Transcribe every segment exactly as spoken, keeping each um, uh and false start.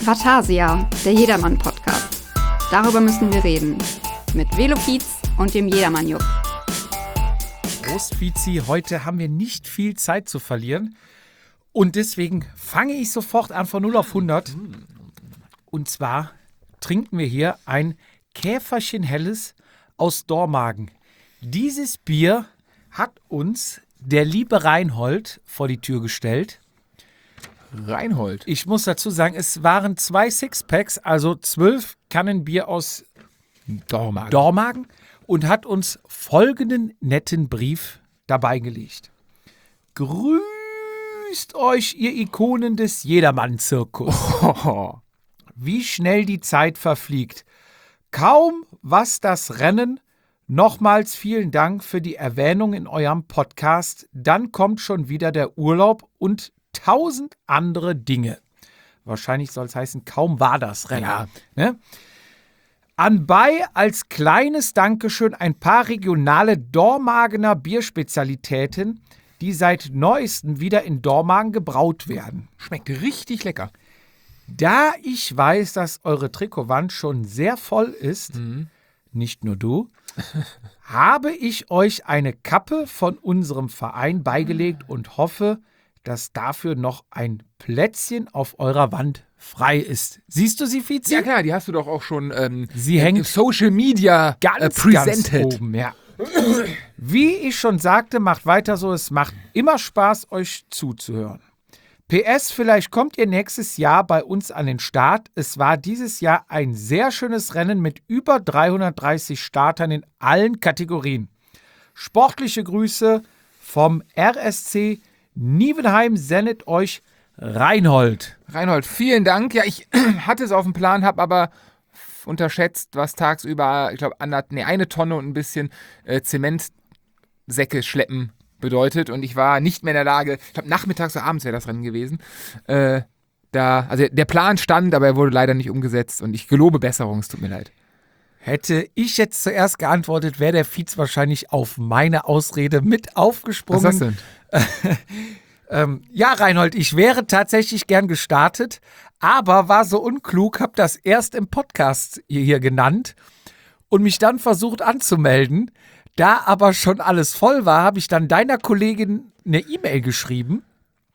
Vatasia, der Jedermann-Podcast. Darüber müssen wir reden. Mit Velofiz und dem Jedermann-Jupp. Prost, Fizi. Heute haben wir nicht viel Zeit zu verlieren. Und deswegen fange ich sofort an von null auf hundert. Und zwar trinken wir hier ein Käferchen Helles aus Dormagen. Dieses Bier hat uns der liebe Reinhold vor die Tür gestellt. Reinhold. Ich muss dazu sagen, es waren zwei Sixpacks, also zwölf Kannen Bier aus Dormagen. Dormagen und hat uns folgenden netten Brief dabei gelegt. Grüßt euch, ihr Ikonen des Jedermann-Zirkus. Oh. Wie schnell die Zeit verfliegt. Kaum was das Rennen. Nochmals vielen Dank für die Erwähnung in eurem Podcast. Dann kommt schon wieder der Urlaub und tausend andere Dinge. Wahrscheinlich soll es heißen, kaum war das Rennen. Ja. Ne? Anbei als kleines Dankeschön ein paar regionale Dormagener Bierspezialitäten, die seit neuestem wieder in Dormagen gebraut werden. Schmeckt richtig lecker. Da ich weiß, dass eure Trikotwand schon sehr voll ist, Mhm. nicht nur du, habe ich euch eine Kappe von unserem Verein beigelegt und hoffe, dass dafür noch ein Plätzchen auf eurer Wand frei ist. Siehst du sie, Fizi? Ja klar, die hast du doch auch schon ähm, Sie im hängt Social Media ganz, äh, presented. ganz oben, ja. Wie ich schon sagte, macht weiter so. Es macht immer Spaß, euch zuzuhören. P S, vielleicht kommt ihr nächstes Jahr bei uns an den Start. Es war dieses Jahr ein sehr schönes Rennen mit über dreihundertdreißig Startern in allen Kategorien. Sportliche Grüße vom R S C Nievenheim sendet euch Reinhold. Reinhold, vielen Dank. Ja, ich hatte es auf dem Plan, habe aber unterschätzt, was tagsüber, ich glaube, nee, eine Tonne und ein bisschen äh, Zementsäcke schleppen bedeutet. Und ich war nicht mehr in der Lage, ich glaube, nachmittags oder abends wäre das Rennen gewesen. Äh, da, also der Plan stand, aber er wurde leider nicht umgesetzt. Und ich gelobe Besserung, es tut mir leid. Hätte ich jetzt zuerst geantwortet, wäre der Fietz wahrscheinlich auf meine Ausrede mit aufgesprungen. Was ist das denn? ähm, ja, Reinhold, ich wäre tatsächlich gern gestartet, aber war so unklug, habe das erst im Podcast hier genannt und mich dann versucht anzumelden. Da aber schon alles voll war, habe ich dann deiner Kollegin eine E-Mail geschrieben.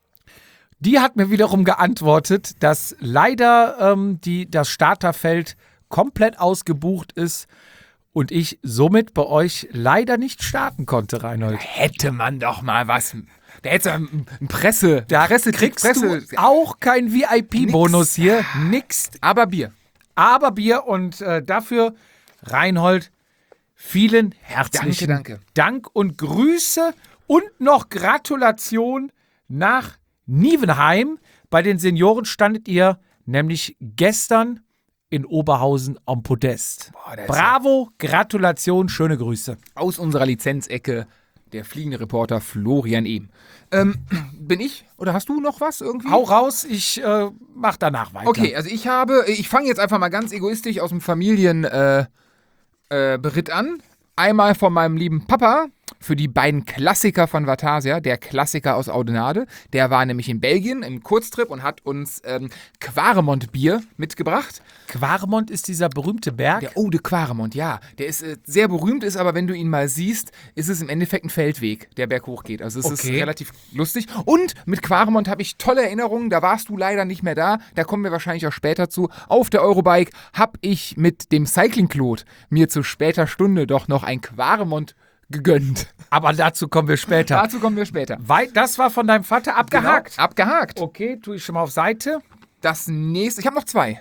Die hat mir wiederum geantwortet, dass leider ähm, die, das Starterfeld komplett ausgebucht ist und ich somit bei euch leider nicht starten konnte, Reinhold. Da hätte man doch mal was. Da hätte ein Presse. Da Presse, kriegst Presse, du auch kein V I P-Bonus hier, nix. Aber Bier. Aber Bier und äh, dafür, Reinhold, vielen herzlichen Danke, danke. Dank und Grüße und noch Gratulation nach Nievenheim. Bei den Senioren standet ihr nämlich gestern in Oberhausen am Podest. Boah, da ist Bravo, Gratulation, schöne Grüße. Aus unserer Lizenzecke der fliegende Reporter Florian Ehm. Ähm, bin ich? Oder hast du noch was irgendwie? Hau raus, ich äh, mach danach weiter. Okay, also ich habe, ich fange jetzt einfach mal ganz egoistisch aus dem Familienberitt äh, äh, Beritt an. Einmal von meinem lieben Papa für die beiden Klassiker von Vatasia, der Klassiker aus Oudenaarde. Der war nämlich in Belgien im Kurztrip und hat uns ähm, Quaremont-Bier mitgebracht. Quaremont ist dieser berühmte Berg. Der Eau de Quaremont, ja. Der ist äh, sehr berühmt, ist aber, wenn du ihn mal siehst, ist es im Endeffekt ein Feldweg, der berghoch geht. Also es Okay. ist relativ lustig. Und mit Quaremont habe ich tolle Erinnerungen. Da warst du leider nicht mehr da. Da kommen wir wahrscheinlich auch später zu. Auf der Eurobike habe ich mit dem Cycling Claude mir zu später Stunde doch noch ein Quaremont gegönnt. Aber dazu kommen wir später. Dazu kommen wir später. Weil das war von deinem Vater abgehakt. Genau, abgehakt. Okay, tue ich schon mal auf Seite. Das nächste, ich habe noch zwei.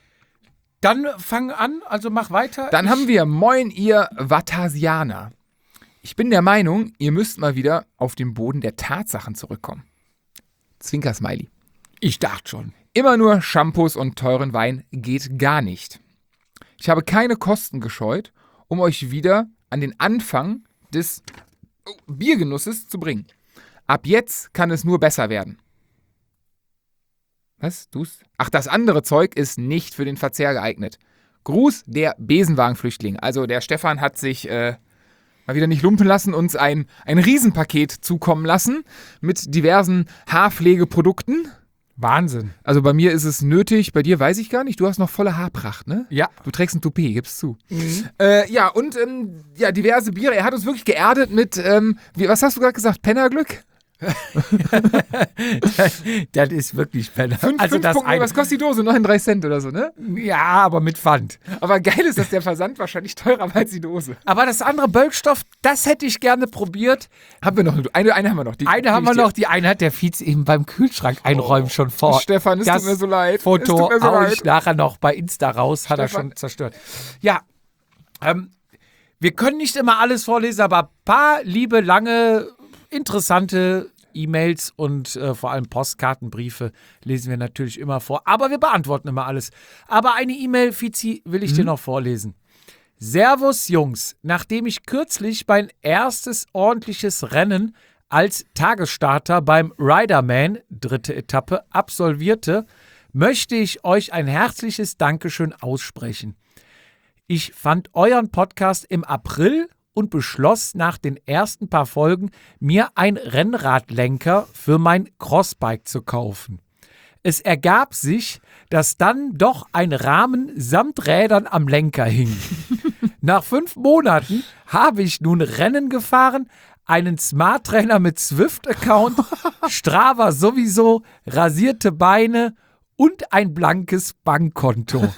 Dann fang an, also mach weiter. Dann ich, haben wir Moin, ihr Vatasianer. Ich bin der Meinung, ihr müsst mal wieder auf den Boden der Tatsachen zurückkommen. Zwinker-Smiley. Ich dachte schon. Immer nur Shampoos und teuren Wein geht gar nicht. Ich habe keine Kosten gescheut, um euch wieder an den Anfang des oh, Biergenusses zu bringen. Ab jetzt kann es nur besser werden. Was? Du's? Ach, das andere Zeug ist nicht für den Verzehr geeignet. Gruß, der Besenwagenflüchtling. Also der Stefan hat sich äh, mal wieder nicht lumpen lassen, uns ein, ein Riesenpaket zukommen lassen mit diversen Haarpflegeprodukten. Wahnsinn. Also bei mir ist es nötig, bei dir weiß ich gar nicht. Du hast noch volle Haarpracht, ne? Ja. Du trägst ein Toupet, gib's zu. Mhm. Äh, ja, und ähm, ja, diverse Biere. Er hat uns wirklich geerdet mit, ähm, wie, was hast du gerade gesagt, Pennerglück? Das ist wirklich Penner. Fünf, also fünf das Punkte, ein, was kostet die Dose? neununddreißig Cent oder so, ne? Ja, aber mit Pfand. Aber geil ist, dass der Versand wahrscheinlich teurer war als die Dose. Aber das andere Bölkstoff, das hätte ich gerne probiert. Haben wir noch eine, eine, eine haben wir noch. Die, Eine haben die wir ich dir- noch, die eine hat der Vize eben beim Kühlschrank einräumen schon vor. Stefan, es das tut mir so leid. Es Foto tut mir so hau leid. ich nachher noch bei Insta raus, hat er Stefan. schon zerstört. Ja, ähm, wir können nicht immer alles vorlesen, aber ein paar liebe, lange, interessante E-Mails und äh, vor allem Postkartenbriefe lesen wir natürlich immer vor. Aber wir beantworten immer alles. Aber eine E-Mail, Fizi, will ich dir noch vorlesen. Servus, Jungs. Nachdem ich kürzlich mein erstes ordentliches Rennen als Tagesstarter beim Riderman, dritte Etappe, absolvierte, möchte ich euch ein herzliches Dankeschön aussprechen. Ich fand euren Podcast im April und beschloss nach den ersten paar Folgen, mir ein Rennradlenker für mein Crossbike zu kaufen. Es ergab sich, dass dann doch ein Rahmen samt Rädern am Lenker hing. Nach fünf Monaten habe ich nun Rennen gefahren, einen Smart Trainer mit Zwift-Account, Strava sowieso, rasierte Beine und ein blankes Bankkonto.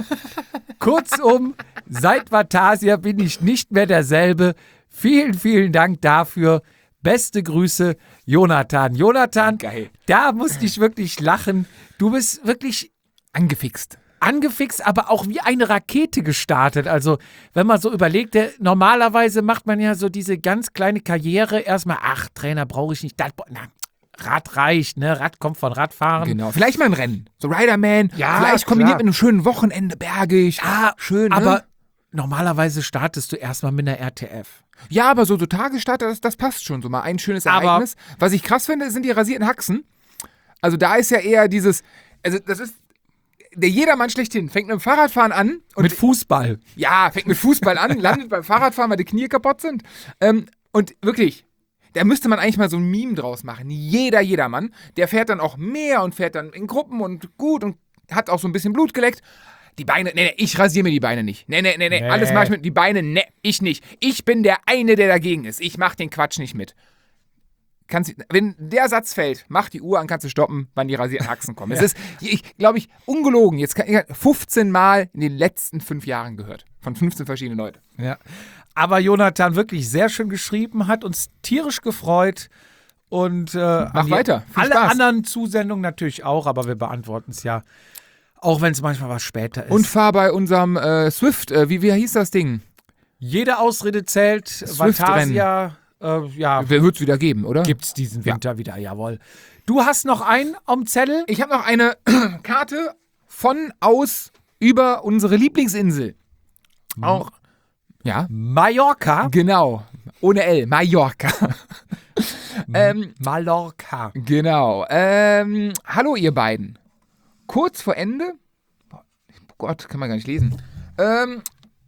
Kurzum, seit Vatasia bin ich nicht mehr derselbe. Vielen, vielen Dank dafür. Beste Grüße, Jonathan. Jonathan, Geil. da musste ich wirklich lachen. Du bist wirklich Angefixt. angefixt, aber auch wie eine Rakete gestartet. Also, wenn man so überlegt, der, normalerweise macht man ja so diese ganz kleine Karriere. Erstmal, ach, Trainer brauche ich nicht. Das, na, Rad reicht, ne? Rad kommt von Radfahren. Genau. Vielleicht mal ein Rennen. So Riderman. Ja, Vielleicht kombiniert klar. mit einem schönen Wochenende, bergig. Ah, schön, ne? aber normalerweise startest du erstmal mit einer R T F. Ja, aber so, so Tagesstarter, das, das passt schon. So mal ein schönes Aber- Ereignis. Was ich krass finde, sind die rasierten Haxen. Also da ist ja eher dieses, also das ist, der Jedermann schlechthin fängt mit dem Fahrradfahren an. Und Mit Fußball. ja, fängt mit Fußball an, landet beim Fahrradfahren, weil die Knie kaputt sind. Ähm, und wirklich, da müsste man eigentlich mal so ein Meme draus machen. Jeder, jedermann, der fährt dann auch mehr und fährt dann in Gruppen und gut und hat auch so ein bisschen Blut geleckt. Die Beine, nee, nee, ich rasiere mir die Beine nicht. Nee, nee, nee, nee, Nee. alles mache ich mit, die Beine, nee, ich nicht. Ich bin der eine, der dagegen ist. Ich mache den Quatsch nicht mit. Kannst, wenn der Satz fällt, mach die Uhr an, kannst du stoppen, wann die rasierten Haxen kommen. Es ist, ich glaube ich, ungelogen. Jetzt kann, ich habe fünfzehn Mal in den letzten fünf Jahren gehört. Von fünfzehn verschiedenen Leuten. Ja. Aber Jonathan wirklich sehr schön geschrieben, hat uns tierisch gefreut. Und äh, an die- weiter. Viel alle Spaß. anderen Zusendungen natürlich auch, aber wir beantworten es ja. Auch wenn es manchmal was später ist. Und fahr bei unserem äh, Swift, äh, wie, wie hieß das Ding? jede Ausrede zählt. Swift-Rennen. Vatasia, äh, ja, Wird es wieder geben, oder? gibt's diesen Winter wieder, jawohl. Du hast noch einen am Zettel? Ich habe noch eine Karte von aus über unsere Lieblingsinsel. Auch. Ja, Mallorca. genau. Ohne L. Mallorca. ähm, Mallorca. genau. Ähm, hallo, ihr beiden. Kurz vor Ende. Oh Gott, kann man gar nicht lesen. Ähm,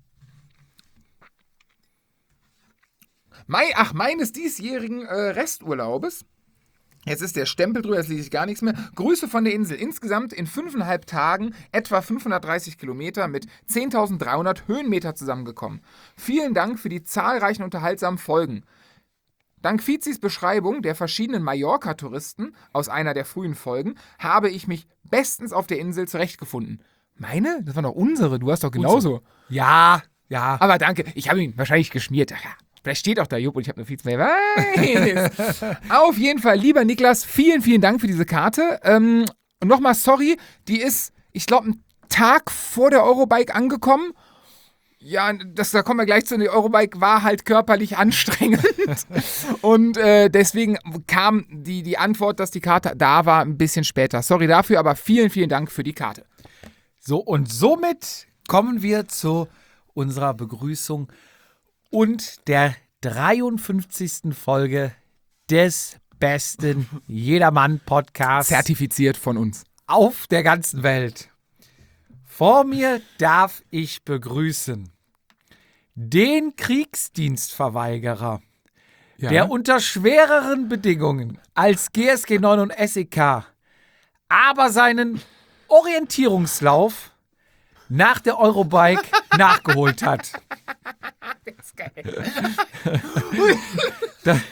Mai, ach, meines diesjährigen äh, Resturlaubes. Jetzt ist der Stempel drüber, jetzt lese ich gar nichts mehr. Grüße von der Insel. Insgesamt in fünfeinhalb Tagen etwa fünfhundertdreißig Kilometer mit zehntausenddreihundert Höhenmeter zusammengekommen. Vielen Dank für die zahlreichen unterhaltsamen Folgen. Dank Fizis Beschreibung der verschiedenen Mallorca-Touristen aus einer der frühen Folgen habe ich mich bestens auf der Insel zurechtgefunden. Meine? Das war doch unsere. Du hast doch genauso. Ja, ja. Aber danke. Ich habe ihn wahrscheinlich geschmiert. Ach ja, vielleicht steht auch da Jupp und ich habe nur Fiz mehr. Weiß. Auf jeden Fall, lieber Niklas, vielen, vielen Dank für diese Karte. Ähm, und nochmal sorry, die ist, ich glaube, einen Tag vor der Eurobike angekommen. Ja, das, da kommen wir gleich zu. Die Eurobike war halt körperlich anstrengend. Und äh, deswegen kam die, die Antwort, dass die Karte da war, ein bisschen später. Sorry dafür, aber vielen, vielen Dank für die Karte. So, und somit kommen wir zu unserer Begrüßung und der dreiundfünfzigsten Folge des besten Jedermann-Podcasts Zertifiziert von uns. auf der ganzen Welt. Vor mir darf ich begrüßen den Kriegsdienstverweigerer, Ja. der unter schwereren Bedingungen als G S G neun und S E K aber seinen Orientierungslauf nach der Eurobike nachgeholt hat. Das ist geil. Das,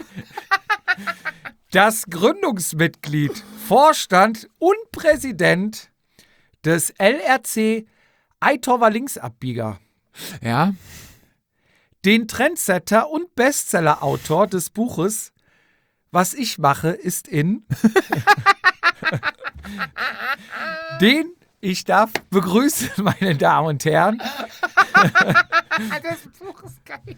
das Gründungsmitglied, Vorstand und Präsident des L R C Eitorfer Linksabbieger, Ja. den Trendsetter und Bestsellerautor des Buches Was ich mache, ist in, den ich darf begrüßen, meine Damen und Herren. Das Buch ist geil.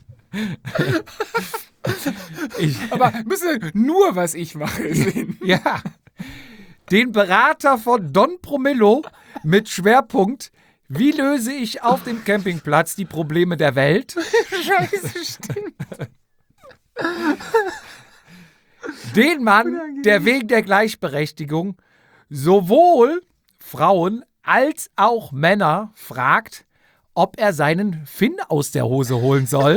Ich, Aber müssen nur, was ich mache, sehen. ja, den Berater von Don Promillo mit Schwerpunkt: Wie löse ich auf dem Campingplatz die Probleme der Welt? Scheiße, stimmt. Den Mann, der wegen der Gleichberechtigung sowohl Frauen als auch Männer fragt, ob er seinen Finn aus der Hose holen soll.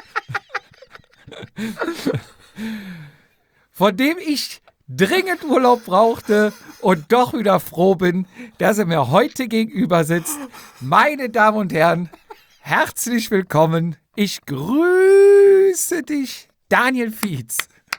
Von dem ich dringend Urlaub brauchte und doch wieder froh bin, dass er mir heute gegenüber sitzt. Meine Damen und Herren, herzlich willkommen. Ich grüße dich, Daniel Fietz.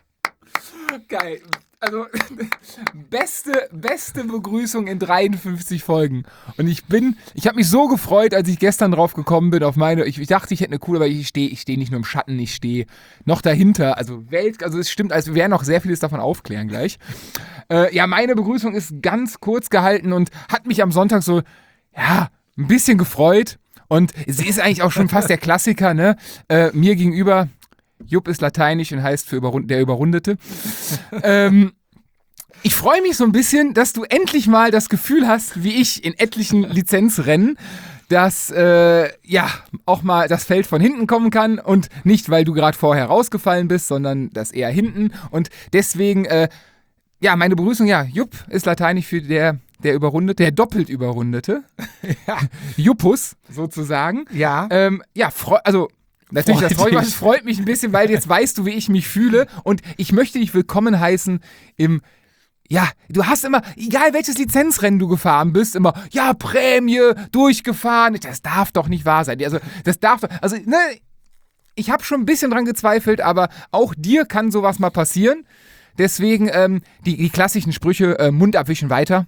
Geil. Also, beste, beste Begrüßung in dreiundfünfzig Folgen. Und ich bin, ich habe mich so gefreut, als ich gestern drauf gekommen bin auf meine, ich, ich dachte, ich hätte eine coole, aber ich stehe ich steh nicht nur im Schatten, ich stehe noch dahinter. Also Welt, also es stimmt, also wir werden noch sehr vieles davon aufklären gleich. Äh, ja, meine Begrüßung ist ganz kurz gehalten und hat mich am Sonntag so, ja, ein bisschen gefreut. Und sie ist eigentlich auch schon fast der Klassiker, ne? Äh, mir gegenüber, Jupp ist lateinisch und heißt für Überrund- der Überrundete. ähm, ich freue mich so ein bisschen, dass du endlich mal das Gefühl hast, wie ich in etlichen Lizenzrennen, dass äh, ja auch mal das Feld von hinten kommen kann und nicht, weil du gerade vorher rausgefallen bist, sondern das eher hinten. Und deswegen, äh, ja, meine Begrüßung, ja, Jupp ist lateinisch für der, der Überrundete, der doppelt Überrundete. Ja. Juppus sozusagen. Ja. Ähm, ja, freu- also Natürlich, Freut das freut, dich. das freut mich ein bisschen, weil jetzt weißt du, wie ich mich fühle. Und ich möchte dich willkommen heißen im, ja, du hast immer, egal welches Lizenzrennen du gefahren bist, immer, ja, Prämie, durchgefahren. Das darf doch nicht wahr sein. Also, das darf doch, also, ne, ich habe schon ein bisschen dran gezweifelt, aber auch dir kann sowas mal passieren. Deswegen, ähm, die, die klassischen Sprüche, äh, Mund abwischen weiter.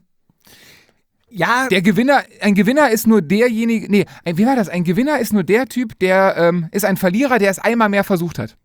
Ja, Der Gewinner, ein Gewinner ist nur derjenige, nee, ein, wie war das? Ein Gewinner ist nur der Typ, der ähm, ist ein Verlierer, der es einmal mehr versucht hat.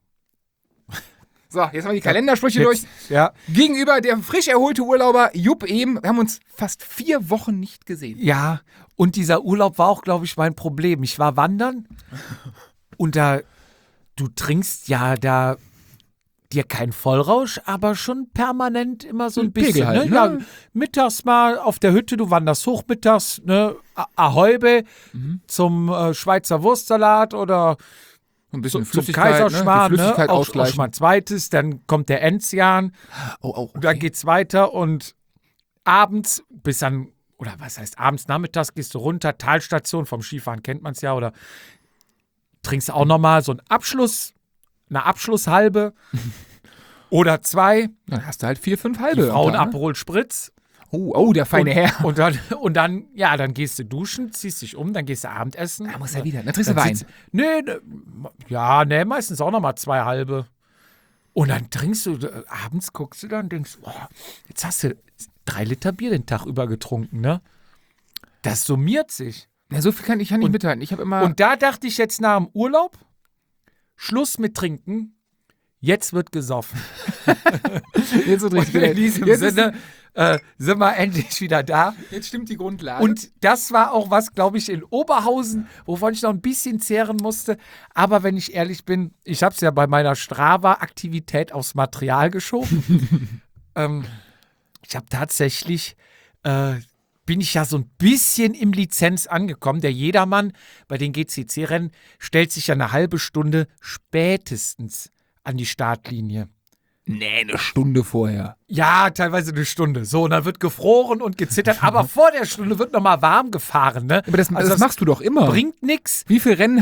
So, jetzt haben wir die Kalendersprüche durch. ja. Gegenüber der frisch erholte Urlauber Jupp eben, wir haben uns fast vier Wochen nicht gesehen. Ja, und dieser Urlaub war auch, glaube ich, mein Problem. Ich war wandern und da, du trinkst ja da dir kein Vollrausch, aber schon permanent immer so ein bisschen. Pegel halt, ne? Ja, ne? mittags mal auf der Hütte, du wanderst hoch mittags, ne? A- Ahäube Mhm. zum äh, Schweizer Wurstsalat oder Ein zu, bisschen zum Flüssigkeit, Kaiserschmarrn, ne? Die Flüssigkeit ne? Auch, auch ausgleichen. schon mal ein zweites, dann kommt der Enzian, Oh, oh, okay. und dann geht's weiter und abends bis dann, oder was heißt abends, nachmittags gehst du runter, Talstation, vom Skifahren kennt man es ja, oder trinkst auch nochmal so einen Abschluss, eine Abschlusshalbe oder zwei, Dann hast du halt vier, fünf die halbe. am Frauen Tag, ne? Aperol Spritz. Oh, oh, der feine und, Herr. Und dann, und dann, ja, dann gehst du duschen, ziehst dich um, dann gehst du Abendessen. Da muss er wieder. Dann trinkst du Dann Wein. sitzt- Nee, ne, ja, ne, meistens auch nochmal zwei halbe. Und dann trinkst du, äh, abends guckst du dann und denkst, boah, jetzt hast du drei Liter Bier den Tag über getrunken, ne? Das summiert sich. Ja, so viel kann ich ja nicht Und- mithalten. Ich habe immer. Und da dachte ich jetzt nach dem Urlaub, Schluss mit Trinken, jetzt wird gesoffen. jetzt, so Und in diesem jetzt, ist- Sinne äh, sind wir endlich wieder da. jetzt stimmt die Grundlage. Und das war auch was, glaube ich, in Oberhausen, wovon ich noch ein bisschen zehren musste. Aber wenn ich ehrlich bin, ich habe es ja bei meiner Strava-Aktivität aufs Material geschoben. ähm, ich habe tatsächlich, äh, bin ich ja so ein bisschen im Lizenz angekommen. Der Jedermann bei den G C C-Rennen stellt sich ja eine halbe Stunde spätestens an die Startlinie. nee, eine Stunde vorher. Ja, teilweise eine Stunde. So, und dann wird gefroren und gezittert. Aber vor der Stunde wird nochmal warm gefahren, ne? Aber das, Also das machst du doch immer. bringt nix. Wie viele Rennen habe ich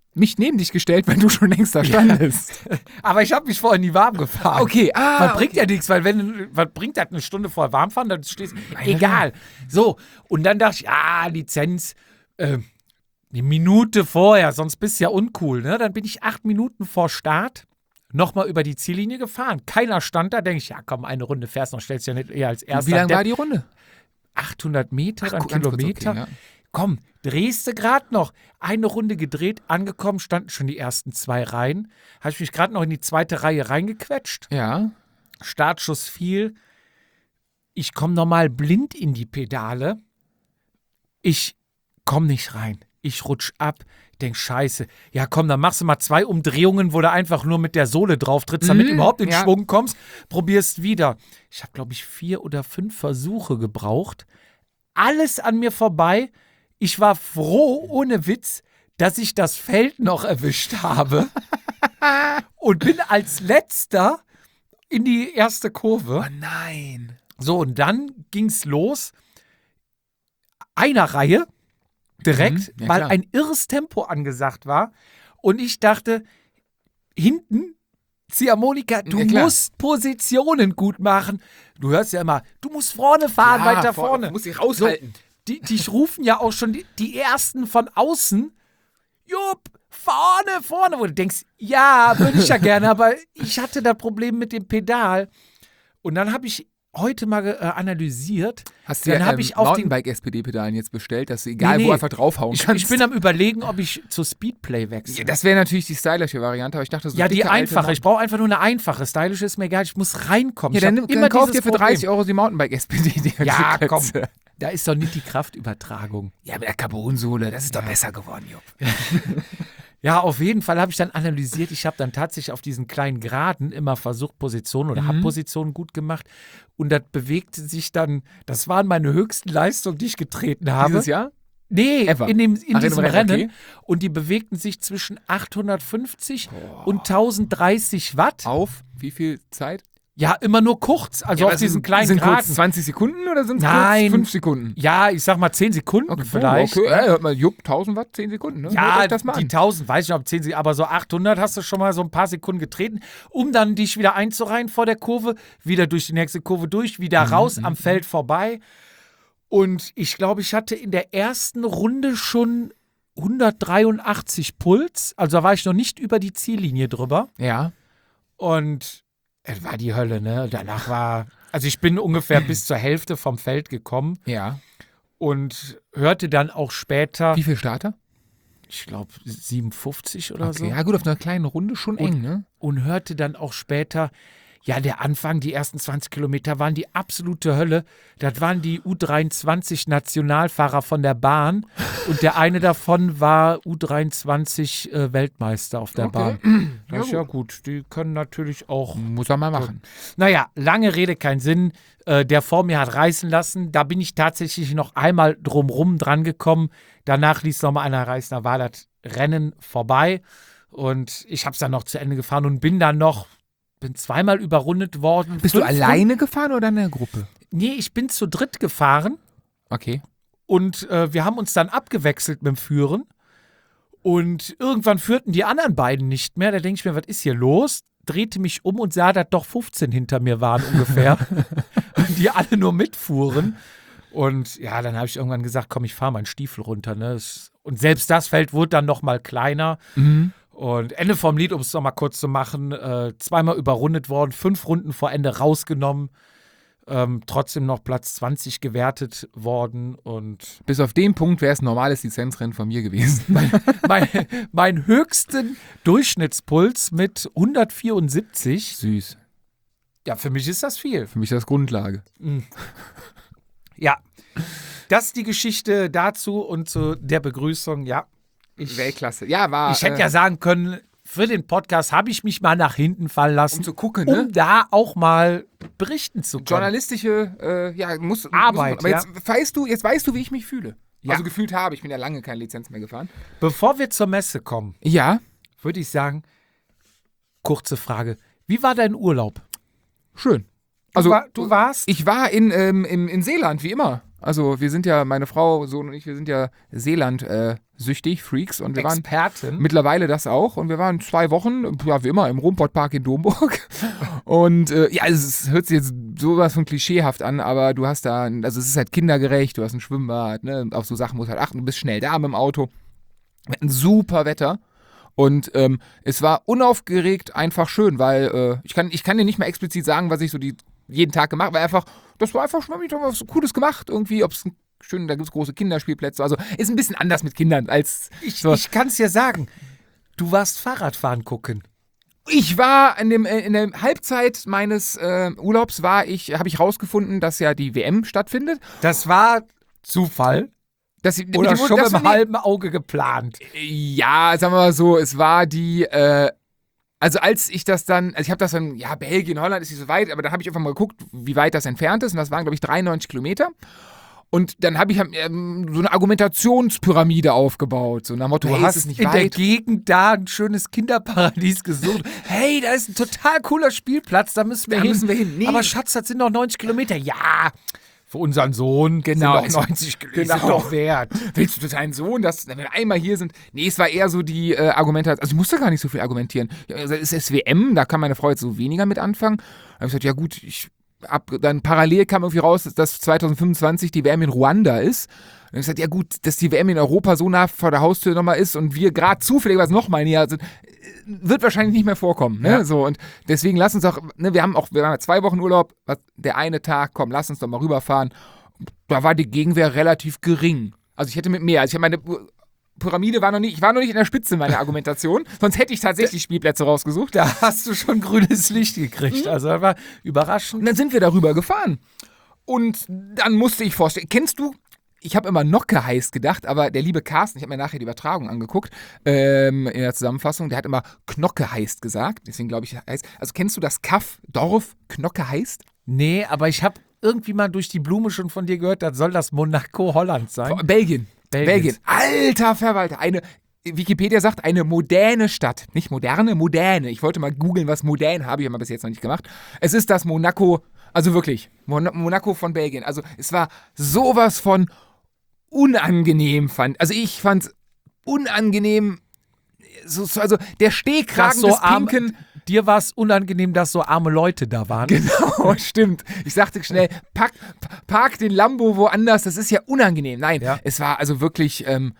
mich neben dich gestellt, weil du schon längst da standest. Aber ich habe mich vorher nie warm gefahren. Okay, ah, Was bringt okay. ja nichts, weil wenn, was bringt das eine Stunde vorher warm fahren, dann stehst egal. So, und dann dachte ich, ah, Lizenz, äh, eine Minute vorher, sonst bist du ja uncool, ne? Dann bin ich acht Minuten vor Start nochmal über die Ziellinie gefahren. Keiner stand da, denke ich, ja komm, eine Runde fährst noch, stellst du ja nicht eher als erster. Wie lang Depp. war die Runde? achthundert Meter, Ach, dann guck, ganz kurz, Kilometer. okay, ja. Komm, drehst du gerade noch. Eine Runde gedreht, angekommen, standen schon die ersten zwei Reihen. Habe ich mich gerade noch in die zweite Reihe reingequetscht. Ja. Startschuss fiel. Ich komme normal blind in die Pedale. Ich komme nicht rein. Ich rutsch ab. Ich denke, scheiße. Ja, komm, dann machst du mal zwei Umdrehungen, wo du einfach nur mit der Sohle drauf trittst, damit Mhm, du überhaupt in ja. Schwung kommst. Probierst wieder. Ich habe, glaube ich, vier oder fünf Versuche gebraucht. Alles an mir vorbei. Ich war froh, ohne Witz, dass ich das Feld noch erwischt habe. Und bin als Letzter in die erste Kurve. Oh nein. So, und dann ging's los. Einer Reihe direkt, Mhm, ja, weil klar. ein irres Tempo angesagt war. Und ich dachte, hinten, Ziehharmonika, du Ja, klar. musst Positionen gut machen. Du hörst ja immer, du musst vorne fahren, Ja, weiter vor- vorne. muss ich raushalten. So, die, die rufen ja auch schon die, die Ersten von außen. Jupp, vorne, vorne. Wo du denkst, ja, würde ich ja gerne, aber ich hatte da Problem mit dem Pedal. Und dann habe ich heute mal äh, analysiert. Hast du Dann ja hab ähm, ich auf den- Mountainbike-S P D-Pedalen jetzt bestellt, dass du egal Nee, wo nee. einfach draufhauen Ich, kannst? ich bin am Überlegen, ob ich zu Speedplay wechsle. ja, das wäre natürlich die stylische Variante, aber ich dachte so Ja, die dicke, alte einfache. Ich Mountain- brauche einfach nur eine einfache. Stylisch ist mir egal. Ich muss reinkommen. Ja, ich dann, hab dann immer kauf dieses dir für Problem. dreißig Euro die Mountainbike-S P D. die Ja, Klötze. komm. Da ist doch nicht die Kraftübertragung. Ja, mit der Carbonsohle, das ist doch besser geworden, Jupp. Ja, auf jeden Fall habe ich dann analysiert. Ich habe dann tatsächlich auf diesen kleinen Geraden immer versucht, Positionen oder Mhm. habe Positionen gut gemacht. Und das bewegte sich dann, das waren meine höchsten Leistungen, die ich getreten habe. Dieses Jahr? Nee, Ever? in, dem, in Ach, in diesem dem Rennen. Rennen, okay. Und die bewegten sich zwischen achthundertfünfzig und tausenddreißig Watt. Auf wie viel Zeit? Ja, immer nur kurz. Also auf aber diesen sind, kleinen sind kurz Geraden. zwanzig Sekunden oder sind es Nein. kurz fünf Sekunden? Ja, ich sag mal zehn Sekunden Okay, vielleicht. Okay, ja, hört mal, Jupp, tausend Watt, zehn Sekunden, ne? Hört Ja, euch das mal die an. tausend, weiß ich nicht, ob zehn Sekunden, aber so achthundert hast du schon mal so ein paar Sekunden getreten, um dann dich wieder einzureihen vor der Kurve, wieder durch die nächste Kurve durch, wieder Mhm, raus, am Feld vorbei. Und ich glaube, ich hatte in der ersten Runde schon hundertdreiundachtzig Puls, also da war ich noch nicht über die Ziellinie drüber. Ja. Und es war die Hölle, ne? Danach war, also ich bin ungefähr bis zur Hälfte vom Feld gekommen Ja. und hörte dann auch später, Wie viel Starter? ich glaube siebenundfünfzig oder so. Okay, ja gut, auf einer kleinen Runde schon eng, ne? Und hörte dann auch später, ja, der Anfang, die ersten zwanzig Kilometer waren die absolute Hölle. Das waren die U dreiundzwanzig Nationalfahrer von der Bahn und der eine davon war U dreiundzwanzig äh, Weltmeister auf der Okay. Bahn. Ja, Das ist ja gut, die können natürlich auch. Muss er mal machen. Naja, lange Rede, kein Sinn. Äh, der vor mir hat reißen lassen. Da bin ich tatsächlich noch einmal drumrum dran gekommen. Danach ließ noch mal einer reißen. Da war das Rennen vorbei. Und ich habe es dann noch zu Ende gefahren und bin dann noch, bin zweimal überrundet worden. Bist du Fünf alleine gefahren oder in der Gruppe? Runden- Nee, ich bin zu dritt gefahren. Okay. Und äh, wir haben uns dann abgewechselt mit dem Führen. Und irgendwann führten die anderen beiden nicht mehr. Da denke ich mir, was ist hier los? Drehte mich um und sah, dass doch fünfzehn hinter mir waren ungefähr. Und die alle nur mitfuhren. Und ja, dann habe ich irgendwann gesagt, komm, ich fahre meinen Stiefel runter. Ne? Es- Und selbst das Feld wurde dann noch mal kleiner. Mhm. Und Ende vom Lied, um es noch mal kurz zu machen, äh, zweimal überrundet worden, fünf Runden vor Ende rausgenommen. Ähm, trotzdem noch Platz zwanzig gewertet worden. Und Bis auf den Punkt wäre es ein normales Lizenzrennen von mir gewesen. mein, mein höchsten Durchschnittspuls mit hundertvierundsiebzig. Süß. Ja, für mich ist das viel. Für mich ist das Grundlage. Ja, das ist die Geschichte dazu und zu der Begrüßung. Ja, ich, Weltklasse. Ja, war. ich hätte äh, ja sagen können, für den Podcast habe ich mich mal nach hinten fallen lassen, um zu gucken, um ne? da auch mal berichten zu können. Journalistische, äh, ja, muss. Arbeit, muss, aber ja. jetzt weißt du, jetzt weißt du, wie ich mich fühle. Ja. Also gefühlt habe. Ich bin ja lange keine Lizenz mehr gefahren. Bevor wir zur Messe kommen, Ja, würde ich sagen, kurze Frage. Wie war dein Urlaub? schön. Also, Also du, war, du warst? ich war in, ähm, im, in Seeland, wie immer. Also wir sind ja, meine Frau, Sohn und ich, wir sind ja Seeland, äh, süchtig, Freaks. Und wir waren Experten. mittlerweile das auch. Und wir waren zwei Wochen, ja, wie immer, im Rumportpark in Domburg. Und äh, ja, es hört sich jetzt sowas von klischeehaft an, aber du hast da, also es ist halt kindergerecht, du hast ein Schwimmbad, ne? Auf so Sachen musst du halt achten, du bist schnell da mit dem Auto. Wir hatten super Wetter. Und ähm, es war unaufgeregt einfach schön, weil äh, ich, kann, ich kann dir nicht mehr explizit sagen, was ich so die, jeden Tag gemacht habe, weil einfach, das war einfach schon mal was Cooles gemacht, irgendwie, ob es schön, da gibt es große Kinderspielplätze, also ist ein bisschen anders mit Kindern als Ich, so. ich kann es dir sagen, du warst Fahrradfahren gucken. Ich war in, dem, in der Halbzeit meines äh, Urlaubs, war ich, habe ich rausgefunden, dass ja die W M stattfindet. Das war Zufall Dass sie, oder mit dem- schon das mit dem war- halben Auge geplant. Ja, sagen wir mal so, es war die, äh, also als ich das dann, also ich habe das dann, ja, Belgien, Holland ist nicht so weit, aber dann habe ich einfach mal geguckt, wie weit das entfernt ist und das waren, glaube ich, dreiundneunzig Kilometer. Und dann habe ich ähm, so eine Argumentationspyramide aufgebaut, so nach dem Motto, Du hey, hast ist es nicht in der weit? Gegend da ein schönes Kinderparadies gesucht. Hey, da ist ein total cooler Spielplatz, da müssen wir Da hin. müssen wir hin. Nee. Aber Schatz, das sind noch neunzig Kilometer. Ja, für unseren Sohn Genau, sind es- noch neunzig Kilometer genau. doch wert. Willst du deinen Sohn, dass, wenn wir einmal hier sind? Nee, es war eher so die äh, Argumentation, also ich musste gar nicht so viel argumentieren. Ja, also es ist W M, da kann meine Frau jetzt so weniger mit anfangen. Da habe ich gesagt, ja gut, ich ab, dann parallel kam irgendwie raus, dass zwanzig fünfundzwanzig die W M in Ruanda ist. Und dann habe ich gesagt, ja gut, dass die W M in Europa so nah vor der Haustür nochmal ist und wir gerade zufälligerweise nochmal näher sind, wird wahrscheinlich nicht mehr vorkommen. Ne? Ja. So, und deswegen lass uns auch, ne, wir haben auch, wir haben ja zwei Wochen Urlaub, was, der eine Tag, komm, lass uns doch mal rüberfahren. Da war die Gegenwehr relativ gering. Also ich hätte mit mehr, also ich habe meine Pyramide war noch nicht, ich war noch nicht in der Spitze meiner Argumentation, sonst hätte ich tatsächlich Spielplätze rausgesucht. Da hast du schon grünes Licht gekriegt. Also das war überraschend. Und dann sind wir darüber gefahren. Und dann musste ich vorstellen, kennst du, ich habe immer Nocke heiß gedacht, aber der liebe Carsten, ich habe mir nachher die Übertragung angeguckt, ähm, in der Zusammenfassung, der hat immer Knocke heißt gesagt, deswegen glaube ich heißt, also kennst du das Kaff, Dorf Knocke heißt? Nee, aber ich habe irgendwie mal durch die Blume schon von dir gehört, das soll das Monaco Holland sein. Belgien. Belgien. Belgien. Alter Verwalter, eine, Wikipedia sagt, eine moderne Stadt. Nicht moderne, moderne. Ich wollte mal googeln, was modern, habe ich aber bis jetzt noch nicht gemacht. Es ist das Monaco, also wirklich, Mon- Monaco von Belgien. Also es war sowas von unangenehm, fand. Also ich fand es unangenehm, so, so, also der Stehkragen so des arm- pinken... Dir war es unangenehm, dass so arme Leute da waren. Genau, stimmt. Ich sagte schnell, pack, park den Lambo woanders, das ist ja unangenehm. Nein, Ja. es war also wirklich, ähm,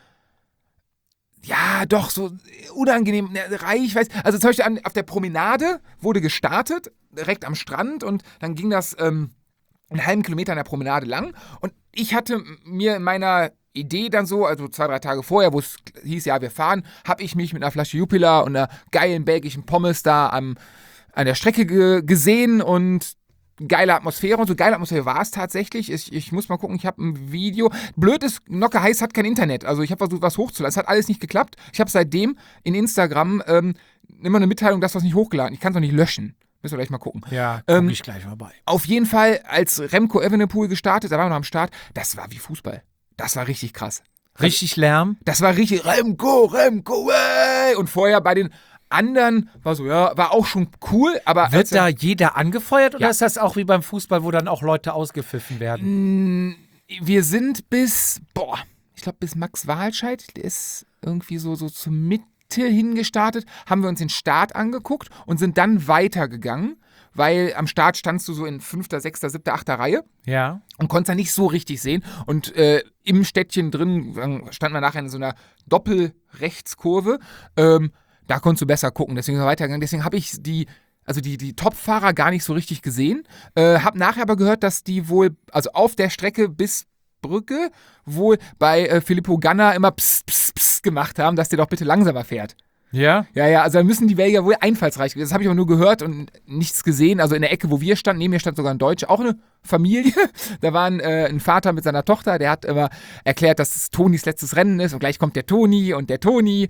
ja, doch, so unangenehm, ne, reich, weiß. Also zum Beispiel an, auf der Promenade wurde gestartet, direkt am Strand und dann ging das ähm, einen halben Kilometer an der Promenade lang und ich hatte mir in meiner Idee dann so, also zwei, drei Tage vorher, wo es hieß, ja, wir fahren, habe ich mich mit einer Flasche Jupiler und einer geilen belgischen Pommes da am, an der Strecke ge- gesehen und geile Atmosphäre und so geile Atmosphäre war es tatsächlich. Ich, ich muss mal gucken, ich habe ein Video. Blöd ist, Nocke heiß hat kein Internet. Also ich habe versucht, was hochzuladen. Es hat alles nicht geklappt. Ich habe seitdem in Instagram ähm, immer eine Mitteilung, dass was nicht hochgeladen. Ich kann es noch nicht löschen. Müssen wir gleich mal gucken. Ja, Ähm, guck ich gleich vorbei. Auf jeden Fall, als Remco Evenepoel gestartet, da waren wir noch am Start, das war wie Fußball. Das war richtig krass. Richtig Lärm. Das war richtig Remco, Remco, ey! Und vorher bei den anderen war so, ja, war auch schon cool, aber als Wird er- da jeder angefeuert oder Ja. ist das auch wie beim Fußball, wo dann auch Leute ausgepfiffen werden? wir sind bis, boah, ich glaube bis Max Walscheid, der ist irgendwie so, so zur Mitte hingestartet, haben wir uns den Start angeguckt und sind dann weitergegangen, weil am Start standst du so in fünfter, sechster, siebter, achter Reihe Ja. und konntest da nicht so richtig sehen. Und äh, im Städtchen drin dann standen wir nachher in so einer Doppelrechtskurve. Ähm, da konntest du besser gucken, deswegen sind wir weitergegangen. Deswegen habe ich die, also die, die Top-Fahrer gar nicht so richtig gesehen. Äh, habe nachher aber gehört, dass die wohl, also auf der Strecke bis Brücke, wohl bei äh, Filippo Ganna immer pss, pss, pss gemacht haben, dass der doch bitte langsamer fährt. Ja? Ja, ja, also da müssen die Belgier wohl einfallsreich gewesen. Das habe ich aber nur gehört und nichts gesehen. Also in der Ecke, wo wir standen, neben mir stand sogar ein Deutscher, auch eine Familie. Da war ein, äh, ein Vater mit seiner Tochter, der hat immer erklärt, dass es Tonis letztes Rennen ist und gleich kommt der Toni und der Toni.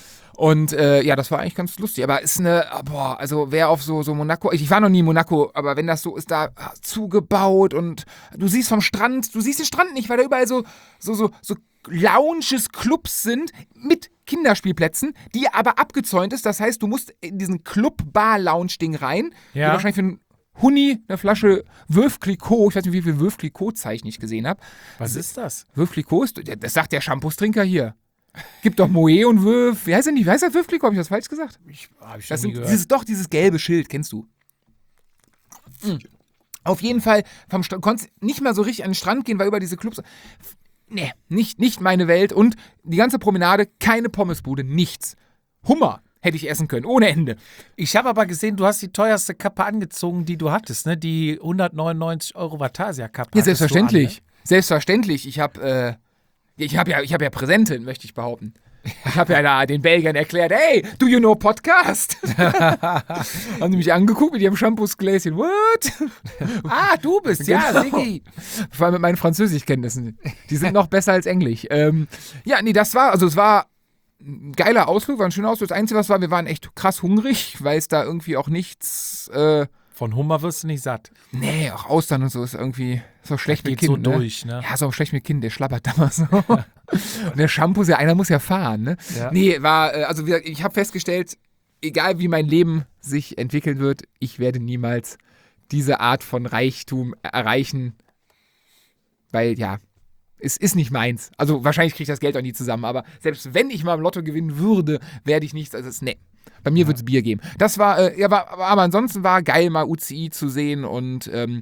Und äh, ja, das war eigentlich ganz lustig. Aber ist eine, boah, also wer auf so, so Monaco, ich, ich war noch nie in Monaco, aber wenn das so ist, da ah, zugebaut und du siehst vom Strand, du siehst den Strand nicht, weil da überall so, so, so, so Lounges, Clubs sind mit Kinderspielplätzen, die aber abgezäunt ist. Das heißt, du musst in diesen Club-Bar-Lounge-Ding rein, Ja. die wahrscheinlich für einen Huni eine Flasche Veuve Clicquot, ich weiß nicht, wie viel Veuve Clicquot-Zeichen ich gesehen habe. Was ist das? Veuve Clicquot ist, das sagt der Shampoos-Trinker hier. Gibt doch Moe und Wöf. Wie heißt denn die? Wie heißt der Wöfkliko? Habe ich das falsch gesagt? Ich, hab ich Das schon nie sind gehört. dieses, doch, dieses gelbe Schild, kennst du. Mhm. Auf jeden Fall, vom St- konntest nicht mal so richtig an den Strand gehen, weil über diese Clubs. Nee, nicht, nicht meine Welt. Und die ganze Promenade, keine Pommesbude, nichts. Hummer hätte ich essen können, ohne Ende. Ich habe aber gesehen, du hast die teuerste Kappe angezogen, die du hattest, ne? Die hundertneunundneunzig Euro Vatasia-Kappe. Ja, hattest du selbstverständlich. an, ne? Selbstverständlich. Ich habe äh, ich hab ja, ich hab ja Präsente, möchte ich behaupten. Ich habe ja da den Belgiern erklärt, hey, do you know Podcast? Haben die mich angeguckt mit ihrem Shampoosgläschen. What? Ah, du bist, ja, Genau. Siggi. Vor allem mit meinen Französischkenntnissen. Die sind noch besser als Englisch. Ähm, ja, nee, das war, also es war ein geiler Ausflug, war ein schöner Ausflug. Das Einzige, was war, wir waren echt krass hungrig, weil es da irgendwie auch nichts, äh, Von Hummer wirst du nicht satt. nee, auch Austern und so ist irgendwie so schlecht Das mit geht Kind. so ne? durch, ne? Ja, ist auch schlecht mit Kind, der schlappert da mal so. Und der Shampoo, ja, einer muss ja fahren, ne? Ja. Nee, war, äh, also wie gesagt, ich habe festgestellt, egal wie mein Leben sich entwickeln wird, ich werde niemals diese Art von Reichtum erreichen, weil, ja, es ist nicht meins. Also wahrscheinlich kriege ich das Geld auch nie zusammen, aber selbst wenn ich mal im Lotto gewinnen würde, werde ich nichts, also es, nee. Bei mir Ja. wird es Bier geben. Das war, äh, ja, aber, aber ansonsten war geil, mal U C I zu sehen und ähm,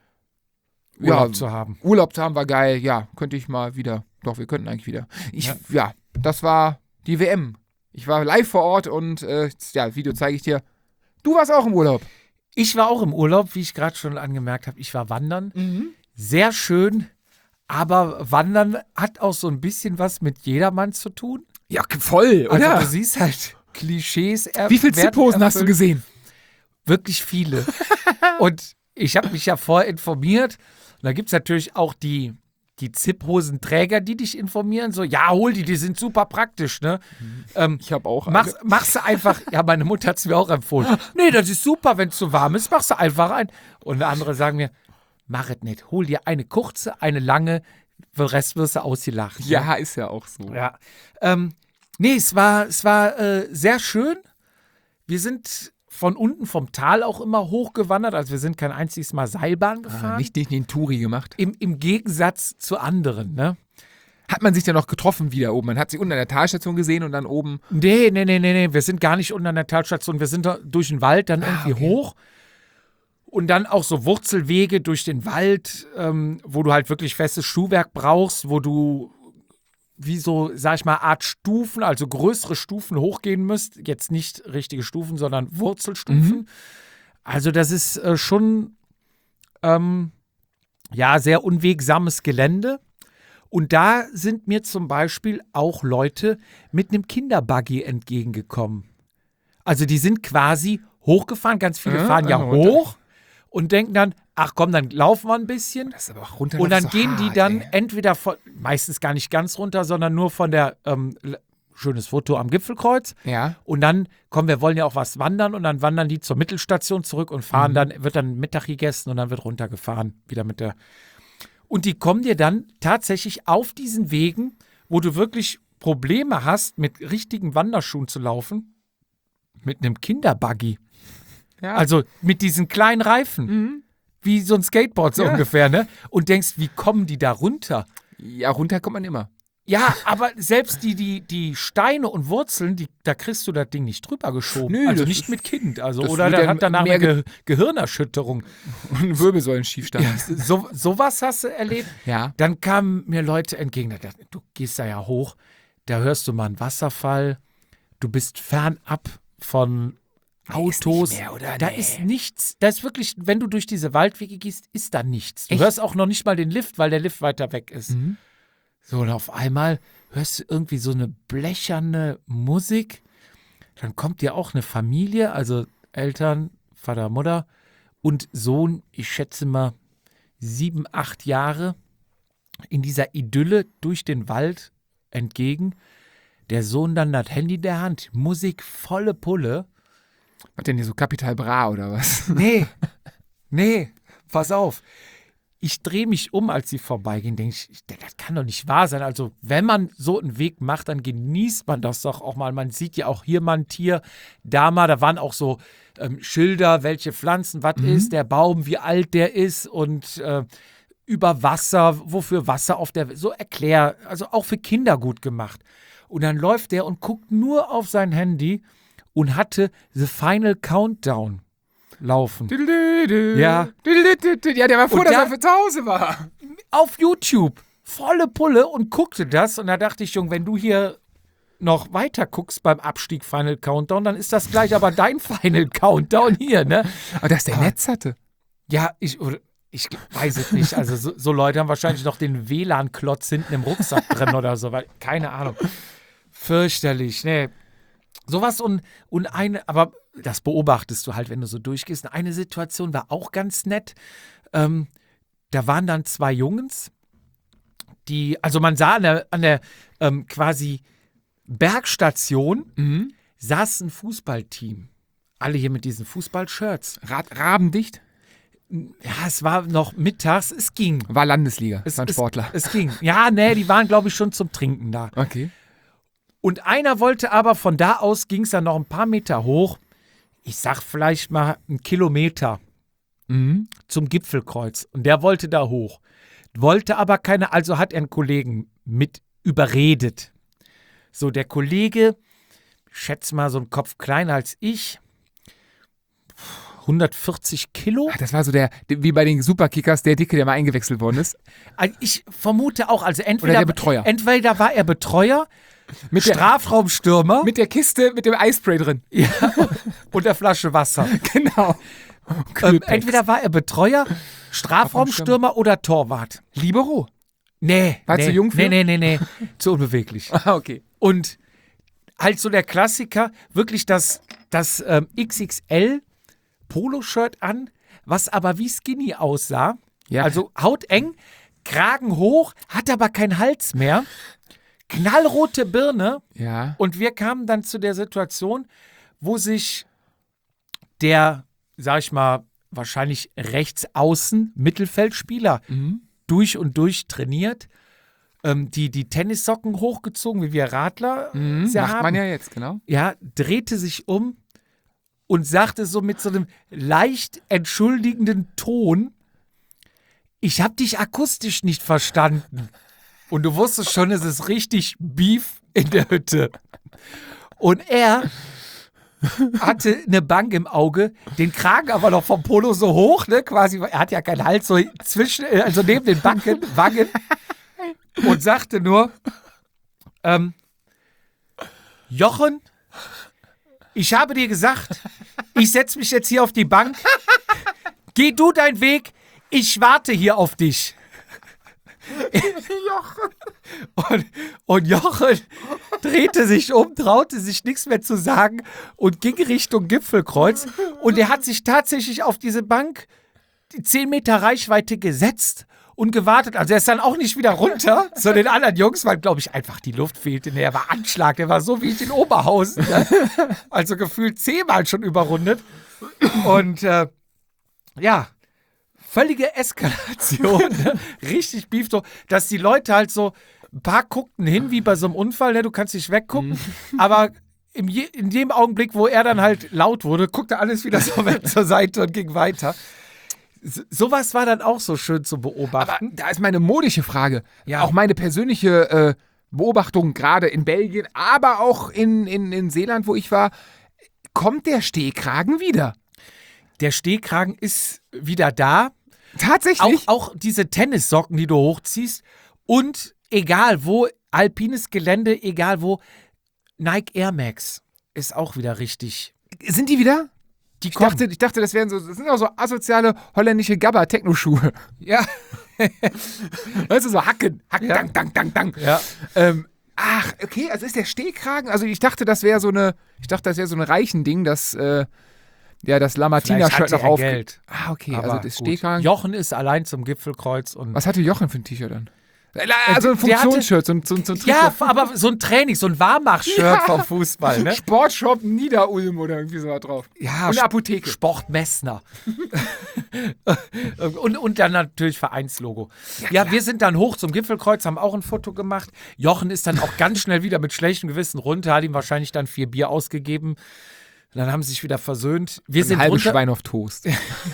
Urlaub ja, zu haben. Urlaub zu haben war geil. Ja, könnte ich mal wieder. Doch, wir könnten eigentlich wieder. Ich, ja. ja, das war die W M. Ich war live vor Ort und äh, ja, Video zeige ich dir. Du warst auch im Urlaub. Ich war auch im Urlaub, wie ich gerade schon angemerkt habe. Ich war wandern. Sehr schön, aber Wandern hat auch so ein bisschen was mit Jedermann zu tun. Ja, voll, Also oder? du siehst halt Klischees. er- Wie viele werden Zipposen hast du erfüllt. gesehen? Wirklich viele. Und ich habe mich ja vorher informiert. Und da gibt es natürlich auch die, die Zip-Hosenträger, die dich informieren. So, ja, hol die, die sind super praktisch, ne? Ähm, Ich habe auch. Mach's, machst du einfach, ja, meine Mutter hat es mir auch empfohlen. Nee, das ist super, wenn es zu warm ist, machst du einfach ein. Und andere sagen mir, mach es nicht, hol dir eine kurze, eine lange, den Rest wirst du ausgelacht. ne? Ja, ist ja auch so. Ja. Ähm, nee, es war, es war äh, sehr schön. Wir sind von unten vom Tal auch immer hochgewandert, also wir sind kein einziges Mal Seilbahn gefahren. Ah, nicht, nicht den Touri gemacht. Im, Im Gegensatz zu anderen, ne? Hat man sich dann noch getroffen wieder oben? Man hat sich unten an der Talstation gesehen und dann oben. Nee, nee, nee, nee, nee. Wir sind gar nicht unten an der Talstation. Wir sind da durch den Wald dann irgendwie okay. hoch. Und dann auch so Wurzelwege durch den Wald, ähm, wo du halt wirklich festes Schuhwerk brauchst, wo du wie so, sag ich mal, Art Stufen, also größere Stufen hochgehen müsst. Jetzt nicht richtige Stufen, sondern Wurzelstufen. Mhm. Also das ist äh, schon, ähm, ja, sehr unwegsames Gelände. Und da sind mir zum Beispiel auch Leute mit einem Kinderbuggy entgegengekommen. Also die sind quasi hochgefahren, ganz viele Ja, fahren ja also runter. hoch und denken dann, ach komm, dann laufen wir ein bisschen. Das ist aber auch runter. Und dann das ist so gehen die hart, dann ey. entweder von, meistens gar nicht ganz runter, sondern nur von der, ähm, schönes Foto am Gipfelkreuz. Ja. Und dann, komm, wir wollen ja auch was wandern und dann wandern die zur Mittelstation zurück und fahren Mhm. dann, wird dann Mittag gegessen und dann wird runtergefahren, wieder mit der. Und die kommen dir dann tatsächlich auf diesen Wegen, wo du wirklich Probleme hast, mit richtigen Wanderschuhen zu laufen, mit einem Kinderbuggy. Ja. Also mit diesen kleinen Reifen, Mhm. wie so ein Skateboard so Ja. ungefähr, ne? Und denkst, wie kommen die da runter? Ja, runter kommt man immer. Ja, aber selbst die, die, die Steine und Wurzeln, die, da kriegst du das Ding nicht drüber geschoben. Nö, also das nicht ist- mit Kind. Also, das oder wird der ja hat danach mehr eine Ge Gehirnerschütterung. Und Wirbelsäulenschiefstand. Ja, so, sowas hast du erlebt. Ja. Dann kamen mir Leute entgegen, da dachte ich, du gehst da ja hoch, da hörst du mal einen Wasserfall, du bist fernab von Autos. nicht mehr, oder? Da Nee. ist nichts. Da ist wirklich, wenn du durch diese Waldwege gehst, ist da nichts. Du Echt? hörst auch noch nicht mal den Lift, weil der Lift weiter weg ist. Mhm. So, und auf einmal hörst du irgendwie so eine blecherne Musik. Dann kommt dir auch eine Familie, also Eltern, Vater, Mutter und Sohn, ich schätze mal sieben, acht Jahre, in dieser Idylle durch den Wald entgegen. Der Sohn dann das Handy in der Hand, Musik volle Pulle. Was denn hier so Kapital Bra oder was? Nee, nee, pass auf. Ich drehe mich um, als sie vorbeigehen, denke ich, das kann doch nicht wahr sein. Also, wenn man so einen Weg macht, dann genießt man das doch auch mal. Man sieht ja auch hier mal ein Tier, da mal, da waren auch so ähm, Schilder, welche Pflanzen, was ist, der Baum, wie alt der ist und äh, über Wasser, wofür Wasser auf der, so erklär, also auch für Kinder gut gemacht. Und dann läuft der und guckt nur auf sein Handy und hatte The Final Countdown laufen. Ja. Ja, der war froh, Und dass da- er für zu Hause war. Auf YouTube. Volle Pulle und guckte das. Und da dachte ich, Junge, wenn du hier noch weiter guckst beim Abstieg Final Countdown, dann ist das gleich aber dein Final Countdown hier, ne? Aber dass der Netz hatte. Ja, ich, oder, ich weiß es nicht. Also so, so Leute haben wahrscheinlich noch den W L A N-Klotz hinten im Rucksack drin oder so, weil, keine Ahnung. Fürchterlich, ne. Sowas und, und eine, aber das beobachtest du halt, wenn du so durchgehst. Eine Situation war auch ganz nett. Ähm, da waren dann zwei Jungs, die, also man sah an der, an der ähm, quasi Bergstation, Mhm. saß ein Fußballteam. Alle hier mit diesen Fußballshirts. Rad, rabendicht. Ja, es war noch mittags, es ging. War Landesliga. Es, war ein Sportler. Es, es ging. Ja, nee, die waren, glaube ich, schon zum Trinken da. Okay. Und einer wollte aber, von da aus ging es dann noch ein paar Meter hoch, ich sag vielleicht mal einen Kilometer Mhm. zum Gipfelkreuz. Und der wollte da hoch. Wollte aber keine, also hat er einen Kollegen mit überredet. So, der Kollege, ich schätze mal so einen Kopf kleiner als ich, hundertvierzig Kilo. Ach, das war so der, wie bei den Superkickers, der Dicke, der mal eingewechselt worden ist. Also ich vermute auch, also entweder, Oder der Betreuer. entweder war er Betreuer, Mit der, Strafraumstürmer mit der Kiste, mit dem Eispray drin. ja, und der Flasche Wasser. Genau. Ähm, Kühlpacks. entweder war er Betreuer, Strafraumstürmer oder Torwart. Libero. Nee. War nee, zu jung für? Nee, nee, nee, nee. Zu unbeweglich. Ah, okay. Und halt so der Klassiker, wirklich das, das ähm, X X L Poloshirt an, was aber wie skinny aussah. Ja. Also hauteng, Kragen hoch, hat aber keinen Hals mehr. Knallrote Birne. Ja. Und wir kamen dann zu der Situation, wo sich der, sag ich mal, wahrscheinlich rechts außen Mittelfeldspieler Mhm. durch und durch trainiert, ähm, die, die Tennissocken hochgezogen, wie wir Radler Mhm. sie Macht haben. man ja jetzt, genau. Ja, drehte sich um und sagte so mit so einem leicht entschuldigenden Ton, ich habe dich akustisch nicht verstanden. Und du wusstest schon, es ist richtig Beef in der Hütte. Und er hatte eine Bank im Auge, den Kragen aber noch vom Polo so hoch, ne, quasi, er hat ja keinen Hals, so zwischen, äh, also neben den Backen, Wangen, und sagte nur, ähm, Jochen, ich habe dir gesagt, ich setze mich jetzt hier auf die Bank, geh du deinen Weg, ich warte hier auf dich. Jochen. Und, und Jochen drehte sich um, traute sich nichts mehr zu sagen und ging Richtung Gipfelkreuz. Und er hat sich tatsächlich auf diese Bank, die zehn Meter Reichweite, gesetzt und gewartet. Also er ist dann auch nicht wieder runter. So den anderen Jungs, weil, glaube ich, einfach die Luft fehlte. Nee, er war Anschlag, der war so wie ich in Oberhausen. Ne? Also gefühlt zehnmal schon überrundet. Und äh, ja, völlige Eskalation, ne? Richtig Beef, so, dass die Leute halt so, ein paar guckten hin, wie bei so einem Unfall, ne? Du kannst nicht weggucken, aber im je, in dem Augenblick, wo er dann halt laut wurde, guckte alles wieder so weg zur Seite und ging weiter. So, sowas war dann auch so schön zu Aber beobachten. da ist meine modische Frage. Ja. Auch meine persönliche äh, Beobachtung, gerade in Belgien, aber auch in, in, in Seeland, wo ich war. Kommt der Stehkragen wieder? Der Stehkragen ist wieder da. Tatsächlich? Auch, auch diese Tennissocken, die du hochziehst. Und egal wo, alpines Gelände, egal wo, Nike Air Max ist auch wieder richtig. Sind die wieder? Die Ich kommen. dachte, ich dachte, das wären so, das sind auch so asoziale holländische Gabba-Techno-Schuhe. Ja. Weißt du, so Hacken. Hack, Ja. dang, dang, dang, dang. Ja. Ähm, ach, okay, also ist der Stehkragen, also ich dachte, das wäre so eine, ich dachte, das wäre so ein Reichen-Ding, dass, äh, ja, das Lamartina-Shirt Vielleicht hatte noch er auf. Geld. Ah, okay, Aber also das gut. Stehkragen. Jochen ist allein zum Gipfelkreuz und. Was hatte Jochen für ein T-Shirt an? Also ein der hatte- Funktionsshirt, so ein, so ein, so ein Ja, Trikot. aber so ein Training, so ein Warmach-Shirt Ja. vom Fußball, ne? Sportshop Niederulm oder irgendwie so was drauf. Ja, Und eine Apotheke. Sport Messner. und, und dann natürlich Vereinslogo. Ja, wir sind dann hoch zum Gipfelkreuz, haben auch ein Foto gemacht. Jochen ist dann auch ganz schnell wieder mit schlechtem Gewissen runter, hat ihm wahrscheinlich dann vier Bier ausgegeben. dann haben sie sich wieder versöhnt. Wir Ein sind halbes runter, Schwein auf Toast.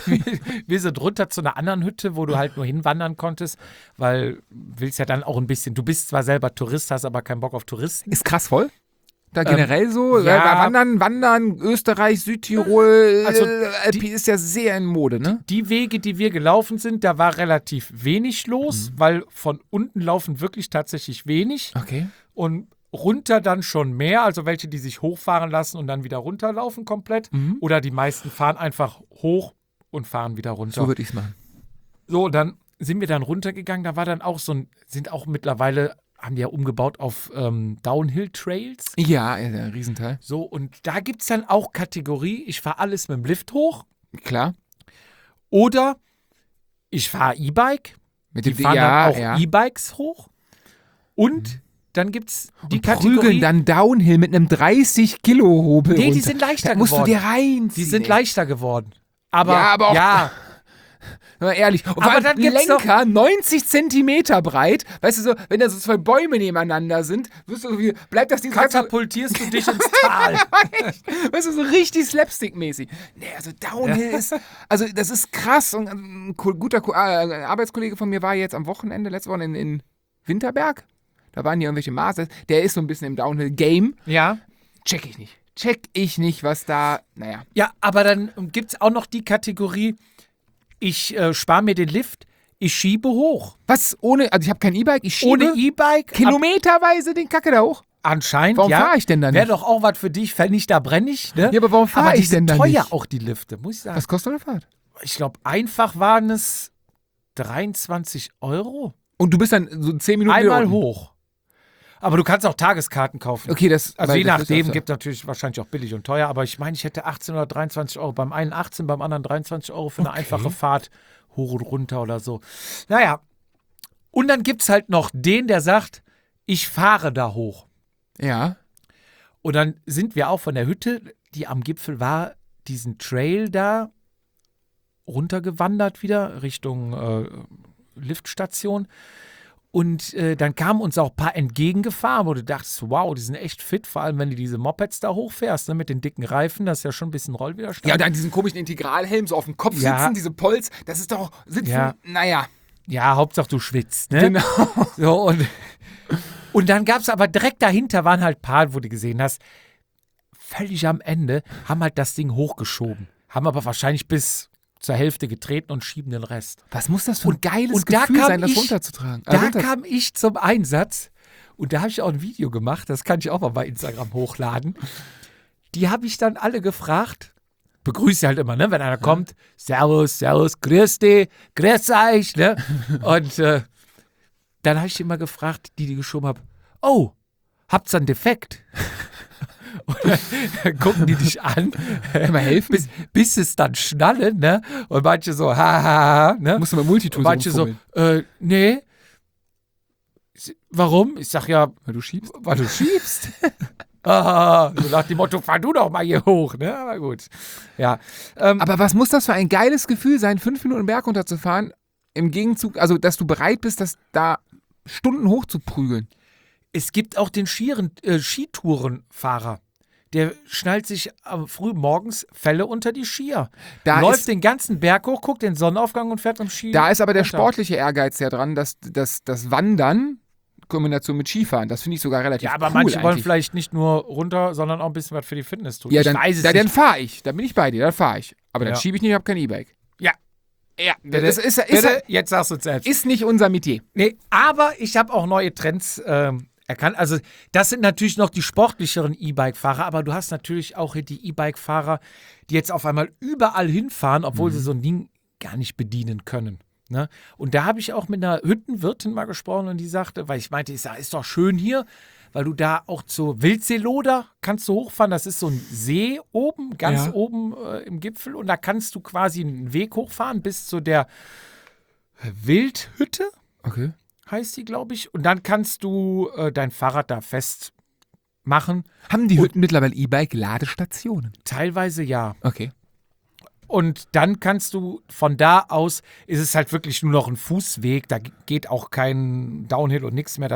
wir sind runter zu einer anderen Hütte, wo du halt nur hinwandern konntest, weil willst ja dann auch ein bisschen, du bist zwar selber Tourist, hast aber keinen Bock auf Touristen. Ist krass voll. Da generell ähm, so, ja. äh, Wandern, Wandern, Österreich, Südtirol, Also äh, die, ist ja sehr in Mode, ne? Die Wege, die wir gelaufen sind, da war relativ wenig los, mhm. weil von unten laufen wirklich tatsächlich wenig. Okay. Und runter dann schon mehr, also welche, die sich hochfahren lassen und dann wieder runterlaufen komplett. Mhm. Oder die meisten fahren einfach hoch und fahren wieder runter. So würde ich es machen. So, dann sind wir dann runtergegangen, da war dann auch so ein, sind auch mittlerweile, haben die ja umgebaut auf ähm, Downhill-Trails. Ja, ja, ein Riesenteil. So, und da gibt es dann auch Kategorie, ich fahre alles mit dem Lift hoch. Klar. Oder ich fahre E-Bike. Mit die dem fahren ja, dann auch ja. E-Bikes hoch. Und mhm. dann gibt es die und Kategorie. Prügeln dann Downhill mit einem dreißig Kilo Hobel Nee, runter. die sind leichter da musst geworden. Musst du dir reinziehen. Die sind ey. leichter geworden. Aber, ja, aber auch, ja. Mal ehrlich. Und aber dann dann gibt's Lenker, neunzig Zentimeter breit. Weißt du so, wenn da so zwei Bäume nebeneinander sind, wirst du irgendwie, bleibt das Ding so katapultierst du dich ins Tal. Weißt du, so richtig Slapstick-mäßig. Nee, also Downhill ist, also das ist krass. Und ein guter äh, Arbeitskollege von mir war jetzt am Wochenende, letzte Woche in, in Winterberg. Da waren die irgendwelche Masters. Der ist so ein bisschen im Downhill-Game. Ja. Check ich nicht. Check ich nicht, was da, naja. Ja, aber dann gibt es auch noch die Kategorie, ich äh, spare mir den Lift, ich schiebe hoch. Was? Ohne, also ich habe kein E-Bike, ich schiebe Ohne E-Bike? Kilometerweise den Kacke da hoch? Anscheinend, warum ja. Warum fahre ich denn da nicht? Wäre doch auch was für dich, wenn nicht, da brenne ich, ne? Ja, aber warum fahre ich denn da nicht? Aber die sind teuer auch, die Lifte, muss ich sagen. Was kostet eine Fahrt? Ich glaube, einfach waren es dreiundzwanzig Euro. Und du bist dann so zehn Minuten Einmal unten. hoch. Aber du kannst auch Tageskarten kaufen. Okay, das Also je das nachdem, gibt natürlich wahrscheinlich auch billig und teuer, aber ich meine, ich hätte achtzehn oder dreiundzwanzig Euro. Beim einen achtzehn, beim anderen dreiundzwanzig Euro für eine Okay. einfache Fahrt hoch und runter oder so. Naja, und dann gibt es halt noch den, der sagt, ich fahre da hoch. Ja. Und dann sind wir auch von der Hütte, die am Gipfel war, diesen Trail da runtergewandert wieder Richtung äh, Liftstation. Und äh, dann kamen uns auch ein paar entgegengefahren, wo du dachtest, wow, die sind echt fit, vor allem wenn du diese Mopeds da hochfährst, ne, mit den dicken Reifen, das ist ja schon ein bisschen Rollwiderstand. Ja, dann diesen komischen Integralhelm so auf dem Kopf Ja. sitzen, diese Polz, das ist doch, sitzen, Ja. naja. Ja, Hauptsache du schwitzt, ne? Genau. So, und, und dann gab es aber direkt dahinter waren halt ein paar, wo du gesehen hast, völlig am Ende, haben halt das Ding hochgeschoben. Haben aber wahrscheinlich bis zur Hälfte getreten und schieben den Rest. Was muss das für ein Und- geiles und da Gefühl kam sein, das ich- runterzutragen? Äh, Da runter- kam ich zum Einsatz und da habe ich auch ein Video gemacht, das kann ich auch mal bei Instagram hochladen. Die habe ich dann alle gefragt, begrüße halt immer, ne, wenn einer kommt, Servus, Servus, grüß dich, grüß euch, ne? Und äh, dann habe ich immer gefragt, die, die geschoben haben, oh, habt's einen Defekt? Und dann, dann gucken die dich an, Kann man helfen? bis, bis es dann schnallen, ne? Und manche so, haha, ne? Musst du mal Multitool Und manche so, äh, nee. Warum? Ich sag ja, weil du schiebst. weil du schiebst. ah, so nach dem Motto, fahr du doch mal hier hoch, ne? Aber gut. Ja. Ähm, Aber was muss das für ein geiles Gefühl sein, fünf Minuten Berg runterzufahren, im Gegenzug, also dass du bereit bist, das da Stunden hoch zu prügeln? es gibt auch den Skieren, äh, Skitourenfahrer. Der schnallt sich äh, früh morgens Felle unter die Skier. Da läuft ist- den ganzen Berg hoch, guckt den Sonnenaufgang und fährt am Ski. Da ist aber der runter. sportliche Ehrgeiz ja dran, dass das dass Wandern, Kombination mit Skifahren, das finde ich sogar relativ Ja, aber cool manche wollen eigentlich. vielleicht nicht nur runter, sondern auch ein bisschen was für die Fitness tun. Ja, ich dann, weiß es da, dann nicht. fahre ich. Da bin ich bei dir, dann fahre ich. Aber dann Ja. schiebe ich nicht, ich habe kein E-Bike. Ja. Ja, Bitte, das ist, ist, bitte, ist, jetzt sagst du es selbst. ist nicht unser Metier. Nee, aber ich habe auch neue Trends ähm, erkannt. Also das sind natürlich noch die sportlicheren E-Bike-Fahrer, aber du hast natürlich auch hier die E-Bike-Fahrer, die jetzt auf einmal überall hinfahren, obwohl Mhm. sie so ein Ding gar nicht bedienen können. Ne? Und da habe ich auch mit einer Hüttenwirtin mal gesprochen und die sagte, weil ich meinte, ich sag, ist doch schön hier, weil du da auch zur Wildseeloder kannst du hochfahren. Das ist so ein See oben, ganz Ja. oben äh, im Gipfel und da kannst du quasi einen Weg hochfahren bis zu der Wildhütte. Okay. Heißt die, glaube ich. Und dann kannst du äh, dein Fahrrad da festmachen. Haben die Hütten mittlerweile E-Bike-Ladestationen? Teilweise ja. Okay. Und dann kannst du von da aus, ist es halt wirklich nur noch ein Fußweg. Da geht auch kein Downhill und nichts mehr. Das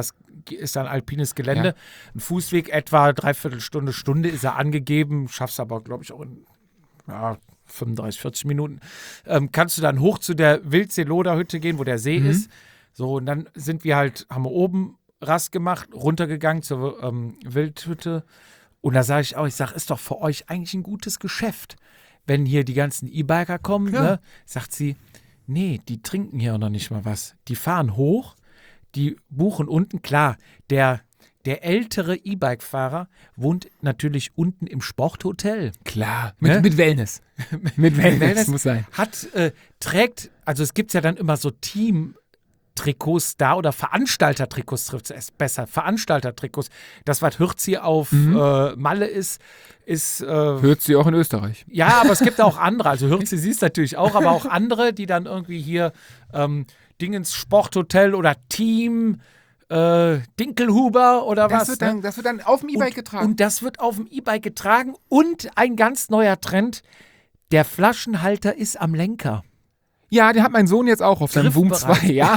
ist dann alpines Gelände. Ja. Ein Fußweg etwa dreiviertel Stunde, Stunde ist er angegeben. Schaffst aber, glaube ich, auch in ja, fünfunddreißig, vierzig Minuten. Ähm, kannst du dann hoch zu der Wildsee-Loder-Hütte gehen, wo der See Mhm. ist. So, und dann sind wir halt, haben wir oben Rast gemacht, runtergegangen zur ähm, Wildhütte. Und da sage ich auch, ich sage, ist doch für euch eigentlich ein gutes Geschäft, wenn hier die ganzen E-Biker kommen. Ja. Ne? Sagt sie, nee, die trinken hier noch nicht mal was. Die fahren hoch, die buchen unten. Klar, der, der ältere E-Bike-Fahrer wohnt natürlich unten im Sporthotel. Klar. Mit, Ne? mit Wellness. mit Wellness, Wellness muss sein. Hat, äh, trägt, also es gibt ja dann immer so Team- Trikots da oder Veranstaltertrikots trifft es besser. Veranstaltertrikots. Das, was Hürzi auf Mhm. äh, Malle ist, ist. Äh, Hört sie auch in Österreich. ja, aber es gibt auch andere. Also Hürzi siehst du natürlich auch, aber auch andere, die dann irgendwie hier ähm, Dingens Sporthotel oder Team äh, Dinkelhuber oder Das was. wird, ne? dann, das wird dann auf dem E-Bike und, getragen. Und das wird auf dem E-Bike getragen. Und ein ganz neuer Trend: der Flaschenhalter ist am Lenker. Ja, den hat mein Sohn jetzt auch auf seinem Boom Griffbereit. zwei. Ja,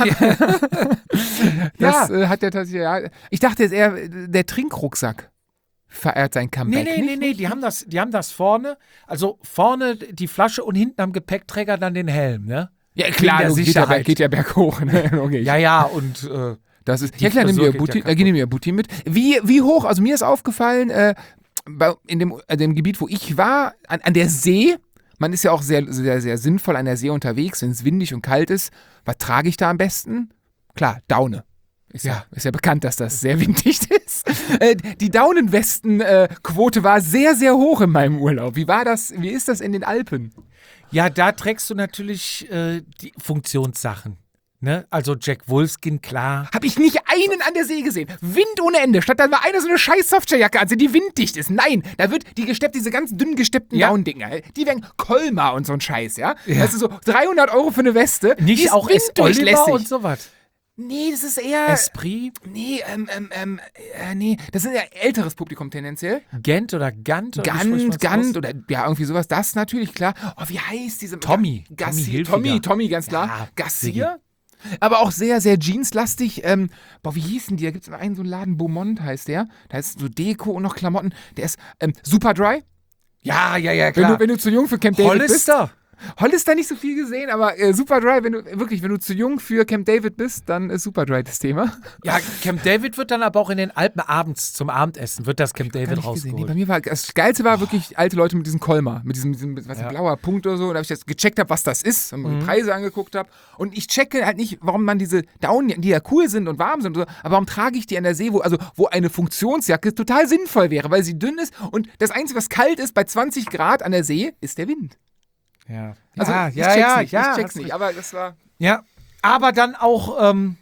das Ja. äh, hat er tatsächlich. Ja. Ich dachte jetzt eher, äh, der Trinkrucksack verehrt sein Nee, Comeback. nee, nee, nee, die haben das, die haben das vorne, also vorne die Flasche und hinten am Gepäckträger dann den Helm, ne? Ja, Wegen klar, der du, geht, ja, Sicherheit. geht ja berghoch. Ne? Okay. Ja, ja, und äh, Das ist, Die ja klar, nimm Frisur dir geht Butti, ja äh, nimm dir Butti mit. Wie, wie hoch, also mir ist aufgefallen, äh, bei, in dem, äh, dem Gebiet, wo ich war, an, an der See, man ist ja auch sehr, sehr, sehr sinnvoll an der See unterwegs, wenn es windig und kalt ist. Was trage ich da am besten? Klar, Daune. Ist ja, Ja. ist ja bekannt, dass das sehr windig ist. äh, die Daunenwesten-Quote war sehr, sehr hoch in meinem Urlaub. Wie war das, wie ist das in den Alpen? ja, da trägst du natürlich äh, die Funktionssachen, ne? Also Jack Wolfskin, klar. Habe ich nicht einen an der See gesehen. Wind ohne Ende. Statt dann mal einer so eine scheiß Softwarejacke anziehen, die winddicht ist. Nein, da wird die gesteppt, diese ganz dünn gesteppten Ja. Down-Dinger. Die werden Kolmar und so ein Scheiß, ja? Das ist so dreihundert Euro für eine Weste. die Nicht ist auch S. Oliver winddurchlässig. und sowas. Nee, das ist eher... Esprit, Nee, ähm, ähm, ähm, äh, nee, das ist ja älteres Publikum tendenziell. Gent oder Gant. Oder wie spricht Gant, man's Gant aus? oder ja, irgendwie sowas, das natürlich, klar. Oh, wie heißt diese... Tommy. Ga- Tommy Gassi, Hilfiger. Tommy, Tommy, ganz klar. Ja, Gassier. Aber auch sehr, sehr jeanslastig. Ähm, boah, wie hießen die? Da gibt es einen so einen Laden, Beaumont heißt der. Da ist so Deko und noch Klamotten. Der ist ähm, Superdry. Ja, ja, ja, Wenn klar. du, wenn du zu jung für Camp David bist. Hollister. Hollister nicht so viel gesehen, aber äh, Superdry, wenn du wirklich, wenn du zu jung für Camp David bist, dann ist Superdry das Thema. Ja, Camp David wird dann aber auch in den Alpen abends zum Abendessen, wird das Camp Gar David nicht gesehen. Nee, rausgeholt. bei mir war das Geilste war wirklich alte Leute mit diesem Kolmar, mit diesem, diesem was Ja. ein blauer Punkt oder so. Da habe ich jetzt gecheckt habe, was das ist und mir die Preise angeguckt habe. Und ich checke halt nicht, warum man diese Down, die ja cool sind und warm sind, und so, aber warum trage ich die an der See, wo also wo eine Funktionsjacke total sinnvoll wäre, weil sie dünn ist und das Einzige, was kalt ist bei zwanzig Grad an der See, ist der Wind. Ja, Also ja, ich ja, check's ja, nicht, ja, ich check's hast nicht, recht. aber das war Ja, aber dann auch, ähm,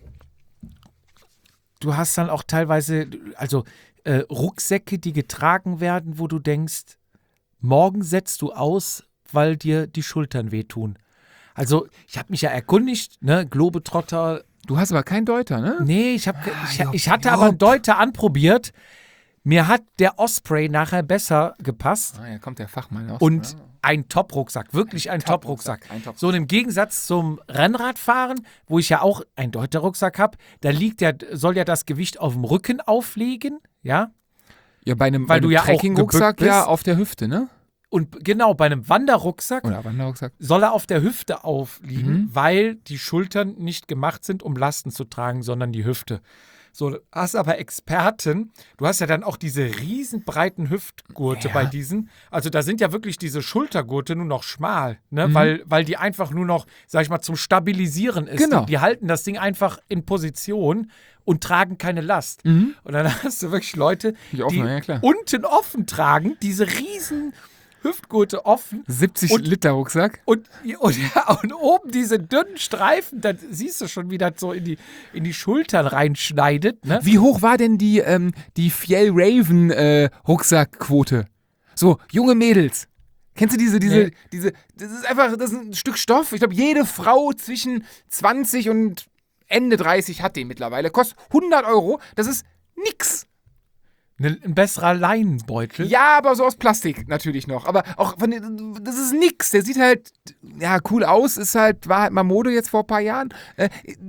du hast dann auch teilweise, also äh, Rucksäcke, die getragen werden, wo du denkst, morgen setzt du aus, weil dir die Schultern wehtun. Also ich habe mich ja erkundigt, ne, Globetrotter, Du hast aber keinen Deuter, ne? nee, ich, hab, ich, Job, ich hatte Job. aber einen Deuter anprobiert. Mir hat der Osprey nachher besser gepasst. Ah, ja, kommt der Fachmann aus. Und ein Top-Rucksack, wirklich ein, Top-Rucksack, Top-Rucksack. ein Top-Rucksack. So und im Gegensatz zum Rennradfahren, wo ich ja auch einen Deuter-Rucksack habe, da liegt ja, soll ja das Gewicht auf dem Rücken aufliegen, ja. Ja, bei einem, Weil bei du einem ja auch Trekking-Rucksack gebückt ja bist. auf der Hüfte, ne? Und genau, bei einem Wanderrucksack Oder Wanderrucksack. soll er auf der Hüfte aufliegen, Mhm. weil die Schultern nicht gemacht sind, um Lasten zu tragen, sondern die Hüfte. So, du hast aber Experten, du hast ja dann auch diese riesenbreiten Hüftgurte Ja. bei diesen. Also da sind ja wirklich diese Schultergurte nur noch schmal, ne? Mhm. weil, weil die einfach nur noch, sag ich mal, zum Stabilisieren ist. Genau. Die, die halten das Ding einfach in Position und tragen keine Last. Mhm. Und dann hast du wirklich Leute, Die offen, die ja, klar. unten offen tragen, diese riesen Hüftgurte offen. siebzig Und- Liter Rucksack. Und, und, ja, und oben diese dünnen Streifen, dann siehst du schon, wie das so in die, in die Schultern reinschneidet. Ne? Wie hoch war denn die, ähm, die Fjell Raven äh, Rucksackquote? So, junge Mädels. Kennst du diese, diese, Nee. diese, das ist einfach, das ist ein Stück Stoff. Ich glaube, jede Frau zwischen zwanzig und Ende dreißig hat den mittlerweile. Kostet hundert Euro. Das ist nix. Ne, ein besserer Leinenbeutel. Ja, aber so aus Plastik natürlich noch. Aber auch von den, das ist nix. Der sieht halt ja cool aus. Ist halt, war halt mal Mode jetzt vor ein paar Jahren. Äh,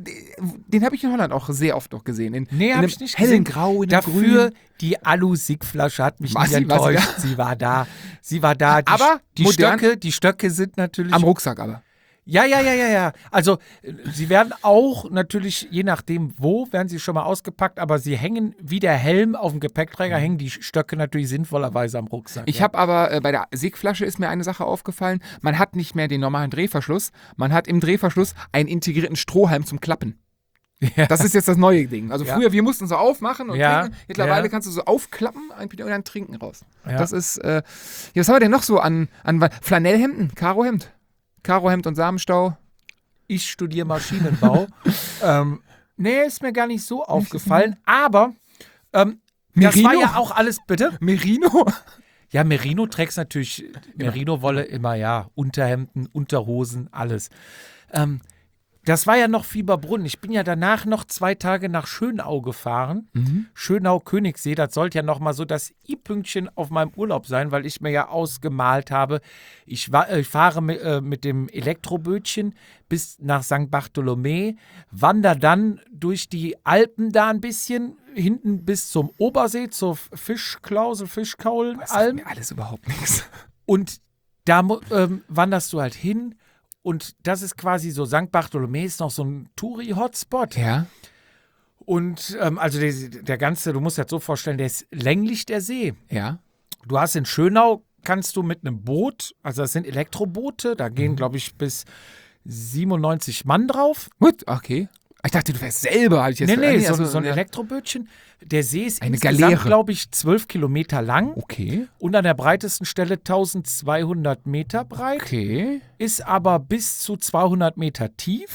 den habe ich in Holland auch sehr oft noch gesehen. In, Nee, in habe einem ich nicht hellen gesehen. Grau, in einem Dafür Grün. die Alu-Sieg-Flasche hat mich War nicht sie- war sie enttäuscht. Sie war da. Sie war da. Die, Aber die modern- Stöcke, die Stöcke sind natürlich. Am Rucksack aber. Ja, ja, ja, ja, ja. Also äh, sie werden auch natürlich, je nachdem wo, werden sie schon mal ausgepackt, aber sie hängen wie der Helm auf dem Gepäckträger, hängen die Stöcke natürlich sinnvollerweise am Rucksack. Ich ja. habe aber äh, bei der Sigflasche ist mir eine Sache aufgefallen. Man hat nicht mehr den normalen Drehverschluss. Man hat im Drehverschluss einen integrierten Strohhalm zum Klappen. Ja. Das ist jetzt das neue Ding. Also Ja. früher, wir mussten so aufmachen und Ja. trinken. Mittlerweile Ja. kannst du so aufklappen und dann trinken raus. Ja. Das ist, äh, ja, was haben wir denn noch so an, an Flanellhemden? Karohemd? Karohemd und Samenstau? Ich studiere Maschinenbau. ähm, nee, ist mir gar nicht so aufgefallen, aber ähm, das Merino? war ja auch alles, bitte? Merino? Ja, Merino trägst natürlich, Merino-Wolle immer, ja, Unterhemden, Unterhosen, alles. Ähm, das war ja noch Fieberbrunn. Ich bin ja danach noch zwei Tage nach Schönau gefahren. Mhm. Schönau-Königssee, das sollte ja noch mal so das i-Pünktchen auf meinem Urlaub sein, weil ich mir ja ausgemalt habe, ich, war, ich fahre mit, äh, mit dem Elektrobötchen bis nach Sankt Bartholomä, wandere dann durch die Alpen da ein bisschen, hinten bis zum Obersee, zur Fischklausel, Fischkaulalm. Das sagt mir alles überhaupt nichts. Und da mu- ähm, wanderst du halt hin. Und das ist quasi so, Sankt Bartholomä ist noch so ein Touri-Hotspot. Ja. Und ähm, also der, der ganze, du musst dir das so vorstellen, der ist länglich der See. Ja. Du hast in Schönau, kannst du mit einem Boot, also das sind Elektroboote, da gehen, glaube ich, bis siebenundneunzig Mann drauf. Gut, okay. Ich dachte, du wärst selber. Hab ich jetzt Nee, nee, so, also, so ein ja. Elektrobötchen. Der See ist Eine insgesamt, Galeere. glaube ich, zwölf Kilometer lang Okay. und an der breitesten Stelle tausendzweihundert Meter breit. Okay. Ist aber bis zu zweihundert Meter tief.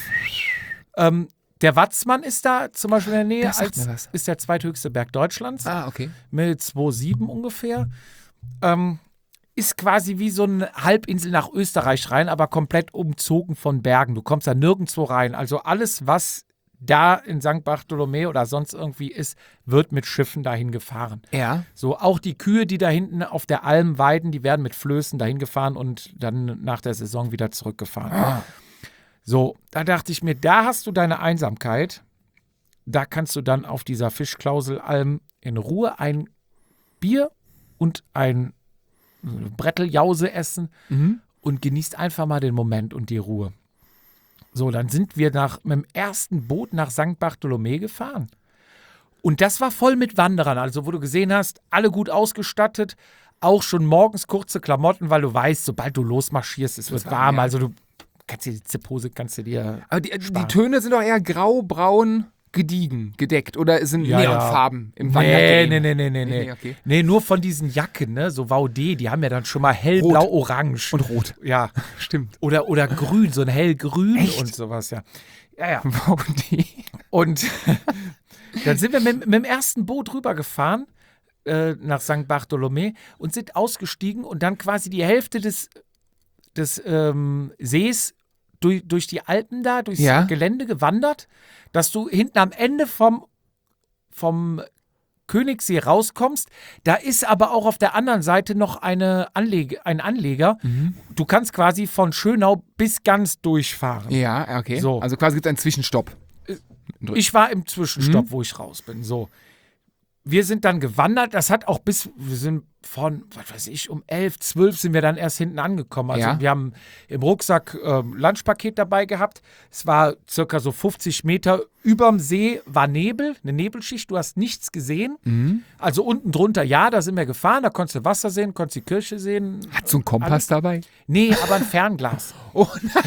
Ähm, der Watzmann ist da zum Beispiel in der Nähe, Das sagt als, mir was. ist der zweithöchste Berg Deutschlands, Ah, okay. mit zwei Komma sieben ungefähr. Ähm, ist quasi wie so eine Halbinsel nach Österreich rein, aber komplett umzogen von Bergen. Du kommst da nirgendwo rein. Also alles, was da in Sankt Bartholomä oder sonst irgendwie ist, wird mit Schiffen dahin gefahren. Ja. So, auch die Kühe, die da hinten auf der Alm weiden, die werden mit Flößen dahin gefahren und dann nach der Saison wieder zurückgefahren. Ah. So, da dachte ich mir, da hast du deine Einsamkeit. Da kannst du dann auf dieser Fischklauselalm in Ruhe ein Bier und ein Bretteljause essen Mhm. und genießt einfach mal den Moment und die Ruhe. So, dann sind wir nach, mit dem ersten Boot nach Sankt Bartholomä gefahren. Und das war voll mit Wanderern. Also, wo du gesehen hast, alle gut ausgestattet, auch schon morgens kurze Klamotten, weil du weißt, sobald du losmarschierst, es wird warm, warm. ja. Also, du kannst dir die Zipphose, kannst du dir. Aber die, die sparen. Töne sind doch eher grau, braun, gediegen, gedeckt. Oder sind Ja, ja. Neonfarben im Nee, Wandergame? nee, nee, nee, nee, nee. Nee, okay. Nee, nur von diesen Jacken, ne? So Vaudé, die haben ja dann schon mal hellblau, orange. Und rot. Ja. Stimmt. Oder, oder grün, so ein hellgrün Echt? und sowas, ja. Ja, ja. Wow, die. Und dann sind wir mit, mit dem ersten Boot rübergefahren äh, nach Sankt Bartholomä und sind ausgestiegen und dann quasi die Hälfte des, des ähm, Sees durch, durch die Alpen da, durchs Ja. Gelände gewandert, dass du hinten am Ende vom, vom Königssee rauskommst. Da ist aber auch auf der anderen Seite noch eine Anlege, ein Anleger. Mhm. Du kannst quasi von Schönau bis ganz durchfahren. Ja, okay. So. Also quasi gibt es einen Zwischenstopp. Ich war im Zwischenstopp, Mhm. wo ich raus bin. So. Wir sind dann gewandert. Das hat auch bis, wir sind von, was weiß ich, um elf, zwölf sind wir dann erst hinten angekommen. Also Ja. wir haben im Rucksack ähm, Lunchpaket dabei gehabt. Es war circa so fünfzig Meter überm See war Nebel, eine Nebelschicht. Du hast nichts gesehen. Mhm. Also unten drunter, ja, da sind wir gefahren. Da konntest du Wasser sehen, konntest die Kirche sehen. Hat so ein Kompass Alles. dabei? Nee, aber ein Fernglas. Oh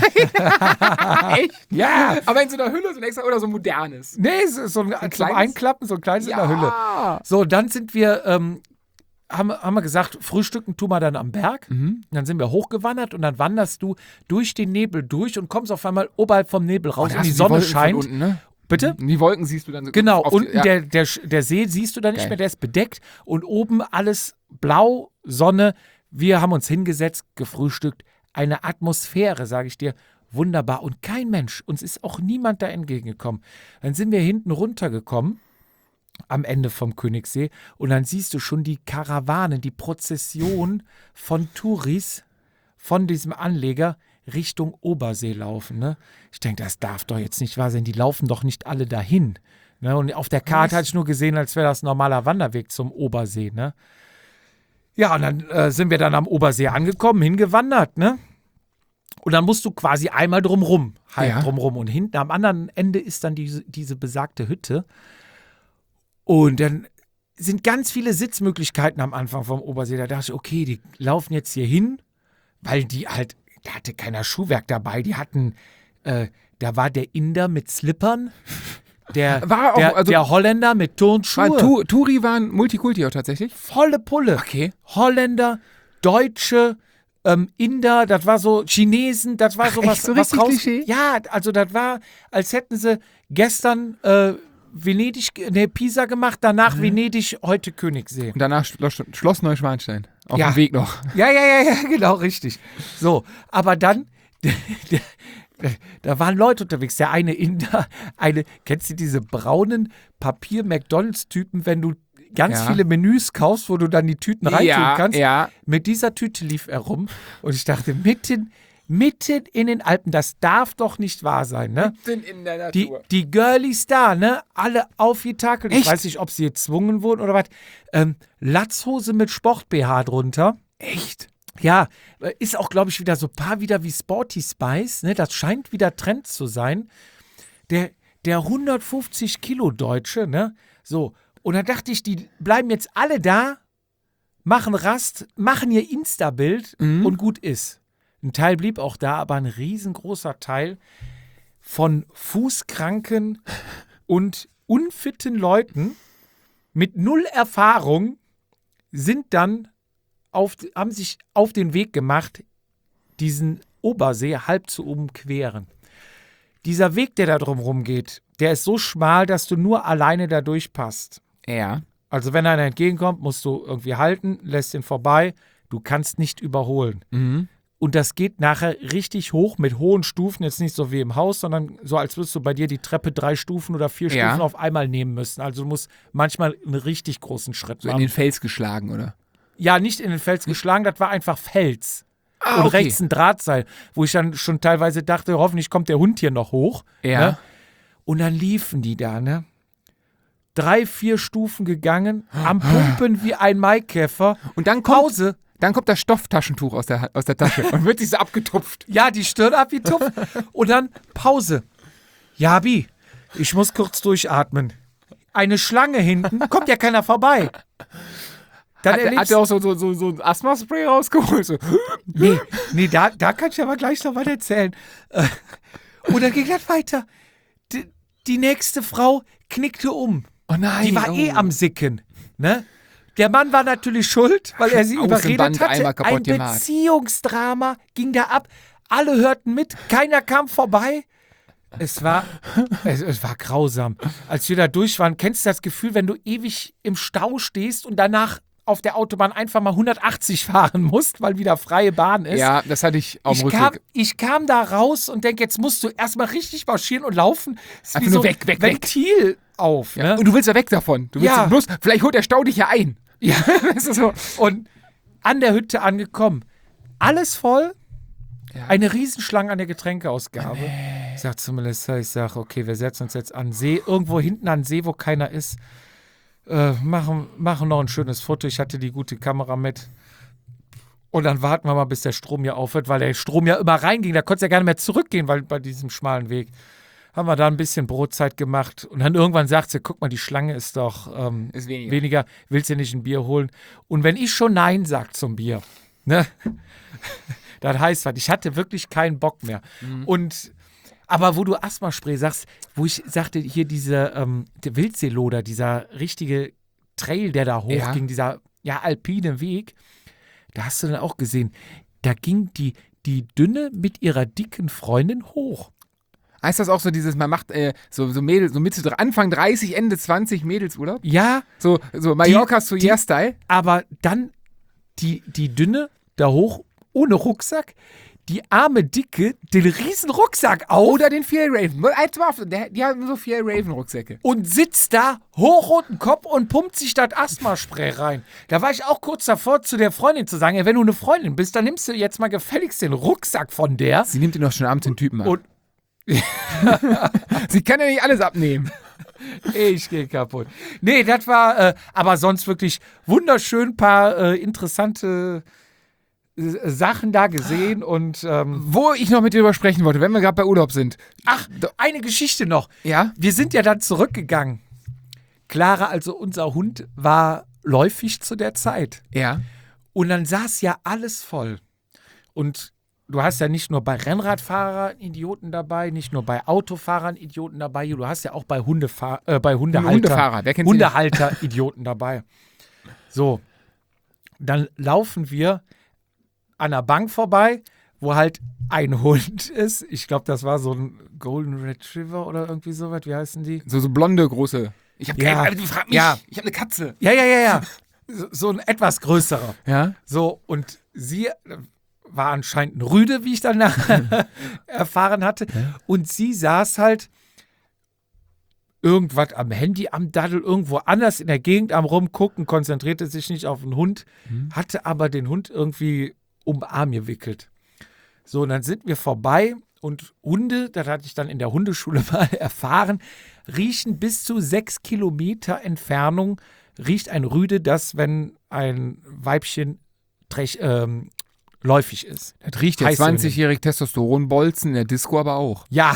nein. Echt? Ja. Aber in so einer Hülle so ein extra oder so ein modernes. Nee, so, so ein, zum kleines? Einklappen, so ein kleines in der Hülle. So, dann sind wir, ähm, haben, haben wir gesagt, frühstücken tun wir dann am Berg. Mhm. Dann sind wir hochgewandert und dann wanderst du durch den Nebel durch und kommst auf einmal oberhalb vom Nebel raus da und hast die du Sonne Wolken von scheint. Unten, ne? Bitte? Die Wolken siehst du dann so. Genau, auf unten die, ja. der, der, der See siehst du dann nicht Geil. mehr, der ist bedeckt und oben alles blau, Sonne. Wir haben uns hingesetzt, gefrühstückt. Eine Atmosphäre, sage ich dir, wunderbar. Und kein Mensch, uns ist auch niemand da entgegengekommen. Dann sind wir hinten runtergekommen am Ende vom Königssee. Und dann siehst du schon die Karawanen, die Prozession von Touris von diesem Anleger Richtung Obersee laufen. Ne? Ich denke, das darf doch jetzt nicht wahr sein. Die laufen doch nicht alle dahin. Ne? Und auf der Karte hatte ich nur gesehen, als wäre das ein normaler Wanderweg zum Obersee. Ne? Ja, und dann äh, sind wir dann am Obersee angekommen, hingewandert. Ne? Und dann musst du quasi einmal drumrum, halt Ja. drumrum. Und hinten am anderen Ende ist dann diese, diese besagte Hütte. Und dann sind ganz viele Sitzmöglichkeiten am Anfang vom Obersee. Da dachte ich, okay, die laufen jetzt hier hin, weil die halt, da hatte keiner Schuhwerk dabei. Die hatten, äh, da war der Inder mit Slippern, der, War auch, der, also- der Holländer mit Turnschuhe. War, tu, Turi waren Multikulti auch tatsächlich? Volle Pulle. Okay. Holländer, Deutsche, ähm, Inder, das war so Chinesen, das war Ach, so echt? was, So was richtig raus. Klischee? Ja, also das war, als hätten sie gestern äh, Venedig, ne, Pisa gemacht, danach Mhm. Venedig, heute Königssee. Und danach Schloss, Schloss Neuschwanstein. Auf Ja. dem Weg noch. Ja, ja, ja, ja, genau, richtig. So, aber dann, da waren Leute unterwegs. Der eine Inder, eine, kennst du diese braunen Papier-McDonalds-Typen, wenn du ganz Ja. viele Menüs kaufst, wo du dann die Tüten reintun Ja, kannst? ja. Mit dieser Tüte lief er rum und ich dachte, mitten, mitten in den Alpen, das darf doch nicht wahr sein, ne? Mitten in der Die, die Girlies da, ne? Alle aufgetakelt. Ich Echt? weiß nicht, ob sie gezwungen wurden oder was. Ähm, Latzhose mit Sport-B H drunter. Echt? Ja, äh, ist auch, glaube ich, wieder so ein paar wieder wie Sporty Spice, ne? Das scheint wieder Trend zu sein. Der, der hundertfünfzig Kilo Deutsche, ne? So. Und dann dachte ich, die bleiben jetzt alle da, machen Rast, machen ihr Insta-Bild Mhm. und gut ist. Ein Teil blieb auch da, aber ein riesengroßer Teil von fußkranken und unfitten Leuten mit null Erfahrung sind dann auf, haben sich auf den Weg gemacht, diesen Obersee halb zu umqueren. Dieser Weg, der da drumherum geht, der ist so schmal, dass du nur alleine da durchpasst. Ja. Also wenn einer entgegenkommt, musst du irgendwie halten, lässt ihn vorbei, du kannst nicht überholen. Mhm. Und das geht nachher richtig hoch mit hohen Stufen, jetzt nicht so wie im Haus, sondern so, als würdest du bei dir die Treppe drei Stufen oder vier Ja. Stufen auf einmal nehmen müssen. Also du musst manchmal einen richtig großen Schritt So in machen. den Fels geschlagen, oder? Ja, nicht in den Fels geschlagen, das war einfach Fels. Ah, und okay. rechts ein Drahtseil, wo ich dann schon teilweise dachte, hoffentlich kommt der Hund hier noch hoch. Ja. Ne? Und dann liefen die da, ne? Drei, vier Stufen gegangen, am Pumpen wie ein Maikäfer. Und dann kommt, Pause. dann kommt das Stofftaschentuch aus der, aus der Tasche und wird sich so abgetupft. Ja, die Stirn abgetupft. Und dann Pause. Ja, Bi, ich muss kurz durchatmen. Eine Schlange hinten, kommt ja keiner vorbei. Dann Hat, hat erlebst er auch so, so, so, so ein Asthma-Spray rausgeholt? So. Nee, nee da, da kann ich aber gleich noch was erzählen. Äh, Und dann ging das weiter. Die, die nächste Frau knickte um. Oh nein. Die war oh. eh am Sicken. Ne? Der Mann war natürlich schuld, weil er sie überredet Außenband einmal hatte. kaputt Ein gemacht. Beziehungsdrama ging da ab. Alle hörten mit, keiner kam vorbei. Es war, es, es war grausam. Als wir da durch waren, kennst du das Gefühl, wenn du ewig im Stau stehst und danach auf der Autobahn einfach mal hundertachtzig fahren musst, weil wieder freie Bahn ist? Ja, das hatte ich auf dem Ich kam, Rückweg. ich kam da raus und denke, jetzt musst du erstmal richtig marschieren und laufen. Ist Einfach wie nur so weg, weg, weg. Ventil auf. Ja. Ne? Und du willst ja weg davon. Du willst Ja. bloß, vielleicht holt der Stau dich ja ein. Ja. Das ist so. Und an der Hütte angekommen. Alles voll. Ja. Eine Riesenschlange an der Getränkeausgabe. Ich sag zu Melissa, ich sag, okay, wir setzen uns jetzt an den See, irgendwo hinten an den See, wo keiner ist. Äh, machen, machen noch ein schönes Foto. Ich hatte die gute Kamera mit. Und dann warten wir mal, bis der Strom hier aufhört, weil der Strom ja immer reinging. Da konntest du ja gar nicht mehr zurückgehen, weil bei diesem schmalen Weg. Haben wir da ein bisschen Brotzeit gemacht. Und dann irgendwann sagt sie, guck mal, die Schlange ist doch ähm, Ist weniger. weniger. Willst du nicht ein Bier holen? Und wenn ich schon Nein sag zum Bier, ne? Das heißt was, ich hatte wirklich keinen Bock mehr. Mhm. Und aber wo du Asthma-Spray sagst, wo ich sagte, hier diese ähm, der Wildseeloder, dieser richtige Trail, der da hochging, Ja. dieser ja, alpine Weg, da hast du dann auch gesehen, da ging die, die Dünne mit ihrer dicken Freundin hoch. Heißt das auch so dieses, man macht äh, so, so Mädels, so Mitte, Anfang dreißig, Ende zwanzig Mädelsurlaub? Ja, So, so Mallorca Die- zu Style? aber dann die, die Dünne da hoch, ohne Rucksack, die arme Dicke den riesen Rucksack auf Oder den Fear Raven. Eins mal auf, der- Die haben so Fear Raven Rucksäcke. und sitzt da, hochroten Kopf und pumpt sich das Asthmaspray rein. Da war ich auch kurz davor, zu der Freundin zu sagen, ey, wenn du eine Freundin bist, dann nimmst du jetzt mal gefälligst den Rucksack von der. Sie nimmt ihn doch schon abends den Typen ab. Und Sie kann ja nicht alles abnehmen. ich gehe kaputt. Nee, das war äh, aber sonst wirklich wunderschön, paar äh, interessante äh, Sachen da gesehen und ähm, Wo ich noch mit dir drüber sprechen wollte, wenn wir gerade bei Urlaub sind. ach, eine Geschichte noch. Ja? Wir sind ja dann zurückgegangen. Clara, also unser Hund, war läufig zu der Zeit. Ja. Und dann saß ja alles voll. Und du hast ja nicht nur bei Rennradfahrern Idioten dabei, nicht nur bei Autofahrern Idioten dabei, du hast ja auch bei, Hundefahr äh, bei Hundehaltern, Hundefahrer, wer kennt sie nicht? Hundehalter Idioten dabei. So, dann laufen wir an der Bank vorbei, wo halt ein Hund ist. Ich glaube, das war so ein Golden Retriever oder irgendwie sowas. Wie heißen die? So, so blonde, große. Ich habe Ja. keine Ahnung, frag mich. Ja. Ich habe eine Katze. Ja, ja, ja, ja. So, so ein etwas größerer. Ja? So, und sie äh, war anscheinend ein Rüde, wie ich dann nachher erfahren hatte. Und sie saß halt irgendwas am Handy, am Daddel, irgendwo anders in der Gegend am Rumgucken, konzentrierte sich nicht auf den Hund, hatte aber den Hund irgendwie um den Arm gewickelt. So, und dann sind wir vorbei und Hunde, das hatte ich dann in der Hundeschule mal erfahren, riechen bis zu sechs Kilometer Entfernung, riecht ein Rüde, das, wenn ein Weibchen trech, ähm, läufig ist. Das riecht der Heiß zwanzigjährige Testosteronbolzen in der Disco aber auch. Ja.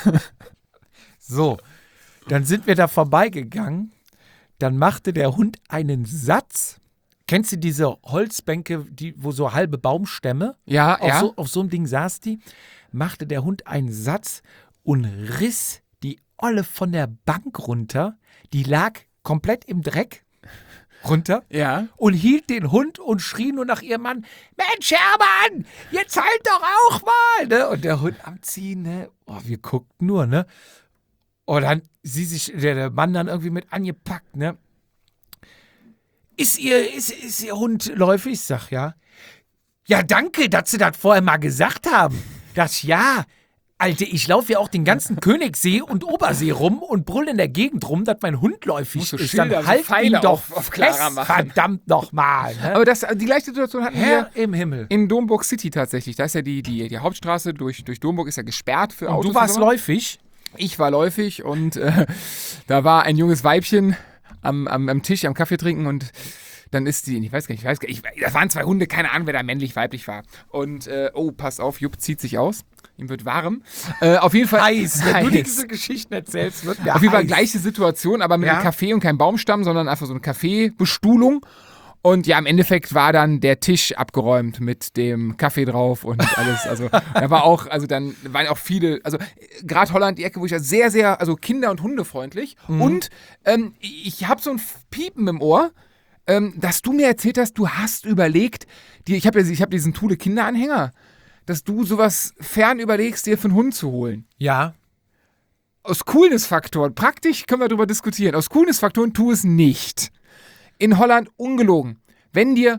So, dann sind wir da vorbeigegangen. Dann machte der Hund einen Satz. Kennst du diese Holzbänke, die, wo so halbe Baumstämme? Ja, Auf, ja. so, auf so einem Ding saß die. Machte der Hund einen Satz und riss die Olle von der Bank runter. Die lag komplett im Dreck runter. Ja. Und hielt den Hund und schrie nur nach ihrem Mann, Mensch, Hermann, jetzt halt doch auch mal. Ne? Und der Hund am Ziehen, ne? Oh, wir guckten nur, ne? Und dann sie sich, der, der Mann dann irgendwie mit angepackt, ne? Ist ihr, ist, ist ihr Hund läufig? Ich sag, ja. Ja, danke, dass Sie das vorher mal gesagt haben. Das ja. Alter, ich laufe ja auch den ganzen Königssee und Obersee rum und brüll in der Gegend rum, dass mein Hund läufig Musst du ist. Schilder, Dann so halt Pfeile ihn doch auf- auf Clara fest, machen. verdammt nochmal. Ne? Aber das, die gleiche Situation hatten Herr wir im Himmel. in Domburg City tatsächlich. Da ist ja die, die, die Hauptstraße durch, durch Domburg ist ja gesperrt für Und Autos. du warst und so. läufig? Ich war läufig und äh, da war ein junges Weibchen am, am, am Tisch am Kaffee trinken und dann ist die, ich weiß gar nicht, ich weiß gar nicht, ich, das waren zwei Hunde, keine Ahnung, wer da männlich, weiblich war. Und, äh, oh, passt auf, Jupp zieht sich aus, ihm wird warm. Äh, auf jeden Fall. Heiß. Wenn du Heiß. diese Geschichten erzählst, wird mir Auf jeden Fall heiß. gleiche Situation, aber mit Ja. einem Kaffee und keinem Baumstamm, sondern einfach so eine Kaffeebestuhlung. Und ja, im Endeffekt war dann der Tisch abgeräumt mit dem Kaffee drauf und alles. Also da war auch, also dann waren auch viele, also gerade Holland, die Ecke, wo ich ja sehr, sehr, also kinder- und hundefreundlich. Mhm. Und ähm, ich habe so ein Piepen im Ohr, ähm, dass du mir erzählt hast, du hast überlegt, die, ich habe ja, ich hab diesen Thule Kinderanhänger, dass du sowas fern überlegst, dir für einen Hund zu holen. Ja. Aus Coolness-Faktoren, praktisch können wir darüber diskutieren, aus Coolness-Faktoren tu es nicht. In Holland ungelogen. Wenn dir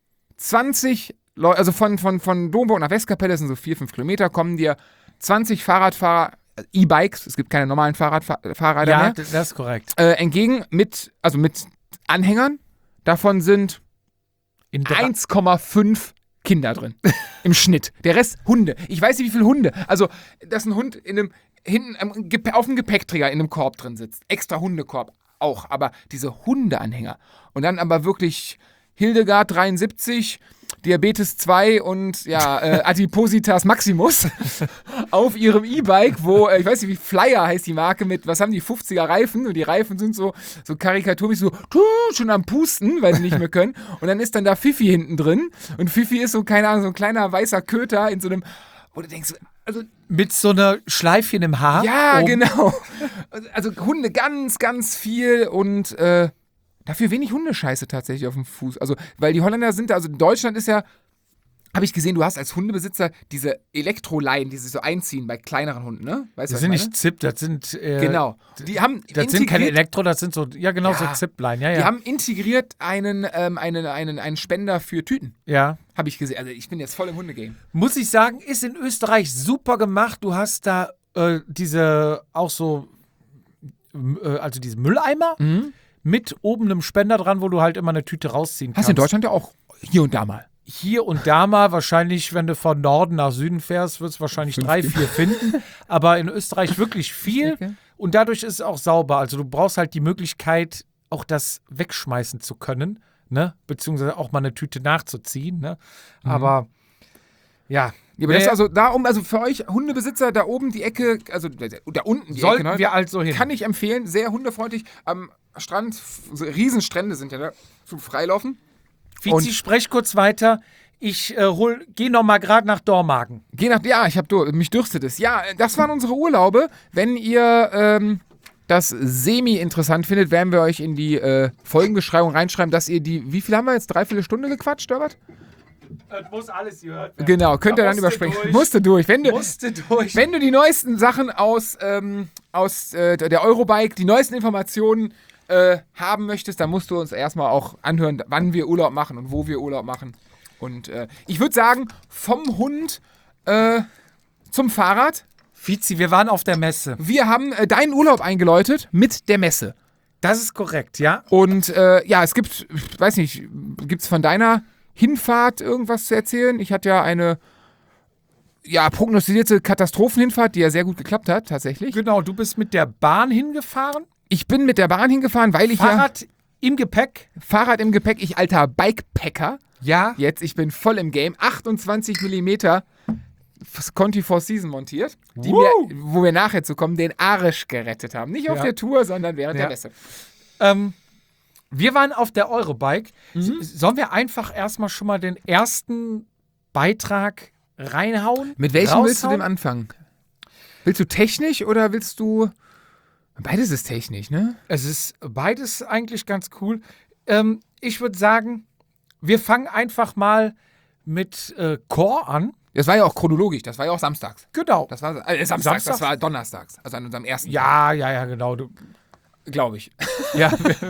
zwanzig Leute, also von, von, von Domburg nach Westkapelle, das sind so vier, fünf Kilometer, kommen dir zwanzig Fahrradfahrer, äh, E-Bikes, es gibt keine normalen Fahrradfahrräder Ja, mehr, d- das ist korrekt. äh, entgegen mit, also mit Anhängern. Davon sind In drei- eins Komma fünf Kinder drin. Im Schnitt. Der Rest Hunde. Ich weiß nicht, wie viele Hunde. Also, dass ein Hund in einem, hinten am Gep- auf dem Gepäckträger in einem Korb drin sitzt. Extra Hundekorb auch. Aber diese Hundeanhänger. Und dann aber wirklich Hildegard dreiundsiebzig, Diabetes zwei und ja, äh, Adipositas Maximus auf ihrem E-Bike, wo, äh, ich weiß nicht, wie Flyer heißt die Marke mit, was haben die, fünfziger Reifen und die Reifen sind so, so karikaturmäßig so tu, schon am Pusten, weil sie nicht mehr können und dann ist dann da Fifi hinten drin und Fifi ist so, keine Ahnung, so ein kleiner weißer Köter in so einem, wo du denkst, also Mit so einer Schleifchen im Haar. ja, oben. genau. Also Hunde ganz, ganz viel und äh, dafür wenig Hundescheiße tatsächlich auf dem Fuß. Also, weil die Holländer sind, also Deutschland ist ja habe ich gesehen, du hast als Hundebesitzer diese Elektroleien, die sich so einziehen bei kleineren Hunden, ne? Weißt du, Das was sind ich meine? nicht Zip, das sind. Äh, Genau. Die haben Das sind keine integriert- Elektro, das sind so. Ja, genau, Ja. so Zipline. Ja, ja. Die haben integriert einen, ähm, einen, einen, einen Spender für Tüten. ja. Habe ich gesehen. Also ich bin jetzt voll im Hundegame. Muss ich sagen, ist in Österreich super gemacht. Du hast da äh, diese auch so, äh, also diese Mülleimer mit oben einem Spender dran, wo du halt immer eine Tüte rausziehen Hast kannst. du in Deutschland ja auch hier und da mal. Hier und da mal, wahrscheinlich, wenn du von Norden nach Süden fährst, wird es wahrscheinlich drei, vier finden. Aber in Österreich wirklich viel. denke. Und dadurch ist es auch sauber. Also du brauchst halt die Möglichkeit, auch das wegschmeißen zu können, ne? Beziehungsweise auch mal eine Tüte nachzuziehen, ne? Aber ja. Ja, aber das Wer- ist also da oben, also für euch Hundebesitzer, da oben die Ecke, also da unten die sollten Ecke, ne? wir also hin. Kann ich empfehlen, sehr hundefreundlich. Am Strand, so Riesenstrände sind ja da zum Freilaufen. Fizi, sprech kurz weiter. Ich äh, hol, geh noch mal gerade nach Dormagen. Geh nach, ja, ich hab dur, mich dürstet es. Ja, das waren unsere Urlaube. Wenn ihr ähm, das semi-interessant findet, werden wir euch in die äh, Folgenbeschreibung reinschreiben, dass ihr die, wie viel haben wir jetzt? Dreiviertel Stunde gequatscht, oder was? Das muss alles gehört werden. Genau, könnt ihr Da dann musste überspringen. durch. Musste durch. Wenn du, Musste durch. wenn du die neuesten Sachen aus, ähm, aus äh, der Eurobike, die neuesten Informationen äh, haben möchtest, dann musst du uns erstmal auch anhören, wann wir Urlaub machen und wo wir Urlaub machen. Und äh, ich würde sagen, vom Hund äh, zum Fahrrad. Fizi, wir waren auf der Messe. Wir haben äh, deinen Urlaub eingeläutet mit der Messe. Das ist korrekt, ja. Und äh, ja, es gibt, ich weiß nicht, gibt es von deiner Hinfahrt irgendwas zu erzählen? Ich hatte ja eine ja, prognostizierte Katastrophenhinfahrt, die ja sehr gut geklappt hat, tatsächlich. Genau, du bist mit der Bahn hingefahren. Ich bin mit der Bahn hingefahren, weil ich Fahrrad im Gepäck. ja Fahrrad im Gepäck, ich alter Bikepacker. Ja. Jetzt, ich bin voll im Game. achtundzwanzig Millimeter Conti Four Season montiert, die Woo! mir, wo wir nachher zu kommen, den Arsch gerettet haben. Nicht auf Ja. der Tour, sondern während Ja. der Messe. Ähm, wir waren auf der Eurobike. Mhm. S- Sollen wir einfach erstmal schon mal den ersten Beitrag reinhauen? Mit welchem willst du raushauen? denn anfangen? Willst du technisch oder willst du... Beides ist technisch, ne? Es ist beides eigentlich ganz cool. Ähm, ich würde sagen, wir fangen einfach mal mit äh, Core an. Das war ja auch chronologisch, das war ja auch samstags. Genau. Das war äh, Samstags, Samstags? das war donnerstags, also an unserem ersten Ja, ja, ja, genau. Du, Tag, glaube ich. ja,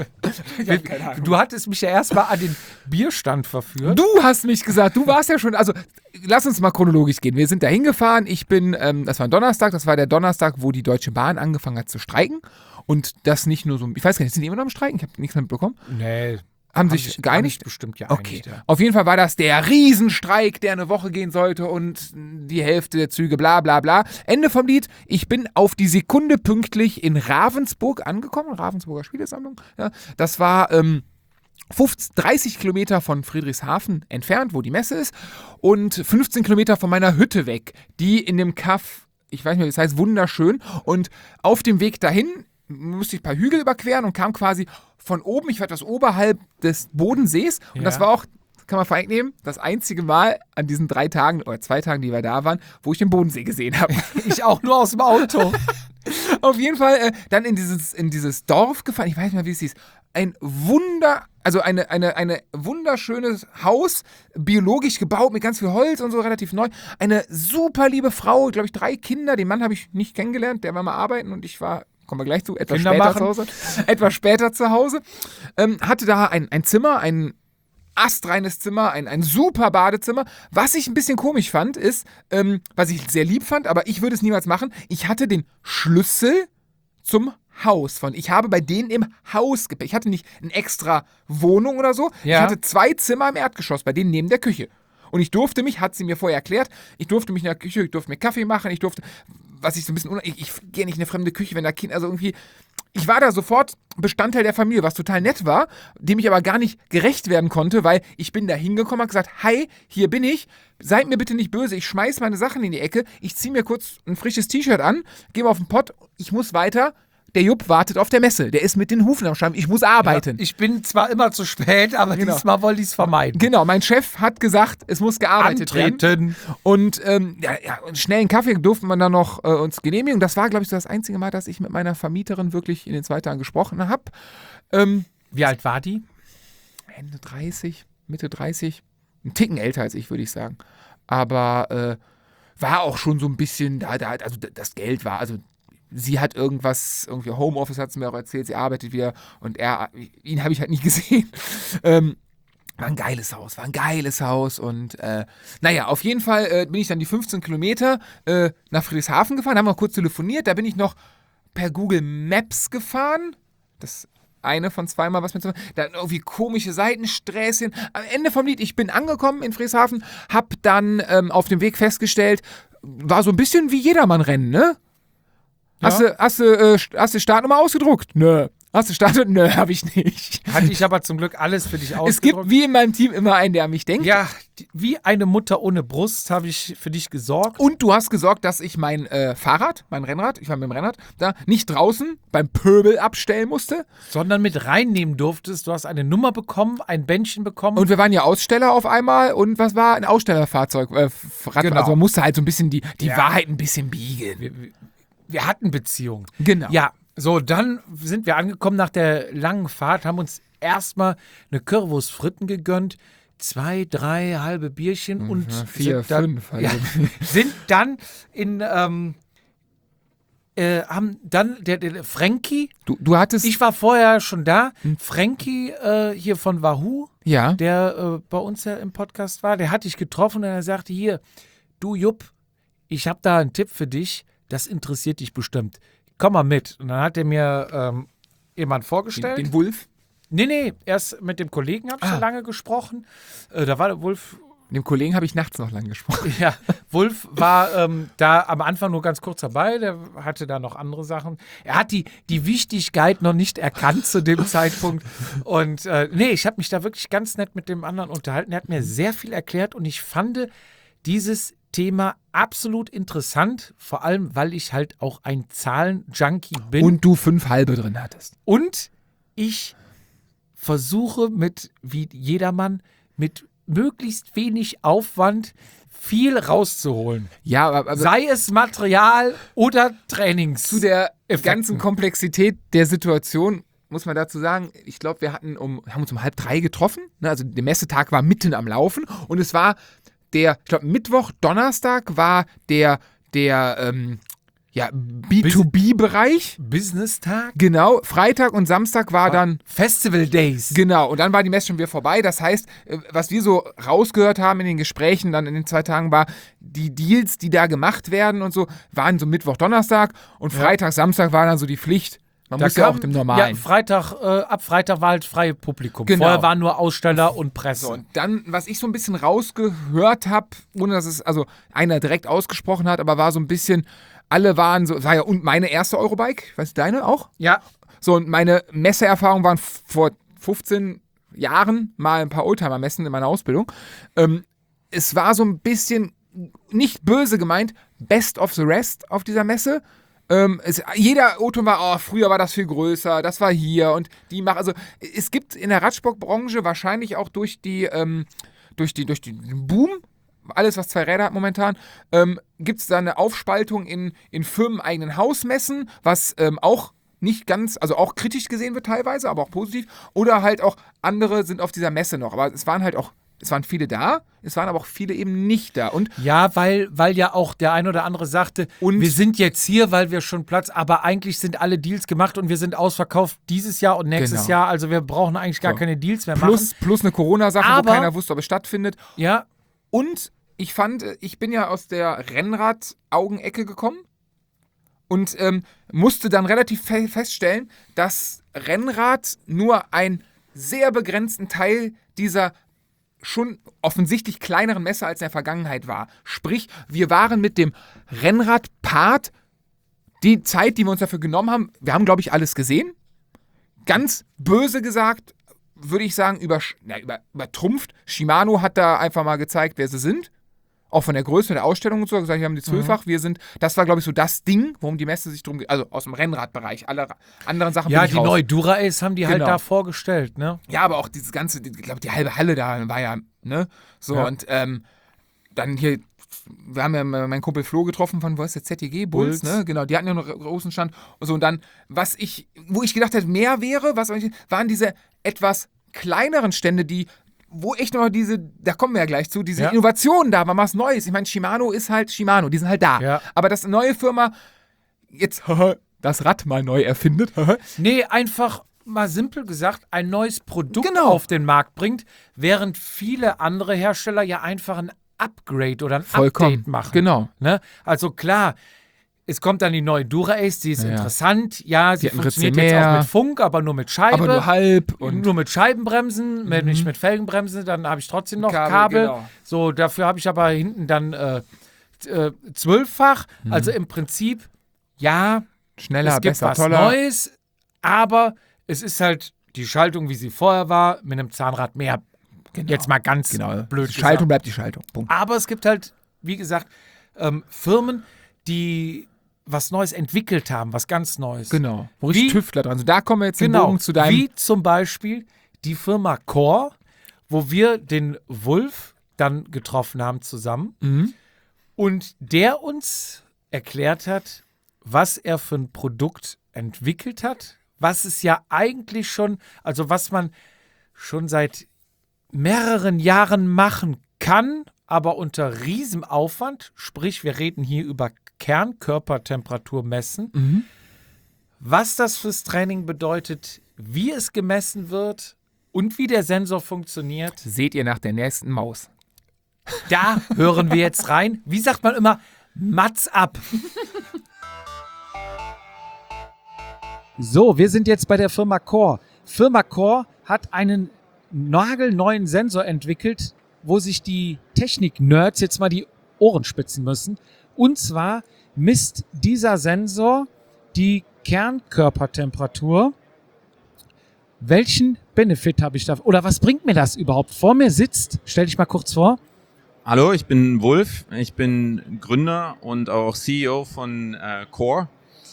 Ich hab keine Ahnung. du hattest mich ja erstmal an den Bierstand verführt. Du hast mich gesagt, du warst ja schon, also lass uns mal chronologisch gehen. Wir sind da hingefahren, ich bin, ähm, das war ein Donnerstag, das war der Donnerstag, wo die Deutsche Bahn angefangen hat zu streiken. Und das nicht nur so, ich weiß gar nicht, sind die immer noch am Streiken? Ich habe nichts mehr mitbekommen. Nee. Haben sich geeinigt? bestimmt ja Okay, ja. auf jeden Fall war das der Riesenstreik, der eine Woche gehen sollte und die Hälfte der Züge, bla bla bla. Ende vom Lied, ich bin auf die Sekunde pünktlich in Ravensburg angekommen, Ravensburger Spielesammlung. Ja, das war ähm, fünfzig, dreißig Kilometer von Friedrichshafen entfernt, wo die Messe ist, und fünfzehn Kilometer von meiner Hütte weg, die in dem Kaff, ich weiß nicht mehr, das heißt wunderschön, und auf dem Weg dahin musste ich ein paar Hügel überqueren und kam quasi von oben, ich war etwas oberhalb des Bodensees, und Ja. das war auch, kann man vorwegnehmen, das einzige Mal an diesen drei Tagen oder zwei Tagen, die wir da waren, wo ich den Bodensee gesehen habe. Ich auch nur aus dem Auto. Auf jeden Fall äh, dann in dieses, in dieses Dorf gefahren, ich weiß nicht mehr, wie es hieß, ein Wunder, also eine, eine, eine wunderschönes Haus, biologisch gebaut mit ganz viel Holz und so, relativ neu. Eine super liebe Frau, glaube ich, drei Kinder, den Mann habe ich nicht kennengelernt, der war mal arbeiten und ich war, kommen wir gleich zu, etwas Kinder später machen. zu Hause, etwas später zu Hause, ähm, hatte da ein, ein Zimmer, ein astreines Zimmer, ein, ein super Badezimmer. Was ich ein bisschen komisch fand, ist, ähm, was ich sehr lieb fand, aber ich würde es niemals machen, ich hatte den Schlüssel zum Haus von. Ich habe bei denen im Haus gepennt. Ich hatte nicht eine extra Wohnung oder so. Ja. Ich hatte zwei Zimmer im Erdgeschoss, bei denen neben der Küche. Und ich durfte mich, hat sie mir vorher erklärt, ich durfte mich in der Küche, ich durfte mir Kaffee machen, ich durfte, was ich so ein bisschen, ich, ich gehe nicht in eine fremde Küche, wenn da Kind, also irgendwie, ich war da sofort Bestandteil der Familie, was total nett war, dem ich aber gar nicht gerecht werden konnte, weil ich bin da hingekommen, habe gesagt, hi, hier bin ich, seid mir bitte nicht böse, ich schmeiß meine Sachen in die Ecke, ich ziehe mir kurz ein frisches T-Shirt an, gehe mal auf den Pott, ich muss weiter. Der Jupp wartet auf der Messe. Der ist mit den Hufen am Schreiben. Ich muss arbeiten. Ja, ich bin zwar immer zu spät, aber Genau. diesmal wollte ich es vermeiden. Genau, mein Chef hat gesagt, es muss gearbeitet werden. Antreten. Und ähm, ja, ja, und schnell einen Kaffee durften wir dann noch äh, uns genehmigen. Das war, glaube ich, so das einzige Mal, dass ich mit meiner Vermieterin wirklich in den zwei Tagen gesprochen habe. Ähm, Wie alt war die? Ende dreißig, Mitte dreißig. einen Ticken älter als ich, würde ich sagen. Aber äh, war auch schon so ein bisschen, da, da, also das Geld war, also sie hat irgendwas, irgendwie Homeoffice hat sie mir auch erzählt, sie arbeitet wieder und er, ihn habe ich halt nicht gesehen. ähm, War ein geiles Haus, war ein geiles Haus und äh, naja, auf jeden Fall äh, bin ich dann die fünfzehn Kilometer äh, nach Friedrichshafen gefahren, haben wir kurz telefoniert, da bin ich noch per Google Maps gefahren, das eine von zweimal, was mir zu dann irgendwie komische Seitensträßchen. Am Ende vom Lied, ich bin angekommen in Friedrichshafen, hab dann ähm, auf dem Weg festgestellt, war so ein bisschen wie Jedermann-Rennen, ne? Ja. Hast du, hast du, äh, hast du Startnummer ausgedruckt? Nö. Hast du gestartet? Nö, hab ich nicht. Hatte ich aber zum Glück alles für dich ausgedruckt. Es gibt wie in meinem Team immer einen, der an mich denkt. Ja, die- wie eine Mutter ohne Brust habe ich für dich gesorgt. Und du hast gesorgt, dass ich mein äh, Fahrrad, mein Rennrad, ich war mit dem Rennrad, da nicht draußen beim Pöbel abstellen musste. Sondern mit reinnehmen durftest. Du hast eine Nummer bekommen, ein Bändchen bekommen. Und wir waren ja Aussteller auf einmal und was war? Ein Ausstellerfahrzeug. Äh, Rad, Genau. Also man musste halt so ein bisschen die, die Ja. Wahrheit ein bisschen biegen. wir, wir- wir hatten Beziehung. Genau. Ja, so, dann sind wir angekommen nach der langen Fahrt, haben uns erstmal eine Currywurst Fritten gegönnt, zwei, drei halbe Bierchen und vier, sind dann, fünf, also. ja, sind dann in, ähm, äh, haben dann der, der Frankie, Du, du hattest. ich war vorher schon da, Frankie äh, hier von Wahoo, ja. der äh, bei uns ja im Podcast war, der hatte ich getroffen und er sagte, hier, du Jupp, ich habe da einen Tipp für dich, das interessiert dich bestimmt. Komm mal mit. Und dann hat er mir ähm, jemand Den, vorgestellt. den Wulf. nee, nee, erst mit dem Kollegen habe ich Ah. so lange gesprochen. Äh, da war der Wolf, Mit dem Kollegen habe ich nachts noch lang gesprochen. ja, Wolf war ähm, da am Anfang nur ganz kurz dabei, der hatte da noch andere Sachen. Er hat die, die Wichtigkeit noch nicht erkannt zu dem Zeitpunkt. Und äh, nee, ich habe mich da wirklich ganz nett mit dem anderen unterhalten. Er hat mir sehr viel erklärt und ich fand dieses Thema absolut interessant, vor allem, weil ich halt auch ein Zahlen-Junkie bin. Und du fünf halbe drin hattest. Und ich versuche mit, wie jedermann, mit möglichst wenig Aufwand viel rauszuholen. Ja, aber, aber Sei es Material oder Trainings. zu der Effekten. ganzen Komplexität der Situation muss man dazu sagen, ich glaube, wir hatten um, haben uns um halb drei getroffen. Ne? Also der Messetag war mitten am Laufen und es war der, ich glaube, Mittwoch, Donnerstag war der, der ähm, ja, B zwei B-Bereich. Business-Tag. Genau, Freitag und Samstag war dann Festival Days. Genau, und dann war die Messe schon wieder vorbei. Das heißt, äh, was wir so rausgehört haben in den Gesprächen dann in den zwei Tagen war, die Deals, die da gemacht werden und so, waren so Mittwoch, Donnerstag und Freitag, Samstag war dann so die Pflicht. Man Da muss ja kam- auch dem Normalen. Ja, Freitag, äh, ab Freitag war halt freie Publikum. Genau. Vorher waren nur Aussteller und Presse. So, und dann, was ich so ein bisschen rausgehört habe, ohne dass es also einer direkt ausgesprochen hat, aber war so ein bisschen, alle waren so, war ja und meine erste Eurobike, weißt du, deine auch? Ja, So, und meine Messeerfahrungen waren f- vor fünfzehn Jahren mal ein paar Oldtimer-Messen in meiner Ausbildung. Ähm, es war so ein bisschen, nicht böse gemeint, best of the rest auf dieser Messe. Ähm, es, jeder Oldtimer war, oh, früher war das viel größer, das war hier und die machen, also es gibt in der Radsportbranche wahrscheinlich auch durch die, ähm, durch die, durch den Boom, alles was zwei Räder hat momentan, ähm, gibt es da eine Aufspaltung in, in firmeneigenen Hausmessen, was ähm, auch nicht ganz, also auch kritisch gesehen wird teilweise, aber auch positiv. Oder halt auch andere sind auf dieser Messe noch. Aber es waren halt auch, es waren viele da, es waren aber auch viele eben nicht da. Und ja, weil, weil ja auch der ein oder andere sagte, Und- wir sind jetzt hier, weil wir schon Platz, aber eigentlich sind alle Deals gemacht und wir sind ausverkauft dieses Jahr und nächstes Genau. Jahr. Also wir brauchen eigentlich gar So. keine Deals mehr plus, machen. plus eine Corona-Sache, wo Aber- keiner wusste, ob es stattfindet. Ja, Und ich fand, äh, ich bin ja aus der Rennrad-Augenecke gekommen und ähm, musste dann relativ fe- feststellen, dass Rennrad nur einen sehr begrenzten Teil dieser schon offensichtlich kleineren Messe als in der Vergangenheit war. Sprich, wir waren mit dem Rennrad-Part, die Zeit, die wir uns dafür genommen haben, wir haben, glaube ich, alles gesehen. Ganz böse gesagt, würde ich sagen, über, na, über, übertrumpft. Shimano hat da einfach mal gezeigt, wer sie sind. Auch von der Größe der Ausstellung und so, gesagt, wir haben die zwölffach, wir sind, das war, glaube ich, so das Ding, worum die Messe sich drum geht, also aus dem Rennradbereich, alle ra- anderen Sachen ja bin ich die raus. neue Dura-Ace haben die halt Genau. da vorgestellt, ne? Ja, aber auch dieses ganze, die- ich glaube, die halbe Halle da war ja, ne, so, Ja. und ähm, dann hier, wir haben ja meinen Kumpel Flo getroffen von, wo ist der, Z T G, Bulls, Bulls. ne, genau, die hatten ja noch einen großen Stand, und so, und dann, was ich, wo ich gedacht hätte, mehr wäre, was waren diese etwas kleineren Stände, die wo echt noch diese, da kommen wir ja gleich zu, diese Ja. Innovation da war, was Neues. Ich meine, Shimano ist halt Shimano, die sind halt da. Ja. Aber dass eine neue Firma jetzt das Rad mal neu erfindet, Nee, einfach mal simpel gesagt, ein neues Produkt Genau. auf den Markt bringt, während viele andere Hersteller ja einfach ein Upgrade oder ein vollkommen. Update machen. Genau. Ne? Also klar, es kommt dann die neue Dura-Ace, die ist Ja. interessant. Ja, sie hat ein funktioniert Ritzel jetzt auch mehr. mit Funk, aber nur mit Scheibe. Aber nur halb und nur mit Scheibenbremsen, mit, nicht mit Felgenbremsen, dann habe ich trotzdem noch Kabel. Kabel, genau. So, dafür habe ich aber hinten dann äh, äh, zwölffach. Mhm. Also im Prinzip, ja, schneller, es gibt besser, was toller. Neues, aber es ist halt die Schaltung, wie sie vorher war, mit einem Zahnrad mehr. Genau. Jetzt mal ganz Genau. blöd Die gesagt. Schaltung bleibt die Schaltung. Punkt. Aber es gibt halt, wie gesagt, ähm, Firmen, die was Neues entwickelt haben, was ganz Neues. Genau. Wo richtig Wie- Tüftler dran sind. Da kommen wir jetzt den Genau, Bogen zu deinem. wie zum Beispiel die Firma Core, wo wir den Wulf dann getroffen haben zusammen Mhm. und der uns erklärt hat, was er für ein Produkt entwickelt hat, was es ja eigentlich schon, also was man schon seit mehreren Jahren machen kann, aber unter Riesenaufwand, sprich wir reden hier über Kernkörpertemperatur messen, Mhm. was das fürs Training bedeutet, wie es gemessen wird und wie der Sensor funktioniert. Seht ihr nach der nächsten Maus. Da hören wir jetzt rein. Wie sagt man immer? Mats ab. So, wir sind jetzt bei der Firma Core. Firma Core hat einen nagelneuen Sensor entwickelt, wo sich die Technik-Nerds jetzt mal die Ohren spitzen müssen. Und zwar misst dieser Sensor die Kernkörpertemperatur. Welchen Benefit habe ich da? Oder was bringt mir das überhaupt? Vor mir sitzt, stell dich mal kurz vor. Hallo, ich bin Wulf. Ich bin Gründer und auch C E O von äh, Core.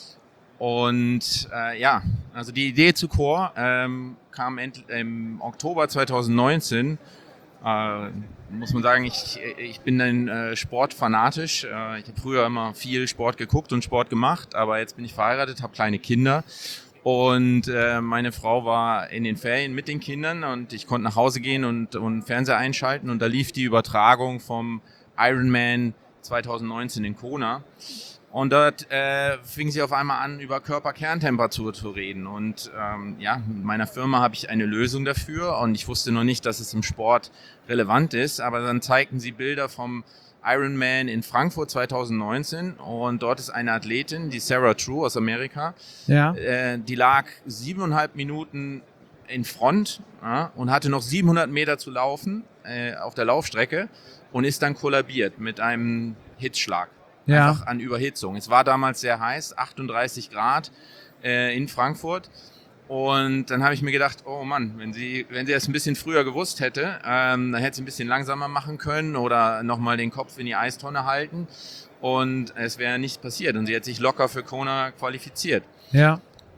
Und äh, ja, also die Idee zu Core ähm, kam end- im Oktober zwanzig neunzehn. Äh, muss man sagen, ich, ich bin ein äh, Sportfanatisch. Äh, ich habe früher immer viel Sport geguckt und Sport gemacht, aber jetzt bin ich verheiratet, habe kleine Kinder. Und äh, meine Frau war in den Ferien mit den Kindern und ich konnte nach Hause gehen und, und Fernseher einschalten und da lief die Übertragung vom Ironman zwanzig neunzehn in Kona. Und dort äh, fing sie auf einmal an, über Körperkerntemperatur zu reden. Und ähm, ja, mit meiner Firma habe ich eine Lösung dafür und ich wusste noch nicht, dass es im Sport relevant ist. Aber dann zeigten sie Bilder vom Ironman in Frankfurt zwanzig neunzehn und dort ist eine Athletin, die Sarah True aus Amerika. Ja. Äh, die lag siebeneinhalb Minuten in Front ja, und hatte noch siebenhundert Meter zu laufen äh, auf der Laufstrecke und ist dann kollabiert mit einem Hitzschlag. Ja. Einfach an Überhitzung. Es war damals sehr heiß, achtunddreißig Grad äh, in Frankfurt. Und dann habe ich mir gedacht, oh Mann, wenn sie, wenn sie das ein bisschen früher gewusst hätte, ähm, dann hätte sie ein bisschen langsamer machen können oder nochmal den Kopf in die Eistonne halten. Und es wäre nichts passiert. Und sie hat sich locker für Kona qualifiziert. Ja.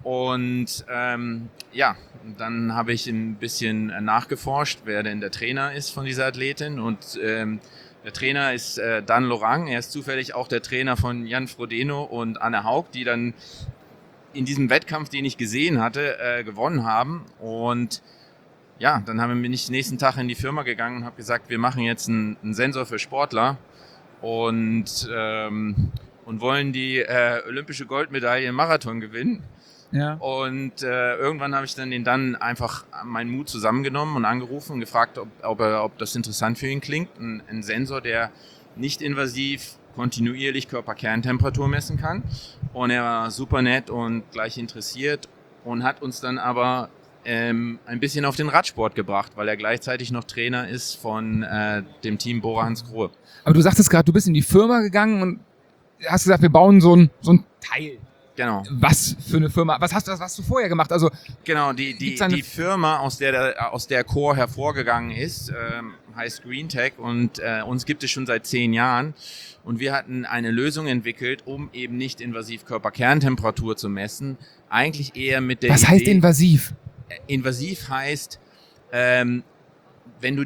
Und ähm, ja, dann habe ich ein bisschen nachgeforscht, wer denn der Trainer ist von dieser Athletin. Und ähm, der Trainer ist äh, Dan Lorang. Er ist zufällig auch der Trainer von Jan Frodeno und Anne Haug, die dann in diesem Wettkampf, den ich gesehen hatte, äh, gewonnen haben. Und ja, dann haben wir nicht nächsten Tag in die Firma gegangen und habe gesagt, wir machen jetzt einen, einen Sensor für Sportler und, ähm, und wollen die äh, olympische Goldmedaille im Marathon gewinnen. Ja. Und äh, irgendwann habe ich dann den dann einfach meinen Mut zusammengenommen und angerufen und gefragt, ob, ob, er, ob das interessant für ihn klingt. Ein, ein Sensor, der nicht invasiv kontinuierlich Körperkerntemperatur messen kann. Und er war super nett und gleich interessiert und hat uns dann aber ähm, ein bisschen auf den Radsport gebracht, weil er gleichzeitig noch Trainer ist von äh, dem Team Bora Hansgrohe. Aber du sagtest gerade, du bist in die Firma gegangen und hast gesagt, wir bauen so ein, so ein Teil. Genau. Was für eine Firma? Was hast du, was hast du vorher gemacht? Also Genau, die, die, Gibt's eine- die Firma, aus der, der, aus der Core hervorgegangen ist, ähm, heißt GreenTech und äh, uns gibt es schon seit zehn Jahren. Und wir hatten eine Lösung entwickelt, um eben nicht invasiv Körperkerntemperatur zu messen. Eigentlich eher mit der was Idee, heißt invasiv? invasiv heißt, ähm, wenn du die,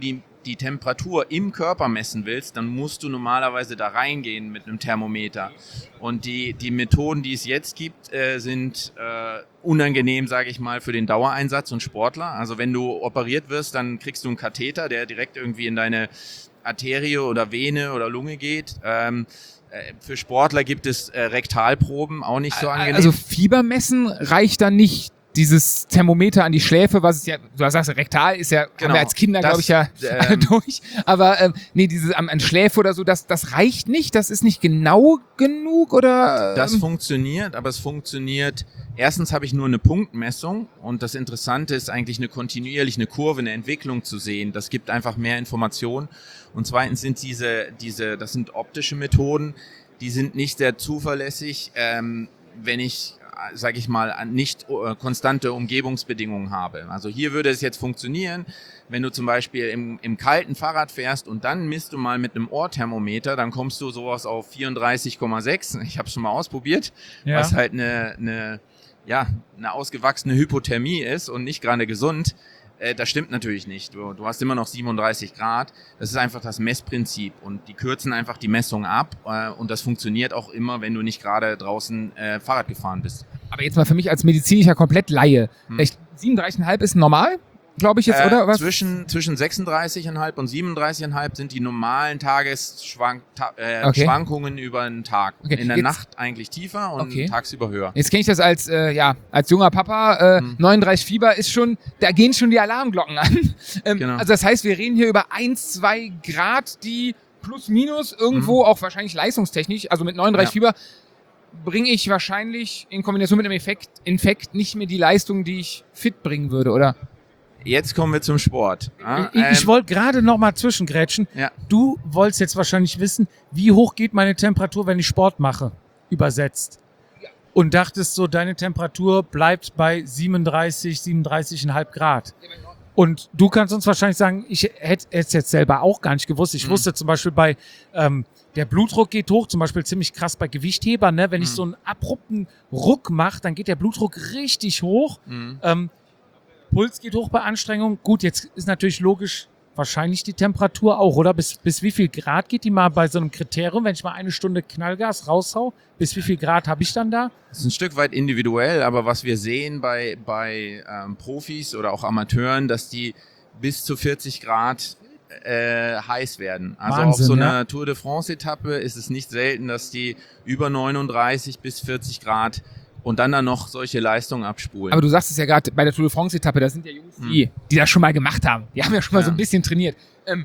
die Temperatur im Körper messen willst, dann musst du normalerweise da reingehen mit einem Thermometer. Und die, die Methoden, die es jetzt gibt, äh, sind äh, unangenehm, sage ich mal, für den Dauereinsatz und Sportler. Also wenn du operiert wirst, dann kriegst du einen Katheter, der direkt irgendwie in deine Arterie oder Vene oder Lunge geht. Ähm, äh, für Sportler gibt es äh, Rektalproben, auch nicht so angenehm. Also Fieber messen reicht dann nicht. Dieses Thermometer an die Schläfe, was es ja, du sagst, rektal ist ja, Genau, haben wir als Kinder, glaube ich, ja ähm, durch. Aber ähm, nee, dieses an, an Schläfe oder so, das, das reicht nicht, das ist nicht genau genug, oder? Ähm? Das funktioniert, aber es funktioniert, erstens habe ich nur eine Punktmessung und das Interessante ist eigentlich eine kontinuierlich eine Kurve, eine Entwicklung zu sehen. Das gibt einfach mehr Informationen. Und zweitens sind diese, diese, das sind optische Methoden, die sind nicht sehr zuverlässig, ähm, wenn ich sage ich mal, nicht äh, konstante Umgebungsbedingungen habe. Also hier würde es jetzt funktionieren, wenn du zum Beispiel im, im kalten Fahrrad fährst und dann misst du mal mit einem Ohrthermometer, dann kommst du sowas auf vierunddreißig Komma sechs. Ich habe es schon mal ausprobiert, Ja. was halt eine, eine, ja, eine ausgewachsene Hypothermie ist und nicht gerade gesund. Äh, das stimmt natürlich nicht. Du, du hast immer noch siebenunddreißig Grad. Das ist einfach das Messprinzip und die kürzen einfach die Messung ab äh, und das funktioniert auch immer, wenn du nicht gerade draußen äh, Fahrrad gefahren bist. Aber jetzt mal für mich als medizinischer Komplett-Laie. Hm. Ich- siebenunddreißig Komma fünf ist normal, glaube ich jetzt, Äh, oder was? Zwischen, zwischen sechsunddreißig Komma fünf und siebenunddreißig Komma fünf sind die normalen Tagesschwankungen äh, Okay. Schwankungen über den Tag. Okay, In der jetzt- Nacht eigentlich tiefer und Okay. tagsüber höher. Jetzt kenne ich das als, äh, ja, als junger Papa. Äh, Hm. neununddreißig Fieber ist schon, da gehen schon die Alarmglocken an. ähm, Genau. Also das heißt, wir reden hier über eins, zwei Grad, die plus minus irgendwo auch wahrscheinlich leistungstechnisch, also mit neununddreißig Ja. Fieber bringe ich wahrscheinlich in Kombination mit dem Effekt, Infekt nicht mehr die Leistung, die ich fit bringen würde, oder? Jetzt kommen wir zum Sport. Ja, Ich, ich ähm, wollte gerade noch mal zwischengrätschen. Ja. Du wolltest jetzt wahrscheinlich wissen, wie hoch geht meine Temperatur, wenn ich Sport mache, übersetzt. Und dachtest so, deine Temperatur bleibt bei siebenunddreißig, siebenunddreißig Komma fünf Grad. Und du kannst uns wahrscheinlich sagen, ich hätte es jetzt selber auch gar nicht gewusst. Ich Mhm. wusste zum Beispiel bei, ähm, der Blutdruck geht hoch, zum Beispiel ziemlich krass bei Gewichthebern. Ne? Wenn ich Mhm. so einen abrupten Ruck mache, dann geht der Blutdruck richtig hoch. mh. Ähm, Puls geht hoch bei Anstrengung. Gut, jetzt ist natürlich logisch wahrscheinlich die Temperatur auch, oder? Bis, bis wie viel Grad geht die mal bei so einem Kriterium, wenn ich mal eine Stunde Knallgas raushau? Bis wie viel Grad habe ich dann da? Das ist ein Stück weit individuell, aber was wir sehen bei, bei ähm, Profis oder auch Amateuren, dass die bis zu vierzig Grad äh, heiß werden. Also Wahnsinn, auf so einer ja. Tour de France-Etappe ist es nicht selten, dass die über neununddreißig bis vierzig Grad und dann dann noch solche Leistungen abspulen. Aber du sagst es ja gerade bei der Tour de France-Etappe, da sind ja Jungs, die, die das schon mal gemacht haben. Die haben ja schon mal Ja. so ein bisschen trainiert. Ähm,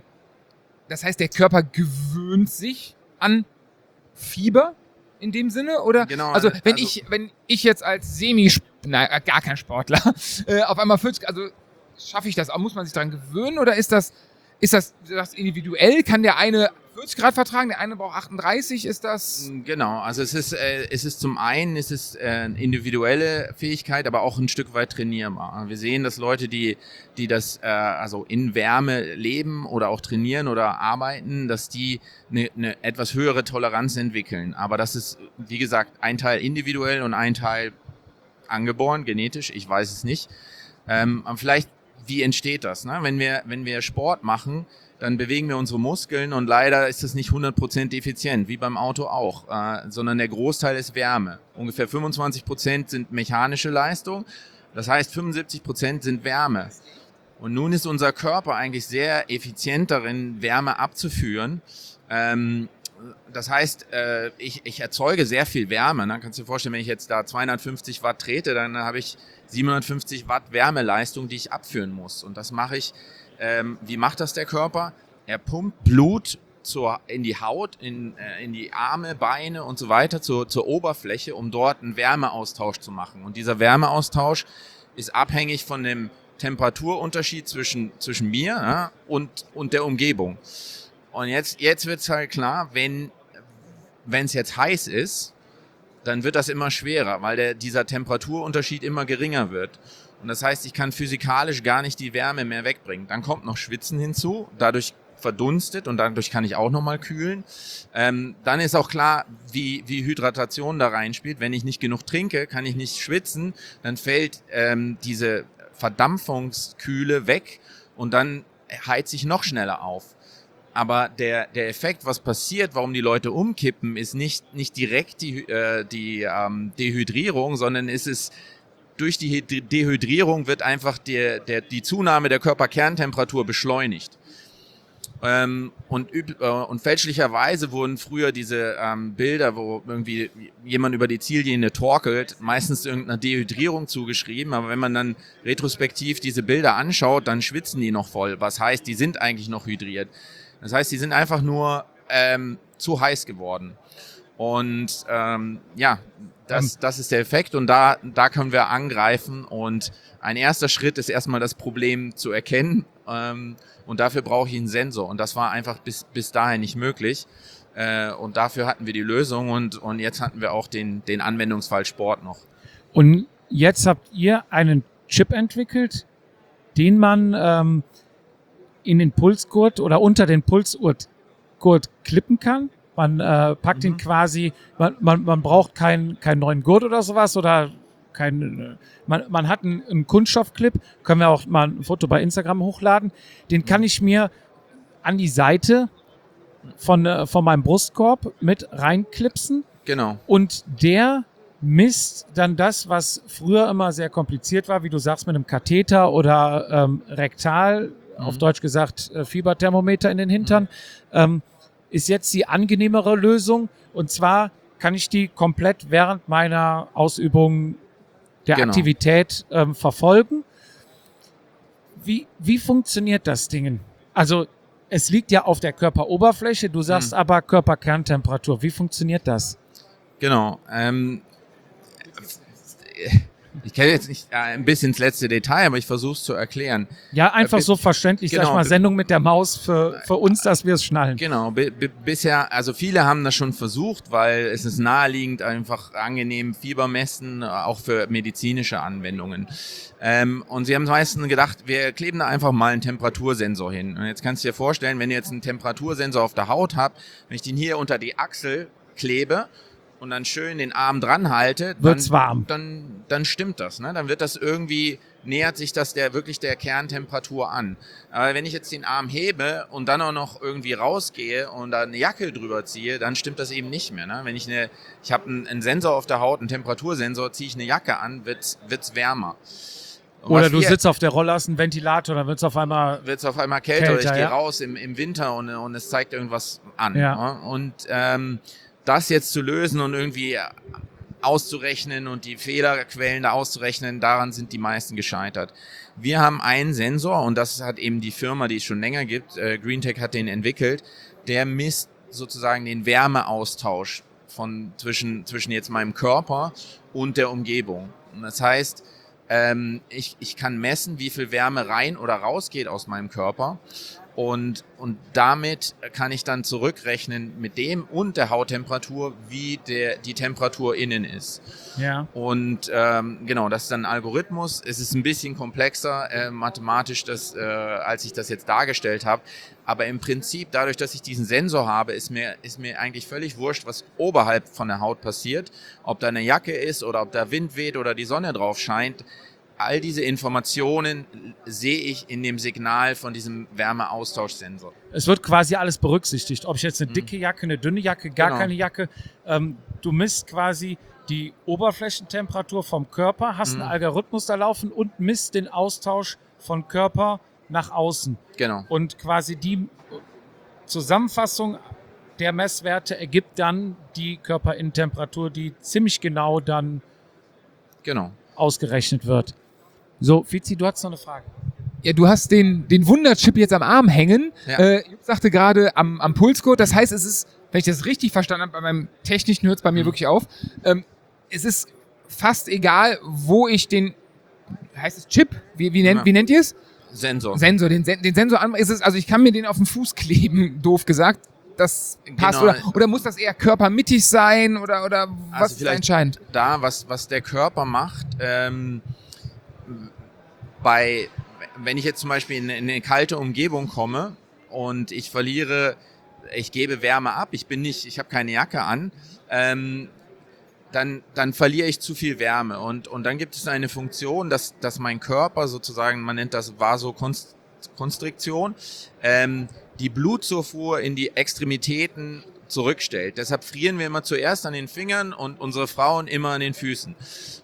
das heißt, der Körper gewöhnt sich an Fieber in dem Sinne? Oder? Genau, Also, wenn also- ich, wenn ich jetzt als Semi, nein, gar kein Sportler, äh, auf einmal vierzig, also schaffe ich das auch? Muss man sich daran gewöhnen? Oder ist das, ist das, du sagst, individuell? Kann der eine vierzig Grad vertragen, der eine braucht achtunddreißig? Ist das? Genau, also es ist, äh, es ist zum einen es ist äh, eine individuelle Fähigkeit, aber auch ein Stück weit trainierbar. Wir sehen, dass Leute, die, die das äh, also in Wärme leben oder auch trainieren oder arbeiten, dass die eine, eine etwas höhere Toleranz entwickeln. Aber das ist, wie gesagt, ein Teil individuell und ein Teil angeboren, genetisch, ich weiß es nicht. Ähm, aber vielleicht, wie entsteht das? Ne? Wenn wir, wenn wir Sport machen, dann bewegen wir unsere Muskeln und leider ist das nicht hundert Prozent effizient, wie beim Auto auch, äh, sondern der Großteil ist Wärme. Ungefähr fünfundzwanzig Prozent sind mechanische Leistung, das heißt fünfundsiebzig Prozent sind Wärme. Und nun ist unser Körper eigentlich sehr effizient darin, Wärme abzuführen. Ähm, das heißt, äh, ich, ich erzeuge sehr viel Wärme. Ne? Kannst du dir vorstellen, wenn ich jetzt da zweihundertfünfzig Watt trete, dann habe ich siebenhundertfünfzig Watt Wärmeleistung, die ich abführen muss. Und das mache ich. Ähm, wie macht das der Körper? Er pumpt Blut zur, in die Haut, in, äh, in die Arme, Beine und so weiter, zur, zur Oberfläche, um dort einen Wärmeaustausch zu machen. Und dieser Wärmeaustausch ist abhängig von dem Temperaturunterschied zwischen, zwischen mir ja, und, und der Umgebung. Und jetzt, jetzt wird es halt klar, wenn es jetzt heiß ist, dann wird das immer schwerer, weil der, dieser Temperaturunterschied immer geringer wird. Und das heißt, ich kann physikalisch gar nicht die Wärme mehr wegbringen. Dann kommt noch Schwitzen hinzu, dadurch verdunstet und dadurch kann ich auch nochmal kühlen. Ähm, dann ist auch klar, wie, wie Hydratation da reinspielt. Wenn ich nicht genug trinke, kann ich nicht schwitzen, dann fällt ähm, diese Verdampfungskühle weg und dann heizt sich noch schneller auf. Aber der, der Effekt, was passiert, warum die Leute umkippen, ist nicht, nicht direkt die, äh, die ähm, Dehydrierung, sondern ist es durch die Dehydrierung wird einfach der, der, die Zunahme der Körperkerntemperatur beschleunigt. Ähm, und, üb, äh, und fälschlicherweise wurden früher diese ähm, Bilder, wo irgendwie jemand über die Ziellinie torkelt, meistens irgendeiner Dehydrierung zugeschrieben. Aber wenn man dann retrospektiv diese Bilder anschaut, dann schwitzen die noch voll. Was heißt, die sind eigentlich noch hydriert. Das heißt, die sind einfach nur ähm, zu heiß geworden. Und ähm, ja, das, das ist der Effekt und da, da können wir angreifen und ein erster Schritt ist erstmal das Problem zu erkennen ähm, und dafür brauche ich einen Sensor und das war einfach bis, bis dahin nicht möglich äh, und dafür hatten wir die Lösung und, und jetzt hatten wir auch den, den Anwendungsfall Sport noch. Und jetzt habt ihr einen Chip entwickelt, den man ähm, in den Pulsgurt oder unter den Pulsgurt klippen kann. Man äh, packt mhm. ihn quasi, man, man, man braucht keinen keinen neuen Gurt oder sowas oder kein, man, man hat einen, einen Kunststoffclip, können wir auch mal ein Foto bei Instagram hochladen, den kann ich mir an die Seite von, äh, von meinem Brustkorb mit reinklipsen. Genau. Und der misst dann das, was früher immer sehr kompliziert war, wie du sagst, mit einem Katheter oder ähm, rektal, mhm. auf Deutsch gesagt äh, Fieberthermometer in den Hintern, mhm. ähm, ist jetzt die angenehmere Lösung. Und zwar kann ich die komplett während meiner Ausübung der genau. Aktivität ähm, verfolgen. Wie, wie funktioniert das Ding? Also es liegt ja auf der Körperoberfläche, du sagst hm. aber Körperkerntemperatur. Wie funktioniert das? Genau. Ähm, ich kenne jetzt nicht äh, ein bisschen ins letzte Detail, aber ich versuche es zu erklären. Ja, einfach äh, bis, so verständlich, genau, sag ich mal, Sendung mit der Maus für, für uns, dass wir es schnallen. Genau, b- b- bisher, also viele haben das schon versucht, weil es ist naheliegend, einfach angenehm Fieber messen, auch für medizinische Anwendungen. Ähm, und sie haben meistens gedacht, wir kleben da einfach mal einen Temperatursensor hin. Und jetzt kannst du dir vorstellen, wenn ihr jetzt einen Temperatursensor auf der Haut habt, wenn ich den hier unter die Achsel klebe, und dann schön den Arm dran halte, wird's dann, warm. Dann, dann stimmt das. Ne? Dann wird das irgendwie, nähert sich das der wirklich der Kerntemperatur an. Aber wenn ich jetzt den Arm hebe und dann auch noch irgendwie rausgehe und da eine Jacke drüber ziehe, dann stimmt das eben nicht mehr. Ne? Wenn ich eine, ich habe einen, einen Sensor auf der Haut, einen Temperatursensor, ziehe ich eine Jacke an, wird's, wird's wärmer. Und oder du sitzt auf der Rolle, hast einen Ventilator, dann wird es auf einmal wird's auf einmal kälter. kälter oder ich ja? gehe raus im, im Winter und, und es zeigt irgendwas an. Ja. Ne? Und ähm, das jetzt zu lösen und irgendwie auszurechnen und die Fehlerquellen da auszurechnen, daran sind die meisten gescheitert. Wir haben einen Sensor und das hat eben die Firma, die es schon länger gibt, äh, GreenTech hat den entwickelt, der misst sozusagen den Wärmeaustausch von zwischen, zwischen jetzt meinem Körper und der Umgebung. Und das heißt, ähm, ich, ich kann messen, wie viel Wärme rein oder raus geht aus meinem Körper. Und, und damit kann ich dann zurückrechnen mit dem und der Hauttemperatur, wie der, die Temperatur innen ist. Ja. Und ähm, genau, das ist dann ein Algorithmus. Es ist ein bisschen komplexer äh, mathematisch, das, äh, als ich das jetzt dargestellt habe. Aber im Prinzip, dadurch, dass ich diesen Sensor habe, ist mir, ist mir eigentlich völlig wurscht, was oberhalb von der Haut passiert. Ob da eine Jacke ist oder ob da Wind weht oder die Sonne drauf scheint. All diese Informationen sehe ich in dem Signal von diesem Wärmeaustauschsensor. Es wird quasi alles berücksichtigt. Ob ich jetzt eine dicke Jacke, eine dünne Jacke, gar genau. keine Jacke. Ähm, du misst quasi die Oberflächentemperatur vom Körper, hast mhm. einen Algorithmus da laufen und misst den Austausch von Körper nach außen. Genau. Und quasi die Zusammenfassung der Messwerte ergibt dann die Körperinnentemperatur, die ziemlich genau dann genau. ausgerechnet wird. So, Fizi, du hast noch eine Frage. Ja, du hast den, den Wunderchip jetzt am Arm hängen. Ja. Äh, ich sagte gerade am, am Pulsgurt. Das heißt, es ist, wenn ich das richtig verstanden habe, bei meinem Technischen hört es bei mir mhm. wirklich auf. Ähm, es ist fast egal, wo ich den, heißt es Chip? Wie, wie, nennt, ja. wie nennt ihr es? Sensor. Sensor, den, den Sensor an, ist es, also ich kann mir den auf den Fuß kleben, doof gesagt. Das passt, genau. oder, oder muss das eher körpermittig sein oder, oder was also ist da entscheidend? Da, was, was der Körper macht, ähm, bei, wenn ich jetzt zum Beispiel in, in eine kalte Umgebung komme und ich verliere, ich gebe Wärme ab, ich bin nicht, ich habe keine Jacke an, ähm, dann, dann verliere ich zu viel Wärme und, und dann gibt es eine Funktion, dass, dass mein Körper sozusagen, man nennt das Vasokonstriktion, Vasokonstriktion, ähm, die Blutzufuhr in die Extremitäten zurückstellt. Deshalb frieren wir immer zuerst an den Fingern und unsere Frauen immer an den Füßen.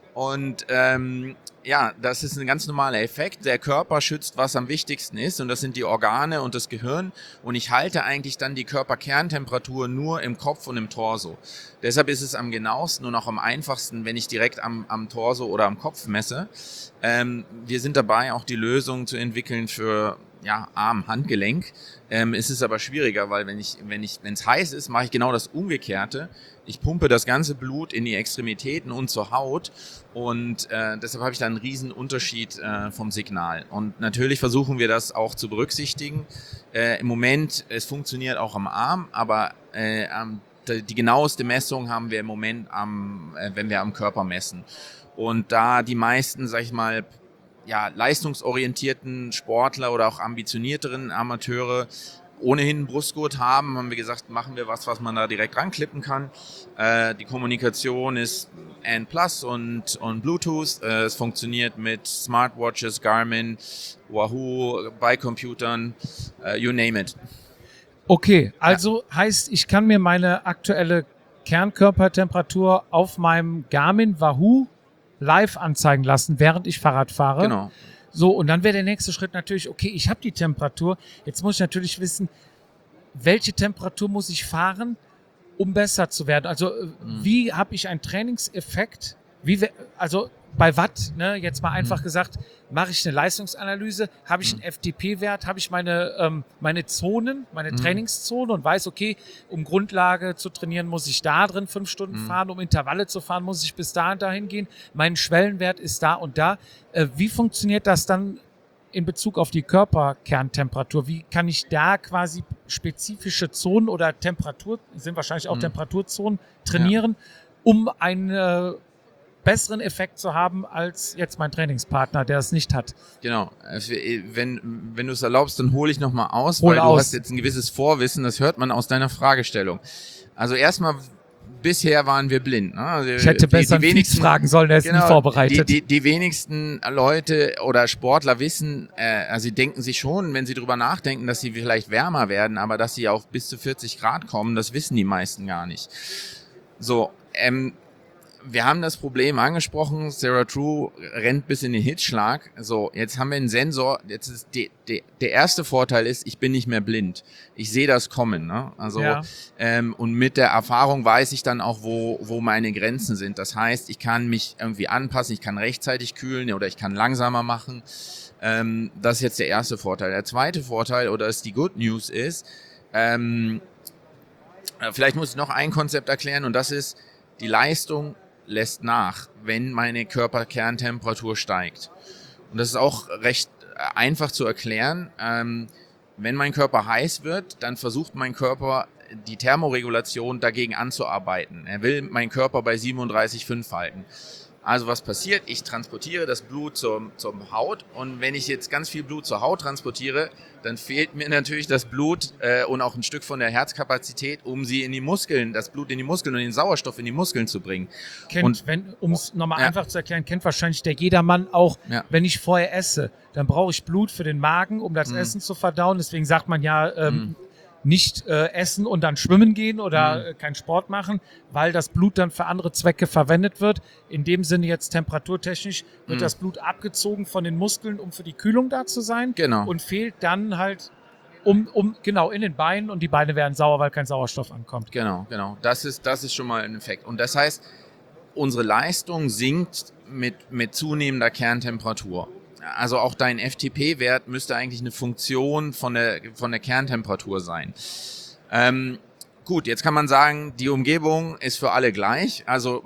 Und ähm, ja, das ist ein ganz normaler Effekt. Der Körper schützt, was am wichtigsten ist, und das sind die Organe und das Gehirn. Und ich halte eigentlich dann die Körperkerntemperatur nur im Kopf und im Torso. Deshalb ist es am genauesten und auch am einfachsten, wenn ich direkt am, am Torso oder am Kopf messe. Ähm, wir sind dabei, auch die Lösung zu entwickeln für ja, Arm, Handgelenk. Ähm, es ist aber schwieriger, weil wenn ich, wenn ich, wenn es heiß ist, mache ich genau das Umgekehrte. Ich pumpe das ganze Blut in die Extremitäten und zur Haut, und äh, deshalb habe ich da einen riesen Unterschied äh, vom Signal. Und natürlich versuchen wir das auch zu berücksichtigen. Äh, im Moment, es funktioniert auch am Arm, aber äh, die, die genaueste Messung haben wir im Moment, am, äh, wenn wir am Körper messen. Und da die meisten, sag ich mal, ja, leistungsorientierten Sportler oder auch ambitionierteren Amateure ohnehin einen Brustgurt haben, haben wir gesagt, machen wir was, was man da direkt ranklippen kann. Äh, die Kommunikation ist N plus und, und Bluetooth. Äh, es funktioniert mit Smartwatches, Garmin, Wahoo, bei Computern, äh, you name it. Okay, also ja. Heißt, ich kann mir meine aktuelle Kernkörpertemperatur auf meinem Garmin Wahoo live anzeigen lassen, während ich Fahrrad fahre. Genau. So, und dann wäre der nächste Schritt natürlich, okay, ich habe die Temperatur, jetzt muss ich natürlich wissen, welche Temperatur muss ich fahren, um besser zu werden. Also mhm. wie habe ich einen Trainingseffekt, wie, also bei Watt, ne, jetzt mal einfach mhm. gesagt, mache ich eine Leistungsanalyse, habe ich mhm. einen F T P-Wert, habe ich meine, ähm, meine Zonen, meine mhm. Trainingszonen und weiß, okay, um Grundlage zu trainieren, muss ich da drin fünf Stunden mhm. fahren, um Intervalle zu fahren, muss ich bis da und dahin gehen, mein Schwellenwert ist da und da. Äh, wie funktioniert das dann in Bezug auf die Körperkerntemperatur? Wie kann ich da quasi spezifische Zonen oder Temperatur, sind wahrscheinlich auch mhm. Temperaturzonen, trainieren, ja. um eine besseren Effekt zu haben als jetzt mein Trainingspartner, der es nicht hat. Genau. Wenn, wenn du es erlaubst, dann hole ich nochmal aus, Hol weil aus. Du hast jetzt ein gewisses Vorwissen, das hört man aus deiner Fragestellung. Also erstmal, bisher waren wir blind. Ne? Also ich hätte besser die, die wenigsten fragen sollen, der ist genau, nie vorbereitet. Die, die, die wenigsten Leute oder Sportler wissen, äh, also sie denken sich schon, wenn sie drüber nachdenken, dass sie vielleicht wärmer werden, aber dass sie auf bis zu vierzig Grad kommen, das wissen die meisten gar nicht. So, ähm, wir haben das Problem angesprochen, Sarah True rennt bis in den Hitzschlag. So, jetzt haben wir einen Sensor. Jetzt ist die, die, der erste Vorteil ist, ich bin nicht mehr blind. Ich sehe das kommen. Ne? Also ja. ähm, und mit der Erfahrung weiß ich dann auch, wo wo meine Grenzen sind. Das heißt, ich kann mich irgendwie anpassen, ich kann rechtzeitig kühlen oder ich kann langsamer machen. Ähm, das ist jetzt der erste Vorteil. Der zweite Vorteil oder ist die Good News ist, ähm, vielleicht muss ich noch ein Konzept erklären, und das ist, die Leistung lässt nach, wenn meine Körperkerntemperatur steigt. Und das ist auch recht einfach zu erklären. Ähm, wenn mein Körper heiß wird, dann versucht mein Körper, die Thermoregulation dagegen anzuarbeiten. Er will meinen Körper bei siebenunddreißig Komma fünf halten. Also was passiert? Ich transportiere das Blut zur, zur Haut, und wenn ich jetzt ganz viel Blut zur Haut transportiere, dann fehlt mir natürlich das Blut äh, und auch ein Stück von der Herzkapazität, um sie in die Muskeln, das Blut in die Muskeln und den Sauerstoff in die Muskeln zu bringen. Kennt, wenn, um es nochmal ja. einfach zu erklären, kennt wahrscheinlich der Jedermann auch, ja. wenn ich vorher esse, dann brauche ich Blut für den Magen, um das mhm. Essen zu verdauen. Deswegen sagt man ja, ähm, mhm. nicht äh, essen und dann schwimmen gehen oder mhm. äh, keinen Sport machen, weil das Blut dann für andere Zwecke verwendet wird. In dem Sinne jetzt temperaturtechnisch wird mhm. das Blut abgezogen von den Muskeln, um für die Kühlung da zu sein. Genau. Und fehlt dann halt um, um genau in den Beinen, und die Beine werden sauer, weil kein Sauerstoff ankommt. Genau, genau. Das ist, das ist schon mal ein Effekt. Und das heißt, unsere Leistung sinkt mit, mit zunehmender Kerntemperatur. Also auch dein F T P-Wert müsste eigentlich eine Funktion von der, von der Kerntemperatur sein. Ähm, gut, jetzt kann man sagen, die Umgebung ist für alle gleich. Also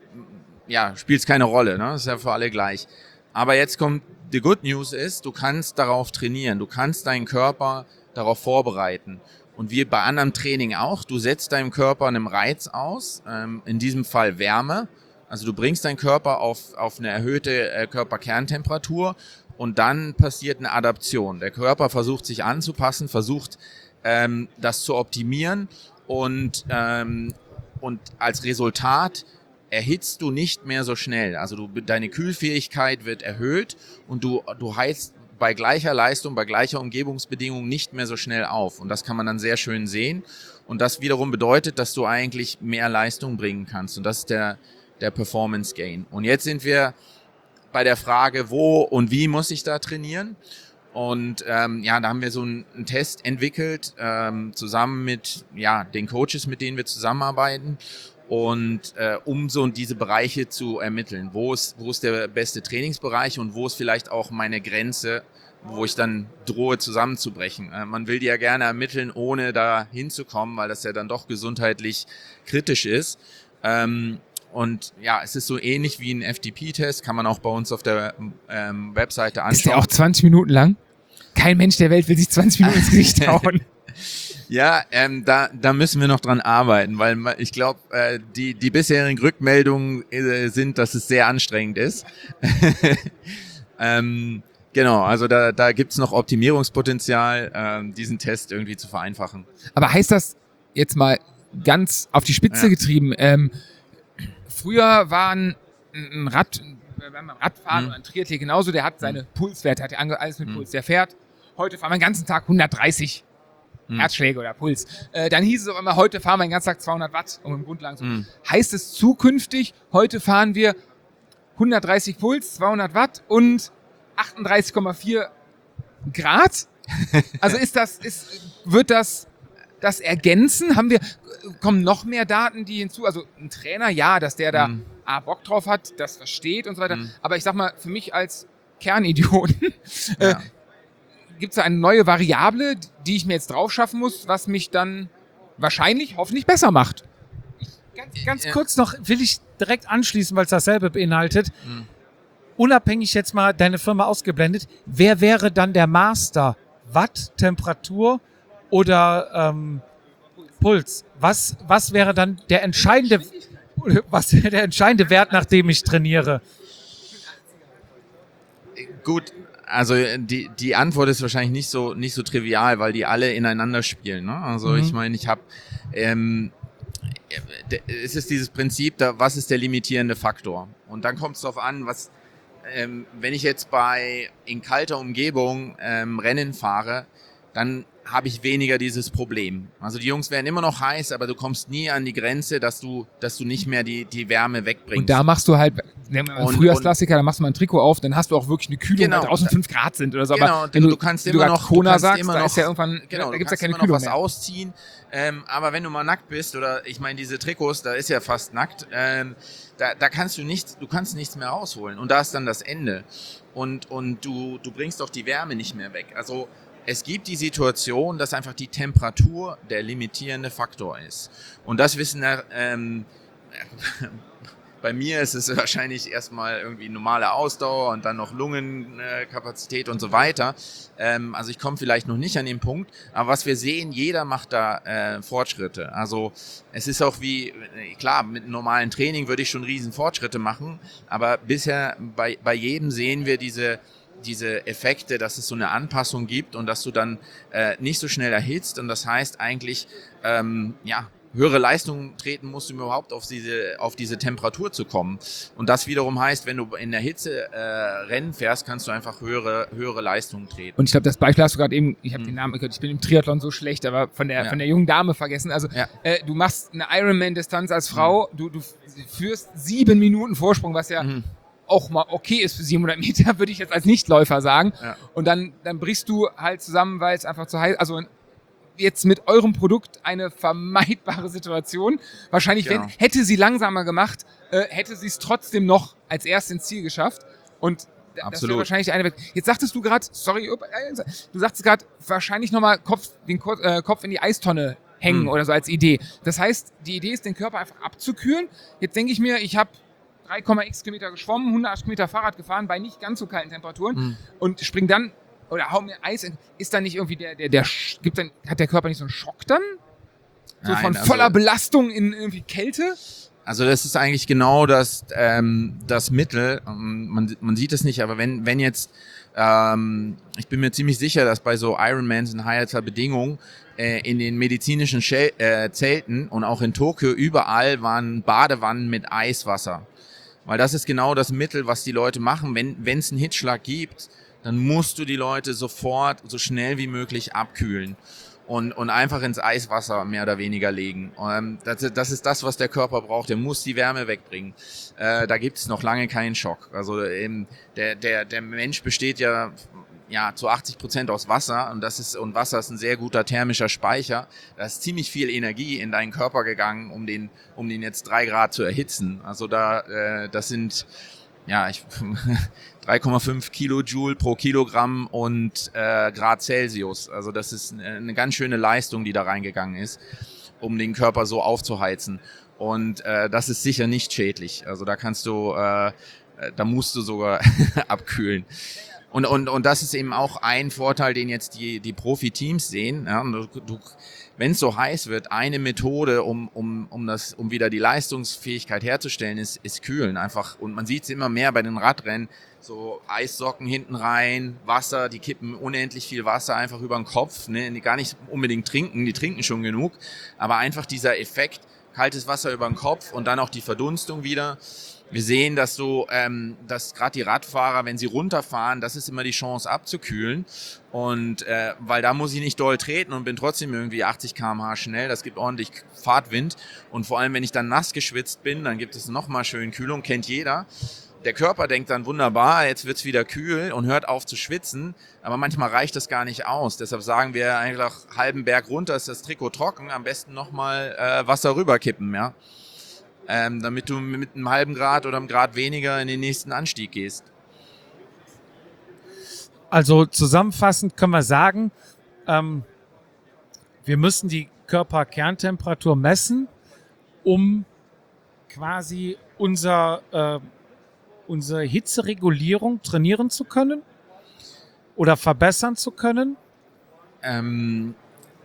ja, spielt es keine Rolle, ne? Ist ja für alle gleich. Aber jetzt kommt, die Good News ist, du kannst darauf trainieren. Du kannst deinen Körper darauf vorbereiten. Und wie bei anderem Training auch, du setzt deinem Körper einen Reiz aus, ähm, in diesem Fall Wärme. Also du bringst deinen Körper auf, auf eine erhöhte äh, Körperkerntemperatur, und dann passiert eine Adaption. Der Körper versucht sich anzupassen, versucht ähm, das zu optimieren, und, ähm, und als Resultat erhitzt du nicht mehr so schnell. Also du, deine Kühlfähigkeit wird erhöht, und du, du heizt bei gleicher Leistung, bei gleicher Umgebungsbedingung nicht mehr so schnell auf. Und das kann man dann sehr schön sehen. Und das wiederum bedeutet, dass du eigentlich mehr Leistung bringen kannst. Und das ist der, der Performance Gain. Und jetzt sind wir bei der Frage, wo und wie muss ich da trainieren? Und ähm, ja, da haben wir so einen, einen Test entwickelt, ähm, zusammen mit ja, den Coaches, mit denen wir zusammenarbeiten. Und äh, um so diese Bereiche zu ermitteln, wo ist, wo ist der beste Trainingsbereich und wo ist vielleicht auch meine Grenze, wo ich dann drohe zusammenzubrechen. Äh, man will die ja gerne ermitteln, ohne da hinzukommen, weil das ja dann doch gesundheitlich kritisch ist. Ähm, und ja, es ist so ähnlich wie ein F T P-Test, kann man auch bei uns auf der ähm, Webseite anschauen. Ist der auch zwanzig Minuten lang? Kein Mensch der Welt will sich zwanzig Minuten ins Gesicht hauen. Ja, ähm, da, da müssen wir noch dran arbeiten, weil ich glaube, äh, die, die bisherigen Rückmeldungen äh, sind, dass es sehr anstrengend ist. ähm, genau, also da, da gibt's noch Optimierungspotenzial, ähm, diesen Test irgendwie zu vereinfachen. Aber heißt das jetzt mal ganz auf die Spitze Ja. getrieben, ähm, früher war ein, ein Rad, beim Radfahren Mhm. oder ein Triathlet genauso, der hat seine Pulswerte, hat ja ange- alles mit Mhm. Puls, der fährt. Heute fahren wir den ganzen Tag hundertdreißig Mhm. Herzschläge oder Puls. Äh, dann hieß es auch immer, heute fahren wir den ganzen Tag zweihundert Watt, um im Grundlagen zu. Mhm. Heißt es zukünftig, heute fahren wir hundertdreißig Puls, zweihundert Watt und achtunddreißig Komma vier Grad? Also ist das, ist, wird das das ergänzen? Haben wir, kommen noch mehr Daten, die hinzu? Also ein Trainer, ja, dass der da Mhm. A, Bock drauf hat, das versteht und so weiter. Mhm. Aber ich sag mal, für mich als Kernidioten, äh, Ja. gibt es da eine neue Variable, die ich mir jetzt drauf schaffen muss, was mich dann wahrscheinlich, hoffentlich besser macht. Ganz, ganz Ja. kurz noch will ich direkt anschließen, weil es dasselbe beinhaltet. Mhm. Unabhängig jetzt mal deine Firma ausgeblendet, wer wäre dann der Master? Watt, Temperatur oder ähm, Puls? Was, was wäre dann der entscheidende, was wäre der entscheidende Wert, nachdem ich trainiere? Gut, also die, die Antwort ist wahrscheinlich nicht so, nicht so trivial, weil die alle ineinander spielen. Ne? Also Mhm. ich meine, ich habe, ähm, es ist dieses Prinzip, da, was ist der limitierende Faktor? Und dann kommt es darauf an, was, ähm, wenn ich jetzt bei in kalter Umgebung ähm, Rennen fahre, dann habe ich weniger dieses Problem. Also die Jungs werden immer noch heiß, aber du kommst nie an die Grenze, dass du, dass du nicht mehr die, die Wärme wegbringst. Und da machst du halt, nehmen wir mal einen Und- Frühjahrsklassiker, da machst du mal ein Trikot auf, dann hast du auch wirklich eine Kühlung, Genau. weil draußen fünf Grad sind oder so. Genau, aber wenn du, du, du kannst wie immer du grad noch, Kona du kannst sagst, immer da noch, ist ja irgendwann, genau, da du gibt's ja kannst keine immer noch Kühlung was mehr. ausziehen. Ähm, aber wenn du mal nackt bist oder ich meine diese Trikots, da ist ja fast nackt, ähm, da, da kannst du nichts, du kannst nichts mehr rausholen und da ist dann das Ende und und du du bringst auch die Wärme nicht mehr weg. Also es gibt die Situation, dass einfach die Temperatur der limitierende Faktor ist und das wissen ähm, bei mir ist es wahrscheinlich erstmal irgendwie normale Ausdauer und dann noch Lungenkapazität und so weiter. Ähm, also ich komme vielleicht noch nicht an den Punkt, aber was wir sehen, jeder macht da äh, Fortschritte. Also es ist auch wie, klar, mit normalen Training würde ich schon riesen Fortschritte machen, aber bisher bei, bei jedem sehen wir diese diese Effekte, dass es so eine Anpassung gibt und dass du dann äh, nicht so schnell erhitzt und das heißt eigentlich, ähm, ja, höhere Leistungen treten musst, um überhaupt auf diese, auf diese Temperatur zu kommen. Und das wiederum heißt, wenn du in der Hitze äh, Rennen fährst, kannst du einfach höhere, höhere Leistungen treten. Und ich glaube, das Beispiel hast du gerade eben, ich habe Mhm. den Namen gehört, ich bin im Triathlon so schlecht, aber von der, Ja. von der jungen Dame vergessen. Also Ja. äh, du machst eine Ironman-Distanz als Frau, du, du führst sieben Minuten Vorsprung, was ja Mhm. auch mal okay ist für siebenhundert Meter, würde ich jetzt als Nichtläufer sagen. Ja. Und dann, dann brichst du halt zusammen, weil es einfach zu heiß, also jetzt mit eurem Produkt eine vermeidbare Situation. Wahrscheinlich, Genau. wenn, hätte sie langsamer gemacht, äh, hätte sie es trotzdem noch als erst ins Ziel geschafft. Und d- das wäre Absolut. wahrscheinlich eine Weg. Jetzt sagtest du gerade, sorry, up, äh, du sagtest gerade, wahrscheinlich nochmal Kopf, den Ko äh, Kopf in die Eistonne hängen Mhm. oder so als Idee. Das heißt, die Idee ist, den Körper einfach abzukühlen. Jetzt denke ich mir, ich habe drei Komma x Kilometer geschwommen, hundertachtzig Kilometer Fahrrad gefahren bei nicht ganz so kalten Temperaturen Mhm. und spring dann oder hau mir Eis in. Ist da nicht irgendwie der, der, der, Sch- gibt dann, hat der Körper nicht so einen Schock dann? So Nein, von also- voller Belastung in irgendwie Kälte? Also das ist eigentlich genau das, ähm, das Mittel. Ähm, Man, man sieht es nicht, aber wenn, wenn jetzt, ähm, ich bin mir ziemlich sicher, dass bei so Ironmans in heißer Bedingungen äh, in den medizinischen Schel äh, Zelten und auch in Tokio überall waren Badewannen mit Eiswasser. Weil das ist genau das Mittel, was die Leute machen. Wenn es einen Hitzschlag gibt, dann musst du die Leute sofort so schnell wie möglich abkühlen und, und einfach ins Eiswasser mehr oder weniger legen. Ähm, das, das ist das, was der Körper braucht. Der muss die Wärme wegbringen. Äh, da gibt es noch lange keinen Schock. Also ähm, der, der, der Mensch besteht ja, ja zu achtzig Prozent aus Wasser und, das ist, und Wasser ist ein sehr guter thermischer Speicher. Da ist ziemlich viel Energie in deinen Körper gegangen, um den, um den jetzt drei Grad zu erhitzen. Also da, äh, das sind ja, ich drei Komma fünf Kilojoule pro Kilogramm und äh, Grad Celsius. Also das ist eine ganz schöne Leistung, die da reingegangen ist, um den Körper so aufzuheizen. Und äh, das ist sicher nicht schädlich. Also da kannst du, äh, da musst du sogar abkühlen. Und, und, und das ist eben auch ein Vorteil, den jetzt die, die Profi-Teams sehen. Ja, du, du, wenn es so heiß wird, eine Methode, um, um, um, das, um wieder die Leistungsfähigkeit herzustellen, ist, ist Kühlen einfach. Und man sieht es immer mehr bei den Radrennen, so Eissocken hinten rein, Wasser, die kippen unendlich viel Wasser einfach über den Kopf, ne? Die gar nicht unbedingt trinken, die trinken schon genug, aber einfach dieser Effekt, kaltes Wasser über den Kopf und dann auch die Verdunstung wieder. Wir sehen, dass so, ähm, dass gerade die Radfahrer, wenn sie runterfahren, das ist immer die Chance abzukühlen. Und äh, weil da muss ich nicht doll treten und bin trotzdem irgendwie achtzig Kilometer pro Stunde schnell. Das gibt ordentlich Fahrtwind. Und vor allem, wenn ich dann nass geschwitzt bin, dann gibt es nochmal schön Kühlung, kennt jeder. Der Körper denkt dann wunderbar, jetzt wird's wieder kühl und hört auf zu schwitzen. Aber manchmal reicht das gar nicht aus. Deshalb sagen wir einfach, halben Berg runter ist das Trikot trocken, am besten nochmal äh, Wasser rüberkippen, ja. Ähm, damit du mit einem halben Grad oder einem Grad weniger in den nächsten Anstieg gehst. Also zusammenfassend können wir sagen, ähm, wir müssen die Körperkerntemperatur messen, um quasi unser, äh, unsere Hitzeregulierung trainieren zu können oder verbessern zu können. Ähm,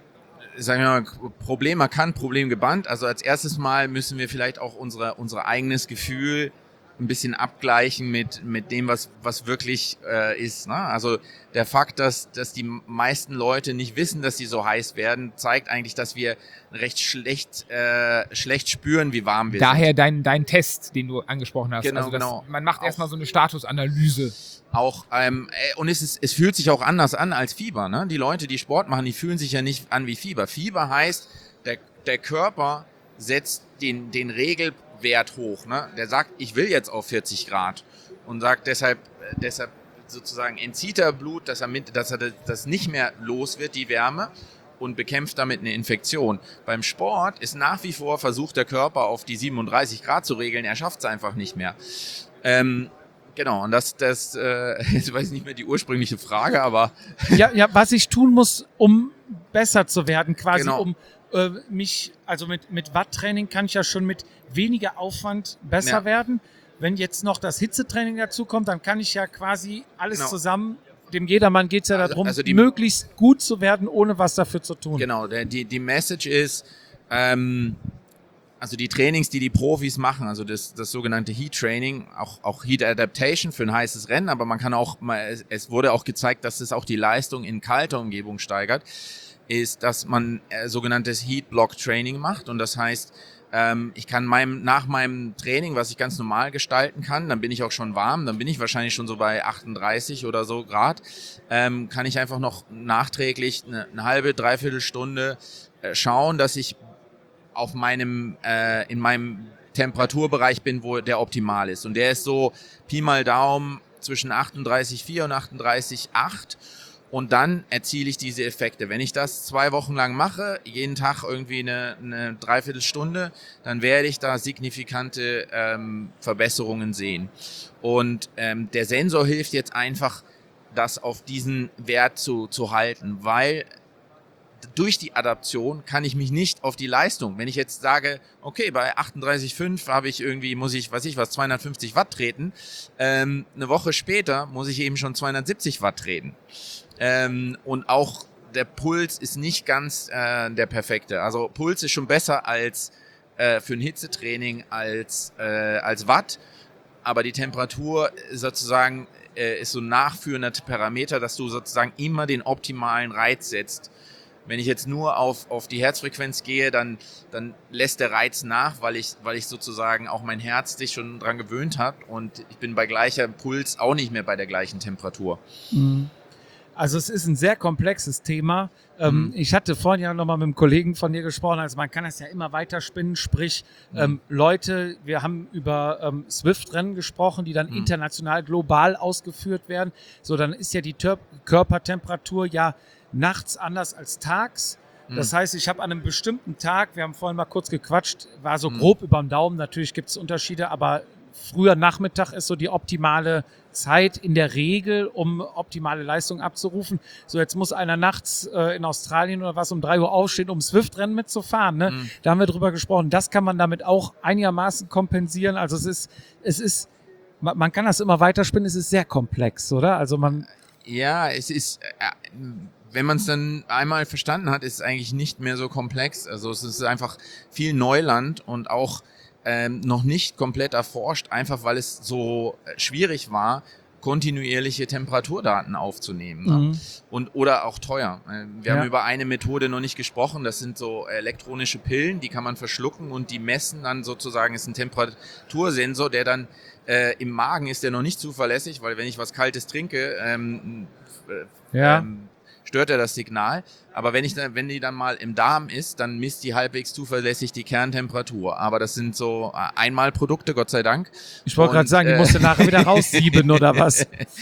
sagen wir mal, Problem erkannt, Problem gebannt. Also als erstes Mal müssen wir vielleicht auch unsere, unser eigenes Gefühl ein bisschen abgleichen mit, mit dem, was, was wirklich äh, ist. Ne? Also der Fakt, dass, dass die meisten Leute nicht wissen, dass sie so heiß werden, zeigt eigentlich, dass wir recht schlecht, äh, schlecht spüren, wie warm wir Daher sind. dein, dein Test, den du angesprochen hast. Genau, also das, genau. Man macht erstmal so eine Statusanalyse. Auch, ähm, und es ist, es fühlt sich auch anders an als Fieber, ne? Die Leute, die Sport machen, die fühlen sich ja nicht an wie Fieber. Fieber heißt, der, der Körper setzt den, den Regelwert hoch, ne? Der sagt, ich will jetzt auf vierzig Grad und sagt deshalb, deshalb sozusagen entzieht er Blut, dass er mit, dass er das nicht mehr los wird, die Wärme, und bekämpft damit eine Infektion. Beim Sport ist nach wie vor versucht der Körper auf die siebenunddreißig Grad zu regeln, er schafft es einfach nicht mehr. Ähm, Genau, und das, das äh, jetzt weiß ich nicht mehr die ursprüngliche Frage, aber... Ja, ja, was ich tun muss, um besser zu werden, quasi Genau. um äh, mich, also mit, mit Watttraining kann ich ja schon mit weniger Aufwand besser Ja. werden. Wenn jetzt noch das Hitzetraining dazu kommt, dann kann ich ja quasi alles Genau. zusammen, dem Jedermann geht es ja Also- darum, also die- möglichst gut zu werden, ohne was dafür zu tun. Genau, der, die, die Message ist, ähm, also die Trainings, die die Profis machen, also das, das sogenannte Heat Training, auch, auch Heat Adaptation für ein heißes Rennen, aber man kann auch, mal, es wurde auch gezeigt, dass es auch die Leistung in kalter Umgebung steigert, ist, dass man äh, sogenanntes Heat Block Training macht, und das heißt, ähm, ich kann meinem, nach meinem Training, was ich ganz normal gestalten kann, dann bin ich auch schon warm, dann bin ich wahrscheinlich schon so bei achtunddreißig oder so Grad, ähm, kann ich einfach noch nachträglich eine, eine halbe, dreiviertel Stunde äh, schauen, dass ich auf meinem, äh, in meinem Temperaturbereich bin, wo der optimal ist. Und der ist so Pi mal Daumen zwischen achtunddreißig Komma vier und achtunddreißig Komma acht. Und dann erziele ich diese Effekte. Wenn ich das zwei Wochen lang mache, jeden Tag irgendwie eine, eine Dreiviertelstunde, dann werde ich da signifikante ähm, Verbesserungen sehen. Und ähm, der Sensor hilft jetzt einfach, das auf diesen Wert zu, zu halten, weil durch die Adaption kann ich mich nicht auf die Leistung, wenn ich jetzt sage, okay, bei achtunddreißig Komma fünf habe ich irgendwie, muss ich, weiß ich was, zweihundertfünfzig Watt treten, ähm, eine Woche später muss ich eben schon zweihundertsiebzig Watt treten. Ähm, und auch der Puls ist nicht ganz äh, der perfekte. Also Puls ist schon besser als äh, für ein Hitzetraining als, äh, als Watt, aber die Temperatur sozusagen äh, ist so ein nachführender Parameter, dass du sozusagen immer den optimalen Reiz setzt. Wenn ich jetzt nur auf, auf die Herzfrequenz gehe, dann, dann lässt der Reiz nach, weil ich, weil ich sozusagen auch mein Herz sich schon dran gewöhnt hat und ich bin bei gleicher Puls auch nicht mehr bei der gleichen Temperatur. Mhm. Also es ist ein sehr komplexes Thema. Ähm, Mhm. Ich hatte vorhin ja nochmal mit einem Kollegen von dir gesprochen, also man kann das ja immer weiter spinnen, sprich Mhm. ähm, Leute, wir haben über ähm, Swift-Rennen gesprochen, die dann Mhm. international global ausgeführt werden. So, dann ist ja die Tör- Körpertemperatur ja nachts anders als tags. Das heißt, ich habe an einem bestimmten Tag, wir haben vorhin mal kurz gequatscht, war so Mhm. grob überm Daumen, natürlich gibt es Unterschiede, aber früher Nachmittag ist so die optimale Zeit in der Regel, um optimale Leistung abzurufen. So, jetzt muss einer nachts äh, in Australien oder was um drei Uhr aufstehen, um Swift-Rennen mitzufahren. Ne? Mhm. Da haben wir drüber gesprochen. Das kann man damit auch einigermaßen kompensieren. Also es ist, es ist, man, man kann das immer weiterspinnen, es ist sehr komplex, oder? Also man, Ja, es ist, äh, wenn man es dann einmal verstanden hat, ist es eigentlich nicht mehr so komplex. Also es ist einfach viel Neuland und auch ähm, noch nicht komplett erforscht, einfach weil es so äh, schwierig war, kontinuierliche Temperaturdaten aufzunehmen. Ne? Mhm. Und oder auch teuer. Äh, Wir Ja. haben über eine Methode noch nicht gesprochen, das sind so elektronische Pillen, die kann man verschlucken und die messen dann sozusagen, ist ein Temperatursensor, der dann äh, im Magen ist der noch nicht zuverlässig, weil wenn ich was Kaltes trinke, ähm, äh, Ja. ähm, stört er das Signal. Aber wenn ich dann, wenn die dann mal im Darm ist, dann misst die halbwegs zuverlässig die Kerntemperatur. Aber das sind so äh, Einmalprodukte, Gott sei Dank. ich wollte gerade Und, sagen, die äh, musst du nachher wieder raussieben oder was?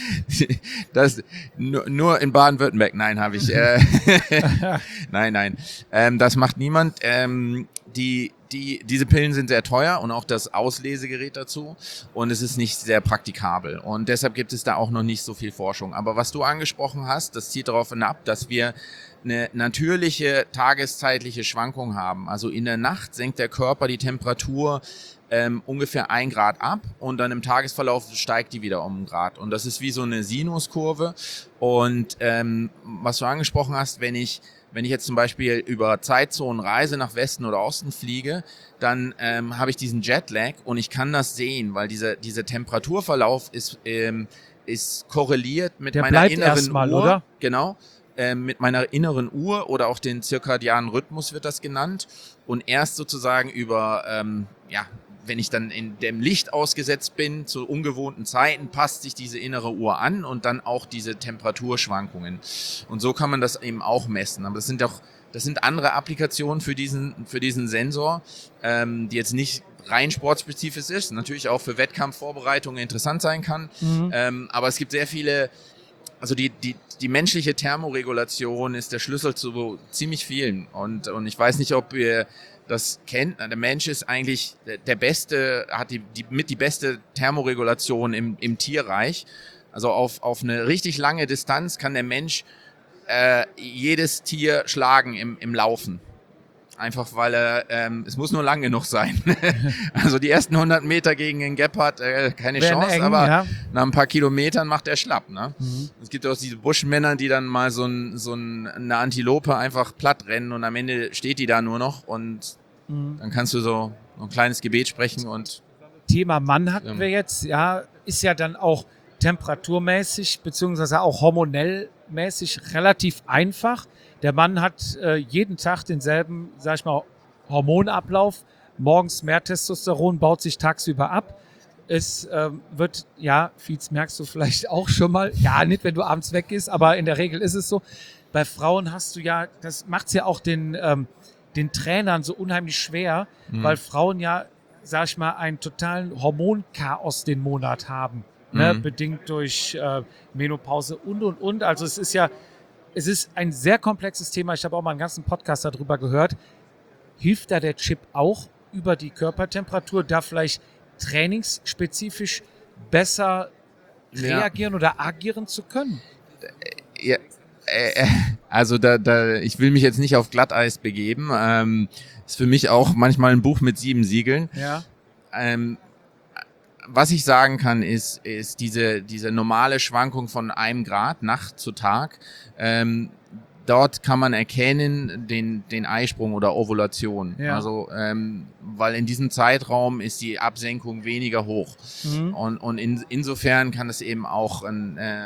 Das nur, nur in Baden-Württemberg, nein, habe ich. Äh, nein, nein. Ähm, das macht niemand. Ähm, die, die, diese Pillen sind sehr teuer und auch das Auslesegerät dazu. Und es ist nicht sehr praktikabel. Und deshalb gibt es da auch noch nicht so viel Forschung. Aber was du angesprochen hast, das zielt darauf ab, dass wir eine natürliche tageszeitliche Schwankung haben. Also in der Nacht senkt der Körper die Temperatur ähm, ungefähr ein Grad ab und dann im Tagesverlauf steigt die wieder um einen Grad. Und das ist wie so eine Sinuskurve. Und ähm, was du angesprochen hast, wenn ich wenn ich jetzt zum Beispiel über Zeitzonen reise, nach Westen oder Osten fliege, dann ähm, habe ich diesen Jetlag und ich kann das sehen, weil dieser dieser Temperaturverlauf ist ähm, ist korreliert mit Der meiner bleibt inneren erstmal, Uhr. oder? Genau. Ähm, mit meiner inneren Uhr oder auch den zirkadianen Rhythmus wird das genannt. Und erst sozusagen über, ähm, ja, wenn ich dann in dem Licht ausgesetzt bin, zu ungewohnten Zeiten, passt sich diese innere Uhr an und dann auch diese Temperaturschwankungen. Und so kann man das eben auch messen. Aber das sind auch, das sind andere Applikationen für diesen, für diesen Sensor, ähm, die jetzt nicht rein sportspezifisch ist, natürlich auch für Wettkampfvorbereitungen interessant sein kann. Mhm. Ähm, aber es gibt sehr viele, also die, die, die menschliche Thermoregulation ist der Schlüssel zu ziemlich vielen. Und, und ich weiß nicht, ob ihr das kennt. Der Mensch ist eigentlich der beste, hat die, die mit die beste Thermoregulation im, im Tierreich. Also auf, auf eine richtig lange Distanz kann der Mensch äh, jedes Tier schlagen im, im Laufen. Einfach weil er, ähm, es muss nur lang genug sein. Also die ersten hundert Meter gegen den Gepard, äh, keine Werden Chance, eng, aber ja. nach ein paar Kilometern macht er schlapp. Ne? Mhm. Es gibt auch diese Buschmänner, die dann mal so, ein, so ein, eine Antilope einfach platt rennen und am Ende steht die da nur noch und Mhm. dann kannst du so ein kleines Gebet sprechen und Thema Mann hatten Ja. wir jetzt, ja, ist ja dann auch temperaturmäßig beziehungsweise auch hormonell mäßig relativ einfach. Der Mann hat äh, jeden Tag denselben, sag ich mal, Hormonablauf. Morgens mehr Testosteron, baut sich tagsüber ab. Es ähm, wird, ja, Fietz, merkst du vielleicht auch schon mal, ja, nicht, wenn du abends weggehst, aber in der Regel ist es so. Bei Frauen hast du ja, das macht es ja auch den, ähm, den Trainern so unheimlich schwer, Mhm. weil Frauen ja, sag ich mal, einen totalen Hormonchaos den Monat haben, ne? Mhm. Bedingt durch äh, Menopause und, und, und. Also es ist ja, es ist ein sehr komplexes Thema. Ich habe auch mal einen ganzen Podcast darüber gehört. Hilft da der Chip auch über die Körpertemperatur, da vielleicht trainingsspezifisch besser Ja. reagieren oder agieren zu können? Ja, äh, also da, da, ich will mich jetzt nicht auf Glatteis begeben. Ähm, ist für mich auch manchmal ein Buch mit sieben Siegeln. Ja. Ähm, was ich sagen kann, ist, ist diese, diese normale Schwankung von einem Grad Nacht zu Tag. Ähm, dort kann man erkennen den, den Eisprung oder Ovulation. Ja. Also, ähm, weil in diesem Zeitraum ist die Absenkung weniger hoch. Mhm. Und, und in, insofern kann es eben auch ein, äh,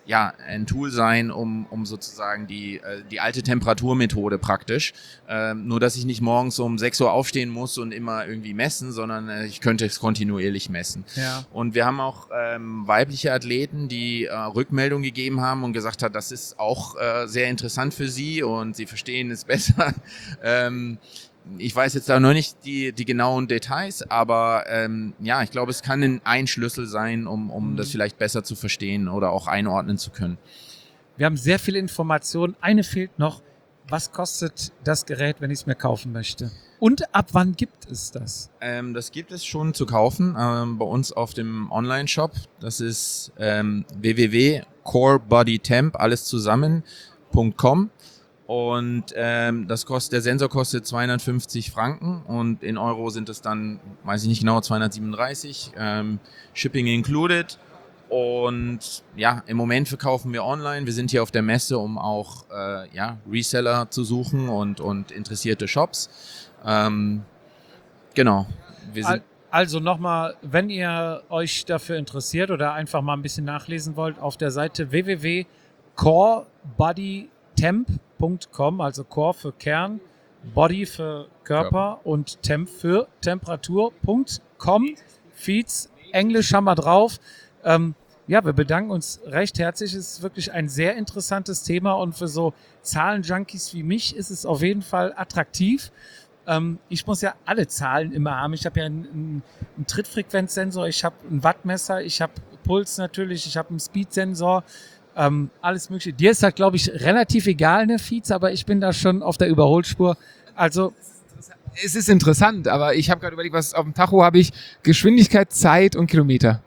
ja, ein Tool sein, um, um sozusagen die, äh, die alte Temperaturmethode praktisch. Ähm, nur, dass ich nicht morgens um sechs Uhr aufstehen muss und immer irgendwie messen, sondern äh, ich könnte es kontinuierlich messen. Ja. Und wir haben auch ähm, weibliche Athleten, die äh, Rückmeldung gegeben haben und gesagt hat, das ist auch äh, sehr interessant für sie und sie verstehen es besser. ähm, Ich weiß jetzt da noch nicht die, die genauen Details, aber ähm, ja, ich glaube, es kann ein, ein Schlüssel sein, um, um mhm. das vielleicht besser zu verstehen oder auch einordnen zu können. Wir haben sehr viele Informationen. Eine fehlt noch. Was kostet das Gerät, wenn ich es mir kaufen möchte? Und ab wann gibt es das? Ähm, das gibt es schon zu kaufen ähm, bei uns auf dem Online-Shop. Das ist ähm, w w w punkt core body temp, alles zusammen, Punkt com. Und ähm, das kostet, der Sensor kostet zweihundertfünfzig Franken und in Euro sind es dann, weiß ich nicht genau, zweihundertsiebenunddreißig, ähm, Shipping included. Und ja, im Moment verkaufen wir online. Wir sind hier auf der Messe, um auch äh, ja, Reseller zu suchen und, und interessierte Shops. Ähm, genau. Wir sind Also nochmal, wenn ihr euch dafür interessiert oder einfach mal ein bisschen nachlesen wollt, auf der Seite w w w punkt core body temp Punkt com, also Core für Kern, Body für Körper, Körper. Und Temp für Temperatur Punkt com. Feeds, Englisch haben wir drauf. Ähm, ja, wir bedanken uns recht herzlich. Es ist wirklich ein sehr interessantes Thema und für so Zahlenjunkies wie mich ist es auf jeden Fall attraktiv. Ähm, ich muss ja alle Zahlen immer haben. Ich habe ja einen, einen, einen Trittfrequenzsensor, ich habe ein Wattmesser, ich habe Puls natürlich, ich habe einen Speedsensor. Ähm, alles Mögliche. Dir ist halt, glaube ich, relativ egal, ne, Fietz, aber ich bin da schon auf der Überholspur. Also es ist interessant, aber ich habe gerade überlegt, was auf dem Tacho habe ich Geschwindigkeit, Zeit und Kilometer.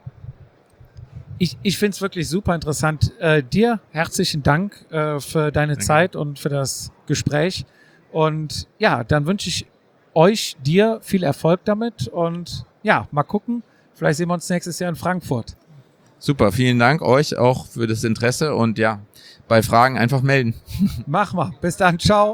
Ich, ich finde es wirklich super interessant. Äh, dir herzlichen Dank äh, für deine Danke. Zeit und für das Gespräch. Und ja, dann wünsche ich euch, dir viel Erfolg damit und ja, mal gucken. Vielleicht sehen wir uns nächstes Jahr in Frankfurt. Super, vielen Dank euch auch für das Interesse und ja, bei Fragen einfach melden. Mach mal. Bis dann. Ciao.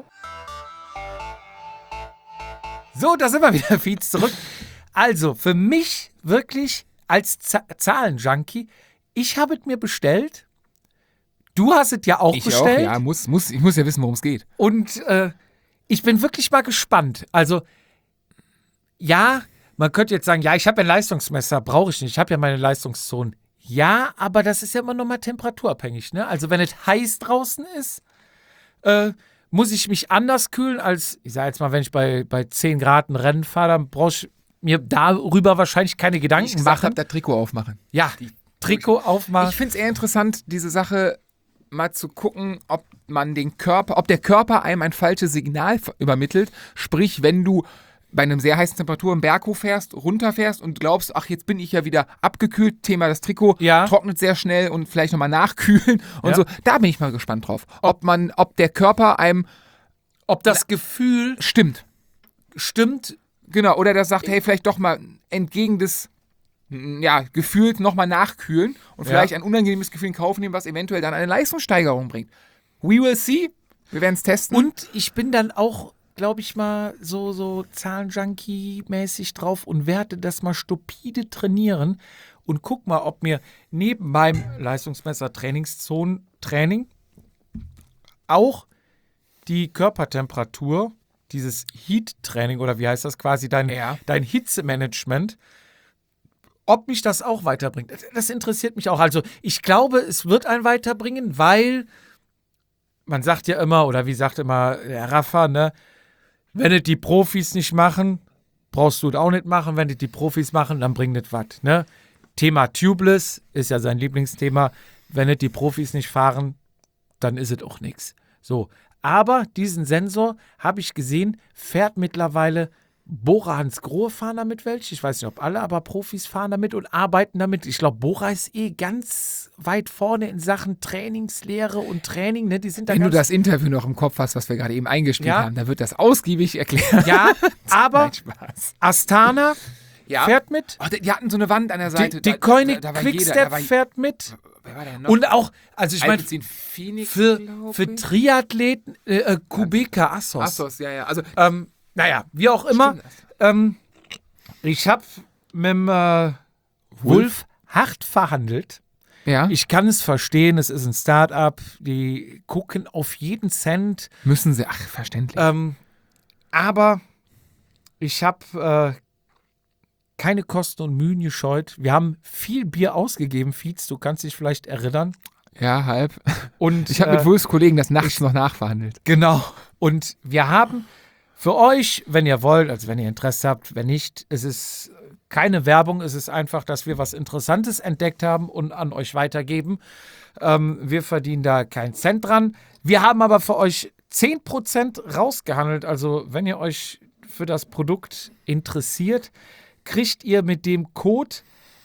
So, da sind wir wieder, Fietz, zurück. Also, für mich wirklich als Z- Zahlenjunkie, ich habe es mir bestellt. Du hast es ja auch ich bestellt. Auch, ja, muss, muss, ich muss ja wissen, worum es geht. Und äh, ich bin wirklich mal gespannt. Also, ja, man könnte jetzt sagen, ja, ich habe ein Leistungsmesser, brauche ich nicht. Ich habe ja meine Leistungszonen. Ja, aber das ist ja immer noch mal temperaturabhängig, ne? Also wenn es heiß draußen ist, äh, muss ich mich anders kühlen als, ich sage jetzt mal, wenn ich bei, bei zehn Grad ein Rennen fahre, dann brauche ich mir darüber wahrscheinlich keine Gedanken ich gesagt machen. Ich habe das Trikot aufmachen. Ja, die Trikot aufmachen. Ich finde es eher interessant, diese Sache mal zu gucken, ob man den Körper, ob der Körper einem ein falsches Signal übermittelt. Sprich, wenn du bei einem sehr heißen Temperatur im Berg hochfährst, runterfährst und glaubst, ach, jetzt bin ich ja wieder abgekühlt, Thema das Trikot, ja. trocknet sehr schnell und vielleicht nochmal nachkühlen und ja. so. Da bin ich mal gespannt drauf. Ob man, ob der Körper einem, ob das Gefühl stimmt. Stimmt. Genau, oder das sagt, hey, vielleicht doch mal entgegen des, ja, gefühlt nochmal nachkühlen und vielleicht ja. ein unangenehmes Gefühl in Kauf nehmen, was eventuell dann eine Leistungssteigerung bringt. We will see. Wir werden es testen. Und ich bin dann auch, glaube ich mal, so, so Zahlenjunkie-mäßig drauf und werde das mal stupide trainieren und guck mal, ob mir neben meinem Leistungsmesser-Trainingszonen-Training auch die Körpertemperatur, dieses Heat-Training oder wie heißt das quasi, dein, ja. dein Hitzemanagement, ob mich das auch weiterbringt. Das interessiert mich auch. Also ich glaube, es wird einen weiterbringen, weil man sagt ja immer, oder wie sagt immer der Rafa, ne, wenn es die Profis nicht machen, brauchst du es auch nicht machen. Wenn es die Profis machen, dann bringt es was. Ne? Thema Tubeless ist ja sein Lieblingsthema. Wenn es die Profis nicht fahren, dann ist es auch nichts. So, aber diesen Sensor, habe ich gesehen, fährt mittlerweile Bora Hansgrohe fahren damit welche. Ich weiß nicht, ob alle, aber Profis fahren damit und arbeiten damit. Ich glaube, Bora ist eh ganz weit vorne in Sachen Trainingslehre und Training. Ne? Die sind da Wenn ganz du das Interview noch im Kopf hast, was wir gerade eben eingespielt ja. haben, da wird das ausgiebig erklärt. Ja, aber Nein, Spaß. Astana ja. fährt mit. Oh, die, die hatten so eine Wand an der Seite. Die, die Koenig Quickstep war, fährt mit. Wer war der noch? Und auch, also ich meine, Phoenix, für, für Triathleten, äh, äh, Kubeka Assos. Assos, ja, ja. Also, ähm, naja, wie auch immer. Ähm, ich habe mit dem äh, Wolf hart verhandelt. Ja. Ich kann es verstehen, es ist ein Start-up, die gucken auf jeden Cent. Müssen sie, ach, verständlich. Ähm, aber ich habe äh, keine Kosten und Mühen gescheut. Wir haben viel Bier ausgegeben, Fietz, du kannst dich vielleicht erinnern. Ja, halb. Und, Ich habe äh, mit Wulfs Kollegen das nachts noch nachverhandelt. Genau. Und wir haben für euch, wenn ihr wollt, also wenn ihr Interesse habt, wenn nicht, es ist keine Werbung, es ist einfach, dass wir was Interessantes entdeckt haben und an euch weitergeben. Ähm, wir verdienen da keinen Cent dran. Wir haben aber für euch zehn Prozent rausgehandelt. Also wenn ihr euch für das Produkt interessiert, kriegt ihr mit dem Code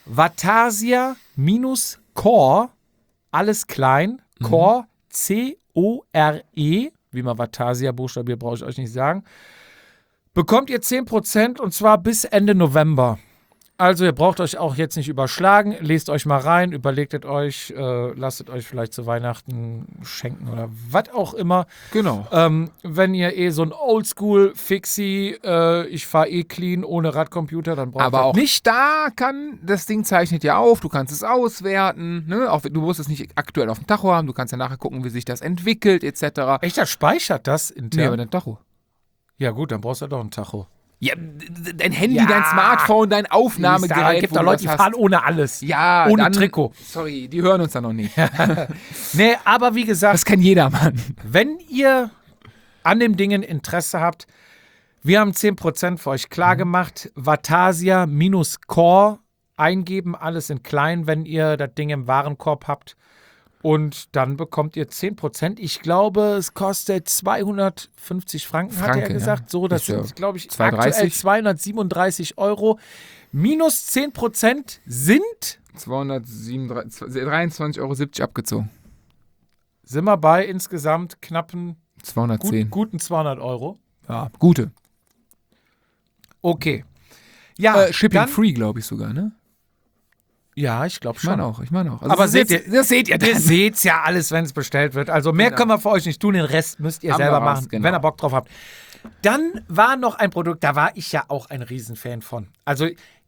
Vatasia-Core, alles klein, Core, C O R E, wie man Vatasia buchstabiert, brauche ich euch nicht sagen, bekommt ihr zehn Prozent und zwar bis Ende November. Also ihr braucht euch auch jetzt nicht überschlagen, lest euch mal rein, überlegtet euch, äh, lasst euch vielleicht zu Weihnachten schenken oder was auch immer. Genau. Ähm, wenn ihr eh so ein Oldschool-Fixie, äh, ich fahre eh clean ohne Radcomputer, dann braucht ihr Aber auch nicht. nicht da kann, das Ding zeichnet ja auf, du kannst es auswerten, ne? Auch, du musst es nicht aktuell auf dem Tacho haben, du kannst ja nachher gucken, wie sich das entwickelt, et cetera. Echt, das speichert das intern? Nee, aber dein Tacho. Ja gut, dann brauchst du doch ein Tacho. Ja, d- dein Handy, Ja. dein Smartphone, dein Aufnahmegerät. Es gibt wo da du Leute, das die hast. fahren ohne alles. Ja, ohne dann, Trikot. Sorry, die hören uns da noch nicht. Nee, aber wie gesagt, Das kann jedermann. wenn ihr an dem Dingen Interesse habt, wir haben zehn Prozent für euch klar gemacht. Vatasia-Core eingeben, alles in klein, wenn ihr das Ding im Warenkorb habt. Und dann bekommt ihr zehn Prozent. Ich glaube, es kostet zweihundertfünfzig Franken, hat Franken, er ja. gesagt. So, das Ist ja sind, glaube ich, zweihundertdreißig. aktuell zweihundertsiebenunddreißig Euro. Minus zehn Prozent sind, zweihundertdreiundzwanzig Euro siebzig abgezogen. sind wir bei insgesamt knappen, zweihundertzehn. gut, guten zweihundert Euro. Ja, gute. Okay. Ja, Äh, Shipping dann, free, glaube ich sogar, ne? Ja, ich glaube Ich schon. meine auch, ich meine auch. Also Aber das seht ist jetzt- ihr- das seht ihr Ihr dann. seht's ja alles, wenn es bestellt wird. Also mehr Genau. können wir für euch nicht tun. Den Rest müsst ihr Haben selber wir raus, machen, genau. wenn ihr Bock drauf habt. Dann war noch ein Produkt, da war ich ja auch ein Riesenfan von. Also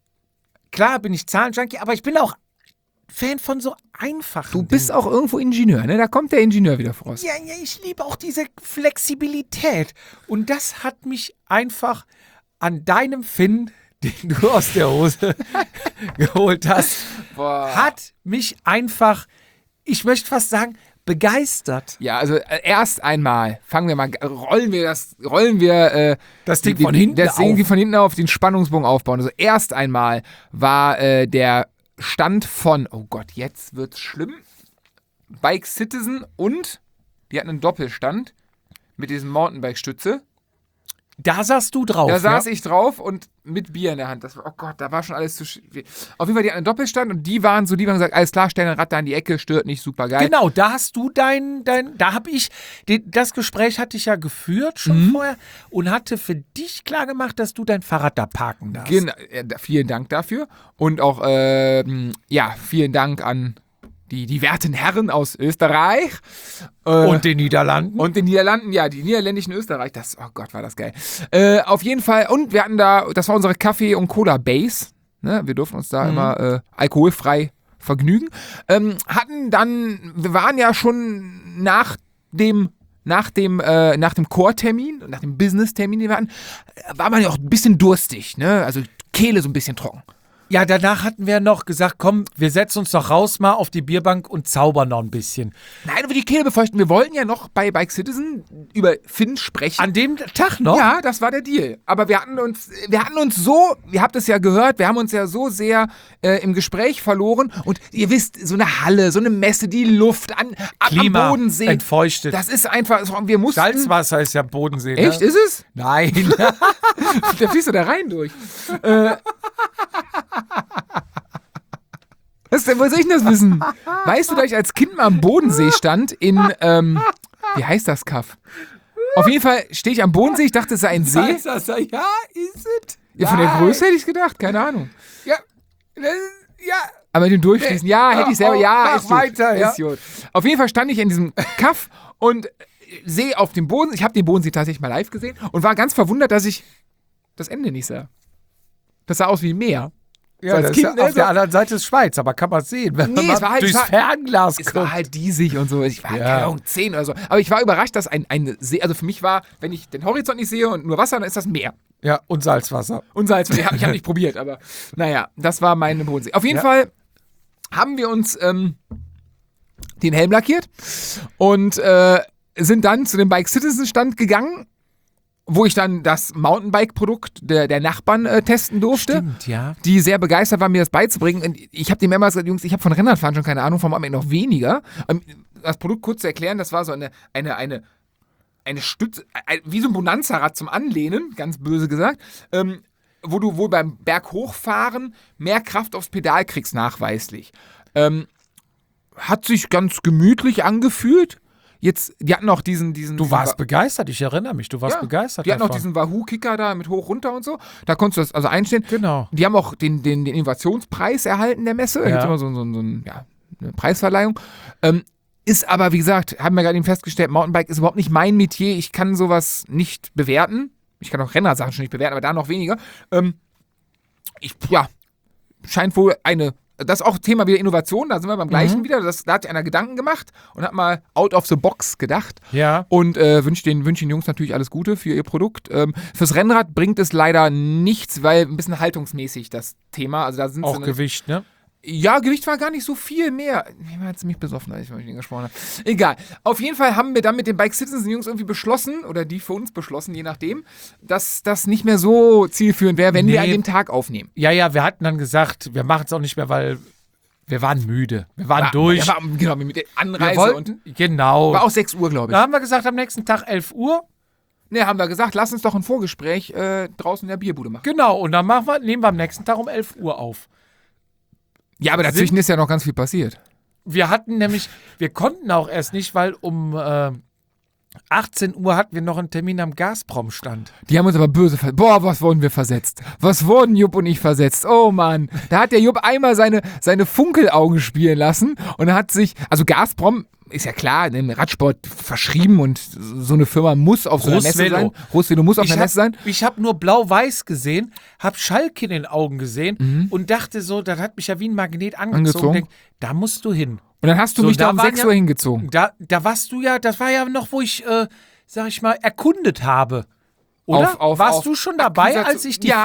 klar bin ich Zahlenjunkie, aber ich bin auch Fan von so einfachen Du bist Dingen. auch irgendwo Ingenieur, ne? Da kommt der Ingenieur wieder voraus. Ja, ja, ich liebe auch diese Flexibilität. Und das hat mich einfach an deinem Finn, den du aus der Hose geholt hast, Boah. hat mich einfach, ich möchte fast sagen, begeistert. Ja, also äh, erst einmal fangen wir mal, rollen wir das, rollen wir äh, Das Ding die- von hinten das Ding auf. von hinten auf den Spannungsbogen aufbauen. Also erst einmal war äh, der Stand von, oh Gott, jetzt wird's schlimm, Bike Citizen und die hatten einen Doppelstand mit diesem Mountainbike-Stütze. Da saßt du drauf. Da saß ja? ich drauf und mit Bier in der Hand. Das war, oh Gott, da war schon alles zu schwierig. Auf jeden Fall, die hatten einen Doppelstand und die waren so, die haben gesagt, alles klar, stell ein Rad da in die Ecke, stört nicht, super geil. Genau, da hast du dein, dein da habe ich, die, das Gespräch hatte ich ja geführt schon Mhm. vorher und hatte für dich klar gemacht, dass du dein Fahrrad da parken darfst. Gen äh, da- vielen Dank dafür. Und auch, ähm, ja, vielen Dank an die, die werten Herren aus Österreich. Äh, Und den Niederlanden. Und den Niederlanden, ja, die niederländischen Österreich, das, oh Gott, war das geil. Äh, auf jeden Fall, und wir hatten da, das war unsere Kaffee- und Cola-Base. Ne? Wir durften uns da immer äh, alkoholfrei vergnügen. Ähm, hatten dann, wir waren ja schon nach dem, nach dem, äh, nach dem Core-Termin, nach dem Business-Termin, den wir hatten, äh, war man ja auch ein bisschen durstig, ne? Also Kehle so ein bisschen trocken. Ja, danach hatten wir noch gesagt, komm, wir setzen uns doch raus mal auf die Bierbank und zaubern noch ein bisschen. Nein, aber die Kehle befeuchten. Wir wollten ja noch bei Bike Citizen über Finn sprechen. An dem Tag noch? Ja, das war der Deal. Aber wir hatten uns, wir hatten uns so, ihr habt es ja gehört, wir haben uns ja so sehr äh, im Gespräch verloren. Und ihr wisst, so eine Halle, so eine Messe, die Luft an, ab Klima am Bodensee. entfeuchtet. Das ist einfach, wir mussten... Salzwasser ist ja Bodensee. Echt, Ne? ist es? Nein. Da fließt du da rein durch. äh, Was denn, wo soll ich denn das wissen? Weißt du, dass ich als Kind mal am Bodensee stand in, ähm, wie heißt das Kaff? Auf jeden Fall stehe ich am Bodensee, ich dachte, es sei ein See. Ist das da? Ja, ist es? Ja, von der Größe hätte ich gedacht, keine Ahnung. Ja, das, ja. Aber mit dem Durchfließen, ja, hätte ich selber, ja, Mach ist gut, weiter, ja. ist gut. Auf jeden Fall stand ich in diesem Kaff und sehe auf dem Bodensee, ich habe den Bodensee tatsächlich mal live gesehen und war ganz verwundert, dass ich das Ende nicht sah. Das sah aus wie ein Meer. Ja, so als das Kind, ist ja ne, auf so. der anderen Seite ist Schweiz, aber kann man sehen, wenn Nee, man es war halt- durchs es war- Fernglas Es guckt. war halt diesig und so. Ich war, Ja. keine Ahnung, zehn oder so. Aber ich war überrascht, dass ein, ein See, also für mich war, wenn ich den Horizont nicht sehe und nur Wasser, dann ist das Meer. Ja, und Salzwasser. Und Salz. Ich habe hab nicht probiert, aber naja, das war meine Bodensee. Auf jeden Ja. Fall haben wir uns ähm, den Helm lackiert und äh, sind dann zu dem Bike Citizen Stand gegangen, wo ich dann das Mountainbike-Produkt der, der Nachbarn äh, testen durfte. Stimmt, ja. Die sehr begeistert waren, mir das beizubringen. Und ich habe dem mehrmals gesagt, Jungs, ich habe von Rennradfahren schon keine Ahnung, vom Mountainbike noch weniger. Ähm, Das Produkt kurz zu erklären, das war so eine, eine, eine, eine Stütze, ein, wie so ein Bonanza-Rad zum Anlehnen, ganz böse gesagt, ähm, wo du wohl beim Berghochfahren mehr Kraft aufs Pedal kriegst, nachweislich. Ähm, hat sich ganz gemütlich angefühlt. Jetzt, die hatten auch diesen, diesen. Du diesen warst begeistert, ich erinnere mich, du warst ja, begeistert Die hatten auch davon. diesen Wahoo-Kicker da mit hoch, runter und so. Da konntest du das also einstellen. Genau. Die haben auch den, den, den Innovationspreis erhalten der Messe. Da Ja. gibt es immer so, so, so ein, ja, eine Preisverleihung. Ähm, ist aber, wie gesagt, haben wir gerade eben festgestellt, Mountainbike ist überhaupt nicht mein Metier. Ich kann sowas nicht bewerten. Ich kann auch Rennradsachen schon nicht bewerten, aber da noch weniger. Ähm, ich, ja, scheint wohl eine, das ist auch Thema wieder Innovation, da sind wir beim gleichen Mhm. wieder. Das, da hat sich einer Gedanken gemacht und hat mal out of the box gedacht. Ja. Und äh, wünsche den, wünsch den Jungs natürlich alles Gute für ihr Produkt. Ähm, fürs Rennrad bringt es leider nichts, weil ein bisschen haltungsmäßig das Thema. Also da sind Auch sie Gewicht, ne? Ja, Gewicht war gar nicht so viel mehr. Ich war ziemlich besoffen, als ich mit ihnen gesprochen habe. Egal. Auf jeden Fall haben wir dann mit den Bike Citizen Jungs irgendwie beschlossen, oder die für uns beschlossen, je nachdem, dass das nicht mehr so zielführend wäre, wenn Nee. wir an dem Tag aufnehmen. Ja, ja, wir hatten dann gesagt, wir machen es auch nicht mehr, weil wir waren müde. Wir waren durch. Ja, war, genau, mit der wir Anreise wollten, und genau. war auch sechs Uhr, glaube ich. Da haben wir gesagt, am nächsten Tag elf Uhr. Ne, haben wir gesagt, lass uns doch ein Vorgespräch äh, draußen in der Bierbude machen. Genau, und dann machen wir, nehmen wir am nächsten Tag um elf Uhr auf. Ja, aber dazwischen ist ja noch ganz viel passiert. Wir hatten nämlich, wir konnten auch erst nicht, weil um äh, achtzehn Uhr hatten wir noch einen Termin am Gazprom-Stand. Die haben uns aber böse versetzt. Boah, was wurden wir versetzt? Was wurden Jupp und ich versetzt? Oh Mann. Da hat der Jupp einmal seine, seine Funkelaugen spielen lassen und hat sich, also Gazprom ist ja klar, im Radsport verschrieben und so eine Firma muss auf so einer Messe Russvelo. sein. Russvelo muss auf Ich einer Messe sein. habe hab nur blau-weiß gesehen, habe Schalke in den Augen gesehen und dachte so, das hat mich ja wie ein Magnet angezogen. Angezogen. Denk, da musst du hin. Und dann hast du So, mich da da um waren sechs ja- Uhr hingezogen. Da, da warst du ja, das war ja noch, wo ich, äh, sag ich mal, erkundet habe. Oder? Auf- auf- warst auf du schon dabei, Akquisation- als ich die ja,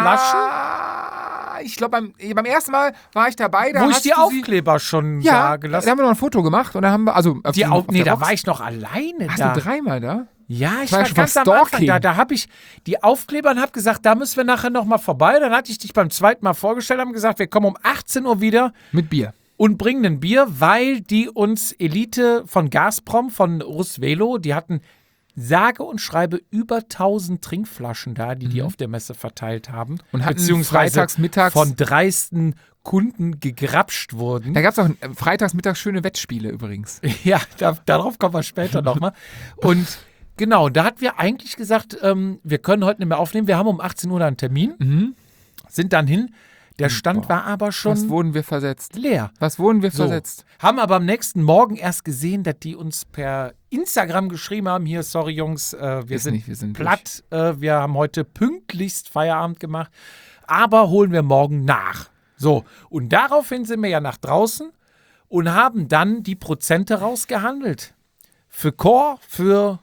Flaschen, ich glaube, beim, beim ersten Mal war ich dabei. Da wo ich hast die du sie- Aufkleber schon ja, da da gelassen haben wir noch ein Foto gemacht und da haben wir, also auf Die dem- Au auf nee, der da Box. war ich noch alleine Hast da. du dreimal da? Ja, ich war war ja schon ganz fast am Anfang Stalking. da. Da habe ich die Aufkleber und habe gesagt, da müssen wir nachher noch mal vorbei. Dann hatte ich dich beim zweiten Mal vorgestellt, haben gesagt, wir kommen um achtzehn Uhr wieder Mit Bier. und bringen ein Bier, weil die uns Elite von Gazprom, von Russvelo, die hatten sage und schreibe über tausend Trinkflaschen da, die die auf der Messe verteilt haben. Und hatten beziehungsweise freitags, mittags- von dreisten Kunden gegrapscht wurden. Da gab es auch äh, freitags mittags schöne Wettspiele übrigens. Ja, da, darauf kommen wir später nochmal. Und genau, da hatten wir eigentlich gesagt, ähm, wir können heute nicht mehr aufnehmen. Wir haben um achtzehn Uhr da einen Termin, sind dann hin. Der Stand war aber Was schon wurden wir versetzt? leer. Was wurden wir So. versetzt? Haben aber am nächsten Morgen erst gesehen, dass die uns per Instagram geschrieben haben, hier, sorry Jungs, äh, wir Ist sind nicht, wir sind platt, äh, wir haben heute pünktlichst Feierabend gemacht, aber holen wir morgen nach. So, und daraufhin sind wir ja nach draußen und haben dann die Prozente rausgehandelt. Für Core, für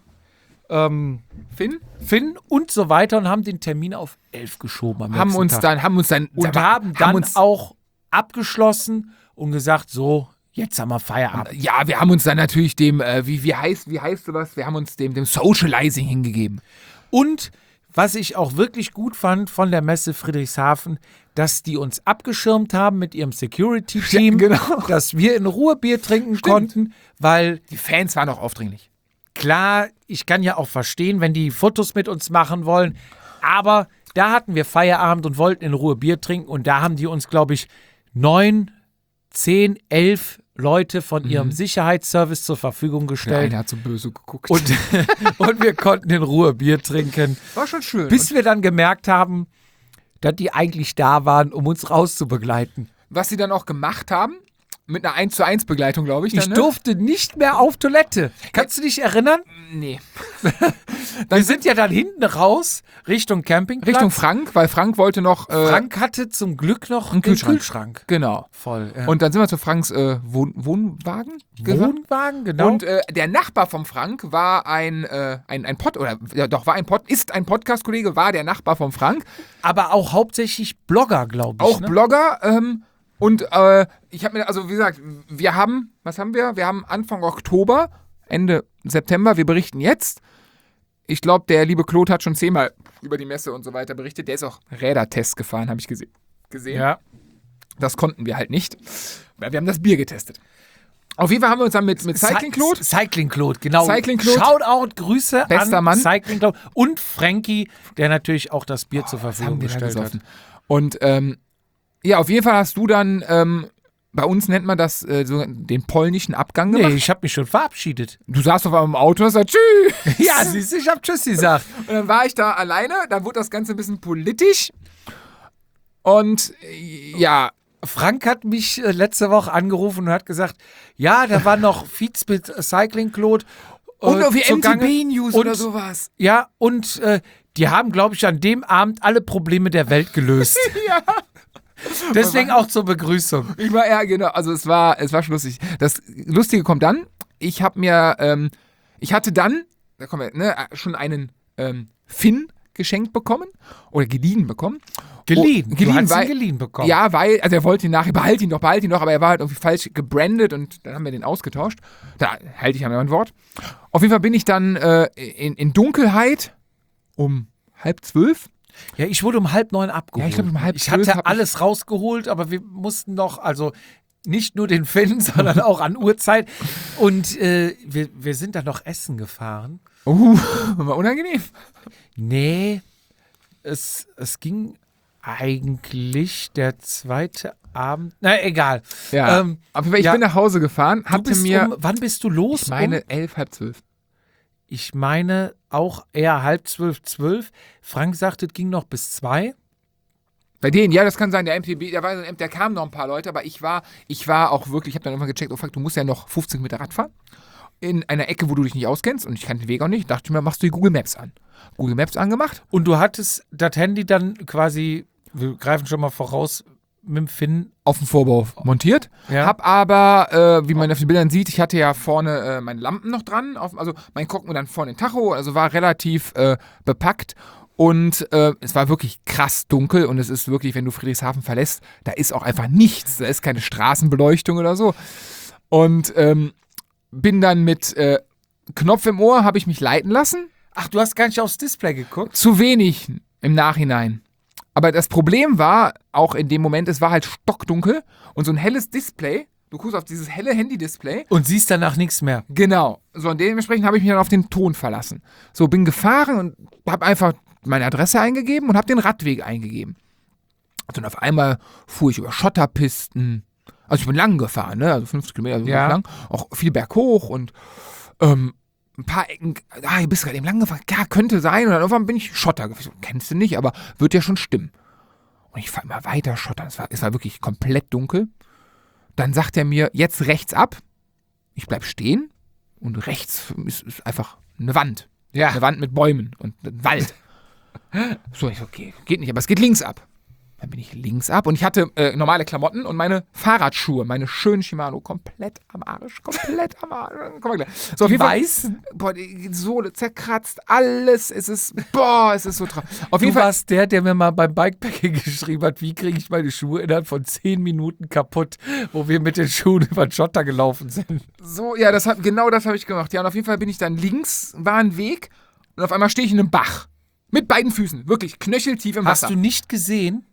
ähm, Finn? Finn und so weiter und haben den Termin auf elf geschoben am Haben nächsten uns Tag. dann, haben uns dann, Und sag mal, haben dann uns, auch abgeschlossen und gesagt, so, jetzt haben wir Feierabend. ja, wir haben uns dann natürlich dem, äh, wie, wie heißt, wie heißt sowas? Wir haben uns dem, dem Socializing hingegeben. Und was ich auch wirklich gut fand von der Messe Friedrichshafen, dass die uns abgeschirmt haben mit ihrem Security-Team, Ja, genau. dass wir in Ruhe Bier trinken konnten, weil Die Fans waren auch aufdringlich. klar, ich kann ja auch verstehen, wenn die Fotos mit uns machen wollen, aber da hatten wir Feierabend und wollten in Ruhe Bier trinken und da haben die uns, glaube ich, neun, zehn, elf Leute von ihrem Sicherheitsservice zur Verfügung Der gestellt. eine hat so böse geguckt. Und, und wir konnten in Ruhe Bier trinken, war schon schön. bis wir dann gemerkt haben, dass die eigentlich da waren, um uns rauszubegleiten. Was sie dann auch gemacht haben, mit einer eins zu eins Begleitung, glaube ich. Ich dann, ne? durfte nicht mehr auf Toilette. Kannst du dich erinnern? Nee. Wir sind ja dann hinten raus, Richtung Campingplatz. Richtung Frank, weil Frank wollte noch... Äh, Frank hatte zum Glück noch einen den Kühlschrank. Kühlschrank. Genau. Voll, ja. Und dann sind wir zu Franks äh, Wohn Wohnwagen gefahren. Wohnwagen, genau. Und äh, der Nachbar vom Frank war ein, äh, ein, ein Pod, oder ja, doch, war ein Pod, ist ein Podcast-Kollege, war der Nachbar vom Frank. aber auch hauptsächlich Blogger, glaube ich. Auch ne? Blogger. Ähm, und äh, ich habe mir, also wie gesagt, wir haben, was haben wir? Wir haben Anfang Oktober, Ende September, wir berichten jetzt. Ich glaube, der liebe Claude hat schon zehnmal über die Messe und so weiter berichtet. Der ist auch Rädertest gefahren, habe ich gese- gesehen. Ja. Das konnten wir halt nicht, weil wir haben das Bier getestet. Auf jeden Fall haben wir uns dann mit, mit Cycling Claude. Cycling Claude, genau. Cycling Claude. Shoutout, Grüße Bester an Mann. Cycling Claude. Und Frankie, der natürlich auch das Bier zur Was Verfügung haben wir da gestellt hat. gesoffen? Und ähm, ja, auf jeden Fall hast du dann, ähm, bei uns nennt man das äh, so den polnischen Abgang gemacht. Nee, ich habe mich schon verabschiedet. Du saßt auf einem Auto und hast gesagt, tschüss. Ja, siehst du, ich habe Tschüss gesagt. Und dann war ich da alleine, dann wurde das Ganze ein bisschen politisch. Und äh, ja, Frank hat mich äh, letzte Woche angerufen und hat gesagt, ja, da war noch Feeds mit äh, Cycling Claude. Äh, und irgendwie zugange. M T B-News Und- oder sowas. Ja, und äh, die haben, glaube ich, an dem Abend alle Probleme der Welt gelöst. Ja. Deswegen auch zur Begrüßung. Ich war, ja, genau, also es war, es war schon lustig. Das Lustige kommt dann, ich habe mir, ähm, ich hatte dann, da kommen wir, ne, schon einen ähm, Finn geschenkt bekommen oder geliehen bekommen. Geliehen. Oh, du hast weil, ihn geliehen bekommen. Ja, weil, also er wollte ihn nachher, behalt ihn doch, behalt ihn doch, aber er war halt irgendwie falsch gebrandet und dann haben wir den ausgetauscht. Da halte ich an mein Wort. Auf jeden Fall bin ich dann äh, in, in Dunkelheit um halb zwölf. Ja, ich wurde um halb neun abgeholt. Ja, ich glaub, um halb ich zwölf hatte hab ich- alles rausgeholt, aber wir mussten noch, also nicht nur den Finn, sondern auch an Uhrzeit. Und äh, wir, wir sind dann noch essen gefahren. Uh, war unangenehm. Nee, es, es ging eigentlich der zweite Abend. Na, egal. Ja, Ähm, aber ich ja. bin nach Hause gefahren, Du hatte bist mir, um, wann bist du los? ich meine, um, elf, halb zwölf. ich meine auch eher halb zwölf, zwölf. Frank sagte, es ging noch bis zwei. Bei denen, ja, das kann sein, der M T B, der, war, der kamen noch ein paar Leute, aber ich war, ich war auch wirklich, ich habe dann irgendwann gecheckt, oh fuck, du musst ja noch fünfzehn Meter Rad fahren. In einer Ecke, wo du dich nicht auskennst und ich kannte den Weg auch nicht, dachte ich mir, machst du die Google Maps an. Google Maps angemacht. Und du hattest das Handy dann quasi, wir greifen schon mal voraus, mit dem Finn. Auf dem Vorbau montiert. Ja. Hab aber, äh, wie man auf den Bildern sieht, ich hatte ja vorne äh, meine Lampen noch dran, auf, also mein Cockpit dann vorne den Tacho, also war relativ äh, bepackt. Und äh, es war wirklich krass dunkel und es ist wirklich, wenn du Friedrichshafen verlässt, da ist auch einfach nichts. Da ist keine Straßenbeleuchtung oder so. Und ähm, bin dann mit äh, Knopf im Ohr, habe ich mich leiten lassen. Ach, du hast gar nicht aufs Display geguckt? Zu wenig im Nachhinein. Aber das Problem war, auch in dem Moment, es war halt stockdunkel und so ein helles Display, du guckst auf dieses helle Handy-Display. Und siehst danach nichts mehr. Genau. So, und dementsprechend habe ich mich dann auf den Ton verlassen. So, bin gefahren und habe einfach meine Adresse eingegeben und habe den Radweg eingegeben. Also, und auf einmal fuhr ich über Schotterpisten. Also ich bin lang gefahren, ne? Also fünfzig Kilometer, also Ja. lang. Auch viel berghoch und ähm, ein paar Ecken. Ah, du bist gerade eben lang gefahren. Ja, könnte sein. Und dann irgendwann bin ich Schotter gefahren. So, kennst du nicht, aber wird ja schon stimmen. Und ich fahre immer weiter Schotter. Es war, es war wirklich komplett dunkel. Dann sagt er mir, jetzt rechts ab. Ich bleib stehen. Und rechts ist, ist einfach eine Wand. Ja. Eine Wand mit Bäumen und ein Wald. So, ich so, okay, geht nicht, aber es geht links ab. Dann bin ich links ab und ich hatte äh, normale Klamotten und meine Fahrradschuhe, meine schönen Shimano, komplett am Arsch, komplett am Arsch. Komm mal gleich. So, auf jeden Fall, Weiß? boah, die Sohle zerkratzt, alles, es ist, boah, es ist so traurig. Auf Du jeden Fall, warst der, der mir mal beim Bikepacking geschrieben hat, wie kriege ich meine Schuhe innerhalb von zehn Minuten kaputt, wo wir mit den Schuhen über den Schotter gelaufen sind. so, ja, das hab, genau das habe ich gemacht. Ja, und auf jeden Fall bin ich dann links, war ein Weg und auf einmal stehe ich in einem Bach. Mit beiden Füßen, wirklich knöcheltief im Wasser. Hast du nicht gesehen?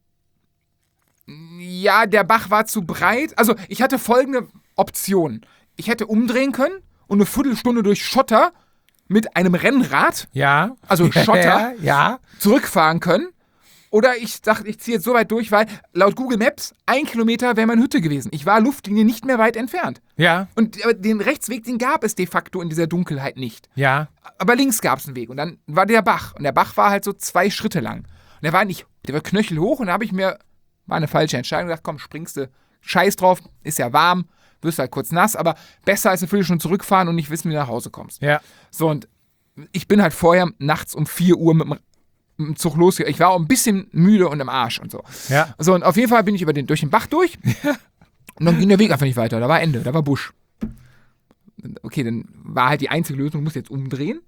Ja, der Bach war zu breit. Also, ich hatte folgende Option. Ich hätte umdrehen können und eine Viertelstunde durch Schotter mit einem Rennrad, Ja. also Schotter, Ja. zurückfahren können. Oder ich dachte, ich ziehe jetzt so weit durch, weil laut Google Maps ein Kilometer wäre meine Hütte gewesen. Ich war Luftlinie nicht mehr weit entfernt. Ja. Und aber den Rechtsweg, den gab es de facto in dieser Dunkelheit nicht. Ja. Aber links gab es einen Weg und dann war der Bach. Und der Bach war halt so zwei Schritte lang. Und der war nicht, der war knöchelhoch und da habe ich mir, war eine falsche Entscheidung, gedacht, komm, springst du scheiß drauf, ist ja warm, wirst halt kurz nass, aber besser als eine Viertelstunde zurückfahren und nicht wissen, wie du nach Hause kommst. Ja. So, und ich bin halt vorher nachts um vier Uhr mit dem, mit dem Zug losgegangen. Ich war auch ein bisschen müde und im Arsch und so. Ja. So, und auf jeden Fall bin ich über den, durch den Bach durch und dann ging der Weg einfach nicht weiter. Da war Ende, da war Busch. Okay, dann war halt die einzige Lösung, du musst jetzt umdrehen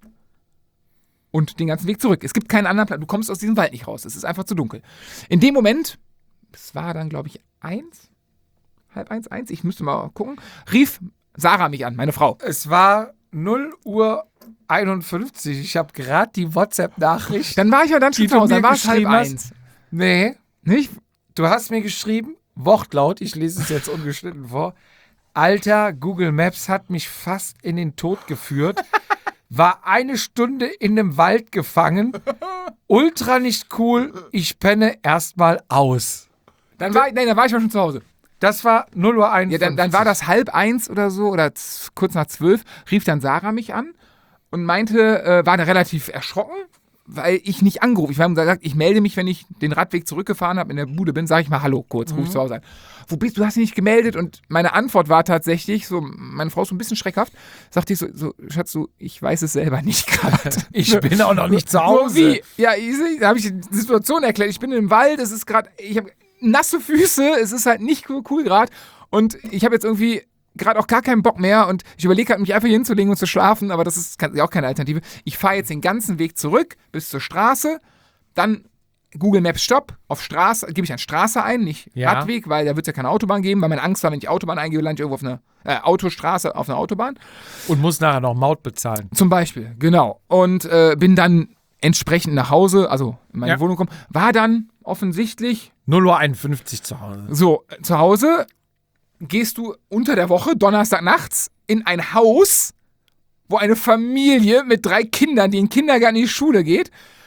und den ganzen Weg zurück. Es gibt keinen anderen Platz. Du kommst aus diesem Wald nicht raus. Es ist einfach zu dunkel. In dem Moment, es war dann, glaube ich, eins, halb eins, eins, ich müsste mal gucken, rief Sarah mich an, meine Frau. Es war null Uhr einundfünfzig. Ich habe gerade die WhatsApp-Nachricht. Dann war ich ja dann schon Die zu du Hause, mir dann war es halb geschrieben hast. eins. Nee, Nicht? du hast mir geschrieben, Wortlaut, ich lese es jetzt ungeschnitten vor. Alter, Google Maps hat mich fast in den Tod geführt. War eine Stunde in einem Wald gefangen. Ultra nicht cool. Ich penne erstmal aus. Dann war, nein, dann war ich mal schon zu Hause. Das war null Uhr Ja, einundfünfzig. dann, dann war das halb eins oder so oder z- kurz nach zwölf, rief dann Sarah mich an und meinte, äh, war da relativ erschrocken, weil ich nicht angerufen. Ich habe gesagt, ich melde mich, wenn ich den Radweg zurückgefahren habe, in der Bude bin, sage ich mal Hallo kurz, ruf ich zu Hause an. Wo bist du? Du hast dich nicht gemeldet und meine Antwort war tatsächlich, so, meine Frau ist so ein bisschen schreckhaft, sagte ich so, so Schatz, so, ich weiß es selber nicht gerade. Ich bin auch noch nicht zu Hause. So wie? Ja, ich, da habe ich die Situation erklärt. Ich bin im Wald, es ist gerade, ich habe nasse Füße, es ist halt nicht cool, cool gerade und ich habe jetzt irgendwie gerade auch gar keinen Bock mehr und ich überlege halt, mich einfach hier hinzulegen und zu schlafen, aber das ist ja auch keine Alternative. Ich fahre jetzt den ganzen Weg zurück bis zur Straße, dann Google Maps Stopp, auf Straße, gebe ich an Straße ein, nicht Ja. Radweg, weil da wird es ja keine Autobahn geben, weil meine Angst war, wenn ich Autobahn eingebe, lande ich irgendwo auf einer äh, Autostraße, auf einer Autobahn. Und muss nachher noch Maut bezahlen. Zum Beispiel, genau. Und äh, bin dann entsprechend nach Hause, also in meine Ja. Wohnung gekommen, war dann offensichtlich null Uhr einundfünfzig zu Hause. so, äh, zu Hause gehst du unter der Woche, Donnerstag nachts, in ein Haus, wo eine Familie mit drei Kindern, die in den Kindergarten in die Schule geht,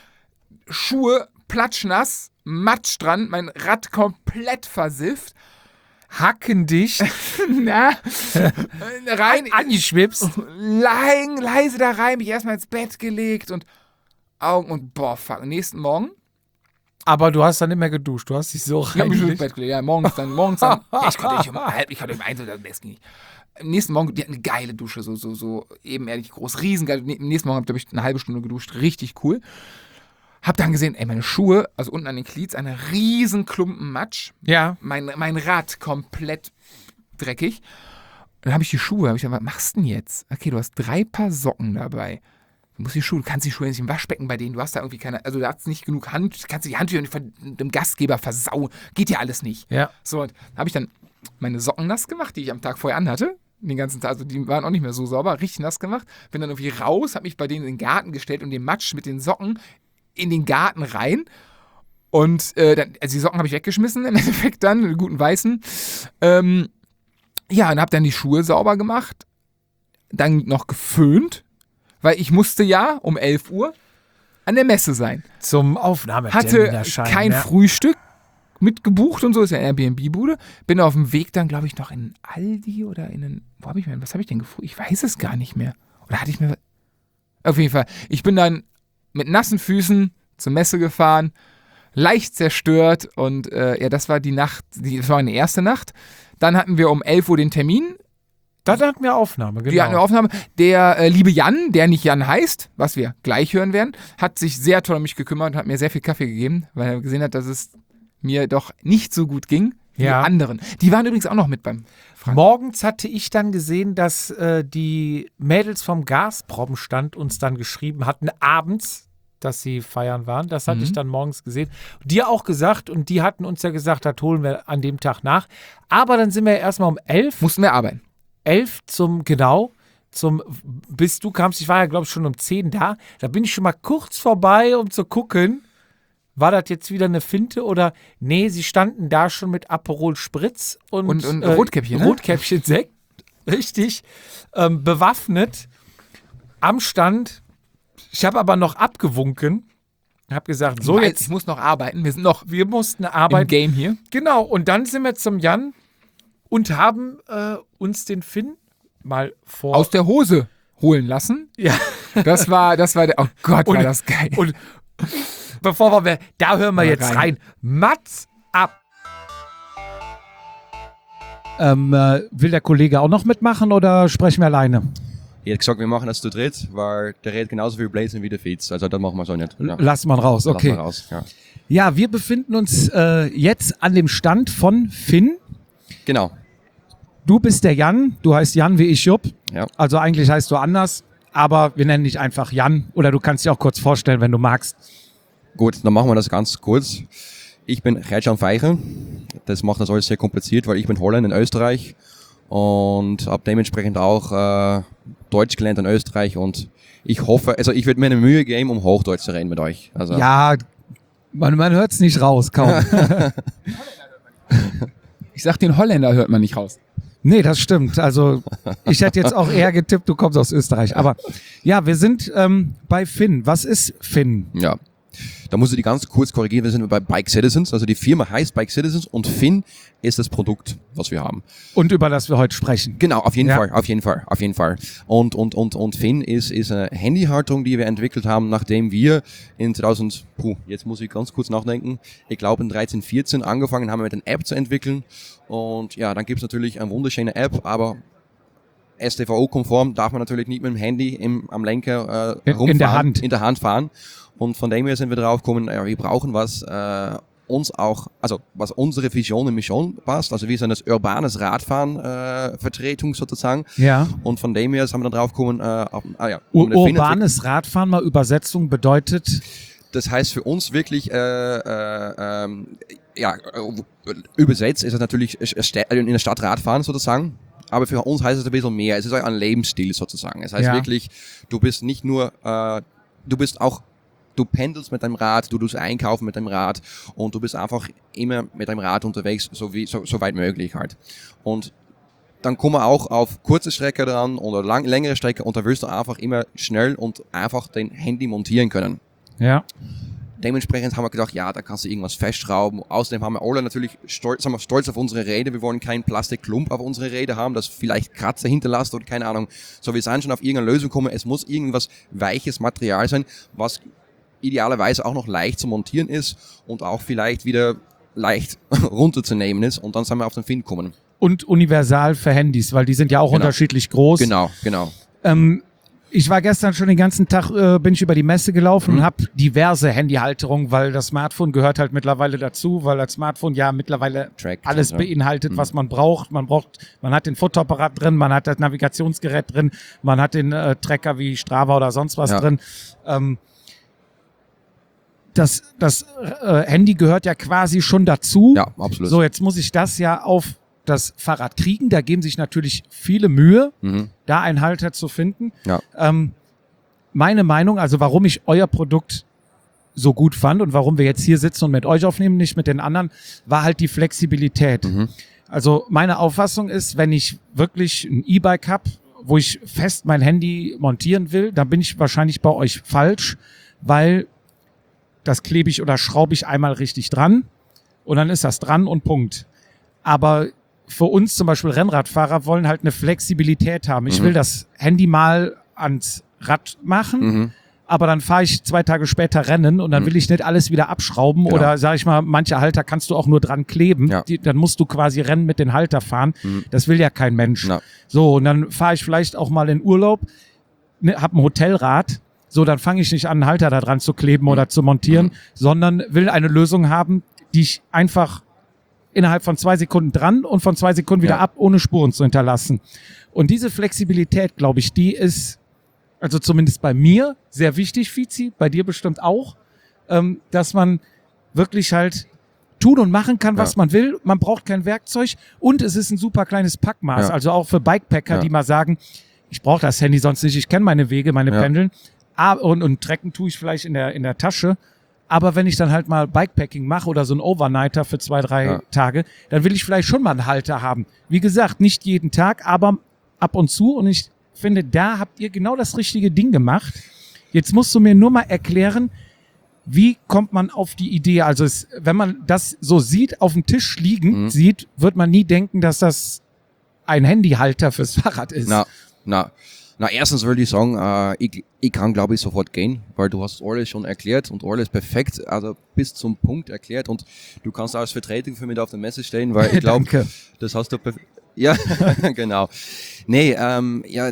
Schuhe platschnass, Matsch dran, mein Rad komplett versifft, Hackendicht, na, rein, angeschwipst. lein, leise da rein, mich erstmal ins Bett gelegt und Augen und boah, fuck, am nächsten Morgen, Aber du hast dann nicht mehr geduscht. Du hast dich so ich hab mich schon ins reingelegt. Bett gelegt, ja, morgens dann, morgens dann, ja, ich konnte nicht um halb, ich konnte um eins oder das ging nicht. Am nächsten Morgen, die hat eine geile Dusche, so, so, so ebenerdig groß, riesengeil. Am nächsten Morgen habe ich eine halbe Stunde geduscht, richtig cool. Hab dann gesehen, ey, meine Schuhe, also unten an den Glieds, eine riesen Klumpen Matsch. Ja. Mein, mein Rad komplett dreckig. Dann habe ich die Schuhe, habe ich gesagt, was machst du denn jetzt? Okay, du hast drei Paar Socken dabei. Du musst die Schuhe, du kannst die Schuhe nicht im Waschbecken bei denen, du hast da irgendwie keine, also du hast nicht genug Hand, du kannst die Handtücher nicht von dem Gastgeber versauen. Geht ja alles nicht. Ja. So, und habe ich dann meine Socken nass gemacht, die ich am Tag vorher anhatte. Den ganzen Tag, also die waren auch nicht mehr so sauber, richtig nass gemacht. Bin dann irgendwie raus, habe mich bei denen in den Garten gestellt und den Matsch mit den Socken in den Garten rein. Und äh, dann, also die Socken habe ich weggeschmissen, im Endeffekt dann, den guten weißen. Ähm, ja, und habe dann die Schuhe sauber gemacht, dann noch geföhnt, weil ich musste ja um elf Uhr an der Messe sein. Zum Aufnahmetermin Hatte erscheinen. kein ja. Frühstück mitgebucht und so, ist ja eine Airbnb-Bude. Bin auf dem Weg dann, glaube ich, noch in Aldi oder in einen, wo habe ich mir, was habe ich denn gefrühstückt? Ich weiß es gar nicht mehr. Oder hatte ich mir, auf jeden Fall, ich bin dann mit nassen Füßen zur Messe gefahren, leicht zerstört und äh, ja, das war die Nacht, die, das war meine erste Nacht. Dann hatten wir um elf Uhr den Termin. Dann hatten wir Aufnahme, genau. Wir hatten eine Aufnahme. Der äh, liebe Jan, der nicht Jan heißt, was wir gleich hören werden, hat sich sehr toll um mich gekümmert und hat mir sehr viel Kaffee gegeben, weil er gesehen hat, dass es mir doch nicht so gut ging wie Ja. anderen. Die waren übrigens auch noch mit beim Frank. Morgens hatte ich dann gesehen, dass äh, die Mädels vom Gazprom-Stand uns dann geschrieben hatten, abends, dass sie feiern waren. Das hatte Mhm. ich dann morgens gesehen. Dir auch gesagt und die hatten uns ja gesagt, das holen wir an dem Tag nach. Aber dann sind wir erstmal um elf, Mussten wir arbeiten. elf zum, genau, zum, bis du kamst, ich war ja glaube ich schon um zehn da. Da bin ich schon mal kurz vorbei, um zu gucken, war das jetzt wieder eine Finte oder, nee, sie standen da schon mit Aperol Spritz und, Und- und Rotkäppchen, ne? Rotkäppchen Sekt, richtig, ähm, bewaffnet am Stand. Ich habe aber noch abgewunken, habe gesagt, so Weil jetzt, ich muss noch arbeiten. Wir sind noch wir mussten im arbeiten. Game hier. Genau, und dann sind wir zum Jan und haben äh, uns den Finn mal vor... Aus der Hose holen lassen. ja. Das war, das war der, oh Gott, war Und- das geil. Und bevor wir, da hören wir Mal jetzt rein. rein. Mats ab. Ähm, äh, will der Kollege auch noch mitmachen oder sprechen wir alleine? Ich hätte gesagt, wir machen das zu dritt, weil der redet genauso viel Blazing wie der Feeds. Also das machen wir so nicht. Ja. Lass mal raus, okay. Lass mal raus, ja. Ja, wir befinden uns äh, jetzt an dem Stand von Finn. Genau. Du bist der Jan, du heißt Jan wie ich Jupp. Ja. Also eigentlich heißt du anders, aber wir nennen dich einfach Jan. Oder du kannst dich auch kurz vorstellen, wenn du magst. Gut, dann machen wir das ganz kurz. Ich bin Gert-Jan Veiche. Das macht das alles sehr kompliziert, weil ich bin Holländer in Österreich und habe dementsprechend auch äh, Deutsch gelernt in Österreich und ich hoffe, also ich würde mir eine Mühe geben, um Hochdeutsch zu reden mit euch. Also Ja, man, man hört es nicht raus, kaum. Ich sag, den Holländer hört man nicht raus. Nee, das stimmt. Also ich hätte jetzt auch eher getippt, du kommst aus Österreich. Aber ja, wir sind ähm, bei Finn. Was ist Finn? Ja, da muss ich die ganz kurz korrigieren. Wir sind bei Bike Citizens, also die Firma heißt Bike Citizens und Finn ist das Produkt, was wir haben. Und über das wir heute sprechen. Genau, auf jeden Ja. Fall, auf jeden Fall, auf jeden Fall. Und und und und Finn ist ist eine Handyhalterung, die wir entwickelt haben, nachdem wir in zweitausend, puh, jetzt muss ich ganz kurz nachdenken. Ich glaube in dreizehn, vierzehn angefangen haben mit einer App zu entwickeln und ja, dann gibt's natürlich eine wunderschöne App, aber S T V O-konform darf man natürlich nicht mit dem Handy im, am Lenker äh, In- rumfahren, in der Hand. in der Hand fahren. Und von dem her sind wir drauf gekommen, ja, wir brauchen was äh, uns auch, also was unsere Vision und Mission passt. Also wir sind das urbanes Radfahren äh, Vertretung sozusagen. Ja. Und von dem her sind wir dann drauf gekommen, äh, auf, ah ja, Ur um eine Finn- urbanes Radfahren, mal Übersetzung bedeutet, Das heißt für uns wirklich, äh, äh, ähm, ja, äh, übersetzt ist es natürlich in der Stadt Radfahren sozusagen. Aber für uns heißt es ein bisschen mehr. Es ist ein Lebensstil sozusagen. Es heißt Ja. wirklich, du bist nicht nur, äh, du bist auch, du pendelst mit deinem Rad, du tust einkaufen mit deinem Rad und du bist einfach immer mit deinem Rad unterwegs, so wie, so, so weit möglich halt. Und dann kommen wir auch auf kurze Strecke dran oder lang, längere Strecke und da wirst du einfach immer schnell und einfach dein Handy montieren können. ja, Dementsprechend haben wir gedacht, ja, da kannst du irgendwas festschrauben. Außerdem haben wir alle natürlich stolz, sind wir stolz auf unsere Räder. Wir wollen keinen Plastikklump auf unsere Räder haben, das vielleicht Kratzer hinterlässt oder keine Ahnung. So, wir sind schon auf irgendeine Lösung gekommen. Es muss irgendwas weiches Material sein, was idealerweise auch noch leicht zu montieren ist und auch vielleicht wieder leicht runterzunehmen ist. Und dann sind wir auf den Finn gekommen. und universal für Handys, weil die sind ja auch Genau. unterschiedlich groß. Genau, genau. Ähm, ich war gestern schon den ganzen Tag, äh, bin ich über die Messe gelaufen Mhm. und habe diverse Handyhalterungen, weil das Smartphone gehört halt mittlerweile dazu, weil das Smartphone ja mittlerweile Trackt alles und so. beinhaltet, Mhm. was man braucht. Man braucht, man hat den Fotoapparat drin, man hat das Navigationsgerät drin, man hat den äh, Tracker wie Strava oder sonst was Ja. drin. Ähm, das das äh, Handy gehört ja quasi schon dazu. Ja, absolut. So, jetzt muss ich das ja auf das Fahrrad kriegen. Da geben sich natürlich viele Mühe, Mhm. da einen Halter zu finden. Ja. Ähm, meine Meinung, also warum ich euer Produkt so gut fand und warum wir jetzt hier sitzen und mit euch aufnehmen, nicht mit den anderen, war halt die Flexibilität. Mhm. Also meine Auffassung ist, wenn ich wirklich ein E-Bike habe, wo ich fest mein Handy montieren will, dann bin ich wahrscheinlich bei euch falsch, weil das klebe ich oder schraube ich einmal richtig dran und dann ist das dran und Punkt. Aber für uns zum Beispiel Rennradfahrer wollen halt eine Flexibilität haben. Ich Mhm. will das Handy mal ans Rad machen, Mhm. aber dann fahre ich zwei Tage später Rennen und dann Mhm. will ich nicht alles wieder abschrauben Genau. oder sag ich mal, manche Halter kannst du auch nur dran kleben. Ja. Die, dann musst du quasi Rennen mit den Halter fahren. Mhm. Das will ja kein Mensch. Ja. So, und dann fahre ich vielleicht auch mal in Urlaub, ne, hab ein Hotelrad. So, dann fange ich nicht an, einen Halter da dran zu kleben Mhm. oder zu montieren, Mhm. sondern will eine Lösung haben, die ich einfach innerhalb von zwei Sekunden dran und von zwei Sekunden wieder Ja. ab, ohne Spuren zu hinterlassen. Und diese Flexibilität, glaube ich, die ist, also zumindest bei mir, sehr wichtig, Fizi, bei dir bestimmt auch, ähm, dass man wirklich halt tun und machen kann, was Ja. man will. Man braucht kein Werkzeug und es ist ein super kleines Packmaß. Ja. Also auch für Bikepacker, Ja. die mal sagen, ich brauche das Handy sonst nicht, ich kenne meine Wege, meine Ja. Pendeln. Ah, und, und Trecken tue ich vielleicht in der, in der Tasche. Aber wenn ich dann halt mal Bikepacking mache oder so ein Overnighter für zwei, drei Ja. Tage, dann will ich vielleicht schon mal einen Halter haben. Wie gesagt, nicht jeden Tag, aber ab und zu. Und ich finde, da habt ihr genau das richtige Ding gemacht. Jetzt musst du mir nur mal erklären, wie kommt man auf die Idee? Also es, wenn man das so sieht, auf dem Tisch liegen Mhm. sieht, wird man nie denken, dass das ein Handyhalter fürs Fahrrad ist. Na, na, na, erstens würde ich sagen, äh, ich, ich kann glaube ich sofort gehen, weil du hast alles schon erklärt und alles perfekt, also bis zum Punkt erklärt und du kannst als Vertretung für mich auf der Messe stehen, weil ich glaube, Danke. das hast du, perf- Ja, genau. Nee, ähm, ja,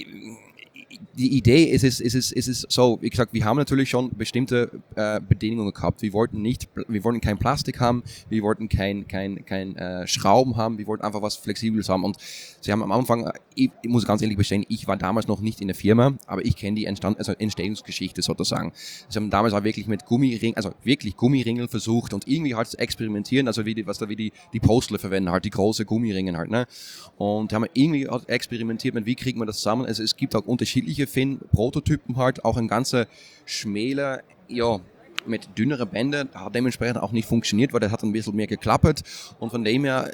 die Idee ist es, ist es, ist es so, wie gesagt, wir haben natürlich schon bestimmte äh, Bedingungen gehabt. Wir wollten nicht, wir wollten kein Plastik haben, wir wollten kein, kein, kein äh, Schrauben haben, wir wollten einfach was Flexibles haben. Und sie haben am Anfang, ich, ich muss ganz ehrlich bestehen, ich war damals noch nicht in der Firma, aber ich kenne die Entstand, also Entstehungsgeschichte sozusagen. Sie haben damals auch wirklich mit Gummiring, also wirklich Gummiringel versucht und irgendwie halt zu experimentieren, also wie die, was da wie die, die Postler verwenden halt, die große Gummiringen halt, ne? Und haben irgendwie halt experimentiert mit, wie kriegt man das zusammen. Also es gibt auch unterschiedliche Fin-Prototypen halt, auch ein ganzer schmäler, ja, mit dünneren Bändern, hat dementsprechend auch nicht funktioniert, weil der hat ein bisschen mehr geklappert und von dem her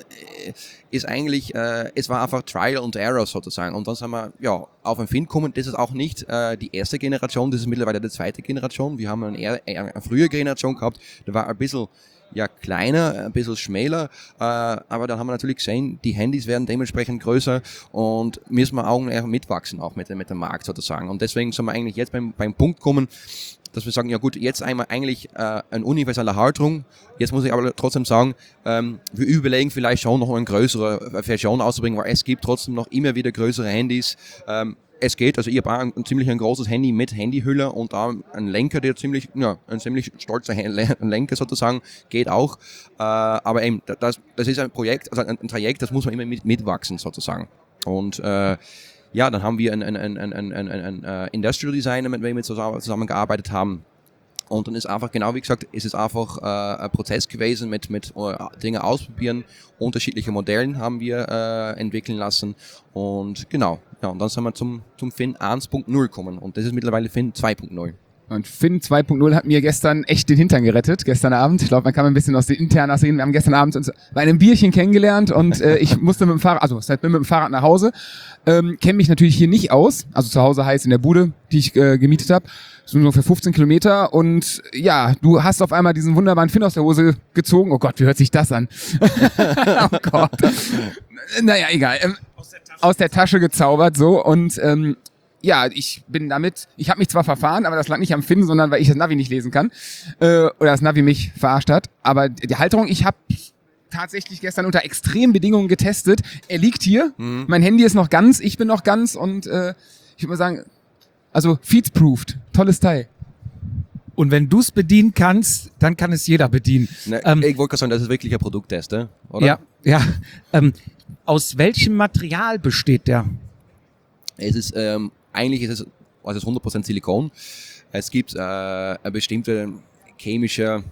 ist eigentlich, äh, es war einfach Trial and Error sozusagen und dann sind wir, ja, auf ein Fin gekommen, das ist auch nicht äh, die erste Generation, das ist mittlerweile die zweite Generation, wir haben eine, eher, eine frühe Generation gehabt, da war ein bisschen ja, kleiner, ein bisschen schmäler, äh, aber dann haben wir natürlich gesehen, die Handys werden dementsprechend größer und müssen wir auch mitwachsen, auch mit, mit dem Markt sozusagen. Und deswegen sind wir eigentlich jetzt beim, beim Punkt kommen, dass wir sagen, ja gut, jetzt einmal eigentlich äh, ein universeller Halterung. Jetzt muss ich aber trotzdem sagen, ähm, wir überlegen vielleicht schon noch eine größere Version auszubringen, weil es gibt trotzdem noch immer wieder größere Handys. Ähm, Es geht, also ich habe ein, ein ziemlich ein großes Handy mit Handyhülle und da ein Lenker, der ziemlich, ja, ein ziemlich stolzer Lenker sozusagen, geht auch. Äh, aber eben, das, das ist ein Projekt, also ein, ein Trajekt, das muss man immer mit, mitwachsen sozusagen. Und äh, ja, dann haben wir einen ein, ein, ein, ein, ein, ein Industrial Designer, mit dem wir zusammen, zusammengearbeitet haben. Und dann ist einfach, genau wie gesagt, ist es einfach äh, ein Prozess gewesen mit, mit uh, Dinge ausprobieren. Unterschiedliche Modellen haben wir äh, entwickeln lassen. Und genau, ja, und dann sind wir zum, zum Fin eins Punkt null gekommen. Und das ist mittlerweile Fin zwei Punkt null. Und Fin zwei Punkt null hat mir gestern echt den Hintern gerettet, gestern Abend. Ich glaube, man kann ein bisschen aus den Internas sehen. Wir haben gestern Abend uns bei einem Bierchen kennengelernt und äh, ich musste mit dem Fahrrad, also bin mit dem Fahrrad nach Hause, ähm, kenne mich natürlich hier nicht aus. Also zu Hause heißt in der Bude, die ich äh, gemietet habe. Das sind ungefähr fünfzehn Kilometer und ja, du hast auf einmal diesen wunderbaren Fin aus der Hose gezogen. Oh Gott, wie hört sich das an? Oh Gott. Naja, egal. Ähm, aus, der aus der Tasche gezaubert, so und ähm, ja, ich bin damit, ich habe mich zwar verfahren, aber das lag nicht am Fin, sondern weil ich das Navi nicht lesen kann äh, oder das Navi mich verarscht hat. Aber die Halterung, ich habe tatsächlich gestern unter extremen Bedingungen getestet. Er liegt hier, mhm. Mein Handy ist noch ganz, ich bin noch ganz und äh, ich würde mal sagen, also Feeds-proofed, tolles Teil. Und wenn du es bedienen kannst, dann kann es jeder bedienen. Ne, ähm, ich wollte gerade sagen, das ist wirklich ein Produkttest, oder? Ja, ja. Ähm, aus welchem Material besteht der? Es ist, ähm, eigentlich ist es, also es ist hundert Prozent Silikon. Es gibt äh, eine bestimmte chemische,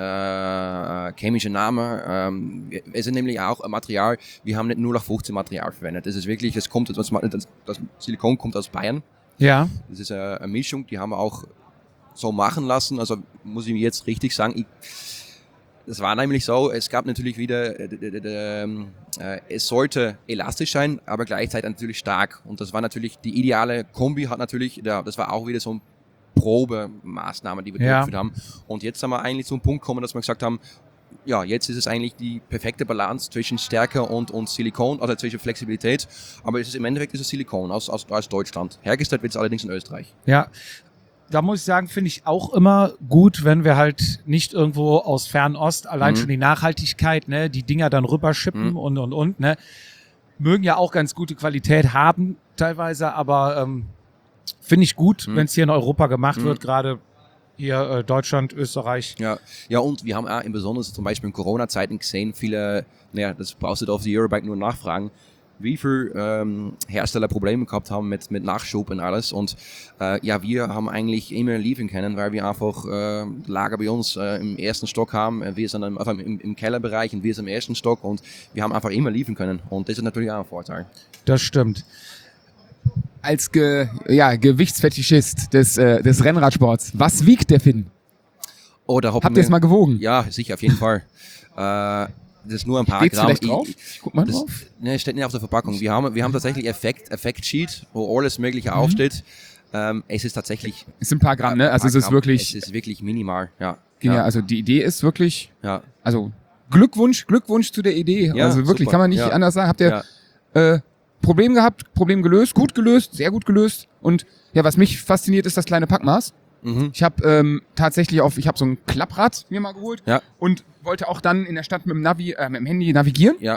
äh, chemische Name. Ähm, es ist nämlich auch ein Material, wir haben nicht null acht fünfzehn Material verwendet. Es ist wirklich, es kommt, das, das Silikon kommt aus Bayern. Ja. Das ist eine, eine Mischung, die haben wir auch so machen lassen. Also muss ich mir jetzt richtig sagen, ich, das war nämlich so, es gab natürlich wieder, äh, äh, äh, es sollte elastisch sein, aber gleichzeitig natürlich stark. Und das war natürlich, die ideale Kombi hat natürlich, ja, das war auch wieder so ein Probemaßnahme, die wir ja. durchgeführt haben. Und jetzt sind wir eigentlich zum Punkt gekommen, dass wir gesagt haben, ja, jetzt ist es eigentlich die perfekte Balance zwischen Stärke und, und Silikon, also zwischen Flexibilität. Aber es ist im Endeffekt ist es Silikon aus, aus, aus Deutschland. Hergestellt wird es allerdings in Österreich. Ja. Da muss ich sagen, finde ich auch immer gut, wenn wir halt nicht irgendwo aus Fernost, allein mhm. schon die Nachhaltigkeit, ne, die Dinger dann rüberschippen mhm. und, und, und, ne, mögen ja auch ganz gute Qualität haben teilweise, aber ähm, finde ich gut, mhm. wenn es hier in Europa gemacht mhm. wird, gerade hier äh, Deutschland, Österreich. Ja, ja, und wir haben auch im Besonderen zum Beispiel in Corona-Zeiten gesehen, viele, naja, das brauchst du auf die Eurobike nur nachfragen, wie viele ähm, Hersteller Probleme gehabt haben mit, mit Nachschub und alles. Und äh, ja, wir haben eigentlich immer liefern können, weil wir einfach äh, Lager bei uns äh, im ersten Stock haben. Wir sind im, also im, im Kellerbereich und wir sind im ersten Stock und wir haben einfach immer liefern können. Und das ist natürlich auch ein Vorteil. Das stimmt. Als Ge, ja, Gewichtsfetischist des, äh, des Rennradsports, was wiegt der Fin? Oh, da Habt ihr es mal gewogen? Ja, sicher, auf jeden Fall. äh, Das ist nur ein paar Steht's Gramm. Vielleicht drauf? Ich, ich guck mal das, drauf. Ne, steht nicht auf der Verpackung. Wir haben, wir haben tatsächlich Effekt, Effekt-Sheet, wo alles Mögliche Mhm. aufsteht. Ähm, es ist tatsächlich... Es sind ein paar Gramm, ne? Also es ist Gramm. wirklich... Es ist wirklich minimal, ja. Genial. Ja. Also die Idee ist wirklich... Ja. Also Glückwunsch, Glückwunsch zu der Idee. Ja, also wirklich, super. kann man nicht Ja. anders sagen. Habt ihr Ja. äh, Problem gehabt, Problem gelöst, gut gelöst, sehr gut gelöst. Und ja, was mich fasziniert, ist das kleine Packmaß. Mhm. Ich habe ähm, tatsächlich auf, ich habe so ein Klapprad mir mal geholt Ja. und wollte auch dann in der Stadt mit dem Navi, äh, mit dem Handy navigieren. Ja.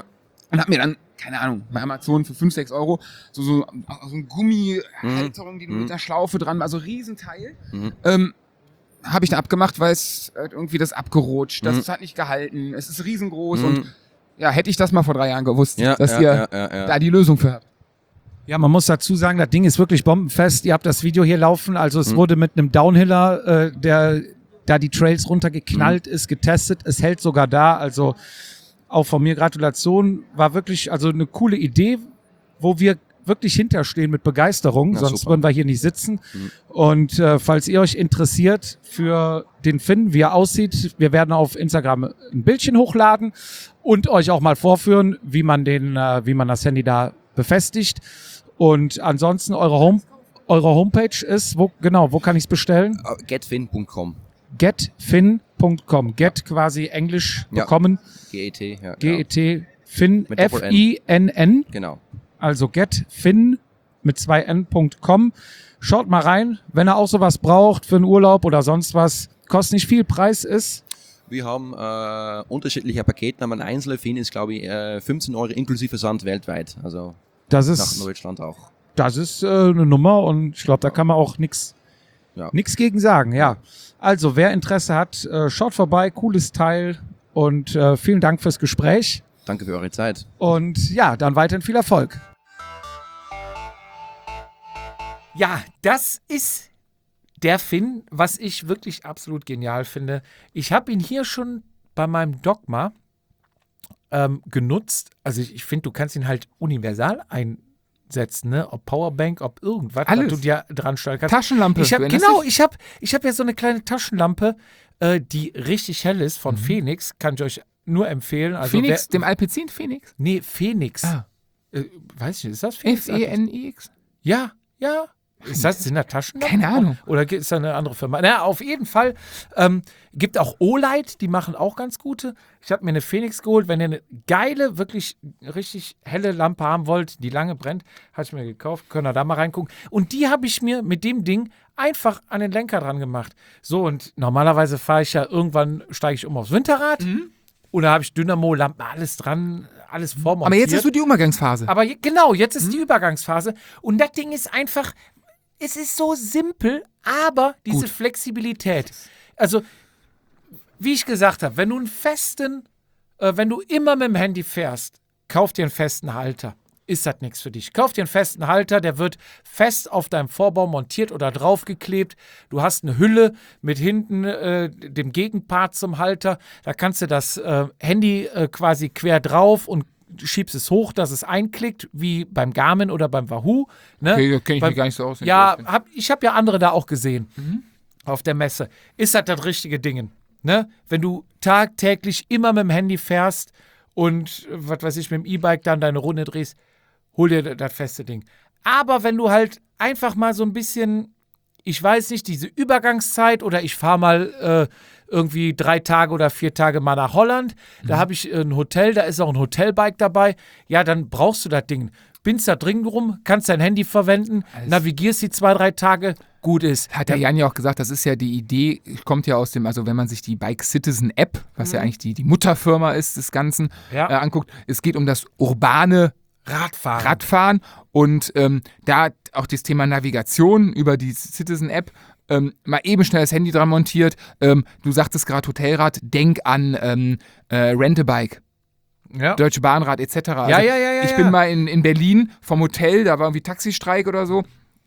und habe mir dann, keine Ahnung, bei Amazon für fünf, sechs Euro so, so, so eine Gummihalterung, die mit einer Schlaufe dran war, so ein Riesenteil, Mhm. ähm, habe ich dann abgemacht, weil es äh, irgendwie das abgerutscht, das Mhm. hat nicht gehalten, es ist riesengroß Mhm. und ja, hätte ich das mal vor drei Jahren gewusst, Ja, dass ja, ihr ja, ja, ja. da die Lösung für habt. Ja, man muss dazu sagen, das Ding ist wirklich bombenfest. Ihr habt das Video hier laufen. Also es Mhm. wurde mit einem Downhiller, äh, der da die Trails runtergeknallt ist, getestet. Es hält sogar da. Also auch von mir Gratulation. War wirklich also eine coole Idee, wo wir wirklich hinterstehen mit Begeisterung. Na, sonst super. würden wir hier nicht sitzen. Mhm. Und äh, falls ihr euch interessiert für den Finn, wie er aussieht, wir werden auf Instagram ein Bildchen hochladen und euch auch mal vorführen, wie man den, äh, wie man das Handy da befestigt. Und ansonsten eure Home, eure Homepage ist, wo genau, wo kann ich es bestellen? Uh, getfin punkt com. getfin punkt com. Get quasi Englisch Ja. bekommen. G E T, ja. G E T Fin Mit F Doppel-N. I N N. Genau. Also getfin mit zwei n punkt com. Schaut mal rein, wenn ihr auch sowas braucht für einen Urlaub oder sonst was. Kostet nicht viel, Preis ist. Wir haben äh, unterschiedliche Paketnamen. Ein einzelner Fin ist, glaube ich, äh, fünfzehn Euro inklusive Versand weltweit. Also Das nach ist, Deutschland auch. das ist äh, eine Nummer und ich glaube, da kann man auch nichts Ja. Nichts gegen sagen, ja. Also, wer Interesse hat, äh, schaut vorbei, cooles Teil und äh, vielen Dank fürs Gespräch Danke für eure Zeit. und ja, dann weiterhin viel Erfolg. Ja, das ist der Finn, was ich wirklich absolut genial finde. Ich habe ihn hier schon bei meinem Dogma ähm, genutzt. Also ich, ich finde, du kannst ihn halt universal einsetzen, ne? Ob Powerbank, ob irgendwas, Alles. was du dir dran stellen kannst. Taschenlampe. Ich hab, du erinnerst genau, dich? ich habe ich hab ja so eine kleine Taschenlampe, äh, die richtig hell ist, von Phoenix. Kann ich euch nur empfehlen. Also Phoenix, wer, dem Alpecin Phoenix? Nee, Phoenix. Ah. Äh, weiß ich nicht, ist das Phoenix? F E N I X? Ja, ja. Ist das in der Taschenlampe? Keine Ahnung. Oder ist da eine andere Firma? Na, auf jeden Fall. Ähm, gibt auch Olight, die machen auch ganz gute. Ich habe mir eine Phoenix geholt. Wenn ihr eine geile, wirklich richtig helle Lampe haben wollt, die lange brennt, habe ich mir gekauft. Könnt ihr da mal reingucken. Und die habe ich mir mit dem Ding einfach an den Lenker dran gemacht. So, und normalerweise fahre ich ja, irgendwann steige ich um aufs Winterrad. Mhm. Oder habe ich Dynamo-Lampen, alles dran, alles vormontiert. Aber jetzt ist so die Übergangsphase. Aber je, genau, jetzt ist die Übergangsphase. Und das Ding ist einfach, es ist so simpel, aber diese Gut. Flexibilität. Also, wie ich gesagt habe, wenn du einen festen, äh, wenn du immer mit dem Handy fährst, kauf dir einen festen Halter. Ist das nichts für dich. Kauf dir einen festen Halter, der wird fest auf deinem Vorbau montiert oder draufgeklebt. Du hast eine Hülle mit hinten äh, dem Gegenpart zum Halter. Da kannst du das äh, Handy äh, quasi quer drauf und schiebst es hoch, dass es einklickt, wie beim Garmin oder beim Wahoo. Ne? Okay, da kenne ich Beim- mich gar nicht so aus. wenn Ja, ich ehrlich bin. hab, ich habe ja andere da auch gesehen auf der Messe. Ist das das richtige Ding? Ne? Wenn du tagtäglich immer mit dem Handy fährst und, äh, was weiß ich, mit dem E-Bike dann deine Runde drehst, hol dir das, das feste Ding. Aber wenn du halt einfach mal so ein bisschen, ich weiß nicht, diese Übergangszeit oder ich fahre mal äh, irgendwie drei Tage oder vier Tage mal nach Holland, da habe ich ein Hotel, da ist auch ein Hotelbike dabei, ja, dann brauchst du das Ding. Binst da drin rum, kannst dein Handy verwenden, navigierst die zwei, drei Tage, gut ist. Hat der Jan ja auch gesagt, das ist ja die Idee, kommt ja aus dem, also wenn man sich die Bike Citizen App, was ja eigentlich die, die Mutterfirma ist des Ganzen, Ja. äh, anguckt, es geht um das urbane Radfahren. Radfahren und ähm, da auch das Thema Navigation über die Citizen-App, ähm, mal eben schnell das Handy dran montiert. Ähm, du sagtest gerade Hotelrad, denk an ähm, äh, Rent-a-Bike, Ja. Deutsche Bahnrad et cetera. Ja, ja, ja, ja, Ich ja. bin mal in, in Berlin vom Hotel, da war irgendwie Taxistreik oder so,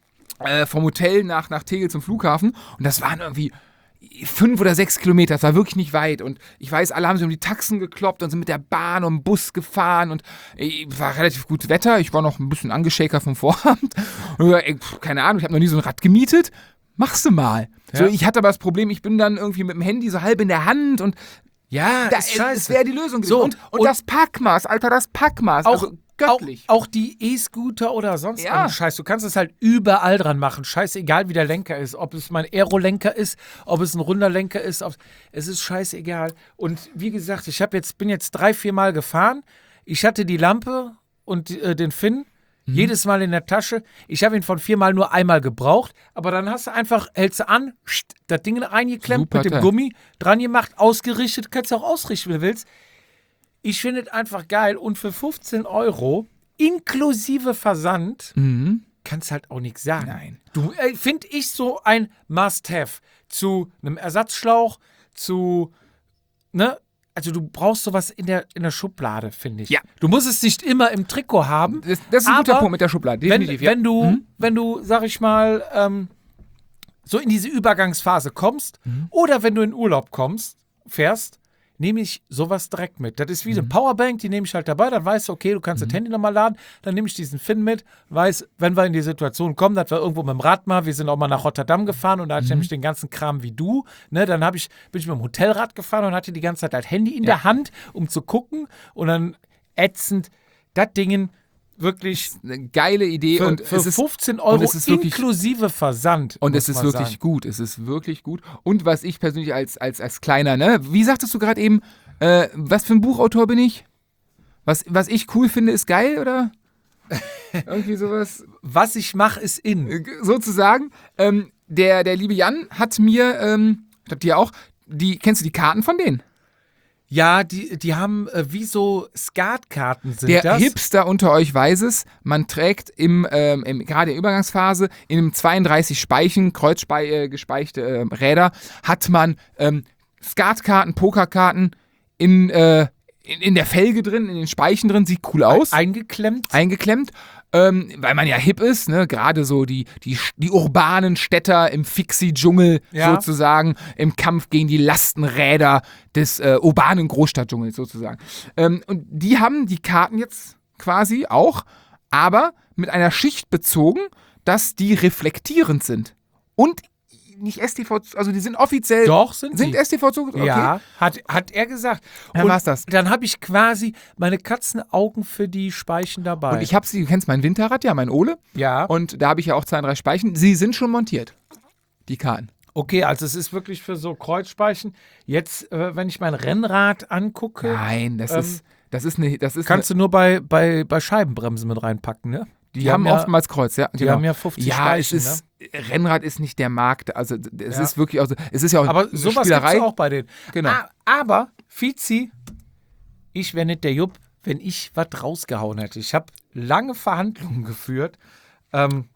äh, vom Hotel nach, nach Tegel zum Flughafen und das waren irgendwie fünf oder sechs Kilometer, das war wirklich nicht weit und ich weiß, alle haben sich um die Taxen gekloppt und sind mit der Bahn und dem Bus gefahren und äh, war relativ gutes Wetter, ich war noch ein bisschen angeschäkert vom Vorabend und ich, ey, pf, keine Ahnung, ich habe noch nie so ein Rad gemietet, machst du mal. So, Ja. ich hatte aber das Problem, ich bin dann irgendwie mit dem Handy so halb in der Hand und Ja, da, ist es scheiße. wäre die Lösung gewesen. So, und, und, und- das Packmaß, Alter, das Packmaß, auch, also göttlich. Auch, auch die E-Scooter oder sonst Ja. einen Scheiß. Du kannst es halt überall dran machen. Scheißegal, wie der Lenker ist. Ob es mein Aero-Lenker ist, ob es ein runder Lenker ist. Ob, es ist scheißegal. Und wie gesagt, ich hab jetzt, bin jetzt drei, vier Mal gefahren. Ich hatte die Lampe und äh, den Finn jedes Mal in der Tasche. Ich habe ihn von viermal nur einmal gebraucht. Aber dann hast du einfach, hältst du an, pst, das Ding reingeklemmt Super mit dem Teil. Gummi, dran gemacht, ausgerichtet. Kannst du auch ausrichten, wie du willst. Ich finde es einfach geil und für fünfzehn Euro inklusive Versand Mhm. kannst halt auch nichts sagen. Nein. Du, äh, finde ich so ein Must-Have zu einem Ersatzschlauch, zu, ne, also du brauchst sowas in der, in der Schublade, finde ich. Ja. Du musst es nicht immer im Trikot haben. Das, das ist ein guter aber Punkt mit der Schublade, Wenn, definitiv. ja. wenn du, Mhm. wenn du, sag ich mal, ähm, so in diese Übergangsphase kommst Mhm. oder wenn du in Urlaub kommst, fährst, nehme ich sowas direkt mit. Das ist wie Mhm. eine Powerbank, die nehme ich halt dabei, dann weißt du, okay, du kannst das Handy nochmal laden, dann nehme ich diesen Finn mit, weiß, wenn wir in die Situation kommen, dass wir irgendwo mit dem Rad mal, wir sind auch mal nach Rotterdam gefahren und da hatte ich nämlich den ganzen Kram wie du, ne, dann hab ich, bin ich mit dem Hotelrad gefahren und hatte die ganze Zeit halt Handy in der Hand, um zu gucken und dann ätzend, das Ding wirklich Eine geile Idee für, und für es ist fünfzehn Euro und es ist wirklich- inklusive Versand. Und muss es ist man wirklich sagen. gut. Es ist wirklich gut. Und was ich persönlich als, als, als kleiner, ne, wie sagtest du gerade eben, äh, was für ein Buchautor bin ich? Was, was ich cool finde, ist geil, oder? Irgendwie sowas. Was ich mache, ist in. Äh, Sozusagen. Ähm, der, der liebe Jan hat mir, ähm, ich glaube dir auch, die, kennst du die Karten von denen? Ja, die, die haben äh, wie so Skatkarten sind Der das. Hipster unter euch weiß es, man trägt im, ähm, im, gerade in der Übergangsphase in einem zweiunddreißig Speichen, kreuzspei äh, gespeichte äh, Räder, hat man ähm, Skatkarten, Pokerkarten in, äh, in, in der Felge drin, in den Speichen drin, sieht cool aus. Eingeklemmt. Eingeklemmt, ähm, weil man ja hip ist, ne? Gerade so die, die, die urbanen Städter im Fixie-Dschungel Ja. sozusagen, im Kampf gegen die Lastenräder des äh, urbanen Großstadtdschungels sozusagen. Ähm, und die haben die Karten jetzt quasi auch, aber mit einer Schicht bezogen, dass die reflektierend sind. Und nicht S T V, also die sind offiziell, Doch, sind sind sie. S T V zu, okay. Ja, hat, hat er gesagt. Dann Und war's das. Dann habe ich quasi meine Katzenaugen für die Speichen dabei. Und ich habe sie, du kennst mein Winterrad, ja, mein Ole. ja, Und da habe ich ja auch zwei, drei Speichen. Sie sind schon montiert, die Karten. okay, also es ist wirklich für so Kreuzspeichen. Jetzt, äh, wenn ich mein Rennrad angucke, Nein, das Ähm, ist, das ist eine, das ist kannst du nur bei, bei, bei Scheibenbremsen mit reinpacken, ne? eine, die, haben ja, oftmals Kreuz, ja. Die haben ja fünfzig Ja, Speichen, es ist, Rennrad ist nicht der Markt, also es Ja. ist wirklich, also, es ist ja auch Aber eine sowas gibt Spielerei. es auch bei denen. Genau. Ah, aber, Fizi, ich wäre nicht der Jupp, wenn ich was rausgehauen hätte. Ich habe lange Verhandlungen geführt. Ähm,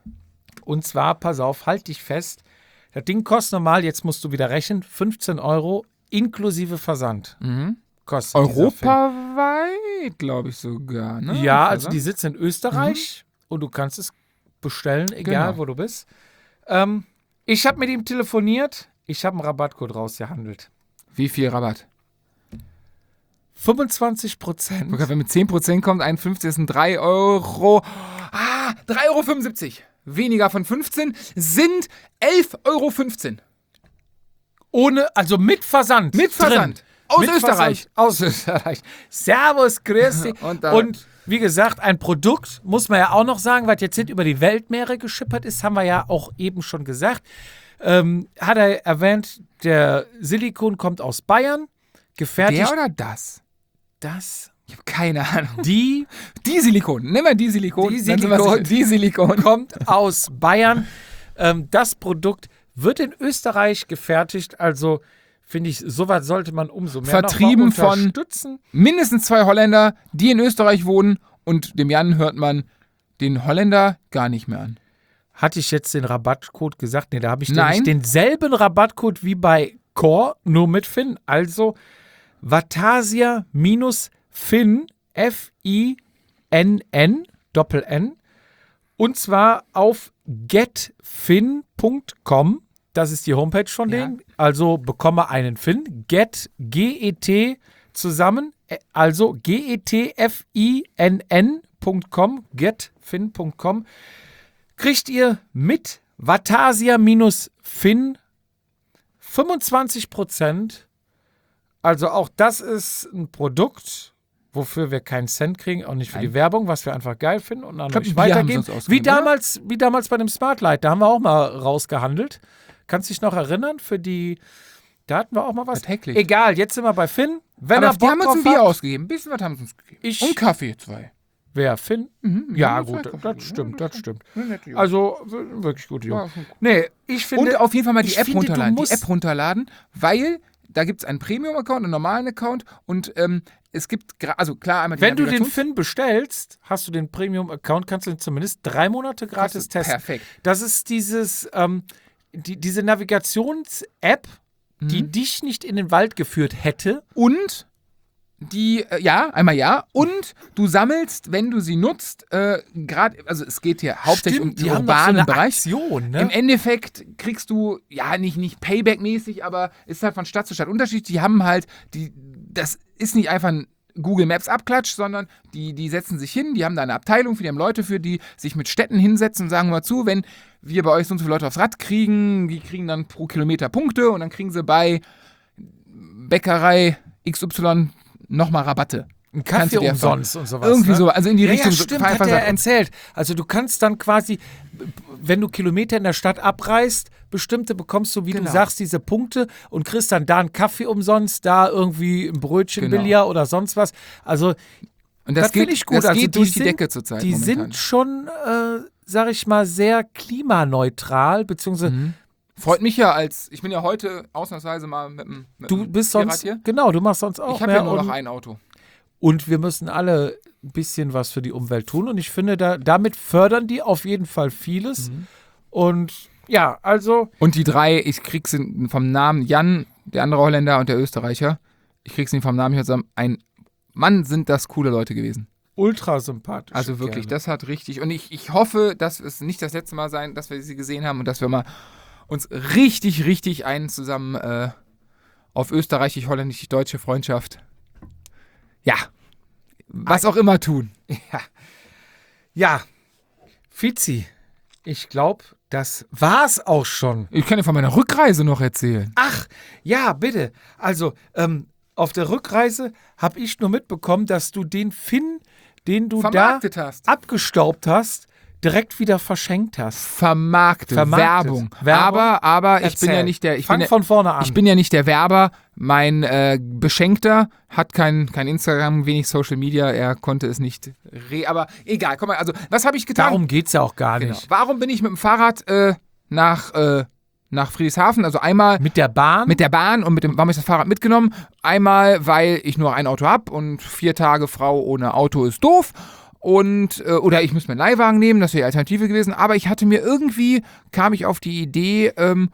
und zwar, pass auf, halt dich fest. Das Ding kostet normal, jetzt musst du wieder rechnen, fünfzehn Euro inklusive Versand. Mhm. Kostet dieser Film. Europaweit, glaube ich sogar, ne? Ja, also die sitzen in Österreich und du kannst es bestellen, egal Genau. wo du bist. Ähm, ich habe mit ihm telefoniert. Ich habe einen Rabattcode rausgehandelt. Wie viel Rabatt? fünfundzwanzig Prozent. Wenn mit zehn Prozent kommt, einundfünfzig, das sind drei Euro. Ah, drei Euro fünfundsiebzig. Weniger von fünfzehn sind elf Euro fünfzehn. Ohne, also mit Versand. Mit Versand. Drin. Aus Mit Österreich. Versand. Aus Österreich. Servus, grüß dich. Und da- Und wie gesagt, ein Produkt, muss man ja auch noch sagen, was jetzt nicht über die Weltmeere geschippert ist, haben wir ja auch eben schon gesagt. Ähm, hat er erwähnt, der Silikon kommt aus Bayern. Gefertigt. Der oder das? das? Ich habe keine Ahnung. Die Die Silikon. Nimm mal die Silikon. Die Dann sind wir Silikon. sicher. Die Silikon. kommt aus Bayern. Ähm, das Produkt wird in Österreich gefertigt. Also finde ich, sowas sollte man umso mehr Vertrieben noch mal von- unterstützen. Mindestens zwei Holländer, die in Österreich wohnen. Und dem Jan hört man den Holländer gar nicht mehr an. Hatte ich jetzt den Rabattcode gesagt? Nee, da habe ich Nein. nämlich denselben Rabattcode wie bei Core, nur mit Finn. Also Vatasia minus Finn, F I N N, Doppel N. Und zwar auf getfin punkt com. Das ist die Homepage von Ja. denen. Also bekomme einen Finn. Get, G E T zusammen. äh, Also G E T F I N N punkt com. getfin punkt com. Kriegt ihr mit Vatasia minus Finn fünfundzwanzig Prozent. Also auch das ist ein Produkt, wofür wir keinen Cent kriegen, auch nicht für die Werbung, was wir einfach geil finden und an glaub, euch ein Bier haben sie weitergeben. uns Wie ausgegeben, damals, wie damals bei dem Smartlight, da haben wir auch mal rausgehandelt. Kannst dich noch erinnern? Für die, da hatten wir auch mal was. Das Hecklicht. Egal, jetzt sind wir bei Finn. Wenn Aber er die Bock haben uns drauf ein Bier hat, ausgegeben. Ein bisschen was haben sie uns gegeben. Ich- Und Kaffee, zwei. wer Finn? Mhm, Ja, zwei gut, Kaffee. das stimmt, das stimmt. nette Jungs. Also w- wirklich gute Jungs. Ja, schon gut. Nee, ich finde. Und auf jeden Fall mal die ich App finde, du runterladen. Die musst- App runterladen, weil da gibt es einen Premium-Account, einen normalen Account und ähm, es gibt, gra- also klar, einmal die Wenn du den Navigations- Finn bestellst, hast du den Premium-Account, kannst du ihn zumindest drei Monate gratis Kostet- testen. Perfekt. Das ist dieses, ähm, die, diese Navigations-App, die Mhm. dich nicht in den Wald geführt hätte. Und die, äh, ja, einmal ja. Und du sammelst, wenn du sie nutzt, äh, gerade, also es geht hier hauptsächlich um die den haben noch so urbanen eine Bereich. Aktion, ne? Im Endeffekt kriegst du, ja, nicht, nicht Payback-mäßig, aber ist halt von Stadt zu Stadt unterschiedlich. Die haben halt, die, das ist nicht einfach ein Google Maps Abklatsch, sondern die, die setzen sich hin, die haben da eine Abteilung für, die haben Leute für, die sich mit Städten hinsetzen und sagen mal zu, wenn wir bei euch so und so viele Leute aufs Rad kriegen, die kriegen dann pro Kilometer Punkte und dann kriegen sie bei Bäckerei X Y nochmal Rabatte. Ein Kannst Kaffee du dir umsonst und sowas. Irgendwie ne? so, also in die Ja, Richtung. ja, so- stimmt, fahr hat einfach er sagen, erzählt. Also du kannst dann quasi, wenn du Kilometer in der Stadt abreist, bestimmte bekommst du, wie Genau. du sagst, diese Punkte und kriegst dann da einen Kaffee umsonst, da irgendwie ein Brötchen Genau. billiger oder sonst was. Also und das, das geht, finde ich gut. das Also geht die durch die sind- Decke zurzeit. die momentan. sind schon, äh, sag ich mal, sehr klimaneutral, beziehungsweise Mhm. Freut mich ja als, ich bin ja heute ausnahmsweise mal mit dem mit du dem bist Fahrrad sonst, hier. genau, du machst sonst auch Ich habe mehr ja nur und, noch ein Auto. und wir müssen alle ein bisschen was für die Umwelt tun und ich finde, da, damit fördern die auf jeden Fall vieles Mhm. und ja, also Und die drei, ich krieg sie vom Namen Jan, der andere Holländer und der Österreicher. Ich krieg sie vom Namen hier zusammen. Ein Mann, sind das coole Leute gewesen. ultra sympathisch. Also wirklich, das hat richtig. Und ich, ich hoffe, dass es nicht das letzte Mal sein, dass wir sie gesehen haben und dass wir mal uns richtig, richtig einen zusammen äh, auf österreichisch-holländisch-deutsche Freundschaft, ja, was auch immer tun. Ja, Fizi, ich glaube, das war's auch schon. Ich kann dir von meiner Rückreise noch erzählen. Ach, ja, bitte. Also, ähm, auf der Rückreise habe ich nur mitbekommen, dass du den Finn, den du Vermarktet da hast. abgestaubt hast, direkt wieder verschenkt hast. Vermarkte, Vermarktet. Werbung. Werbung. Aber, aber ich bin Erzähl. ja nicht der, ich Fang bin ja, von vorne an. ich bin ja nicht der Werber. Mein äh, Beschenkter hat kein, kein Instagram, wenig Social Media. Er konnte es nicht. Re aber egal, komm mal. Also, was habe ich getan? Darum geht's ja auch gar Genau. nicht. Warum bin ich mit dem Fahrrad äh, nach, äh, nach Friedrichshafen? Also einmal Mit der Bahn? mit der Bahn und mit dem, warum habe ich das Fahrrad mitgenommen? Einmal, weil ich nur ein Auto habe und vier Tage Frau ohne Auto ist doof. Und, äh, oder ich müsste mir einen Leihwagen nehmen, das wäre die Alternative gewesen. Aber ich hatte mir irgendwie, kam ich auf die Idee, ähm,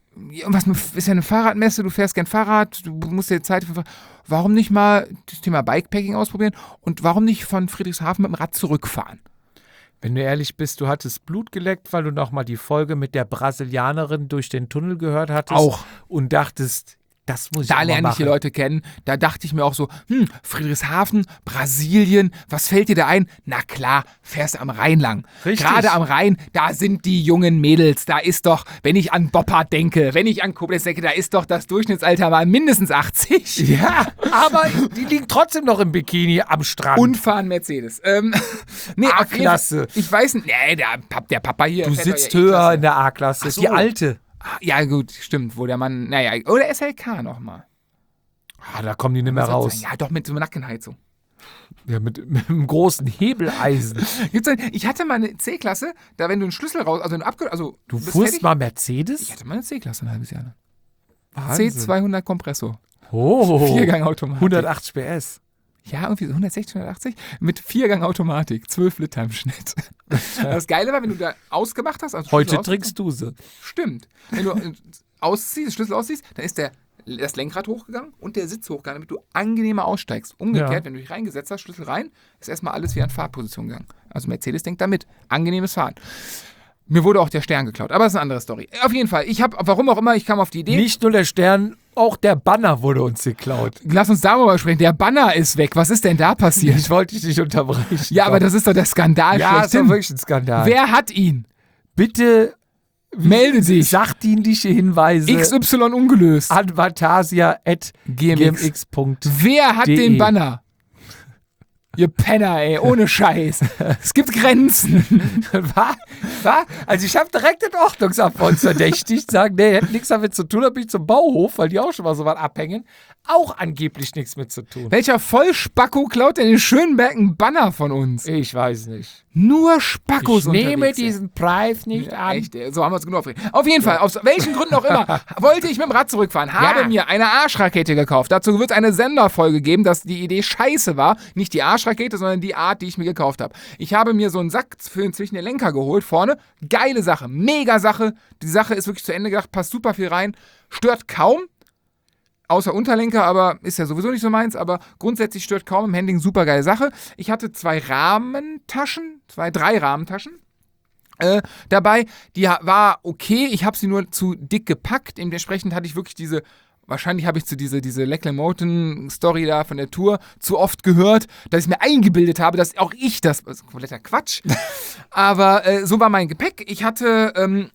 was ist ja eine Fahrradmesse, du fährst gern Fahrrad, du musst dir Zeit für, warum nicht mal das Thema Bikepacking ausprobieren und warum nicht von Friedrichshafen mit dem Rad zurückfahren? Wenn du ehrlich bist, du hattest Blut geleckt, weil du nochmal die Folge mit der Brasilianerin durch den Tunnel gehört hattest. Auch. Und dachtest, das muss ich Da auch mal lerne ich die machen. Leute kennen. Da dachte ich mir auch so, hm, Friedrichshafen, Brasilien, was fällt dir da ein? Na klar, fährst am Rhein lang. Richtig. Gerade am Rhein, da sind die jungen Mädels. Da ist doch, wenn ich an Boppard denke, wenn ich an Koblenz denke, da ist doch das Durchschnittsalter mal mindestens achtzig. Ja, aber die liegen trotzdem noch im Bikini am Strand. Und fahren Mercedes. Ähm, nee, auf jeden A-Klasse. Fall- Ich weiß nicht, nee, der, Pap- der Papa hier. du fährt doch sitzt ja höher E-Klasse. in der A-Klasse. Ach so. Die alte. Ah, ja, gut, stimmt, wo der Mann, naja, oder S L K nochmal. Ah, da kommen die nicht mehr raus. Ja, doch mit so einer Nackenheizung. Ja, mit, mit einem großen Hebeleisen. Gibt's ein, ich hatte mal eine C-Klasse, da wenn du einen Schlüssel raus, also einen Abge... Also, Du bist fuhrst fertig. mal Mercedes? Ich hatte mal eine C-Klasse ein halbes Jahr lang. Wahnsinn. C zweihundert Kompressor. Oh, Viergang-Automatik. hundertachtzig P S. Ja, irgendwie so hundertsechzig, hundertachtzig mit Viergang-Automatik, zwölf Liter im Schnitt. Das Geile war, wenn du da ausgemacht hast, also Heute Schlüssel aus- trinkst du sie. Stimmt. Wenn du äh, ausziehst, Schlüssel ausziehst, dann ist der, das Lenkrad hochgegangen und der Sitz hochgegangen, damit du angenehmer aussteigst. Umgekehrt, Ja. wenn du dich reingesetzt hast, Schlüssel rein, ist erstmal alles wieder in Fahrposition gegangen. Also Mercedes denkt damit. Angenehmes Fahren. Mir wurde auch der Stern geklaut, aber das ist eine andere Story. Auf jeden Fall, ich habe, warum auch immer, ich kam auf die Idee. Nicht nur der Stern, auch der Banner wurde uns geklaut. Lass uns darüber sprechen. Der Banner ist weg. Was ist denn da passiert? Ich wollte dich nicht unterbrechen. Ja, aber das ist doch der Skandal ja, ist doch schlechthin. wirklich ein Skandal. Wer hat ihn? Bitte Melde dich. sachdienliche Hinweise X Y ungelöst. an vatasia at G M X. gmx punkt Wer hat de. den Banner? Ihr Penner, ey, ohne Scheiß. Es gibt Grenzen. War, war, also ich habe direkt den Ordnungsamt von uns verdächtigt, sagen, nee, hätte nichts damit zu tun, da bin ich zum Bauhof, weil die auch schon mal so was abhängen, auch angeblich nichts mit zu tun. Welcher Vollspacko klaut denn in Schönberg einen Banner von uns? Ich weiß nicht. nur Spackos Ich nehme unterwegs sind. diesen Preis nicht Ja, an. echt, ey, so haben wir uns genug aufgeregt. Auf jeden Fall, aus welchen Gründen auch immer, wollte ich mit dem Rad zurückfahren, habe Ja. mir eine Arschrakete gekauft. Dazu wird es eine Senderfolge geben, dass die Idee scheiße war. Nicht die Arschrakete, sondern die Art, die ich mir gekauft habe. Ich habe mir so einen Sack für inzwischen den Lenker geholt, vorne. Geile Sache, mega Sache. Die Sache ist wirklich zu Ende gedacht, passt super viel rein. Stört kaum. Außer Unterlenker, aber ist ja sowieso nicht so meins, aber grundsätzlich stört kaum im Handling, super geile Sache. Ich hatte zwei Rahmentaschen, zwei, drei Rahmentaschen äh, dabei. Die ha- war okay, ich habe sie nur zu dick gepackt. Dementsprechend hatte ich wirklich diese, wahrscheinlich habe ich zu diese, diese Leckle-Moten-Story da von der Tour zu oft gehört, dass ich mir eingebildet habe, dass auch ich das, das ist kompletter Quatsch. Aber äh, so war mein Gepäck. Ich hatte ähm,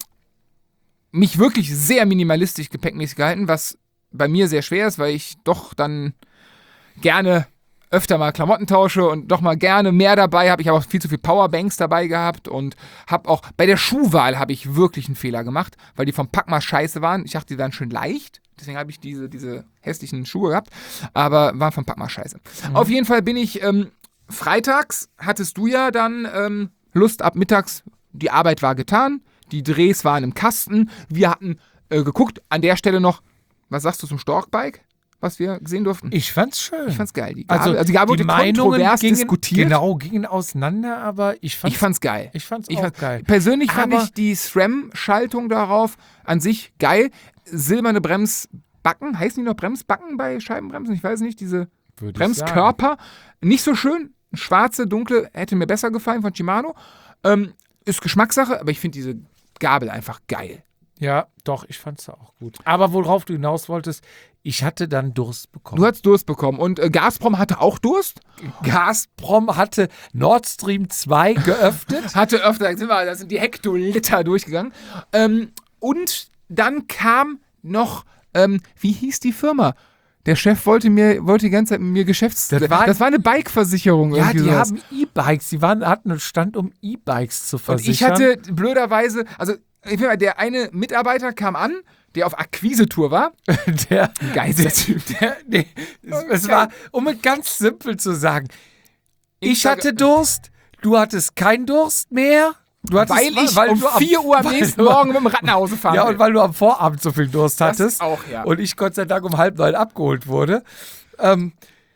mich wirklich sehr minimalistisch gepäckmäßig gehalten, was bei mir sehr schwer ist, weil ich doch dann gerne öfter mal Klamotten tausche und doch mal gerne mehr dabei habe. Ich habe auch viel zu viel Powerbanks dabei gehabt und habe auch, bei der Schuhwahl habe ich wirklich einen Fehler gemacht, weil die vom Pack mal scheiße waren. Ich dachte, die wären schön leicht, deswegen habe ich diese, diese hässlichen Schuhe gehabt, aber waren vom Pack mal scheiße. Mhm. Auf jeden Fall bin ich, ähm, freitags hattest du ja dann ähm, Lust ab mittags, die Arbeit war getan, die Drehs waren im Kasten, wir hatten äh, geguckt, an der Stelle noch, was sagst du zum Storkbike, was wir gesehen durften? Ich fand's schön. Ich fand's geil. Die Gabel, also, also die Gabel die wurde Meinungen kontrovers gingen, diskutiert. Genau, gingen auseinander, aber ich fand's, Ich fand's geil. ich fand's Ich auch fand, geil. Persönlich fand Aber- ich die SRAM-Schaltung darauf an sich geil. Silberne Bremsbacken, heißen die noch Bremsbacken bei Scheibenbremsen? Ich weiß nicht, diese Würde ich Bremskörper. Nicht so schön. Schwarze, dunkle, hätte mir besser gefallen von Shimano. Ähm, ist Geschmackssache, aber ich finde diese Gabel einfach geil. Ja, doch, ich fand's auch gut. Aber worauf du hinaus wolltest, ich hatte dann Durst bekommen. Du hast Durst bekommen und äh, Gazprom hatte auch Durst. Gazprom hatte Nord Stream zwei geöffnet. Hatte öfter, da sind, wir, da sind die Hektoliter durchgegangen. Ähm, und dann kam noch, ähm, wie hieß die Firma? Der Chef wollte mir wollte die ganze Zeit mit mir Geschäfts... Das war- das war eine Bike-Versicherung. Ja, irgendwie die sowas. haben E-Bikes. Die waren, hatten einen Stand, um E-Bikes zu Und versichern. ich hatte blöderweise, also ich will mal, der eine Mitarbeiter kam an, der auf Akquise-Tour war. der, Geister Typ. der, nee, es, es war, um es ganz simpel zu sagen, ich, Ich sag- hatte Durst, du hattest keinen Durst mehr. Du hattest, Weil ich weil um du am- vier Uhr am weil nächsten du- Morgen mit dem Rad nach Hause fahren Ja, will. und weil du am Vorabend so viel Durst Das hattest. auch, ja. Und ich Gott sei Dank um halb neun abgeholt wurde. Ähm,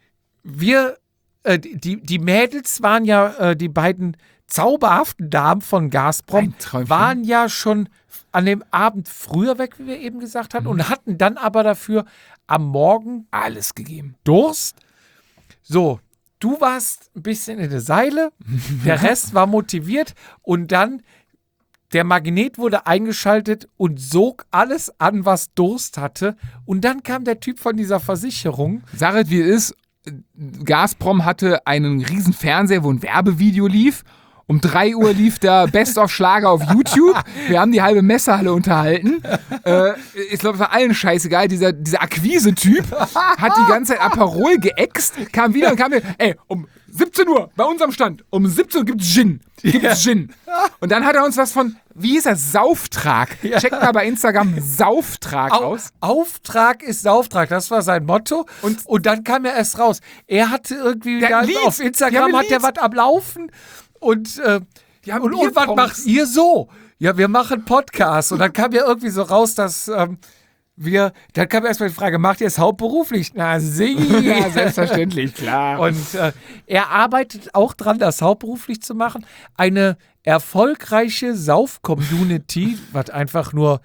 wir, äh, die, die Mädels waren ja, äh, die beiden zauberhaften Damen von Gazprom, Ein Träumchen. waren ja schon an dem Abend früher weg, wie wir eben gesagt hatten, und hatten dann aber dafür am Morgen Alles gegeben. Durst. So, du warst ein bisschen in der Seile, der Rest war motiviert und dann der Magnet wurde eingeschaltet und sog alles an, was Durst hatte. Und dann kam der Typ von dieser Versicherung. Sag es, wie es ist. Gazprom hatte einen riesen Fernseher, wo ein Werbevideo lief. Um drei Uhr lief der Best-of-Schlager auf YouTube. Wir haben die halbe Messehalle unterhalten. Äh, ich glaube, es war allen scheißegal. Dieser, dieser Akquise-Typ hat die ganze Zeit Aperol geäxt, kam wieder und kam wieder, ey, um siebzehn Uhr bei unserem Stand, um siebzehn Uhr gibt's Gin. Gibt's Gin. Und dann hat er uns was von, wie hieß das, Sauftrag. Checkt mal bei Instagram Sauftrag Au aus. Auftrag ist Auftrag, das war sein Motto. Und, und dann kam er erst raus. Er hatte irgendwie Der da hat ein Lied. auf Die haben Instagram ein hat er Lied. was am Laufen. Und, äh, Die haben und, und was Bierpongs. macht ihr so? Ja, wir machen Podcasts. Und dann kam ja irgendwie so raus, dass ähm, wir, dann kam erstmal die Frage, macht ihr es hauptberuflich? Na, sie. Ja, selbstverständlich, klar. Und äh, er arbeitet auch dran, das hauptberuflich zu machen. Eine erfolgreiche Sauf-Community, was einfach nur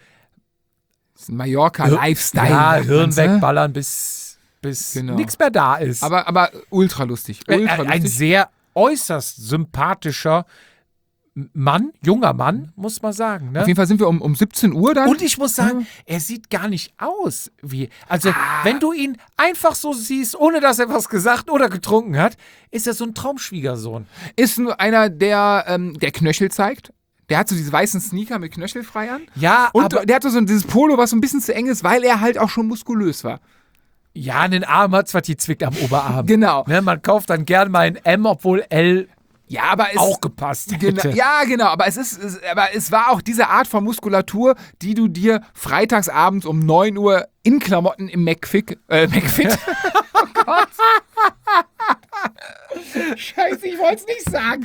Mallorca-Lifestyle. ja, nennt Hirn man's, ne? wegballern, bis, bis Genau. nichts mehr da ist. Aber, aber ultra lustig. Äh, Ultra ein lustig. sehr äußerst sympathischer Mann, junger Mann, muss man sagen. Ne? Auf jeden Fall sind wir um, um siebzehn Uhr dann. Und ich muss sagen, er sieht gar nicht aus wie. Also, wenn du ihn einfach so siehst, ohne dass er was gesagt oder getrunken hat, ist er so ein Traumschwiegersohn. ist nur einer, der, ähm, der Knöchel zeigt. Der hat so diese weißen Sneaker mit Knöchel frei an. Ja, Und aber der hat so dieses Polo, was so ein bisschen zu eng ist, weil er halt auch schon muskulös war. ja, einen Arm hat zwar die zwickt am Oberarm. Genau. Ne, man kauft dann gern mal ein M, obwohl L Ja, aber es auch gepasst Genau, hätte. ja, genau, aber es ist, es, aber es war auch diese Art von Muskulatur, die du dir freitagsabends um neun Uhr in Klamotten im McFit, äh, McFit, oh Gott, Scheiße, ich wollte es nicht sagen.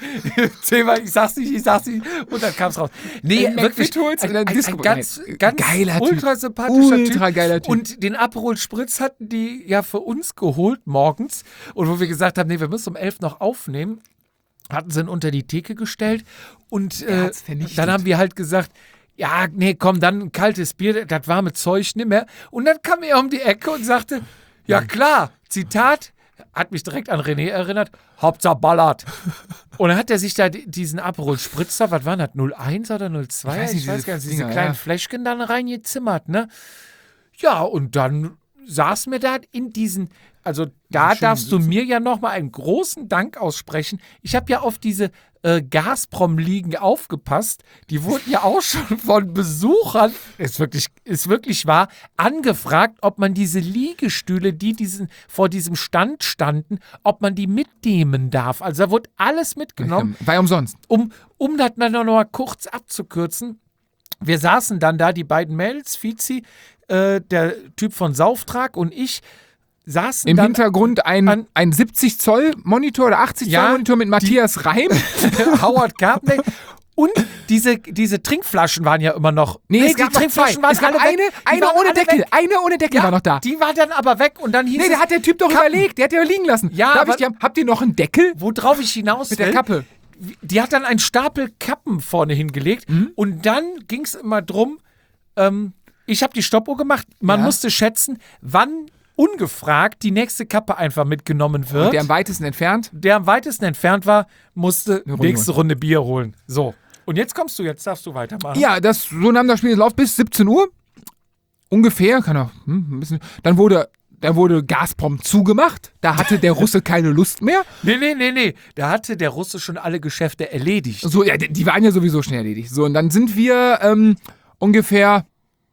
Thema, ich sag's nicht, ich sag's nicht. Und dann kam's raus. Nee, Ein wirklich. McFit-Holz Ein, oder ein ein, Disco- ein ganz, Nein, ganz geiler Typ. ultra sympathischer Ultra Typ. geiler Typ. Und den Aperol Spritz hatten die ja für uns geholt morgens. Und wo wir gesagt haben, nee, wir müssen um elf noch aufnehmen, hatten sie ihn unter die Theke gestellt. Und Er äh, hat's vernichtet. dann haben wir halt gesagt, ja, nee, komm, dann ein kaltes Bier, das warme Zeug nicht mehr. Und dann kam er um die Ecke und sagte, ja klar, Zitat, hat mich direkt an René erinnert, Hauptsache ballert. Und dann hat er sich da diesen Aperol Spritzer, was war das, null eins oder null zwei? Ich weiß nicht, ich weiß diese gar nicht, diese Dinger, kleinen ja. Fläschchen dann reingezimmert, ne? Ja, und dann saßen wir da in diesen, also da darfst du mir ja nochmal einen großen Dank aussprechen. Ich habe ja auf diese äh, Gazprom-Liegen aufgepasst. Die wurden ja auch schon von Besuchern, ist wirklich, ist wirklich wahr, angefragt, ob man diese Liegestühle, die diesen, vor diesem Stand standen, ob man die mitnehmen darf. Also da wurde alles mitgenommen. War ja umsonst. Um, um das dann noch mal kurz abzukürzen, wir saßen dann da, die beiden Mädels, Fizi, äh, der Typ von Sauftrag und ich, saßen Im dann Hintergrund ein, an- ein siebzig Zoll Monitor oder achtzig Zoll Ja, Monitor mit Matthias Reim. Howard Carpenter. Und diese, diese Trinkflaschen waren ja immer noch. Nee, es die gab noch zwei. Es gab alle eine, weg. Die eine waren ohne alle Deckel. weg. Eine ohne Deckel Ja, war noch da. Die war dann aber weg und dann hieß Nee, es. der hat der Typ doch Kappen. überlegt. Der hat ja liegen lassen. Ja, Darf aber- ich die haben? Habt ihr noch einen Deckel? Worauf ich hinaus Mit will, der Kappe. die hat dann einen Stapel Kappen vorne hingelegt und dann ging es immer drum, ähm, ich habe die Stoppuhr gemacht, man Ja. musste schätzen, wann ungefragt die nächste Kappe einfach mitgenommen wird. Und der am weitesten entfernt. der am weitesten entfernt war, musste Runde nächste Runde Bier holen. So. Und jetzt kommst du, jetzt darfst du weitermachen. Ja, das, so nahm das Spiel den Lauf bis siebzehn Uhr. Ungefähr, kann auch hm, ein bisschen. Dann wurde, dann wurde Gazprom zugemacht. Da hatte der Russe keine Lust mehr. Nee, nee, nee, nee. Da hatte der Russe schon alle Geschäfte erledigt. So, ja, die, die waren ja sowieso schnell erledigt. So, und dann sind wir ähm, ungefähr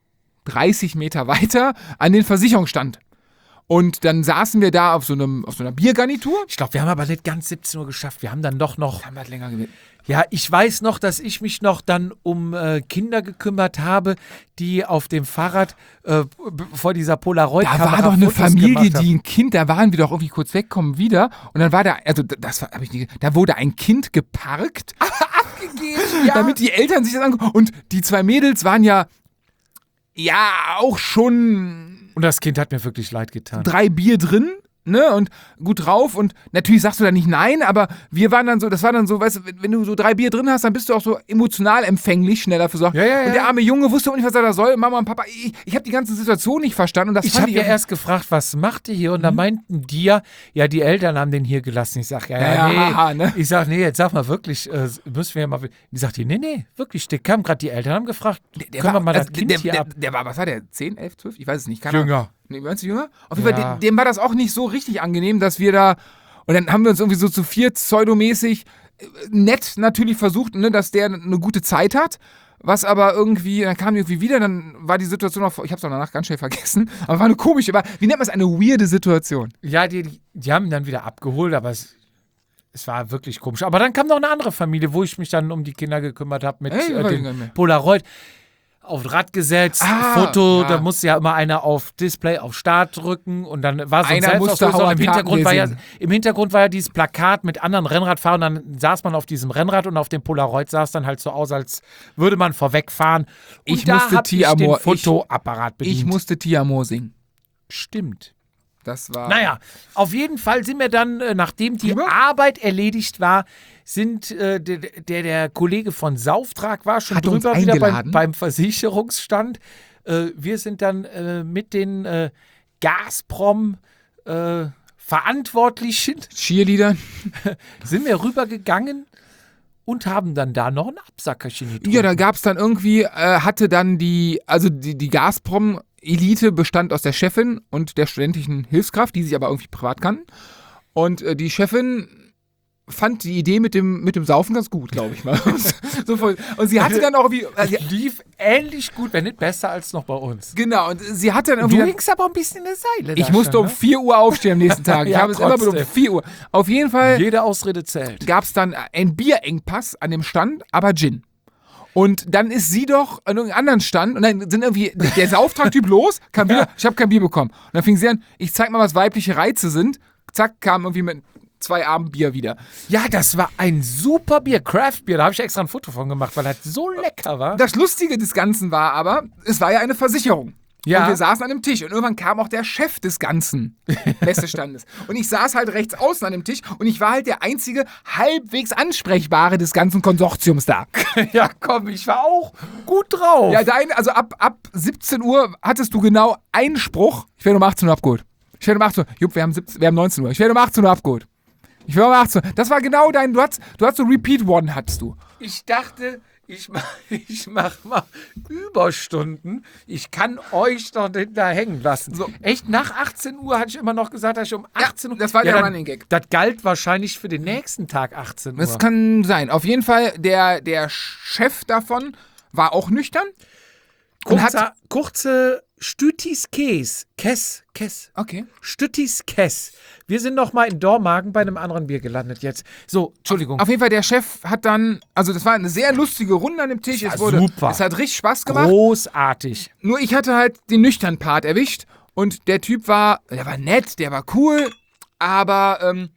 dreißig Meter weiter an den Versicherungsstand. Und dann saßen wir da auf so, einem, auf so einer Biergarnitur. Ich glaube, wir haben aber nicht ganz siebzehn Uhr geschafft. Wir haben dann doch noch. Haben wir halt länger gewählt. Ja, ich weiß noch, dass ich mich noch dann um äh, Kinder gekümmert habe, die auf dem Fahrrad äh, b- vor dieser Da Polaroid-Kamera war doch eine Fotos Familie, gemacht haben. die ein Kind, da waren wir doch irgendwie kurz weg, kommen wieder. Und dann war da, also das habe ich nicht, da wurde ein Kind geparkt, abgegeben, damit die Eltern sich das angucken. Und die zwei Mädels waren ja, ja, auch schon Und das Kind hat mir wirklich leid getan. drei Bier drin. Ne, und gut drauf und natürlich sagst du da nicht nein, aber wir waren dann so, das war dann so, weißt du, wenn wenn du so drei Bier drin hast, dann bist du auch so emotional empfänglich, schneller für so. Ja, ja, ja. Und der arme Junge wusste auch nicht, was er da soll. Mama und Papa, ich, ich habe die ganze Situation nicht verstanden und das Ich fand habe ja erst gefragt, was macht ihr hier? Und da meinten die ja, ja, die Eltern haben den hier gelassen. Ich sag, ja, ja, Ja, nee. haha, ne? Ich sag, nee, jetzt sag mal wirklich, äh, müssen wir ja mal. Die sagt, die, nee, nee, wirklich, der kam gerade, die Eltern haben gefragt, Der können war, wir mal das also, Kind der, hier der, ab. der war, was war der? zehn, elf, zwölf? Ich weiß es nicht. Keine Ahnung. Jünger. Nee, meinst du jünger? Auf jeden Fall, Ja. dem, dem war das auch nicht so richtig angenehm, dass wir da. Und dann haben wir uns irgendwie so zu viert pseudomäßig äh, nett natürlich versucht, ne, dass der eine gute Zeit hat. Was aber irgendwie, dann kam die irgendwie wieder, dann war die Situation auch, ich hab's auch danach ganz schnell vergessen, aber war eine komische, war, wie nennt man es, eine weirde Situation. Ja, die, die, die haben ihn dann wieder abgeholt, aber es, es war wirklich komisch. Aber dann kam noch eine andere Familie, wo ich mich dann um die Kinder gekümmert habe mit Ey, äh, weiß ich dem gar nicht mehr. Polaroid. Auf das Rad gesetzt, Ah, Foto, ja. da musste ja immer einer auf Display, auf Start drücken und dann war so ein Einer musste Selbstauslöser und Howard im Hintergrund, war ja, Carpenter im Hintergrund war ja dieses Plakat mit anderen Rennradfahrern, dann saß man auf diesem Rennrad und auf dem Polaroid sah es dann halt so aus, als würde man vorwegfahren. Und Ich da musste hab ich Ti Amor- den Fotoapparat bedient. Ich musste Tiamo singen. Stimmt. Das war. Naja, auf jeden Fall sind wir dann, äh, nachdem die Rüber? Arbeit erledigt war, sind äh, der, der, der Kollege von Sauftrag war schon Hat uns drüber wieder beim, eingeladen. beim Versicherungsstand. Äh, wir sind dann äh, mit den äh, Gazprom äh, Verantwortlichen, Cheerleader. sind wir rübergegangen und haben dann da noch ein Absackerchen getrunken. Ja, da gab es dann irgendwie, äh, hatte dann die, also die, die Gazprom-Elite bestand aus der Chefin und der studentischen Hilfskraft, die sich aber irgendwie privat kannten. Und äh, die Chefin fand die Idee mit dem, mit dem Saufen ganz gut, glaube ich mal. so voll. Und sie hatte dann auch irgendwie, äh, sie, lief ähnlich gut, wenn nicht besser als noch bei uns. genau, und sie hat dann Du irgendwie... hingst aber ein bisschen in der Seile. Ich da musste schon, um vier Uhr aufstehen am nächsten Tag. Ich Ja, habe es immer trotzdem. um vier Uhr. Auf jeden Fall ne? Jede Ausrede zählt. gab es dann ein Bierengpass an dem Stand, aber Gin. Und dann ist sie doch an irgendeinem anderen Stand und dann sind irgendwie der Sauftrag-Typ los, kam wieder, ich habe kein Bier bekommen. Und dann fing sie an, ich zeig mal, was weibliche Reize sind. Zack, kam irgendwie mit zwei Abend Bier wieder. Ja, das war ein super Bier, Craft Bier. Da habe ich extra ein Foto von gemacht, weil das so lecker war. Das Lustige des Ganzen war aber, es war ja eine Versicherung. Ja. Und wir saßen an einem Tisch und irgendwann kam auch der Chef des ganzen Messestandes. Und ich saß halt rechts außen an dem Tisch und ich war halt der einzige halbwegs Ansprechbare des ganzen Konsortiums da. Ja, komm, ich war auch gut drauf. Ja, dein, also ab, ab siebzehn Uhr hattest du genau einen Spruch. Ich werde um achtzehn Uhr abgeholt. Ich werde um achtzehn Uhr. Jupp, wir haben, siebzehn, wir haben neunzehn Uhr. Ich werde um achtzehn Uhr abgeholt. Ich werde um achtzehn Uhr. Das war genau dein, du hattest, du hattest so Repeat One, hattest du. Ich dachte, ich mach, ich mach mal Überstunden. Ich kann euch doch nicht da hängen lassen. So, echt, nach achtzehn Uhr hatte ich immer noch gesagt, dass ich um achtzehn Uhr... das war der dann- Running Gag. Das galt wahrscheinlich für den nächsten Tag achtzehn Uhr. Das kann sein. Auf jeden Fall, der, der Chef davon war auch nüchtern. Und hat, Kurzer, kurze Stüttis Käs. Kess, Kess. okay. Stüttis Kess. Wir sind noch mal in Dormagen bei einem anderen Bier gelandet jetzt. So, Entschuldigung. Auf jeden Fall, der Chef hat dann, also das war eine sehr lustige Runde an dem Tisch. Ja, Es wurde, super. es hat richtig Spaß gemacht. Großartig. Nur ich hatte halt den nüchternen Part erwischt und der Typ war, der war nett, der war cool, aber ähm,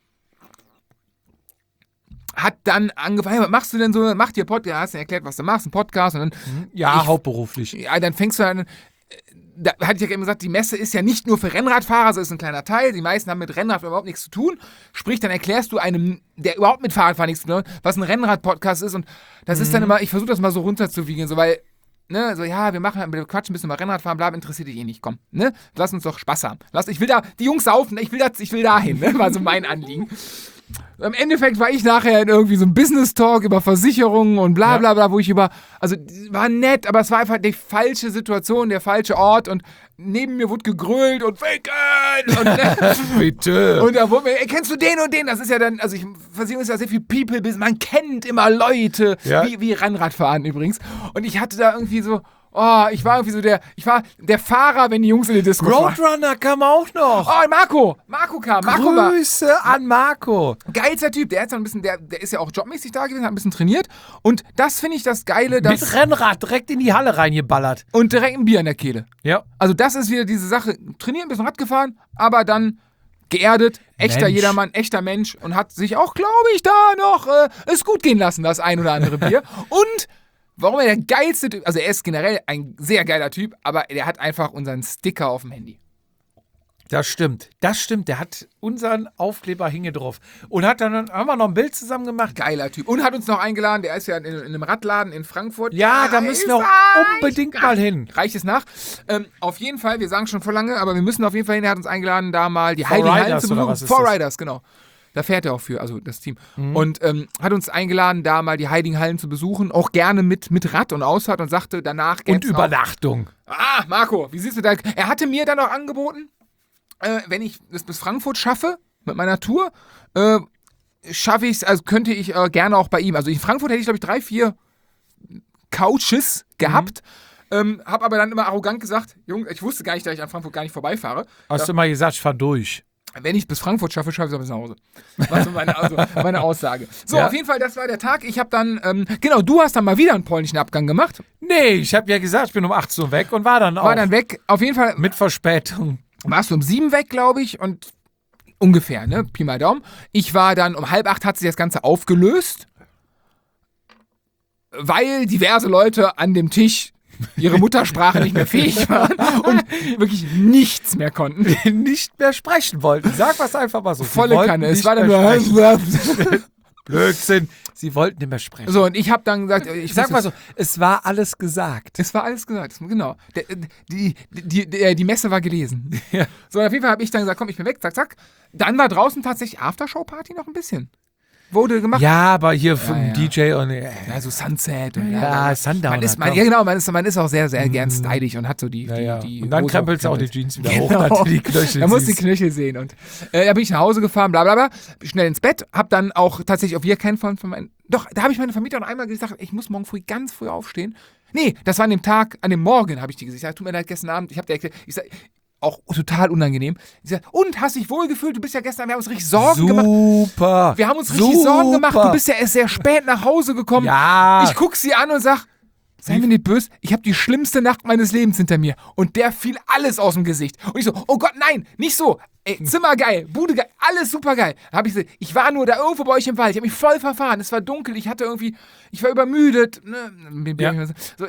hat dann angefangen, hey, was machst du denn so? Mach dir Podcast, hast du erklärt, was du machst, ein Podcast und dann, Ja, Ich- hauptberuflich. ja, dann fängst du an, da hatte ich ja eben gesagt, die Messe ist ja nicht nur für Rennradfahrer, so ist ein kleiner Teil. Die meisten haben mit Rennrad überhaupt nichts zu tun. Sprich, dann erklärst du einem, der überhaupt mit Fahrradfahren nichts zu tun hat, was ein Rennrad-Podcast ist. Und das ist dann immer, ich versuche das mal so runterzuwiegen, so weil, ne, so, ja, wir machen, wir quatschen ein bisschen über Rennradfahren, bla, interessiert dich eh nicht, komm, ne? Lass uns doch Spaß haben. Lass, ich will da, die Jungs saufen, ich will da, ich will dahin, ne? War so mein Anliegen. Im Endeffekt war ich nachher in irgendwie so einem Business-Talk über Versicherungen und bla bla bla, wo ich über, also war nett, aber es war einfach die falsche Situation, der falsche Ort und neben mir wurde gegrölt und Ficken und, ne? Bitte. Und da wurde mir, ey, kennst du den und den? Das ist ja dann, also ich, Versicherung ist ja sehr viel People-Business, man kennt immer Leute, Ja. wie, wie Rennradfahren übrigens. Und ich hatte da irgendwie so, oh, ich war irgendwie so der, ich war der Fahrer, wenn die Jungs in die Disco fahren. Roadrunner kam auch noch. Oh, Marco, Marco kam, Marco war Grüße an Marco. geilster Typ, der ist ja ein bisschen, der, der ist ja auch jobmäßig da gewesen, hat ein bisschen trainiert und das finde ich das Geile, dass, Mit Rennrad direkt in die Halle reingeballert. und direkt ein Bier in der Kehle. Ja. Also das ist wieder diese Sache, trainiert ein bisschen Rad gefahren, aber dann geerdet, echter Mensch. Jedermann, echter Mensch und hat sich auch, glaube ich, da noch äh, es gut gehen lassen, das ein oder andere Bier. Und warum er der geilste Typ, also er ist generell ein sehr geiler Typ, aber er hat einfach unseren Sticker auf dem Handy. Das stimmt. Das stimmt. Der hat unseren Aufkleber hinge drauf. Und hat dann, haben wir noch ein Bild zusammen gemacht. Geiler Typ. Und hat uns noch eingeladen, der ist ja in, in einem Radladen in Frankfurt. Ja, da müssen wir auch unbedingt mal hin. Reicht es nach? Ähm, auf jeden Fall, wir sagen schon vor lange, aber wir müssen auf jeden Fall hin. Er hat uns eingeladen, da mal die Four Heiligen Hallen Riders zu oder besuchen. was ist Four das? Riders, genau. Da fährt er auch für, also das Team. Mhm. Und ähm, hat uns eingeladen, da mal die Heiligen Hallen zu besuchen. Auch gerne mit, mit Rad und Ausfahrt und sagte danach... Und gäb's auch- Übernachtung. Ah, Marco, wie siehst du da? Er hatte mir dann auch angeboten, äh, wenn ich es bis Frankfurt schaffe, mit meiner Tour, äh, schaffe ich es, also könnte ich äh, gerne auch bei ihm. Also in Frankfurt hätte ich, glaube ich, drei, vier Couches gehabt. Ähm, hab aber dann immer arrogant gesagt, Junge, ich wusste gar nicht, dass ich an Frankfurt gar nicht vorbeifahre. Hast du mal gesagt, ich fahr durch. Wenn ich bis Frankfurt schaffe, schaffe ich es aber bis nach Hause. Das war so meine, also meine Aussage. So, Ja. auf jeden Fall, das war der Tag. Ich habe dann, ähm, genau, du hast dann mal wieder einen polnischen Abgang gemacht. Nee, ich habe ja gesagt, ich bin um achtzehn Uhr weg und war dann auch War dann weg. Auf jeden Fall mit Verspätung. warst du um sieben weg, glaube ich, und ungefähr, ne? Pi mal Daumen. Ich war dann um halb acht, hat sich das Ganze aufgelöst, weil diverse Leute an dem Tisch ihre Muttersprache nicht mehr fähig waren und wirklich nichts mehr konnten. Nicht mehr sprechen wollten. Sag was einfach mal so. Sie Volle wollten Kanne. Es nicht war dann mehr nur... sprechen. Blödsinn. Sie wollten nicht mehr sprechen. So, und ich habe dann gesagt... Ich Sag wusste- mal so, es war alles gesagt. Es war alles gesagt, genau. Der, die, die, die, die Messe war gelesen. Ja. So, auf jeden Fall habe ich dann gesagt, komm, ich bin weg, zack, zack. Dann war draußen tatsächlich Aftershow-Party noch ein bisschen. Wurde gemacht. Ja, aber hier vom ja. D J und äh, Ja, so Sunset. Und ja, Sundowner. Man ist, man, komm. ja, genau, man ist, man ist auch sehr, sehr gern stylisch und hat so die. Ja, die, ja. die Und dann Hose krempelst du auch die gekrempelt. Jeans wieder Genau. hoch, dass du die Knöchel Da musst du die siehst. Knöchel sehen. Und äh, da bin ich nach Hause gefahren, bla bla bla. Schnell ins Bett. Hab dann auch tatsächlich auf wieder keinen von, von meinen. Doch, da habe ich meine Vermieterin einmal gesagt, ich muss morgen früh ganz früh aufstehen. Nee, das war an dem Tag, an dem Morgen habe ich die gesagt. Ich sag, tut mir leid, gestern Abend. Ich habe dir erklärt, ich sag, auch total unangenehm. Ich sag, und hast dich wohl gefühlt? Du bist ja gestern, wir haben uns richtig Sorgen gemacht. Super. Wir haben uns richtig Super. Sorgen gemacht. Du bist ja erst sehr spät nach Hause gekommen. Ja. Ich guck sie an und sag, sei mir nicht böse, ich habe die schlimmste Nacht meines Lebens hinter mir und der fiel alles aus dem Gesicht. Und ich so, oh Gott, nein, nicht so. Ey, Zimmer geil, Bude geil, alles super geil. Da hab ich so, ich war nur da irgendwo bei euch im Wald, ich habe mich voll verfahren, es war dunkel, ich hatte irgendwie, ich war übermüdet. Ne? Ja. So,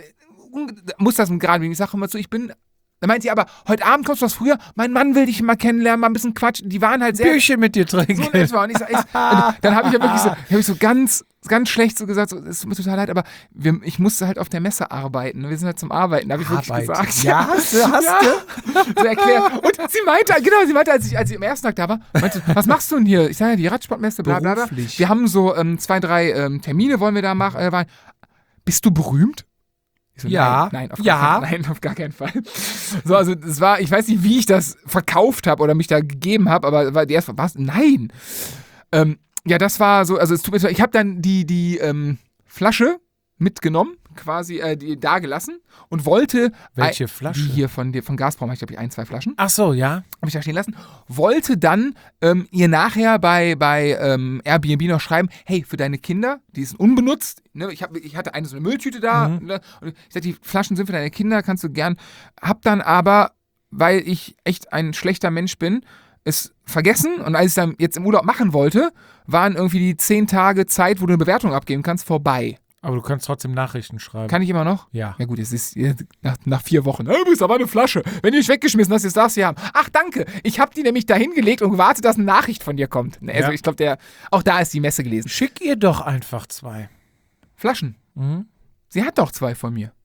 muss das gerade, ich sage immer so, ich bin... Da meint sie aber, heute Abend kommst du was früher, mein Mann will dich mal kennenlernen, mal ein bisschen quatschen. Die waren halt sehr... Bierchen mit dir trinken. So nett war. Und ich so, ich, und dann habe ich ja wirklich so, hab ich so ganz, ganz schlecht so gesagt, so, es tut mir total leid, aber wir, ich musste halt auf der Messe arbeiten. Wir sind halt zum Arbeiten, habe ich wirklich Arbeit. gesagt. Ja, hast du, hast ja. du. So erklärt. Und sie meinte, genau, sie meinte, als ich, als ich am ersten Tag da war, meinte, was machst du denn hier? Ich sage ja, die Radsportmesse, bla bla bla. Beruflich. Wir haben so ähm, zwei, drei ähm, Termine wollen wir da machen. Äh, bist du berühmt? Ich so, Ja. Nein, nein, auf Ja. gar keinen, nein, auf gar keinen Fall. So, also es war, ich weiß nicht, wie ich das verkauft habe oder mich da gegeben habe, aber war die erste, was? Nein. Ähm, ja, das war so, also es tut mir so, ich habe dann die, die ähm, Flasche mitgenommen, quasi äh, die da gelassen und wollte... Welche äh, Flasche? Die hier von, von Gazprom, habe ich glaube ich ein, zwei Flaschen. Ach so, ja. Habe ich da stehen lassen. Wollte dann ähm, ihr nachher bei, bei ähm, Airbnb noch schreiben, hey, für deine Kinder, die sind unbenutzt, ne, ich, hab, ich hatte eine so eine Mülltüte da, Mhm. ne, und ich sagte, die Flaschen sind für deine Kinder, kannst du gern. Hab dann aber, weil ich echt ein schlechter Mensch bin, es vergessen und als ich dann jetzt im Urlaub machen wollte, waren irgendwie die zehn Tage Zeit, wo du eine Bewertung abgeben kannst, vorbei. Aber du kannst trotzdem Nachrichten schreiben. Kann ich immer noch? Ja. Ja gut, es ist jetzt nach, nach vier Wochen. Hey, bist aber eine Flasche. Wenn du dich weggeschmissen hast, jetzt darfst du sie haben. Ach, danke. Ich habe die nämlich da hingelegt und gewartet, dass eine Nachricht von dir kommt. Also Ja. ich glaube, der auch da ist die Messe gelesen. Schick ihr doch einfach zwei. Flaschen. Mhm. Sie hat doch zwei von mir.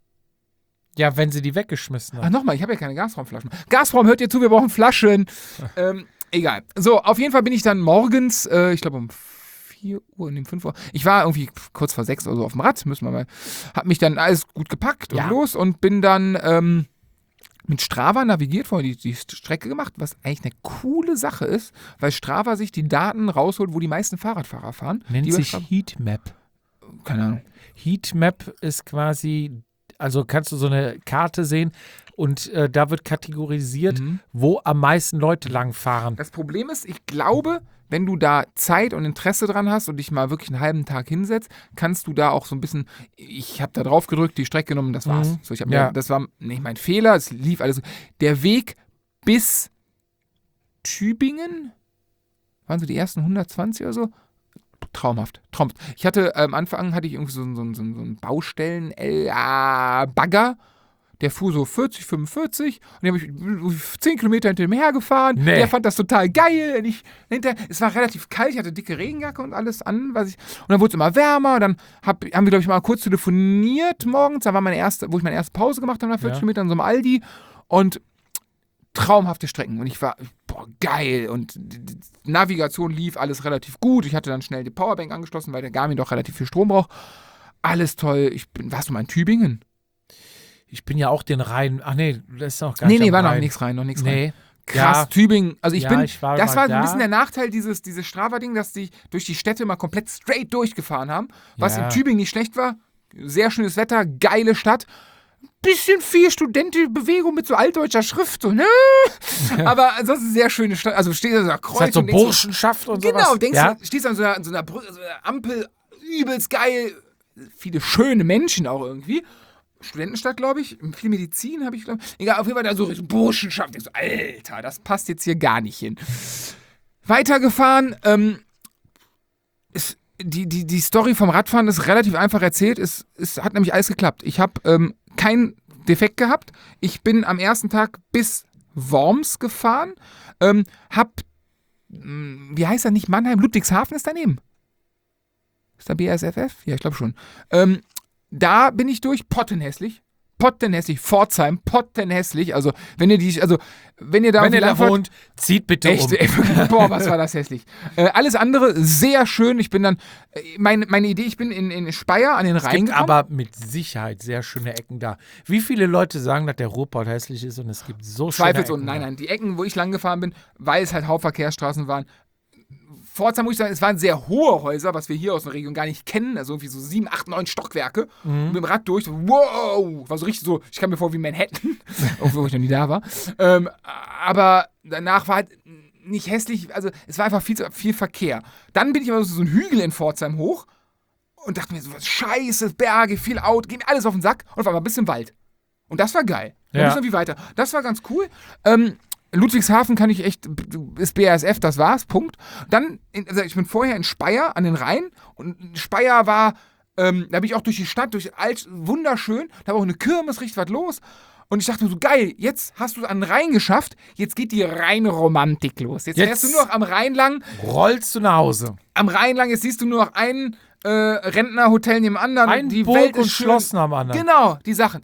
Ja, wenn sie die weggeschmissen Ach, hat. nochmal, ich habe ja keine Gazprom-Flaschen. Gazprom, hört ihr zu, wir brauchen Flaschen. ähm, egal. So, auf jeden Fall bin ich dann morgens, äh, ich glaube um vier Uhr, nee, fünf Uhr. Ich war irgendwie kurz vor sechs oder so auf dem Rad, müssen wir mal. Hab mich dann alles gut gepackt und Ja. los und bin dann ähm, mit Strava navigiert, vorher die, die Strecke gemacht, was eigentlich eine coole Sache ist, weil Strava sich die Daten rausholt, wo die meisten Fahrradfahrer fahren. Nennt die über sich Strava- Heatmap. Keine Ahnung. Heatmap ist quasi, also kannst du so eine Karte sehen und äh, da wird kategorisiert, Mhm. wo am meisten Leute lang fahren. Das Problem ist, ich glaube, wenn du da Zeit und Interesse dran hast und dich mal wirklich einen halben Tag hinsetzt, kannst du da auch so ein bisschen, ich habe da drauf gedrückt, die Strecke genommen, das war's. Mhm. So, ich hab Ja. mir, das war nicht mein Fehler, es lief alles. Der Weg bis Tübingen, waren so die ersten hundertzwanzig oder so, traumhaft, traumhaft. Ich hatte, äh, am Anfang hatte ich irgendwie so, so, so, so einen Baustellen-Bagger, der fuhr so vierzig, fünfundvierzig und den habe ich zehn Kilometer hinter ihm hergefahren. Nee. Der fand das total geil. Und ich, hinter, es war relativ kalt, ich hatte dicke Regenjacke und alles an. Was ich, und dann wurde es immer wärmer. Dann hab, haben wir, glaube ich, mal kurz telefoniert morgens. Da war meine erste, wo ich meine erste Pause gemacht habe, nach vierzig Ja. Kilometern in so einem Aldi. Und traumhafte Strecken. Und ich war, boah, geil. Und die, die Navigation lief alles relativ gut. Ich hatte dann schnell die Powerbank angeschlossen, weil der Garmin doch relativ viel Strom braucht. Alles toll. Ich bin, warst du mal in Tübingen? Ich bin ja auch den Rhein. Ach nee, das ist noch gar Nee, nicht. nee, am war noch Rhein. nichts rein, noch nichts rein. Nee. Krass, Ja. Tübingen. Also ich Ja, bin, ich war das mal war da. ein bisschen der Nachteil dieses, dieses Strava-Ding, dass die durch die Städte mal komplett straight durchgefahren haben. Was Ja. in Tübingen nicht schlecht war. Sehr schönes Wetter, geile Stadt. Bisschen viel studentische Bewegung mit so altdeutscher Schrift, so, ne? Aber ansonsten sehr schöne Stadt. Also stehst du an so einer Kreuz Das hat so und denkst so, Burschenschaft und genau, sowas. denkst ja? du, stehst an so einer, an so einer Brücke, so einer Ampel, übelst geil. Viele schöne Menschen auch irgendwie. Studentenstadt, glaube ich. Viel Medizin habe ich, glaube ich. Egal, auf jeden Fall da so Burschenschaft. Ich so, Alter, das passt jetzt hier gar nicht hin. Weitergefahren. Ähm, ist, die, die, die Story vom Radfahren ist relativ einfach erzählt. Es, es hat nämlich alles geklappt. Ich habe ähm, keinen Defekt gehabt. Ich bin am ersten Tag bis Worms gefahren. Ähm, hab, mh, wie heißt er nicht, Mannheim? Ludwigshafen ist daneben. Ist da B A S F F? Ja, ich glaube schon. Ähm, Da bin ich durch, pottenhässlich. Pottenhässlich. Pforzheim, pottenhässlich. Also, wenn ihr die, also, wenn ihr da Wenn ihr da langfahrt- wohnt, zieht bitte Echt, um. ey, wirklich, boah, was war das hässlich. Äh, alles andere sehr schön. Ich bin dann, äh, meine, meine Idee, ich bin in, in Speyer an den Es Rhein gibt gekommen. aber mit Sicherheit sehr schöne Ecken da. Wie viele Leute sagen, dass der Ruhrpott hässlich ist und es gibt so schöne Ecken Zweifelsohne, nein, da. nein. Die Ecken, wo ich lang gefahren bin, weil es halt Hauptverkehrsstraßen waren. Pforzheim muss ich sagen, es waren sehr hohe Häuser, was wir hier aus der Region gar nicht kennen. Also irgendwie so sieben, acht, neun Stockwerke. Mhm. Und mit dem Rad durch, so, wow, war so richtig so, ich kam mir vor wie Manhattan, obwohl ich noch nie da war. Ähm, aber danach war halt nicht hässlich, also es war einfach viel, zu- viel Verkehr. Dann bin ich aber so einen Hügel in Pforzheim hoch und dachte mir so, was Scheiße, Berge, viel Auto, geht mir alles auf den Sack und war mal ein bisschen Wald. Und das war geil. Dann Ja. ist irgendwie weiter. Das war ganz cool. Ähm, Ludwigshafen kann ich echt, ist B A S F, das war's, Punkt. Dann, in, also ich bin vorher in Speyer an den Rhein und Speyer war, ähm, da bin ich auch durch die Stadt, durch Alt, wunderschön, da war auch eine Kirmes, richtig was los. Und ich dachte mir so, geil, jetzt hast du es an den Rhein geschafft, jetzt geht die Rheinromantik los. Jetzt, Jetzt- fährst du nur noch am Rhein lang, Rollst du nach Hause. am Rhein lang, jetzt siehst du nur noch ein äh, Rentnerhotel neben dem anderen. Ein die Burg Welt und ist schön. Schloss am anderen. Genau, die Sachen.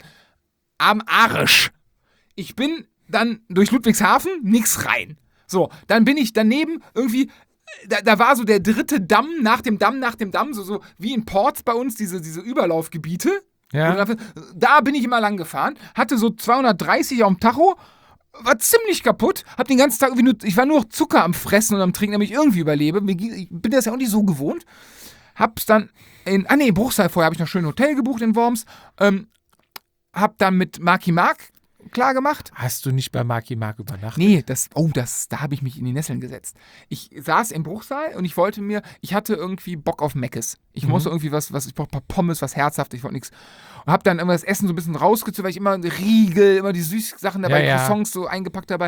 Am Arsch. Ich bin dann durch Ludwigshafen, nix rein. So, dann bin ich daneben irgendwie, da, da war so der dritte Damm nach dem Damm nach dem Damm, so, so wie in Ports bei uns, diese, diese Überlaufgebiete. Ja. Da bin ich immer lang gefahren, hatte so zweihundertdreißig auf dem Tacho, war ziemlich kaputt, hab den ganzen Tag irgendwie nur, ich war nur noch Zucker am Fressen und am Trinken, damit ich irgendwie überlebe. Ich bin das ja auch nicht so gewohnt. Hab's dann in, ah nee, in Bruchsal vorher habe ich noch schön ein Hotel gebucht in Worms. Ähm, hab dann mit Marky Mark klar gemacht. Hast du nicht bei Marky Mark übernachtet? Nee, das, oh, das, da habe ich mich in die Nesseln gesetzt. Ich saß im Bruchsal und ich wollte mir, ich hatte irgendwie Bock auf Meckes. Ich Mhm. musste irgendwie was, was ich brauche ein paar Pommes, was herzhaft, ich wollte nichts. Und habe dann immer das Essen so ein bisschen rausgezogen, weil ich immer Riegel, immer die Süßsachen dabei, Ja, ja. Croissants so eingepackt dabei.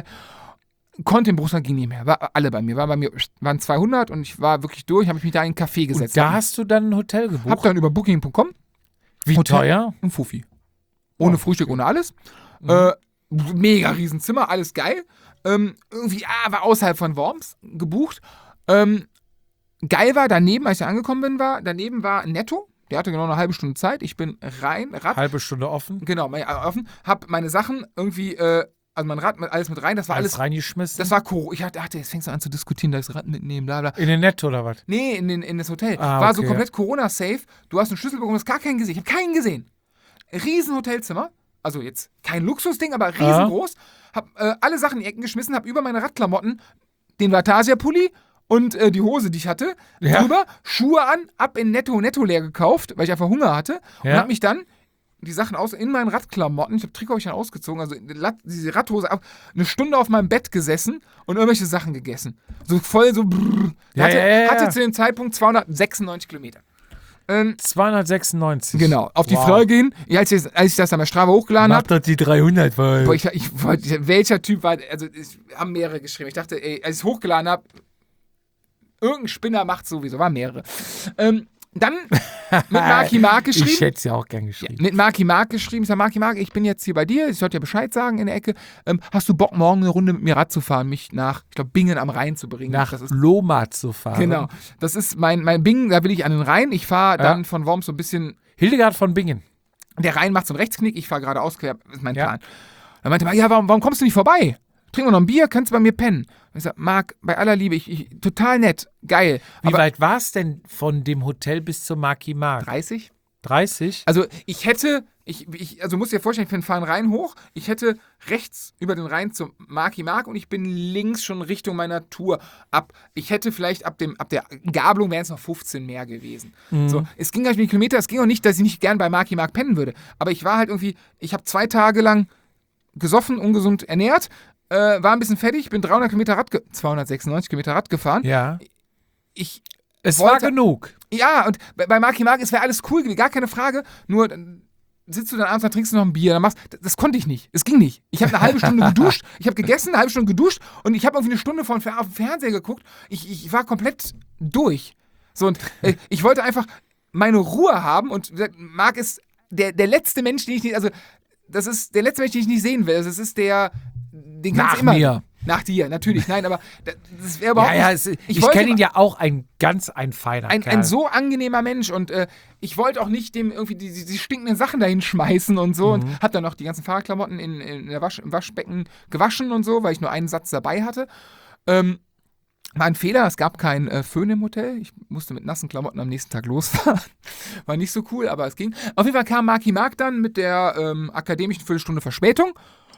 Konnte im Bruchsal, ging nicht mehr. War alle bei mir. War bei mir, waren zweihundert und ich war wirklich durch, habe ich mich da in einen Café Und gesetzt. da hast du dann ein Hotel gebucht? Hab dann über booking punkt com Wie Hotel- teuer? ein Fuffi. Ohne Oh, Frühstück, ohne alles. Mhm. Äh, mega Riesenzimmer, alles geil. Ähm, irgendwie, ah, war außerhalb von Worms gebucht. Ähm, geil war, daneben, als ich da angekommen bin, war, daneben war Netto. Der hatte genau eine halbe Stunde Zeit. Ich bin rein, Rad, Halbe Stunde offen? genau, mein- offen, hab meine Sachen irgendwie, äh, also mein Rad, mit, alles mit rein, das war Alles alles, reingeschmissen? das war Corona. Ich dachte, jetzt fängst du an zu diskutieren, da ist Rad mitnehmen, bla bla. In den Netto oder was? Nee, in, den, in das Hotel. Ah, war so okay. komplett Corona-safe. Du hast einen Schlüssel bekommen, du hast gar keinen gesehen. Ich habe keinen gesehen. Riesen Hotelzimmer. Also jetzt kein Luxusding, aber riesengroß. Hab äh, alle Sachen in die Ecken geschmissen, hab über meine Radklamotten den Vatasia-Pulli und äh, die Hose, die ich hatte, Ja. drüber, Schuhe an, ab in Netto, Netto leer gekauft, weil ich einfach Hunger hatte. Und Ja. hab mich dann die Sachen aus in meinen Radklamotten, ich habe Trikot hab ich dann ausgezogen, also Lat- diese Radhose, ab, eine Stunde auf meinem Bett gesessen und irgendwelche Sachen gegessen. So voll so brrr. Ja, hatte, ja, ja, ja. hatte zu dem Zeitpunkt zweihundertsechsendneunzig Kilometer. Ähm, zweihundertsechsundneunzig. genau, auf die Wow. Frage hin, ja, als, ich, als ich das an der Strava hochgeladen habe, Macht doch die dreihundert, weil... boah, ich, ich, wollte- welcher Typ war, also es haben mehrere geschrieben. Ich dachte, ey, als ich es hochgeladen habe, irgendein Spinner macht sowieso, waren mehrere. Ähm, dann mit Marky Mark geschrieben. Ich hätte es ja auch gern geschrieben. Mit Marky Mark geschrieben. Ich sage, Marky Mark, ich bin jetzt hier bei dir. Ich sollte ja Bescheid sagen in der Ecke. Ähm, hast du Bock, morgen eine Runde mit mir Rad zu fahren, mich nach, ich glaube, Bingen am Rhein zu bringen? Nach das ist, Loma zu fahren. genau. Das ist mein, mein Bingen, da will ich an den Rhein. Ich fahre Ja. dann von Worms so ein bisschen. Hildegard von Bingen. Der Rhein macht so einen Rechtsknick, ich fahre geradeaus quer, ist mein Ja. Plan. Dann meinte er, ja, warum, warum kommst du nicht vorbei? Trinken wir noch ein Bier, kannst du bei mir pennen. Und ich sag, Marc, bei aller Liebe, ich, ich, total nett, geil. Wie aber weit war es denn von dem Hotel bis zum Marky Mark? dreißig? dreißig? Also ich hätte, ich, ich, also musst dir vorstellen, ich bin fahren Rhein hoch, ich hätte rechts über den Rhein zum Marky Mark und ich bin links schon Richtung meiner Tour ab. Ich hätte vielleicht ab, dem, ab der Gabelung wären es noch fünfzehn mehr gewesen. Mhm. So, es ging gar nicht um die Kilometer, es ging auch nicht, dass ich nicht gern bei Marky Mark pennen würde. Aber ich war halt irgendwie, ich habe zwei Tage lang gesoffen, ungesund ernährt, äh, war ein bisschen fertig, bin dreihundert Kilometer Rad, ge- zweihundertsechsundneunzig Kilometer Rad gefahren. Ja. Ich Es war wollte- genug. Ja, und bei, bei Marky Mark, es wäre alles cool gewesen, gar keine Frage. Nur dann sitzt du dann abends, dann trinkst du noch ein Bier, dann machst das, das konnte ich nicht. Es ging nicht. Ich habe eine halbe Stunde geduscht, ich habe gegessen, eine halbe Stunde geduscht und ich habe irgendwie eine Stunde von auf dem Fernseher geguckt. Ich, ich war komplett durch. So, und äh, ich wollte einfach meine Ruhe haben und wie gesagt, Mark ist der, der letzte Mensch, den ich nicht, also das ist der letzte Mensch, den ich nicht sehen will. Also, das ist der, den kannst Nach du immer. mir. Nach dir, natürlich. Nein, aber das- das wäre überhaupt Ja, ja, nicht. es, ich, wollte kenne ihn ja auch, ein ganz ein feiner ein, Kerl. ein so angenehmer Mensch und äh, ich wollte auch nicht dem irgendwie die, die, die stinkenden Sachen dahin schmeißen und so Mhm. und hab dann noch die ganzen Fahrradklamotten in, in der Wasch, im Waschbecken gewaschen und so, weil ich nur einen Satz dabei hatte. Ähm, war ein Fehler, es gab keinen äh, Föhn im Hotel. Ich musste mit nassen Klamotten am nächsten Tag losfahren. War nicht so cool, aber es ging. Auf jeden Fall kam Marky Mark dann mit der ähm, akademischen Viertelstunde Verspätung,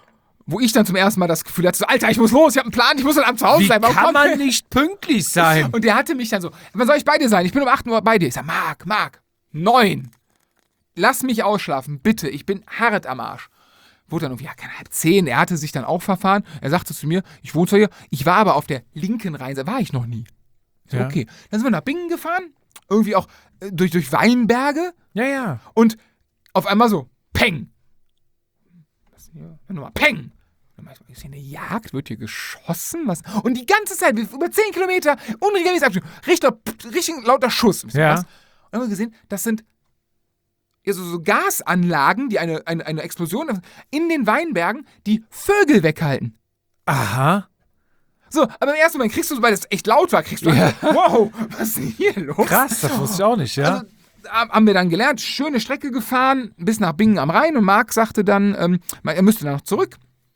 wo ich dann zum ersten Mal das Gefühl hatte, so, Alter, ich muss los, ich habe einen Plan, ich muss dann abends zu Hause Wie sein. Warum kann kommt- man nicht pünktlich sein? Und der hatte mich dann so, wann soll ich bei dir sein? Ich bin um acht Uhr bei dir. Ich sag, Marc, Marc, neun. Lass mich ausschlafen, bitte. Ich bin hart am Arsch. Wurde dann irgendwie, ja, keine halb zehn. Er hatte sich dann auch verfahren. Er sagte zu mir, ich wohne zwar hier, ich war aber auf der linken Rheinseite, war ich noch nie. Ich so, Ja. okay. Dann sind wir nach Bingen gefahren. irgendwie auch äh, durch, durch Weinberge Ja, ja. und auf einmal so, Peng. Was ist hier? Nochmal, Peng. Ist hier eine Jagd? Wird hier geschossen? Was? Und die ganze Zeit, über zehn Kilometer, unregelmäßig Abstand, richtig, richtig lauter Schuss. Ja. Was? Und dann haben wir gesehen, das sind ja, so, so Gasanlagen, die eine, eine, eine Explosion in den Weinbergen, die Vögel weghalten. Aha. So, aber im ersten Moment kriegst du, weil das echt laut war, kriegst du, Ja. wow, was ist denn hier los? Krass, das wusste ich auch nicht, ja. Also, da haben wir dann gelernt, schöne Strecke gefahren, bis nach Bingen am Rhein und Marc sagte dann, ähm, er müsste dann noch zurück.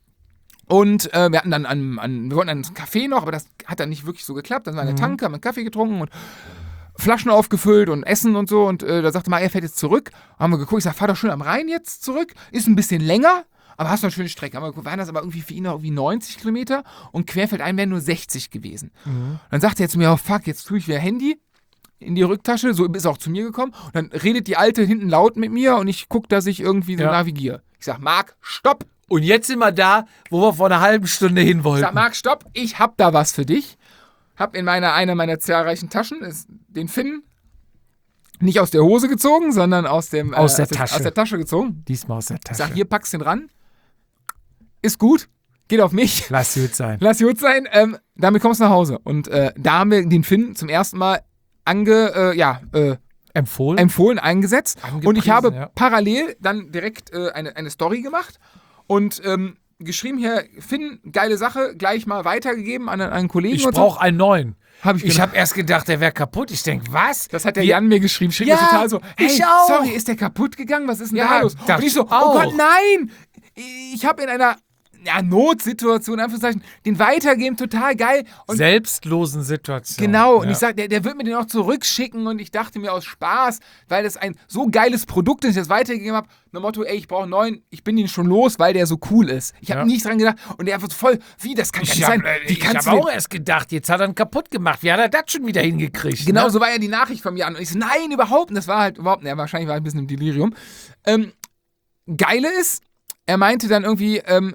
Und äh, wir hatten dann an, an, wir wollten dann einen Kaffee noch, aber das hat dann nicht wirklich so geklappt. Dann war eine Mhm. Tanke, haben einen Kaffee getrunken und Flaschen aufgefüllt und Essen und so. Und äh, da sagte Marc, er fährt jetzt zurück. Haben wir geguckt, ich sag, fahr doch schön am Rhein jetzt zurück. Ist ein bisschen länger, aber hast noch eine schöne Strecke. Haben wir geguckt, waren das aber irgendwie für ihn noch irgendwie neunzig Kilometer und querfeldein wären nur sechzig gewesen. Mhm. Dann sagte er zu mir, oh fuck, jetzt tue ich wieder Handy in die Rücktasche. So ist er auch zu mir gekommen. Und dann redet die Alte hinten laut mit mir und ich gucke, dass ich irgendwie so Ja. navigiere. Ich sag, Marc, stopp! Und jetzt sind wir da, wo wir vor einer halben Stunde hin Ich wollten. sag, Marc, stopp, ich hab da was für dich. Hab in meiner, einer meiner zahlreichen Taschen ist den Finn nicht aus der Hose gezogen, sondern aus dem Aus der aus Tasche. aus der Tasche gezogen. Diesmal aus der Ich Tasche. sag, hier packst du den ran. Ist gut, geht auf mich. Lass gut sein. Lass gut sein. Ähm, damit kommst du nach Hause. Und äh, da haben wir den Finn zum ersten Mal ange, äh, ja, äh, Empfohlen? empfohlen, eingesetzt. Angepriesen, Und ich habe ja. parallel dann direkt äh, eine, eine Story gemacht und ähm, geschrieben hier, Finn, geile Sache, gleich mal weitergegeben an einen Kollegen. ich und brauche einen neuen. so. Hab ich, Ich gemacht. habe erst gedacht, der wäre kaputt. Ich denke, was? Das hat der Wir- Jan mir geschrieben. Schrieb Ja, mir total so, hey, ich auch. sorry, ist der kaputt gegangen? Was ist denn Ja, da los? dachte Und ich so, ich oh auch. Gott, nein! Ich habe in einer ja, Notsituation, in Anführungszeichen, den weitergeben, total geil. Und Selbstlosen Situation. genau, und Ja. ich sag, der, der wird mir den auch zurückschicken und ich dachte mir aus Spaß, weil das ein so geiles Produkt ist, ich das weitergegeben habe, nach Motto, ey, ich brauche einen neuen, ich bin den schon los, weil der so cool ist. Ich habe Ja. nicht dran gedacht und der einfach voll, wie, das kann gar Ich nicht habe sein. Wie ich kannst hab du auch den- erst gedacht, jetzt hat er ihn kaputt gemacht. Wie hat er das schon wieder hingekriegt? Genau, ne? so war ja die Nachricht von mir an. Und ich so, nein, überhaupt nicht. Das war halt überhaupt nicht. Ja, wahrscheinlich war ich ein bisschen im Delirium. Ähm, Geile ist, er meinte dann irgendwie, ähm,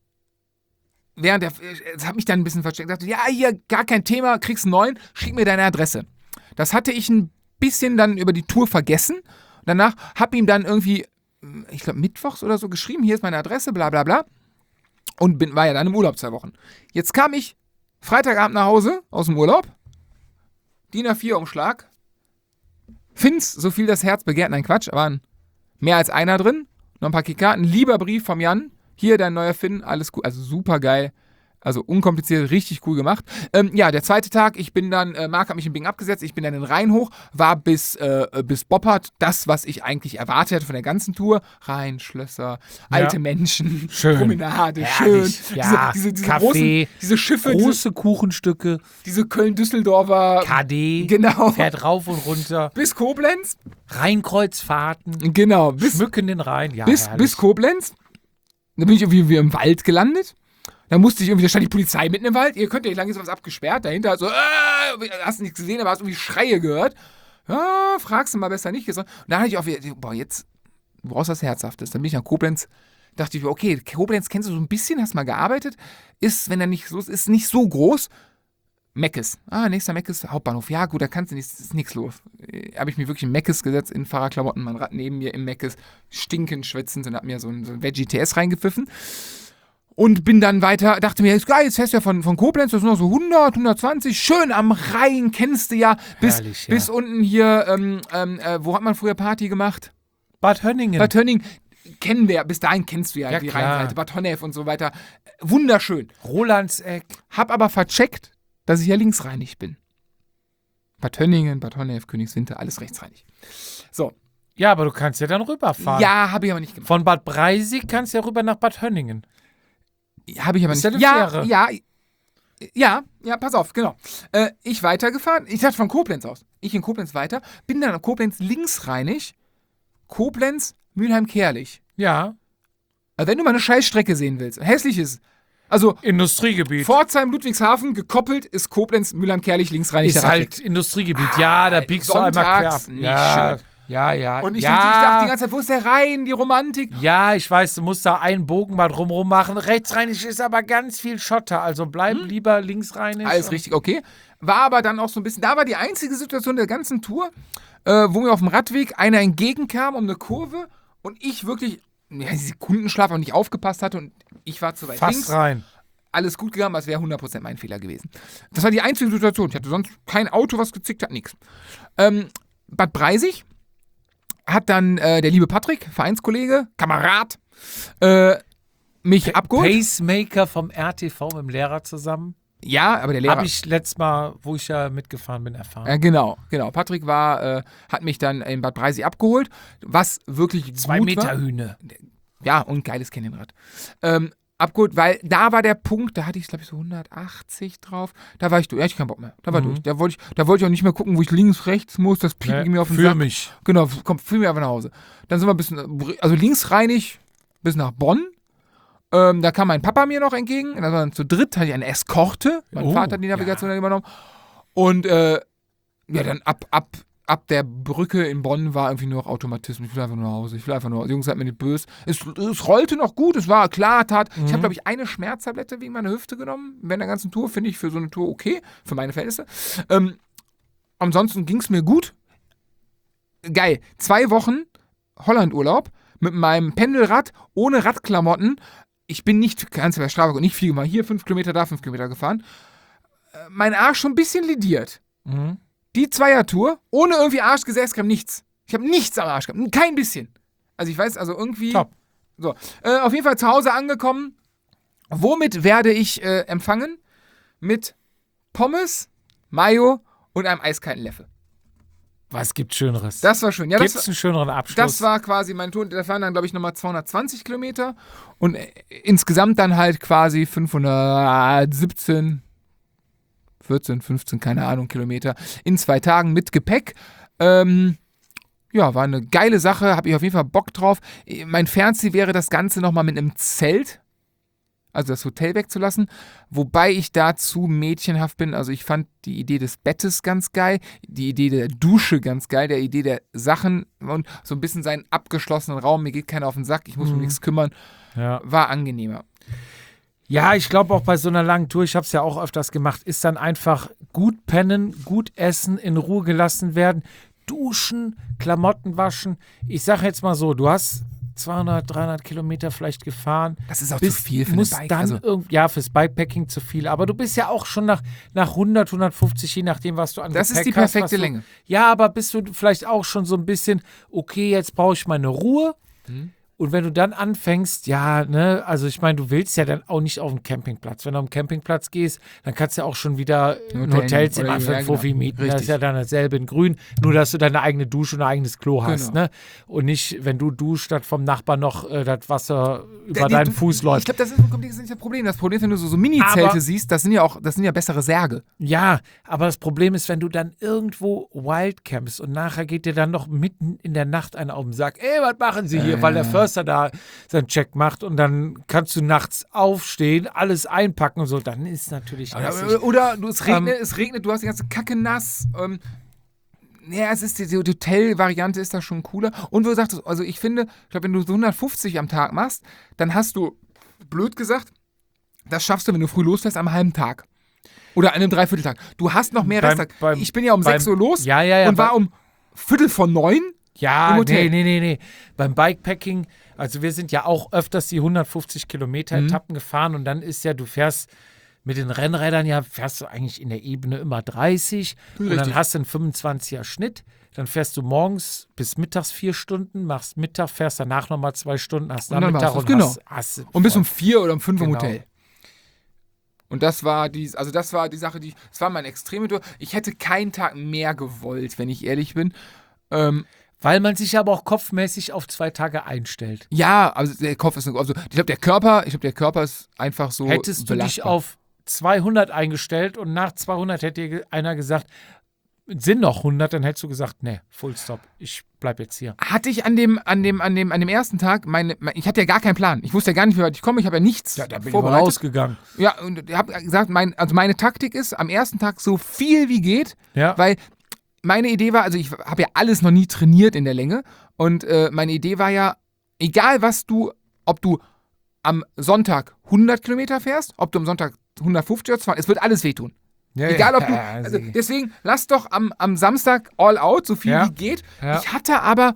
während der, das hat mich dann ein bisschen versteckt, sagte, ja, hier, gar kein Thema, kriegst einen neuen, schick mir deine Adresse. Das hatte ich ein bisschen dann über die Tour vergessen. Danach hab ihm dann irgendwie, ich glaube, mittwochs oder so geschrieben, hier ist meine Adresse, bla bla bla. Und bin, war ja dann im Urlaub zwei Wochen. Jetzt kam ich Freitagabend nach Hause aus dem Urlaub, D I N A vier Umschlag, Finns, so viel das Herz begehrt, nein Quatsch, waren mehr als einer drin, noch ein paar Keykarten, lieber Brief vom Jan, hier dein neuer Finn, alles gut, also super geil, also unkompliziert, richtig cool gemacht. Ähm, ja, der zweite Tag, ich bin dann, äh, Marc hat mich in Bingen abgesetzt, ich bin dann den Rhein hoch, war bis, äh, bis Boppard, das, was ich eigentlich erwartet hatte von der ganzen Tour, Rhein, Schlösser, alte Menschen, Schön. Promenade, Herrlich. schön, Ja, diese, diese, diese Kaffee, großen, diese Schiffe, diese, Große Kuchenstücke, diese Köln-Düsseldorfer, K D, genau, fährt rauf und runter, bis Koblenz, Rheinkreuzfahrten, genau, bis, schmücken den Rhein. Ja, bis, herrlich. bis Koblenz. Da bin ich irgendwie wie im Wald gelandet. Da musste ich irgendwie, da stand die Polizei mitten im Wald. Ihr könnt ja nicht lange ist was abgesperrt. Dahinter hat so, äh, hast du nichts gesehen, aber hast irgendwie Schreie gehört. Ja, fragst du mal besser nicht. Und dann hatte ich auch wieder, boah, jetzt, du brauchst was Herzhaftes. Dann bin ich nach Koblenz. Dachte ich, okay, Koblenz kennst du so ein bisschen, hast mal gearbeitet. Ist, wenn er nicht so ist, ist nicht so groß. Meckes. Ah, nächster Meckes, Hauptbahnhof. Ja, gut, da kannst du nichts, ist nichts los. Äh, Habe ich mir wirklich in Meckes gesetzt, in Fahrerklamotten, mein Rad neben mir im Meckes, stinkend schwitzend und hab mir so ein, so ein Veggie T S reingepfiffen. Und bin dann weiter, dachte mir, ist geil, jetzt fährst du ja von, von Koblenz, das sind noch so hundert, hundertzwanzig, schön am Rhein, kennst du ja, bis, Herrlich, ja. bis unten hier, ähm, ähm, äh, wo hat man früher Party gemacht? Bad Hönningen. Bad Hönningen, kennen wir, bis dahin kennst du ja, Ja, die klar. Rheinseite, Bad Honnef und so weiter. Wunderschön. Rolandseck. Hab aber vercheckt, dass ich ja linksreinig bin. Bad Hönningen, Bad Honnef, Königswinter, alles rechtsreinig. So. Ja, aber du kannst ja dann rüberfahren. Ja, habe ich aber nicht gemacht. Von Bad Breisig kannst du ja rüber nach Bad Hönningen. Habe ich aber Ist nicht. ja eine Ja, Fähre. ja, ja, ja, pass auf, genau. Äh, ich weitergefahren, ich dachte von Koblenz aus. Ich in Koblenz weiter, bin dann an Koblenz linksreinig, Koblenz, Mülheim-Kerlich. Ja. Also wenn du mal eine Scheißstrecke sehen willst, hässlich ist, also Industriegebiet. Pforzheim, Ludwigshafen, gekoppelt ist Koblenz, Mülheim-Kerlich, linksreinig. ist der halt Industriegebiet. Ja, da biegst du einmal quer ab. Sonntags nicht Ja. schön. Ja, ja. Und ich, ja. ich dachte die ganze Zeit, wo ist der Rhein, die Romantik? Ja, ich weiß, du musst da einen Bogen mal drumherum machen. Rechtsrheinig ist aber ganz viel Schotter, also bleib hm? lieber linksrheinig. Alles richtig, okay. War aber dann auch so ein bisschen, da war die einzige Situation der ganzen Tour, äh, wo mir auf dem Radweg einer entgegenkam um eine Kurve und ich wirklich, ja, Sekundenschlaf auch nicht aufgepasst hatte und ich war zu weit Fast links. rein. Alles gut gegangen, aber es wäre hundert Prozent mein Fehler gewesen. Das war die einzige Situation. Ich hatte sonst kein Auto, was gezickt hat, nichts. Ähm, Bad Breisig hat dann äh, der liebe Patrick, Vereinskollege, Kamerad, äh, mich abgeholt. Pacemaker vom R T V mit dem Lehrer zusammen. Ja, aber der Lehrer... Habe ich letztes Mal, wo ich ja mitgefahren bin, erfahren. Äh, genau, genau. Patrick war, äh, hat mich dann in Bad Breisig abgeholt, was wirklich Zwei gut Meter war. Hühne. Ja, und geiles Canyonrad. Ähm, abgeholt, weil da war der Punkt, da hatte ich, glaube ich, so hundertachtzig drauf. Da war ich durch. Ja, ich keinen Bock mehr. Da war Mhm. durch. Da wollte ich, da wollte ich auch nicht mehr gucken, wo ich links, rechts muss. Das piekt Ja, mir auf den für Sack. mich. Genau, komm, führ mir einfach nach Hause. Dann sind wir ein bisschen, also linksreinig bis nach Bonn. Ähm, da kam mein Papa mir noch entgegen. Da waren zu dritt, hatte ich eine Eskorte. Mein Oh, Vater hat die Navigation dann übernommen. Und äh, ja, dann ab, ab, ab der Brücke in Bonn war irgendwie nur noch Automatismus. Ich will einfach nur nach Hause. Ich will einfach nur, die Jungs seid mir nicht böse. Es, es rollte noch gut, es war klar, tat. Mhm. Ich habe, glaube ich, eine Schmerztablette wegen meiner Hüfte genommen. Während der ganzen Tour, finde ich für so eine Tour okay, für meine Verhältnisse. Ähm, ansonsten ging es mir gut. Geil. Zwei Wochen Hollandurlaub mit meinem Pendelrad ohne Radklamotten. Ich bin nicht, ganz bei Strava, nicht viel gemacht. Hier fünf Kilometer, da fünf Kilometer gefahren. Äh, mein Arsch schon ein bisschen lidiert. Mhm. Die Zweiertour, ohne irgendwie Arschgesäßcreme, nichts. Ich habe nichts am Arsch gehabt, kein bisschen. Also ich weiß, also irgendwie... Top. So, äh, auf jeden Fall zu Hause angekommen. Womit werde ich äh, empfangen? Mit Pommes, Mayo und einem eiskalten Leffe. Was gibt Schöneres? Das war schön. Ja, Gibt das, es einen schöneren Abschluss? das war quasi mein Tour. Da fahren dann, glaube ich, nochmal zweihundertzwanzig Kilometer. Und äh, insgesamt dann halt quasi fünfhundertsiebzehn, vierzehn, fünfzehn, keine Ahnung, Kilometer in zwei Tagen mit Gepäck. Ähm, ja, war eine geile Sache, habe ich auf jeden Fall Bock drauf. Mein Fernziel wäre das Ganze nochmal mit einem Zelt, also das Hotel wegzulassen, wobei ich dazu mädchenhaft bin. Also ich fand die Idee des Bettes ganz geil, die Idee der Dusche ganz geil, der Idee der Sachen und so ein bisschen seinen abgeschlossenen Raum, mir geht keiner auf den Sack, ich muss mich um nichts kümmern, Ja. war angenehmer. Ja, ich glaube auch bei so einer langen Tour, ich habe es ja auch öfters gemacht, ist dann einfach gut pennen, gut essen, in Ruhe gelassen werden, duschen, Klamotten waschen. Ich sage jetzt mal so, du hast zweihundert, dreihundert Kilometer vielleicht gefahren. Das ist auch bist, zu viel für musst eine Bike. dann Also, irgend, ja, fürs Bikepacking zu viel. Aber du bist ja auch schon nach, nach hundert, hundertfünfzig, je nachdem, was du an das ist Gepäck die hast, perfekte was du, Länge. Ja, aber bist du vielleicht auch schon so ein bisschen, okay, jetzt brauche ich meine Ruhe. Mhm. Und wenn du dann anfängst, ja, ne, also ich meine, du willst ja dann auch nicht auf den Campingplatz. Wenn du auf den Campingplatz gehst, dann kannst du ja auch schon wieder ein Hotel Hotelzimmer oder- für ja, einen Fuffi genau. mieten. Das Richtig. ist ja dann dasselbe in grün, nur dass du deine eigene Dusche und ein eigenes Klo hast, Genau. ne? Und nicht, wenn du duschst, dass vom Nachbarn noch äh, das Wasser über Nee, deinen du- Fuß Ich läuft. glaube, das ist, das ist nicht das Problem. Das Problem ist, wenn du so, so Mini-Zelte Aber- siehst, das sind ja auch, das sind ja bessere Särge. Ja, aber das Problem ist, wenn du dann irgendwo wildcampst und nachher geht dir dann noch mitten in der Nacht einer auf den Sack, ey, was machen sie hier, Äh. weil der Förster da seinen Check macht und dann kannst du nachts aufstehen, alles einpacken und so, dann ist natürlich hässlich. Oder, oder du, es, regnet, Ähm, es regnet, du hast die ganze Kacke nass. Ähm, ja, es ist die, die Hotel-Variante ist da schon cooler. Und wo du sagtest, also ich finde, ich glaube, wenn du so hundertfünfzig am Tag machst, dann hast du, blöd gesagt, das schaffst du, wenn du früh losfährst, am halben Tag. Oder an einem Dreivierteltag. Du hast noch mehr Beim- Resttag. beim- Ich bin ja um beim- sechs Uhr los Ja, ja, ja, und war beim- um Viertel von neun. Ja, Im Hotel. nee, nee, nee, nee. Beim Bikepacking, also wir sind ja auch öfters die hundertfünfzig Kilometer Mhm. Etappen gefahren und dann ist ja, du fährst mit den Rennrädern ja, fährst du eigentlich in der Ebene immer dreißig und dann Richtig. hast du einen fünfundzwanziger Schnitt. Dann fährst du morgens bis mittags vier Stunden, machst Mittag, fährst danach nochmal zwei Stunden, hast Und dann Nachmittag war's und das, hast, hast Und bis voll. um vier oder um fünf im Genau. Hotel. Und das war die, also das war die Sache, die, das war meine extreme Tour. Ich hätte keinen Tag mehr gewollt, wenn ich ehrlich bin. Ähm, Weil man sich aber auch kopfmäßig auf zwei Tage einstellt. ja, also der Kopf ist, also ich glaube der Körper, ich glaube der Körper ist einfach so Hättest du dich belastbar. auf zweihundert eingestellt und nach zweihundert hätte dir einer gesagt, sind noch hundert, dann hättest du gesagt, nee, Full Stop, ich bleib jetzt hier. Hatte ich an dem, an dem, an dem, an dem ersten Tag, meine, mein, ich hatte ja gar keinen Plan. Ich wusste ja gar nicht, wie weit ich komme. Ich habe ja nichts Ja, da bin ich mal vorbereitet. rausgegangen. Ja, und ich habe gesagt, mein, also meine Taktik ist, am ersten Tag so viel wie geht, Ja. weil meine Idee war, also ich habe ja alles noch nie trainiert in der Länge und äh, meine Idee war ja, egal was du, ob du am Sonntag hundert Kilometer fährst, ob du am Sonntag hundertfünfzig oder zweihundert, es wird alles wehtun. Ja, Egal, ob du. ja, Also deswegen lass doch am, am Samstag all out, so viel Ja, wie geht. ja. Ich hatte aber.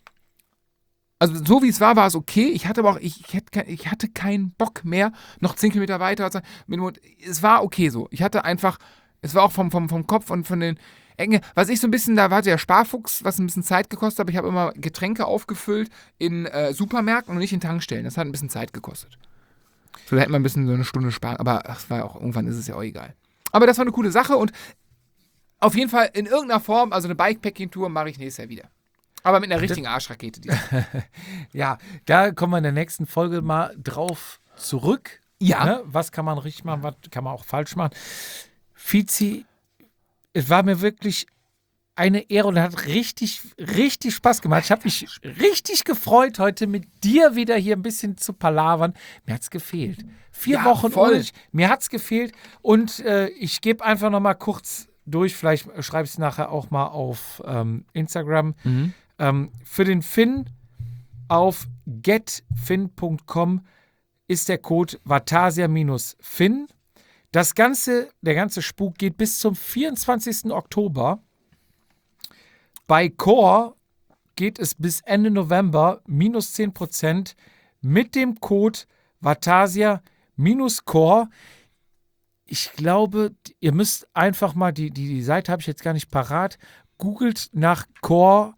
Also so wie es war, war es okay. Ich hatte aber auch, ich, ich, hätte, ich hatte keinen Bock mehr, noch zehn Kilometer weiter. Es war okay so. Ich hatte einfach, es war auch vom, vom, vom Kopf und von den Ecken. Was ich so ein bisschen, da war der Sparfuchs, was ein bisschen Zeit gekostet hat. Ich habe immer Getränke aufgefüllt in äh, Supermärkten und nicht in Tankstellen. Das hat ein bisschen Zeit gekostet. So, da hätte man ein bisschen so eine Stunde sparen. Aber es war auch, irgendwann ist es ja auch egal. Aber das war eine coole Sache und auf jeden Fall in irgendeiner Form, also eine Bikepacking-Tour mache ich nächstes Jahr wieder. Aber mit einer richtigen Arschrakete. Die Ja, da kommen wir in der nächsten Folge mal drauf zurück. Ja. Ne? Was kann man richtig machen, was kann man auch falsch machen. Fizi, es war mir wirklich eine Ehre und hat richtig, richtig Spaß gemacht. Ich habe mich richtig gefreut, heute mit dir wieder hier ein bisschen zu palavern. Mir hat es gefehlt. Vier Ja, Wochen voll. ohne dich. Mir hat es gefehlt. Und äh, ich gebe einfach noch mal kurz durch. Vielleicht schreibe ich es nachher auch mal auf ähm, Instagram. Mhm. Ähm, für den Finn auf getfin punkt com ist der Code Vatasia-Fin. Das ganze, der ganze Spuk geht bis zum vierundzwanzigsten Oktober. Bei Core geht es bis Ende November minus zehn Prozent mit dem Code Vatasia-Core. Ich glaube, ihr müsst einfach mal, die, die, die Seite habe ich jetzt gar nicht parat, googelt nach Core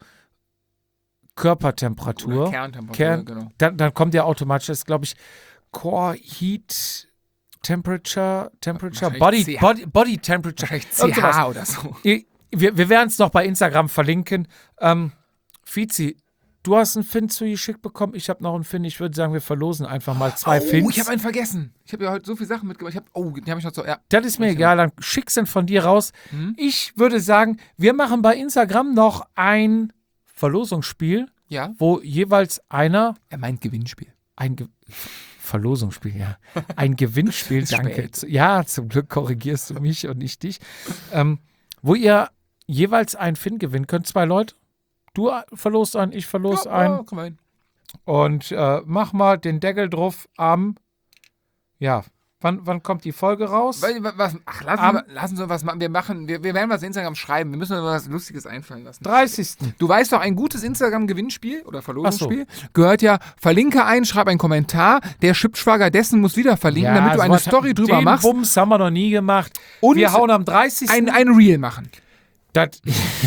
Körpertemperatur. Oder Kerntemperatur, Kern, genau. dann, dann kommt ja automatisch, das ist glaube ich Core Heat Temperature, Temperature, Wahrscheinlich Body, C H. Body, Body Temperature. Vielleicht Irgend C sowas. H oder so. Ihr- Wir, wir werden es noch bei Instagram verlinken. Ähm, Fizi, du hast einen Fin zugeschickt bekommen. Ich habe noch einen Fin. Ich würde sagen, wir verlosen einfach mal zwei oh, Fins. ich habe einen vergessen. Ich habe ja heute so viele Sachen mitgebracht. Ich hab, oh, die habe ich noch so. Ja. Das ist mir egal, dann schick's dann von dir raus. Mhm. Ich würde sagen, wir machen bei Instagram noch ein Verlosungsspiel, Ja. wo jeweils einer Er meint Gewinnspiel. ein Ge Verlosungsspiel, ja. Ein Gewinnspiel, Ist danke. spät. Ja, zum Glück korrigierst du mich und nicht dich. Ähm, wo ihr jeweils einen Fin gewinnen könnt. Zwei Leute. Du verlost einen, ich verlos Ja, einen. ja, komm mal hin. Und äh, mach mal den Deckel drauf am. Ja, wann, wann kommt die Folge raus? Weil, was, ach, lassen, Am- wir, lassen Sie was machen. Wir machen, wir, wir werden was in Instagram schreiben. Wir müssen uns was Lustiges einfallen lassen. dreißigsten Du weißt doch, ein gutes Instagram-Gewinnspiel oder Verlosungsspiel gehört ja, verlinke ein, schreib einen Kommentar. Der Schippschwager dessen muss wieder verlinken, damit du eine sowas- Story drüber den machst Bums haben wir noch nie gemacht. Und wir hauen am dreißigsten ein, ein Reel machen. Das,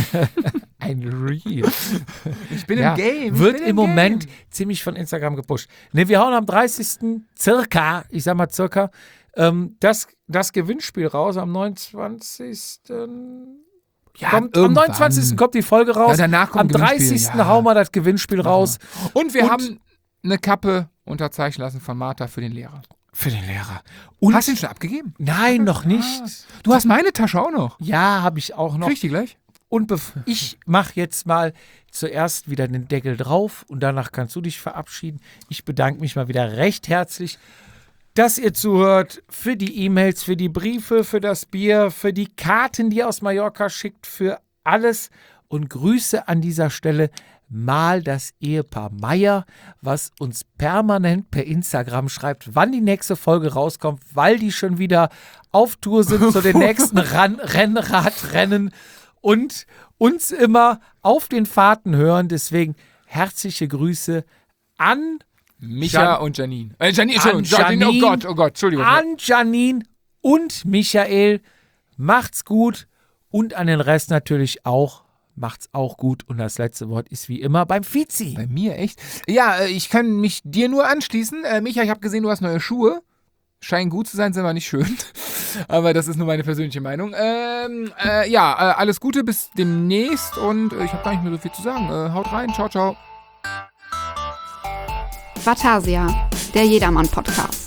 ein Reel. Ich bin Ja, im Game. Ich wird bin im im Moment Game. ziemlich von Instagram gepusht. Ne, wir hauen am dreißigsten circa, ich sag mal circa, ähm, das, das Gewinnspiel raus. Am neunundzwanzigsten Ja, kommt, am irgendwann. neunundzwanzigsten kommt die Folge raus. Ja, danach kommt am Gewinnspiel, dreißigsten ja. hauen wir das Gewinnspiel raus. Und wir Und- haben eine Kappe unterzeichnen lassen von Martha für den Lehrer. Für den Lehrer. Und Hast du ihn schon abgegeben? nein, noch nicht. Du hast meine Tasche auch noch. Ja, habe ich auch noch. Krieg ich die gleich? Und bef- ich mache jetzt mal zuerst wieder den Deckel drauf und danach kannst du dich verabschieden. Ich bedanke mich mal wieder recht herzlich, dass ihr zuhört, für die E-Mails, für die Briefe, für das Bier, für die Karten, die ihr aus Mallorca schickt, für alles. Und Grüße an dieser Stelle mal das Ehepaar Meier, was uns permanent per Instagram schreibt, wann die nächste Folge rauskommt, weil die schon wieder auf Tour sind zu den nächsten Ran- Rennradrennen und uns immer auf den Fahrten hören. Deswegen herzliche Grüße an, Micha Jan- und Janine. Äh, Janine, An Entschuldigung, Janine, oh Janine. Gott, oh Gott, Entschuldigung. an Janine und Michael. Macht's gut und an den Rest natürlich auch. Macht's auch gut. Und das letzte Wort ist wie immer beim Fizi. Bei mir, echt? Ja, äh, ich kann mich dir nur anschließen. Äh, Micha, ich habe gesehen, du hast neue Schuhe. Scheinen gut zu sein, sind aber nicht schön. Aber das ist nur meine persönliche Meinung. Ähm, äh, ja, äh, alles Gute, bis demnächst. Und äh, ich habe gar nicht mehr so viel zu sagen. Äh, haut rein, ciao, ciao. Vatasia, der Jedermann-Podcast.